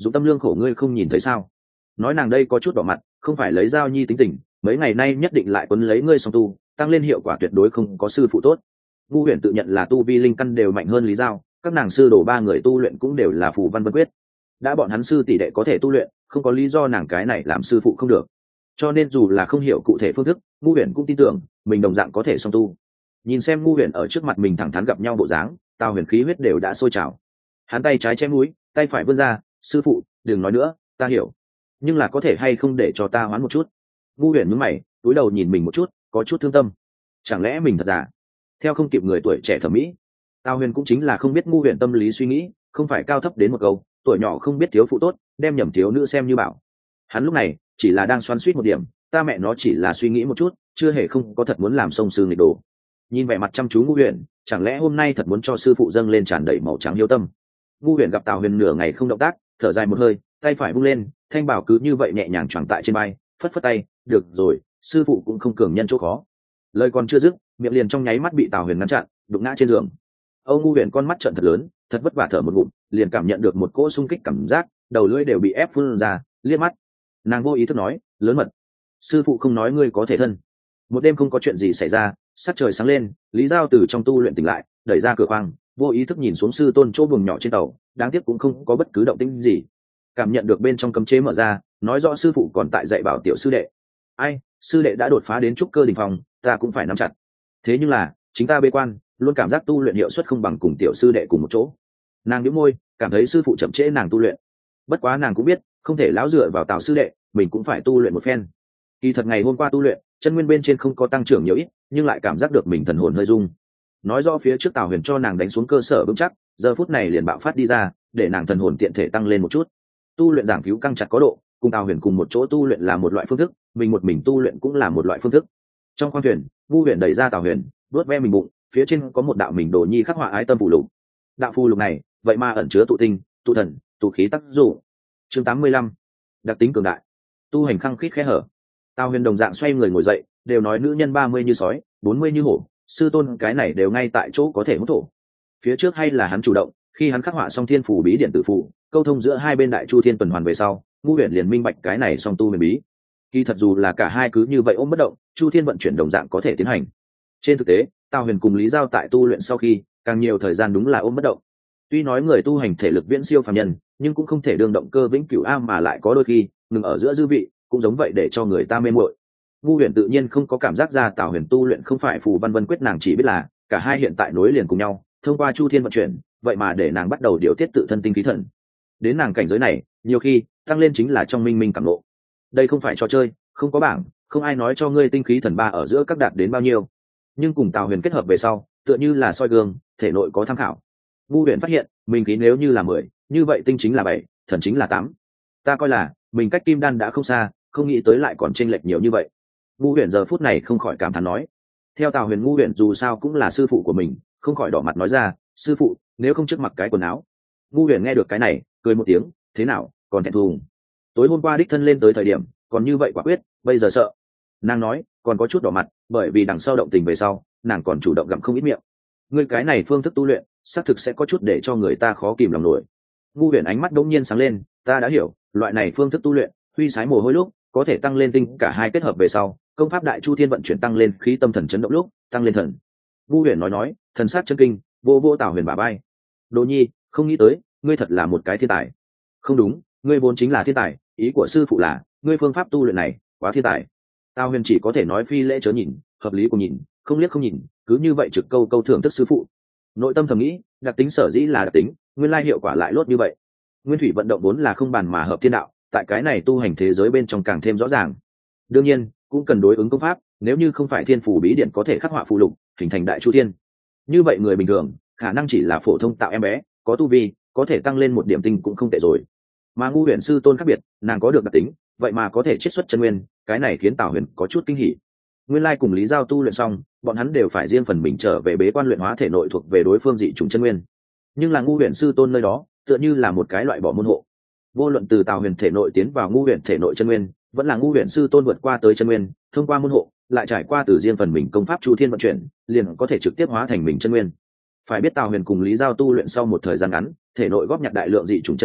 Dũng tâm lương khổ ngươi không nhìn thấy sao? Nói nàng đây có chút đỏ mặt, không phải lấy Giao Nhi tính tình, mấy ngày nay nhất định lại quấn lấy ngươi song tu, tăng lên hiệu quả tuyệt đối không có sư phụ tốt. Ngu Huyền tự nhận là tu vi linh căn đều mạnh hơn Lý Giao, các nàng sư đồ ba người tu luyện cũng đều là phù văn vân quyết. Đã bọn hắn sư tỷ đệ có thể tu luyện, không có lý do nàng cái này làm sư phụ không được. Cho nên dù là không hiểu cụ thể phương thức, Ngu Huyền cũng tin tưởng mình đồng dạng có thể song tu. Nhìn xem Ngu Huyền ở trước mặt mình thẳng thắn gặp nhau bộ dáng, Tào Huyền khí huyết đều đã sôi trào. Hắn tay trái chém mũi, tay phải vươn ra, sư phụ đừng nói nữa, ta hiểu, nhưng là có thể hay không để cho ta hoán một chút? Ngu Huyền nhướng mày, cúi đầu nhìn mình một chút, có chút thương tâm. Chẳng lẽ mình thật giả theo không kịp người tuổi trẻ thẩm mỹ? Tào Huyền cũng chính là không biết Ngu Huyền tâm lý suy nghĩ, không phải cao thấp đến một câu, tuổi nhỏ không biết thiếu phụ tốt, đem nhầm thiếu nữ xem như bảo. Hắn lúc này chỉ là đang xoắn xuýt một điểm, ta mẹ nó chỉ là suy nghĩ một chút, chưa hề không có thật muốn làm sông sư nghịch đồ. Nhìn vẻ mặt chăm chú Ngu Huyền, chẳng lẽ hôm nay thật muốn cho sư phụ dâng lên tràn đầy màu trắng hiếu tâm? Ngu Huyền gặp Tào Huyền nửa ngày không động tác, thở dài một hơi, tay phải vung lên, thanh bảo cứ như vậy nhẹ nhàng choàng tại trên vai, phất phất tay, được rồi, sư phụ cũng không cường nhân chỗ khó. Lời còn chưa dứt, miệng liền trong nháy mắt bị Tào Huyền ngăn chặn, đụng ngã trên giường. Âu Ngu Huyền con mắt trợn thật lớn, thật vất vả thở một ngụm, liền cảm nhận được một cỗ xung kích cảm giác, đầu lưỡi đều bị ép phun ra, liếc mắt. Nàng vô ý thức nói, lớn mật. Sư phụ không nói ngươi có thể thân. Một đêm không có chuyện gì xảy ra, sắc trời sáng lên, Lý Giao từ trong tu luyện tỉnh lại, đẩy ra cửa khoang, vô ý thức nhìn xuống sư tôn chỗ buồng nhỏ trên tàu, đáng tiếc cũng không có bất cứ động tĩnh gì. Cảm nhận được bên trong cấm chế mở ra, nói rõ sư phụ còn tại dạy bảo tiểu sư đệ. Ai, sư đệ đã đột phá đến trúc cơ đỉnh phong, ta cũng phải nắm chặt. Thế nhưng là, chính ta bế quan, luôn cảm giác tu luyện hiệu suất không bằng cùng tiểu sư đệ cùng một chỗ. Nàng nhíu môi, cảm thấy sư phụ chậm trễ nàng tu luyện. Bất quá nàng cũng biết, không thể láo dựa vào Tào sư đệ, mình cũng phải tu luyện một phen. Kỳ thật ngày hôm qua tu luyện, chân nguyên bên trên không có tăng trưởng nhiều ít, nhưng lại cảm giác được mình thần hồn hơi rung. Nói rõ phía trước Tào Huyền cho nàng đánh xuống cơ sở vững chắc, giờ phút này liền bạo phát đi ra, để nàng thần hồn tiện thể tăng lên một chút. Tu luyện giảng cứu căng chặt có độ, cùng Tào Huyền cùng một chỗ tu luyện là một loại phương thức, mình một mình tu luyện cũng là một loại phương thức. Trong khoang thuyền, Ngu Huyền đẩy ra Tào Huyền, vuốt ve mình bụng, phía trên có một đạo mình đồ nhi khắc họa ái tâm phù lục. Đạo phù lục này, vậy mà ẩn chứa tụ tinh, tụ thần, tụ khí tác dụng. Chương tám mươi lăm, đặc tính cường đại. Tu hành khăng khít khe hở. Tào Huyền đồng dạng xoay người ngồi dậy, đều nói nữ nhân ba mươi như sói, bốn mươi như hổ, sư tôn cái này đều ngay tại chỗ có thể hút thổ. Phía trước hay là hắn chủ động, khi hắn khắc họa xong thiên phù bí điện tử phù, câu thông giữa hai bên đại chu thiên tuần hoàn về sau, Ngu Huyền liền minh bạch cái này song tu huyền bí. Khi thật dù là cả hai cứ như vậy ôm bất động, chu thiên vận chuyển đồng dạng có thể tiến hành. Trên thực tế, Tào Huyền cùng Lý Giao tại tu luyện sau khi, càng nhiều thời gian đúng là ôm bất động. Tuy nói người tu hành thể lực viễn siêu phàm nhân, nhưng cũng không thể đương động cơ vĩnh cửu a mà lại có đôi khi ngừng ở giữa dư vị, cũng giống vậy để cho người ta mê muội. Ngu Huyền tự nhiên không có cảm giác ra Tào Huyền tu luyện không phải phù văn vân quyết, nàng chỉ biết là cả hai hiện tại nối liền cùng nhau, thông qua chu thiên vận chuyển, vậy mà để nàng bắt đầu điều tiết tự thân tinh khí thần. Đến nàng cảnh giới này, nhiều khi tăng lên chính là trong minh minh cảm ngộ. Đây không phải trò chơi, không có bảng, không ai nói cho ngươi tinh khí thần ba ở giữa các đạt đến bao nhiêu. Nhưng cùng Tào Huyền kết hợp về sau, tựa như là soi gương, thể nội có tham khảo. Ngu Huyền phát hiện, mình khí nếu như là mười, như vậy tinh chính là bảy, thần chính là tám. Ta coi là mình cách kim đan đã không xa, không nghĩ tới lại còn chênh lệch nhiều như vậy. Ngu Huyền giờ phút này không khỏi cảm thán nói. Theo Tào Huyền, Ngu Huyền dù sao cũng là sư phụ của mình, không khỏi đỏ mặt nói ra, sư phụ, nếu không trước mặc cái quần áo. Ngu Huyền nghe được cái này, cười một tiếng, thế nào, còn thẹn thùng? Tối hôm qua đích thân lên tới thời điểm, còn như vậy quả quyết, bây giờ sợ. Nàng nói, còn có chút đỏ mặt, bởi vì đằng sau động tình về sau, nàng còn chủ động gặm không ít miệng. Ngươi cái này phương thức tu luyện, xác thực sẽ có chút để cho người ta khó kìm lòng nổi. Ngu Huyền ánh mắt đống nhiên sáng lên, ta đã hiểu, loại này phương thức tu luyện, huy sái mồ hôi lúc, có thể tăng lên tinh, cả hai kết hợp về sau, công pháp đại chu thiên vận chuyển tăng lên khí tâm thần chấn động lúc, tăng lên thần. Ngu Huyền nói nói, thần sát chân kinh, vô vô Tào Huyền bả vai. Đỗ nhi, không nghĩ tới, ngươi thật là một cái thiên tài. Không đúng, ngươi vốn chính là thiên tài, ý của sư phụ là, ngươi phương pháp tu luyện này, quá thiên tài. Tào Huyền chỉ có thể nói phi lễ chớ nhìn, hợp lý cùng nhìn, không liếc không nhìn, cứ như vậy trực câu câu thưởng thức sư phụ. Nội tâm thầm nghĩ, đặc tính sở dĩ là đặc tính, nguyên lai hiệu quả lại lốt như vậy. Nguyên thủy vận động vốn là không bàn mà hợp thiên đạo, tại cái này tu hành thế giới bên trong càng thêm rõ ràng. Đương nhiên, cũng cần đối ứng công pháp, nếu như không phải thiên phủ bí điện có thể khắc họa phù lục, hình thành đại chu thiên. Như vậy người bình thường, khả năng chỉ là phổ thông tạo em bé, có tu vi, có thể tăng lên một điểm tinh cũng không tệ rồi. Mà Ngu Huyền sư tôn khác biệt, nàng có được đặc tính, vậy mà có thể chiết xuất chân nguyên, cái này khiến Tào Huyền có chút kinh hỉ. Nguyên lai cùng Lý Giao tu luyện xong, bọn hắn đều phải riêng phần mình trở về bế quan luyện hóa thể nội thuộc về đối phương dị chủng chân nguyên. Nhưng là Ngu Huyền sư tôn nơi đó, tựa như là một cái loại bỏ môn hộ. Vô luận từ Tào Huyền thể nội tiến vào Ngu Huyền thể nội chân nguyên, vẫn là Ngu Huyền sư tôn vượt qua tới chân nguyên, thông qua môn hộ, lại trải qua từ riêng phần mình công pháp chu thiên vận chuyển, liền có thể trực tiếp hóa thành mình chân nguyên. Phải biết Tào Huyền cùng Lý Giao tu luyện sau một thời gian ngắn, thể nội góp nhặt đại lượng dị chủng chân nguyên,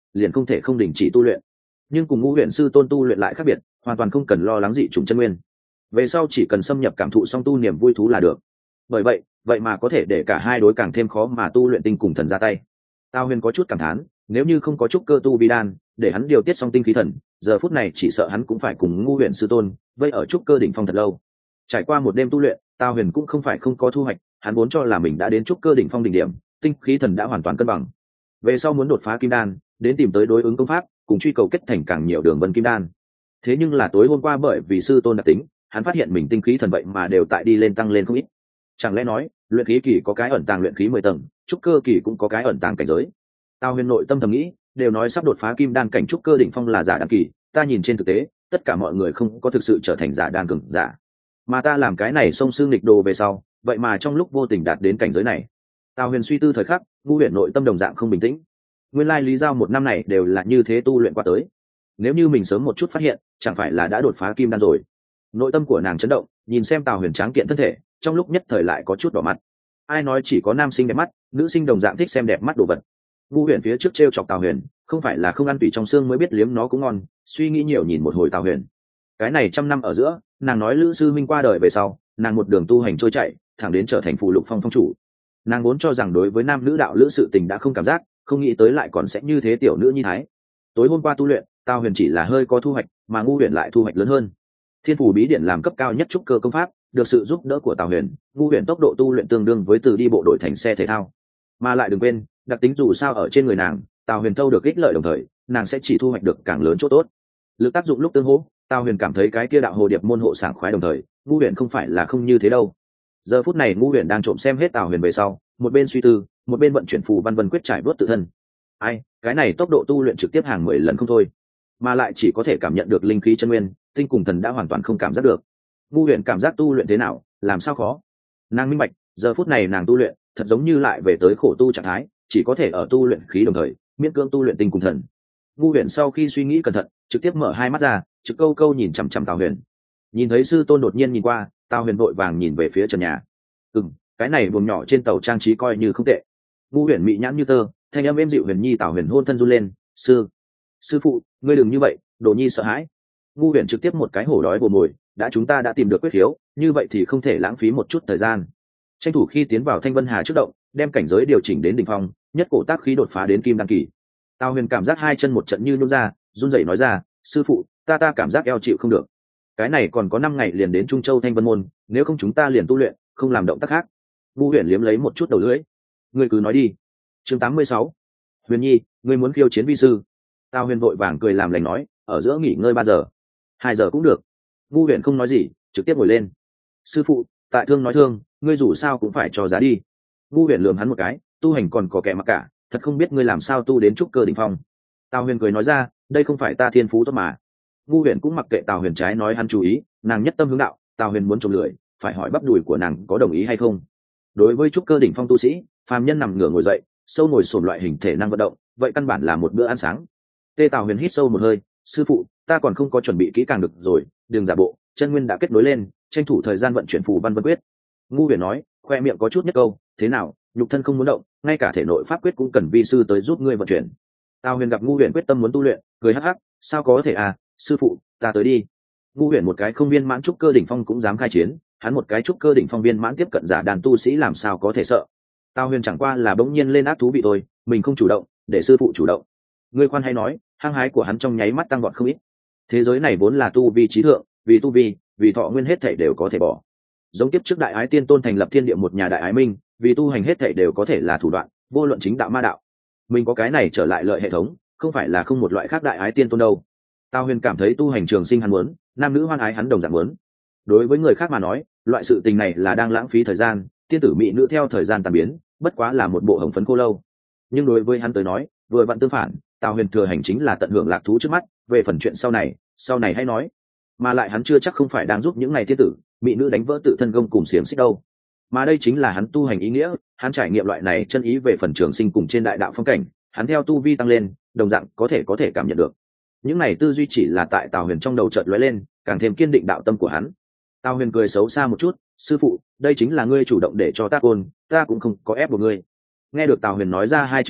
liền không thể không đình chỉ tu luyện. Nhưng cùng ngũ huyện sư tôn tu luyện lại khác biệt, hoàn toàn không cần lo lắng dị chủng chân nguyên. Về sau chỉ cần xâm nhập cảm thụ song tu niềm vui thú là được. Bởi vậy vậy mà có thể để cả hai đối càng thêm khó mà tu luyện tinh cùng thần ra tay. Tào Huyền có chút cảm thán, nếu như không có trúc cơ tu vi đan để hắn điều tiết song tinh khí thần, giờ phút này chỉ sợ hắn cũng phải cùng ngu huyện sư tôn vây ở trúc cơ đỉnh phong thật lâu. Trải qua một đêm tu luyện, Tào Huyền cũng không phải không có thu hoạch, hắn vốn cho là mình đã đến trúc cơ đỉnh phong đỉnh điểm, tinh khí thần đã hoàn toàn cân bằng. Về sau muốn đột phá kim đan, đến tìm tới đối ứng công pháp, cùng truy cầu kết thành càng nhiều đường vân kim đan. Thế nhưng là tối hôm qua bởi vì sư tôn đặc tính, hắn phát hiện mình tinh khí thần vậy mà đều tại đi lên tăng lên không ít. Chẳng lẽ nói, luyện khí kỳ có cái ẩn tàng luyện khí mười tầng, trúc cơ kỳ cũng có cái ẩn tàng cảnh giới. Tào Huyền nội tâm thầm nghĩ, đều nói sắp đột phá kim đan cảnh trúc cơ đỉnh phong là giả đan kỳ, ta nhìn trên thực tế, tất cả mọi người không có thực sự trở thành giả đan cường giả. Mà ta làm cái này xông xương nghịch đồ về sau, vậy mà trong lúc vô tình đạt đến cảnh giới này. Tào Huyền suy tư thời khắc, ngu huyện nội tâm đồng dạng không bình tĩnh. Nguyên lai lý giao một năm này đều là như thế tu luyện qua tới. Nếu như mình sớm một chút phát hiện, chẳng phải là đã đột phá kim đan rồi. Nội tâm của nàng chấn động, nhìn xem Tào Huyền tráng kiện thân thể, trong lúc nhất thời lại có chút đỏ mặt. Ai nói chỉ có nam sinh đẹp mắt, nữ sinh đồng dạng thích xem đẹp mắt đồ vật. Ngu Huyền phía trước trêu chọc Tào Huyền, không phải là không ăn tủy trong xương mới biết liếm nó cũng ngon, suy nghĩ nhiều nhìn một hồi Tào Huyền. Cái này trăm năm ở giữa, nàng nói Lữ sư minh qua đời về sau, nàng một đường tu hành trôi chảy, thẳng đến trở thành phù lục phong phong chủ. Nàng vốn cho rằng đối với nam nữ đạo lữ sự tình đã không cảm giác, không nghĩ tới lại còn sẽ như thế tiểu nữ nhi thái. Tối hôm qua tu luyện, Tào Huyền chỉ là hơi có thu hoạch, mà Ngu Huyền lại thu hoạch lớn hơn. Thiên Phù Bí Điển làm cấp cao nhất trúc cơ công pháp, được sự giúp đỡ của Tào Huyền, Ngu Huyền tốc độ tu luyện tương đương với từ đi bộ đổi thành xe thể thao. Mà lại đừng quên, đặc tính dù sao ở trên người nàng, Tào Huyền thâu được ích lợi đồng thời, nàng sẽ chỉ thu hoạch được càng lớn chỗ tốt. Lực tác dụng lúc tương hỗ, Tào Huyền cảm thấy cái kia đạo hồ điệp môn hộ sảng khoái đồng thời, Ngu Huyền không phải là không như thế đâu. Giờ phút này Ngu Huyền đang trộm xem hết Tào Huyền về sau, một bên suy tư, một bên vận chuyển phù văn vân quyết trải vớt tự thân. Ai, cái này tốc độ tu luyện trực tiếp hàng mười lần không thôi, mà lại chỉ có thể cảm nhận được linh khí chân nguyên, tinh cùng thần đã hoàn toàn không cảm giác được. Ngu Huyền cảm giác tu luyện thế nào, làm sao khó? Nàng minh bạch, giờ phút này nàng tu luyện, thật giống như lại về tới khổ tu trạng thái, chỉ có thể ở tu luyện khí đồng thời, miễn cưỡng tu luyện tinh cùng thần. Ngu Huyền sau khi suy nghĩ cẩn thận, trực tiếp mở hai mắt ra, trực câu câu nhìn chằm chằm Tào Huyền. Nhìn thấy sư tôn đột nhiên nhìn qua, Tào Huyền vội vàng nhìn về phía trần nhà. Ừm, cái này buồng nhỏ trên tàu trang trí coi như không tệ. Ngu Huyền mị nhãn như tơ, thanh âm êm dịu huyền nhi. Tào Huyền hôn thân run lên, sư sư phụ, ngươi đừng như vậy, đồ nhi sợ hãi. Ngu Huyền trực tiếp một cái hổ đói bồ mồi, đã chúng ta đã tìm được quyết khiếu, như vậy thì không thể lãng phí một chút thời gian. Tranh thủ khi tiến vào Thanh Vân Hà trước động, đem cảnh giới điều chỉnh đến đỉnh phong, nhất cổ tác khí đột phá đến kim đăng kỳ. Tào Huyền cảm giác hai chân một trận như nhún ra, run rẩy nói ra, sư phụ, ta ta cảm giác eo chịu không được. Cái này còn có năm ngày liền đến Trung Châu Thanh Vân môn, nếu không chúng ta liền tu luyện, không làm động tác khác. Ngu Huyền liếm lấy một chút đầu lưỡi, ngươi cứ nói đi. Chương tám mươi sáu, Huyền nhi, ngươi muốn khiêu chiến vi sư? Tào Huyền vội vàng cười làm lành nói, ở giữa nghỉ ngơi ba giờ, hai giờ cũng được. Ngu Huyền không nói gì, trực tiếp ngồi lên. Sư phụ, tại thương nói thương, ngươi dù sao cũng phải cho giá đi. Ngu Huyền lườm hắn một cái, tu hành còn có kẻ mặc cả, thật không biết ngươi làm sao tu đến trúc cơ đỉnh phong. Tào Huyền cười nói ra, đây không phải ta thiên phú tốt mà. Ngu Huyền cũng mặc kệ Tào Huyền trái nói hắn chú ý, nàng nhất tâm hướng đạo, Tào Huyền muốn trộm lười, phải hỏi bắp đùi của nàng có đồng ý hay không. Đối với trúc cơ đỉnh phong tu sĩ, phàm nhân nằm ngửa ngồi dậy, sâu ngồi xổm loại hình thể năng vận động, vậy căn bản là một bữa ăn sáng. Tê Tào Huyền hít sâu một hơi, sư phụ, ta còn không có chuẩn bị kỹ càng được rồi, đừng giả bộ, chân nguyên đã kết nối lên, tranh thủ thời gian vận chuyển phù văn vân quyết. Ngu Huyền nói, khoe miệng có chút nhất câu, thế nào, nhục thân không muốn động, ngay cả thể nội pháp quyết cũng cần vi sư tới giúp ngươi vận chuyển. Tào Huyền gặp Ngu Huyền quyết tâm muốn tu luyện, cười hắc hắc, sao có thể à, sư phụ, ta tới đi. Ngu Huyền một cái không viên mãn trúc cơ đỉnh phong cũng dám khai chiến, hắn một cái trúc cơ đỉnh phong viên mãn tiếp cận giả đàn tu sĩ làm sao có thể sợ. Tào Huyền chẳng qua là bỗng nhiên lên ác thú vị thôi, mình không chủ động, để sư phụ chủ động. Ngươi khoan hay nói, hăng hái của hắn trong nháy mắt tăng vọt không ít. Thế giới này vốn là tu vi trí thượng, vì tu vi, vì thọ nguyên hết thảy đều có thể bỏ. Giống tiếp trước đại ái tiên tôn thành lập thiên địa một nhà đại ái minh, vì tu hành hết thảy đều có thể là thủ đoạn, vô luận chính đạo ma đạo. Mình có cái này trở lại lợi hệ thống, không phải là không một loại khác đại ái tiên tôn đâu. Tào Huyền cảm thấy tu hành trường sinh hắn muốn, nam nữ hoan ái hắn đồng dạng muốn. Đối với người khác mà nói, loại sự tình này là đang lãng phí thời gian, tiên tử mỹ nữ theo thời gian tàn biến, bất quá là một bộ hồng phấn khô lâu. Nhưng đối với hắn tới nói, vừa vặn tương phản, Tào Huyền thừa hành chính là tận hưởng lạc thú trước mắt, về phần chuyện sau này, sau này hãy nói. Mà lại hắn chưa chắc không phải đang giúp những này tiên tử mỹ nữ đánh vỡ tự thân gông cùng xiềng xích đâu, mà đây chính là hắn tu hành ý nghĩa, hắn trải nghiệm loại này chân ý về phần trường sinh cùng trên đại đạo phong cảnh, hắn theo tu vi tăng lên, đồng dạng có thể có thể cảm nhận được. Những này tư duy chỉ là tại Tào Huyền trong đầu chợt lóe lên, càng thêm kiên định đạo tâm của hắn. Tào Huyền cười xấu xa một chút, sư phụ, đây chính là ngươi chủ động để cho ta côn, ta cũng không có ép buộc ngươi. Nghe được Tào Huyền nói ra hai chữ này,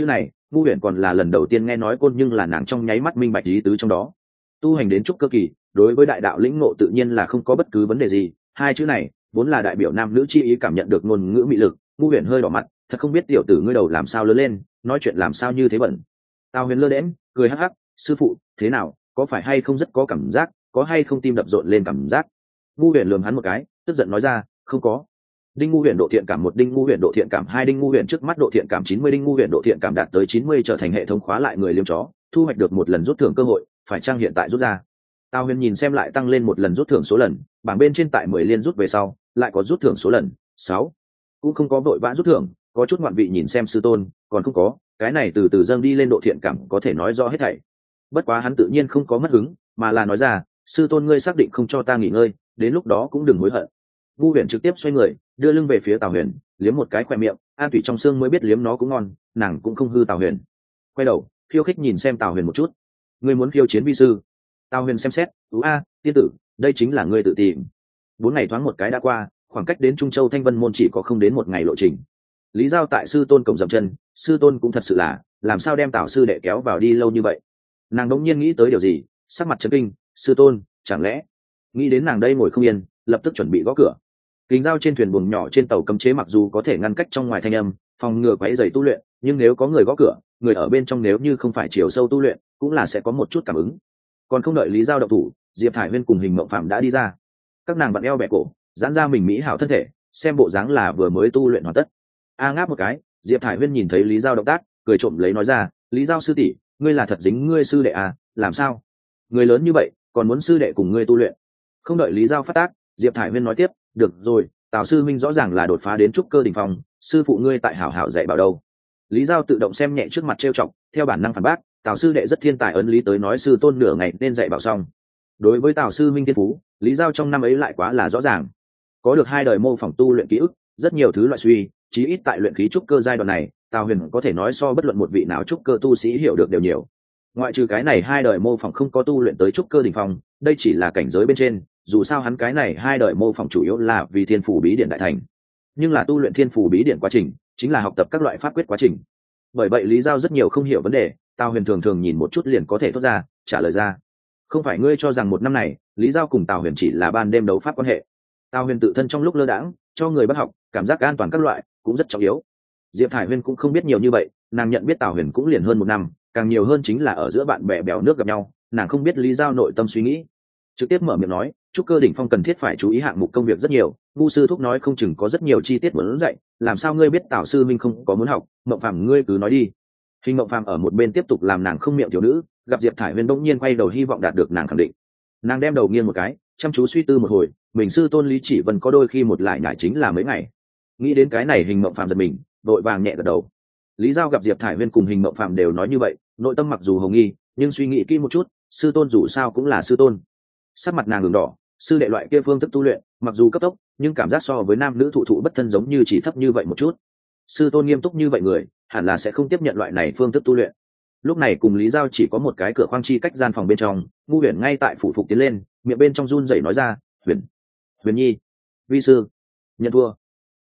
ngu huyền còn là lần đầu tiên nghe nói côn nhưng là nàng trong nháy mắt minh bạch lý tứ trong đó. Tu hành đến trúc cơ kỳ, đối với đại đạo lĩnh ngộ tự nhiên là không có bất cứ vấn đề gì, hai chữ này vốn là đại biểu nam nữ chi ý, cảm nhận được ngôn ngữ mị lực, ngu huyền hơi đỏ mặt, thật không biết tiểu tử ngươi đầu làm sao lớn lên, nói chuyện làm sao như thế bẩn. Tào huyền lơ đễm cười hắc hắc, sư phụ thế nào, có phải hay không rất có cảm giác, có hay không tim đập rộn lên cảm giác. Ngu huyền lườm hắn một cái, tức giận nói ra, không có. Đinh ngu huyền độ thiện cảm một, đinh ngu huyền độ thiện cảm hai, đinh ngu huyền trước mắt độ thiện cảm chín mươi, đinh ngu huyền độ thiện cảm đạt tới chín mươi, trở thành hệ thống khóa lại người liếm chó, thu hoạch được một lần rút thưởng cơ hội, phải chăng hiện tại rút ra. Tào huyền nhìn xem lại tăng lên một lần rút thưởng số lần, bảng bên trên tại mười liên rút về sau lại có rút thưởng số lần sáu, cũng không có vội vã rút thưởng, có chút ngoạn vị nhìn xem sư tôn, còn không có, cái này từ từ dâng đi lên độ thiện cảm có thể nói rõ hết thảy. Bất quá hắn tự nhiên không có mất hứng, mà là nói ra, sư tôn ngươi xác định không cho ta nghỉ ngơi, đến lúc đó cũng đừng hối hận. Ngu huyền trực tiếp xoay người đưa lưng về phía Tào huyền, liếm một cái khoe miệng, an tủy trong xương mới biết liếm nó cũng ngon, nàng cũng không hư Tào huyền. Quay đầu khiêu khích nhìn xem Tào huyền một chút, ngươi muốn khiêu chiến vi sư. Tào huyền xem xét, ú a tiên tử, đây chính là ngươi tự tìm. Bốn ngày thoáng một cái đã qua, khoảng cách đến Trung Châu Thanh Vân môn chỉ có không đến một ngày lộ trình. Lý Giao tại sư tôn cổng dậm chân, sư tôn cũng thật sự là, làm sao đem Tào sư đệ kéo vào đi lâu như vậy. Nàng đống nhiên nghĩ tới điều gì, sắc mặt chấn kinh, sư tôn chẳng lẽ. Nghĩ đến nàng đây ngồi không yên, lập tức chuẩn bị gõ cửa. Kính dao trên thuyền buồng nhỏ trên tàu cấm chế mặc dù có thể ngăn cách trong ngoài thanh âm, phòng ngừa quấy rầy tu luyện, nhưng nếu có người gõ cửa, người ở bên trong nếu như không phải chiều sâu tu luyện, cũng là sẽ có một chút cảm ứng. Còn không đợi Lý Giao động thủ, Diệp Thải Huyên cùng Hình Mộng Phạm đã đi ra. Các nàng vặn eo bẻ cổ, giãn ra mình mỹ hảo thân thể, xem bộ dáng là vừa mới tu luyện hoàn tất. A ngáp một cái, Diệp Thải Huyên nhìn thấy Lý Giao động tác, cười trộm lấy nói ra, Lý Giao sư tỷ, ngươi là thật dính ngươi sư đệ à, làm sao? Người lớn như vậy, còn muốn sư đệ cùng ngươi tu luyện? Không đợi Lý Giao phát tác, Diệp Thải Huyên nói tiếp, được rồi, Tào sư minh rõ ràng là đột phá đến trúc cơ đỉnh phong, sư phụ ngươi tại hảo hảo dạy bảo đâu. Lý Giao tự động xem nhẹ trước mặt trêu chọc, theo bản năng phản bác, Tào sư đệ rất thiên tài, ấn lý tới nói sư tôn nửa ngày nên dạy bảo xong. Đối với Tào sư minh thiên phú, Lý Giao trong năm ấy lại quá là rõ ràng, có được hai đời mô phỏng tu luyện ký ức, rất nhiều thứ loại suy, chí ít tại luyện khí trúc cơ giai đoạn này, Tào Huyền có thể nói so bất luận một vị nào trúc cơ tu sĩ hiểu được đều nhiều. Ngoại trừ cái này hai đời mô phỏng không có tu luyện tới trúc cơ đỉnh phong, đây chỉ là cảnh giới bên trên, dù sao hắn cái này hai đời mô phỏng chủ yếu là vì thiên phủ bí điển đại thành, nhưng là tu luyện thiên phủ bí điển quá trình chính là học tập các loại pháp quyết quá trình. Bởi vậy Lý Giao rất nhiều không hiểu vấn đề, Tào Huyền thường thường nhìn một chút liền có thể thốt ra, trả lời ra. Không phải ngươi cho rằng một năm này Lý Giao cùng Tào Huyền chỉ là ban đêm đấu pháp quan hệ. Tào Huyền tự thân trong lúc lơ đãng cho người bắt học, cảm giác an toàn các loại cũng rất trọng yếu. Diệp Thải Huyên cũng không biết nhiều như vậy, nàng nhận biết Tào Huyền cũng liền hơn một năm, càng nhiều hơn chính là ở giữa bạn bè bèo nước gặp nhau, nàng không biết Lý Giao nội tâm suy nghĩ, trực tiếp mở miệng nói, trúc cơ đỉnh phong cần thiết phải chú ý hạng mục công việc rất nhiều, ngu sư thúc nói không chừng có rất nhiều chi tiết muốn dạy, làm sao ngươi biết Tào sư minh không có muốn học? Mộng Phàm ngươi cứ nói đi. Hình Mộng Phàm ở một bên tiếp tục làm nàng không miệng thiếu nữ, gặp Diệp Thải Huyên bỗng nhiên quay đầu hy vọng đạt được nàng khẳng định. Nàng đem đầu nghiêng một cái, chăm chú suy tư một hồi, mình sư tôn Lý Chỉ Vân có đôi khi một lại nhải chính là mấy ngày. Nghĩ đến cái này Hình Mộng Phàm giật mình, vội vàng nhẹ gật đầu. Lý Giao gặp Diệp Thải Huyên cùng Hình Mộng Phàm đều nói như vậy, nội tâm mặc dù hồng nghi, nhưng suy nghĩ kỹ một chút, sư tôn dù sao cũng là sư tôn. Sắc mặt nàng ửng đỏ, sư đệ loại kia phương thức tu luyện, mặc dù cấp tốc, nhưng cảm giác so với nam nữ thụ thụ bất thân giống như chỉ thấp như vậy một chút. Sư tôn nghiêm túc như vậy người, hẳn là sẽ không tiếp nhận loại này phương thức tu luyện. Lúc này cùng Lý Giao chỉ có một cái cửa khoang chi cách gian phòng bên trong, Ngu Huyền ngay tại phủ phục tiến lên, miệng bên trong run rẩy nói ra, "Huyền, Huyền Nhi, vi sư, nhận thua."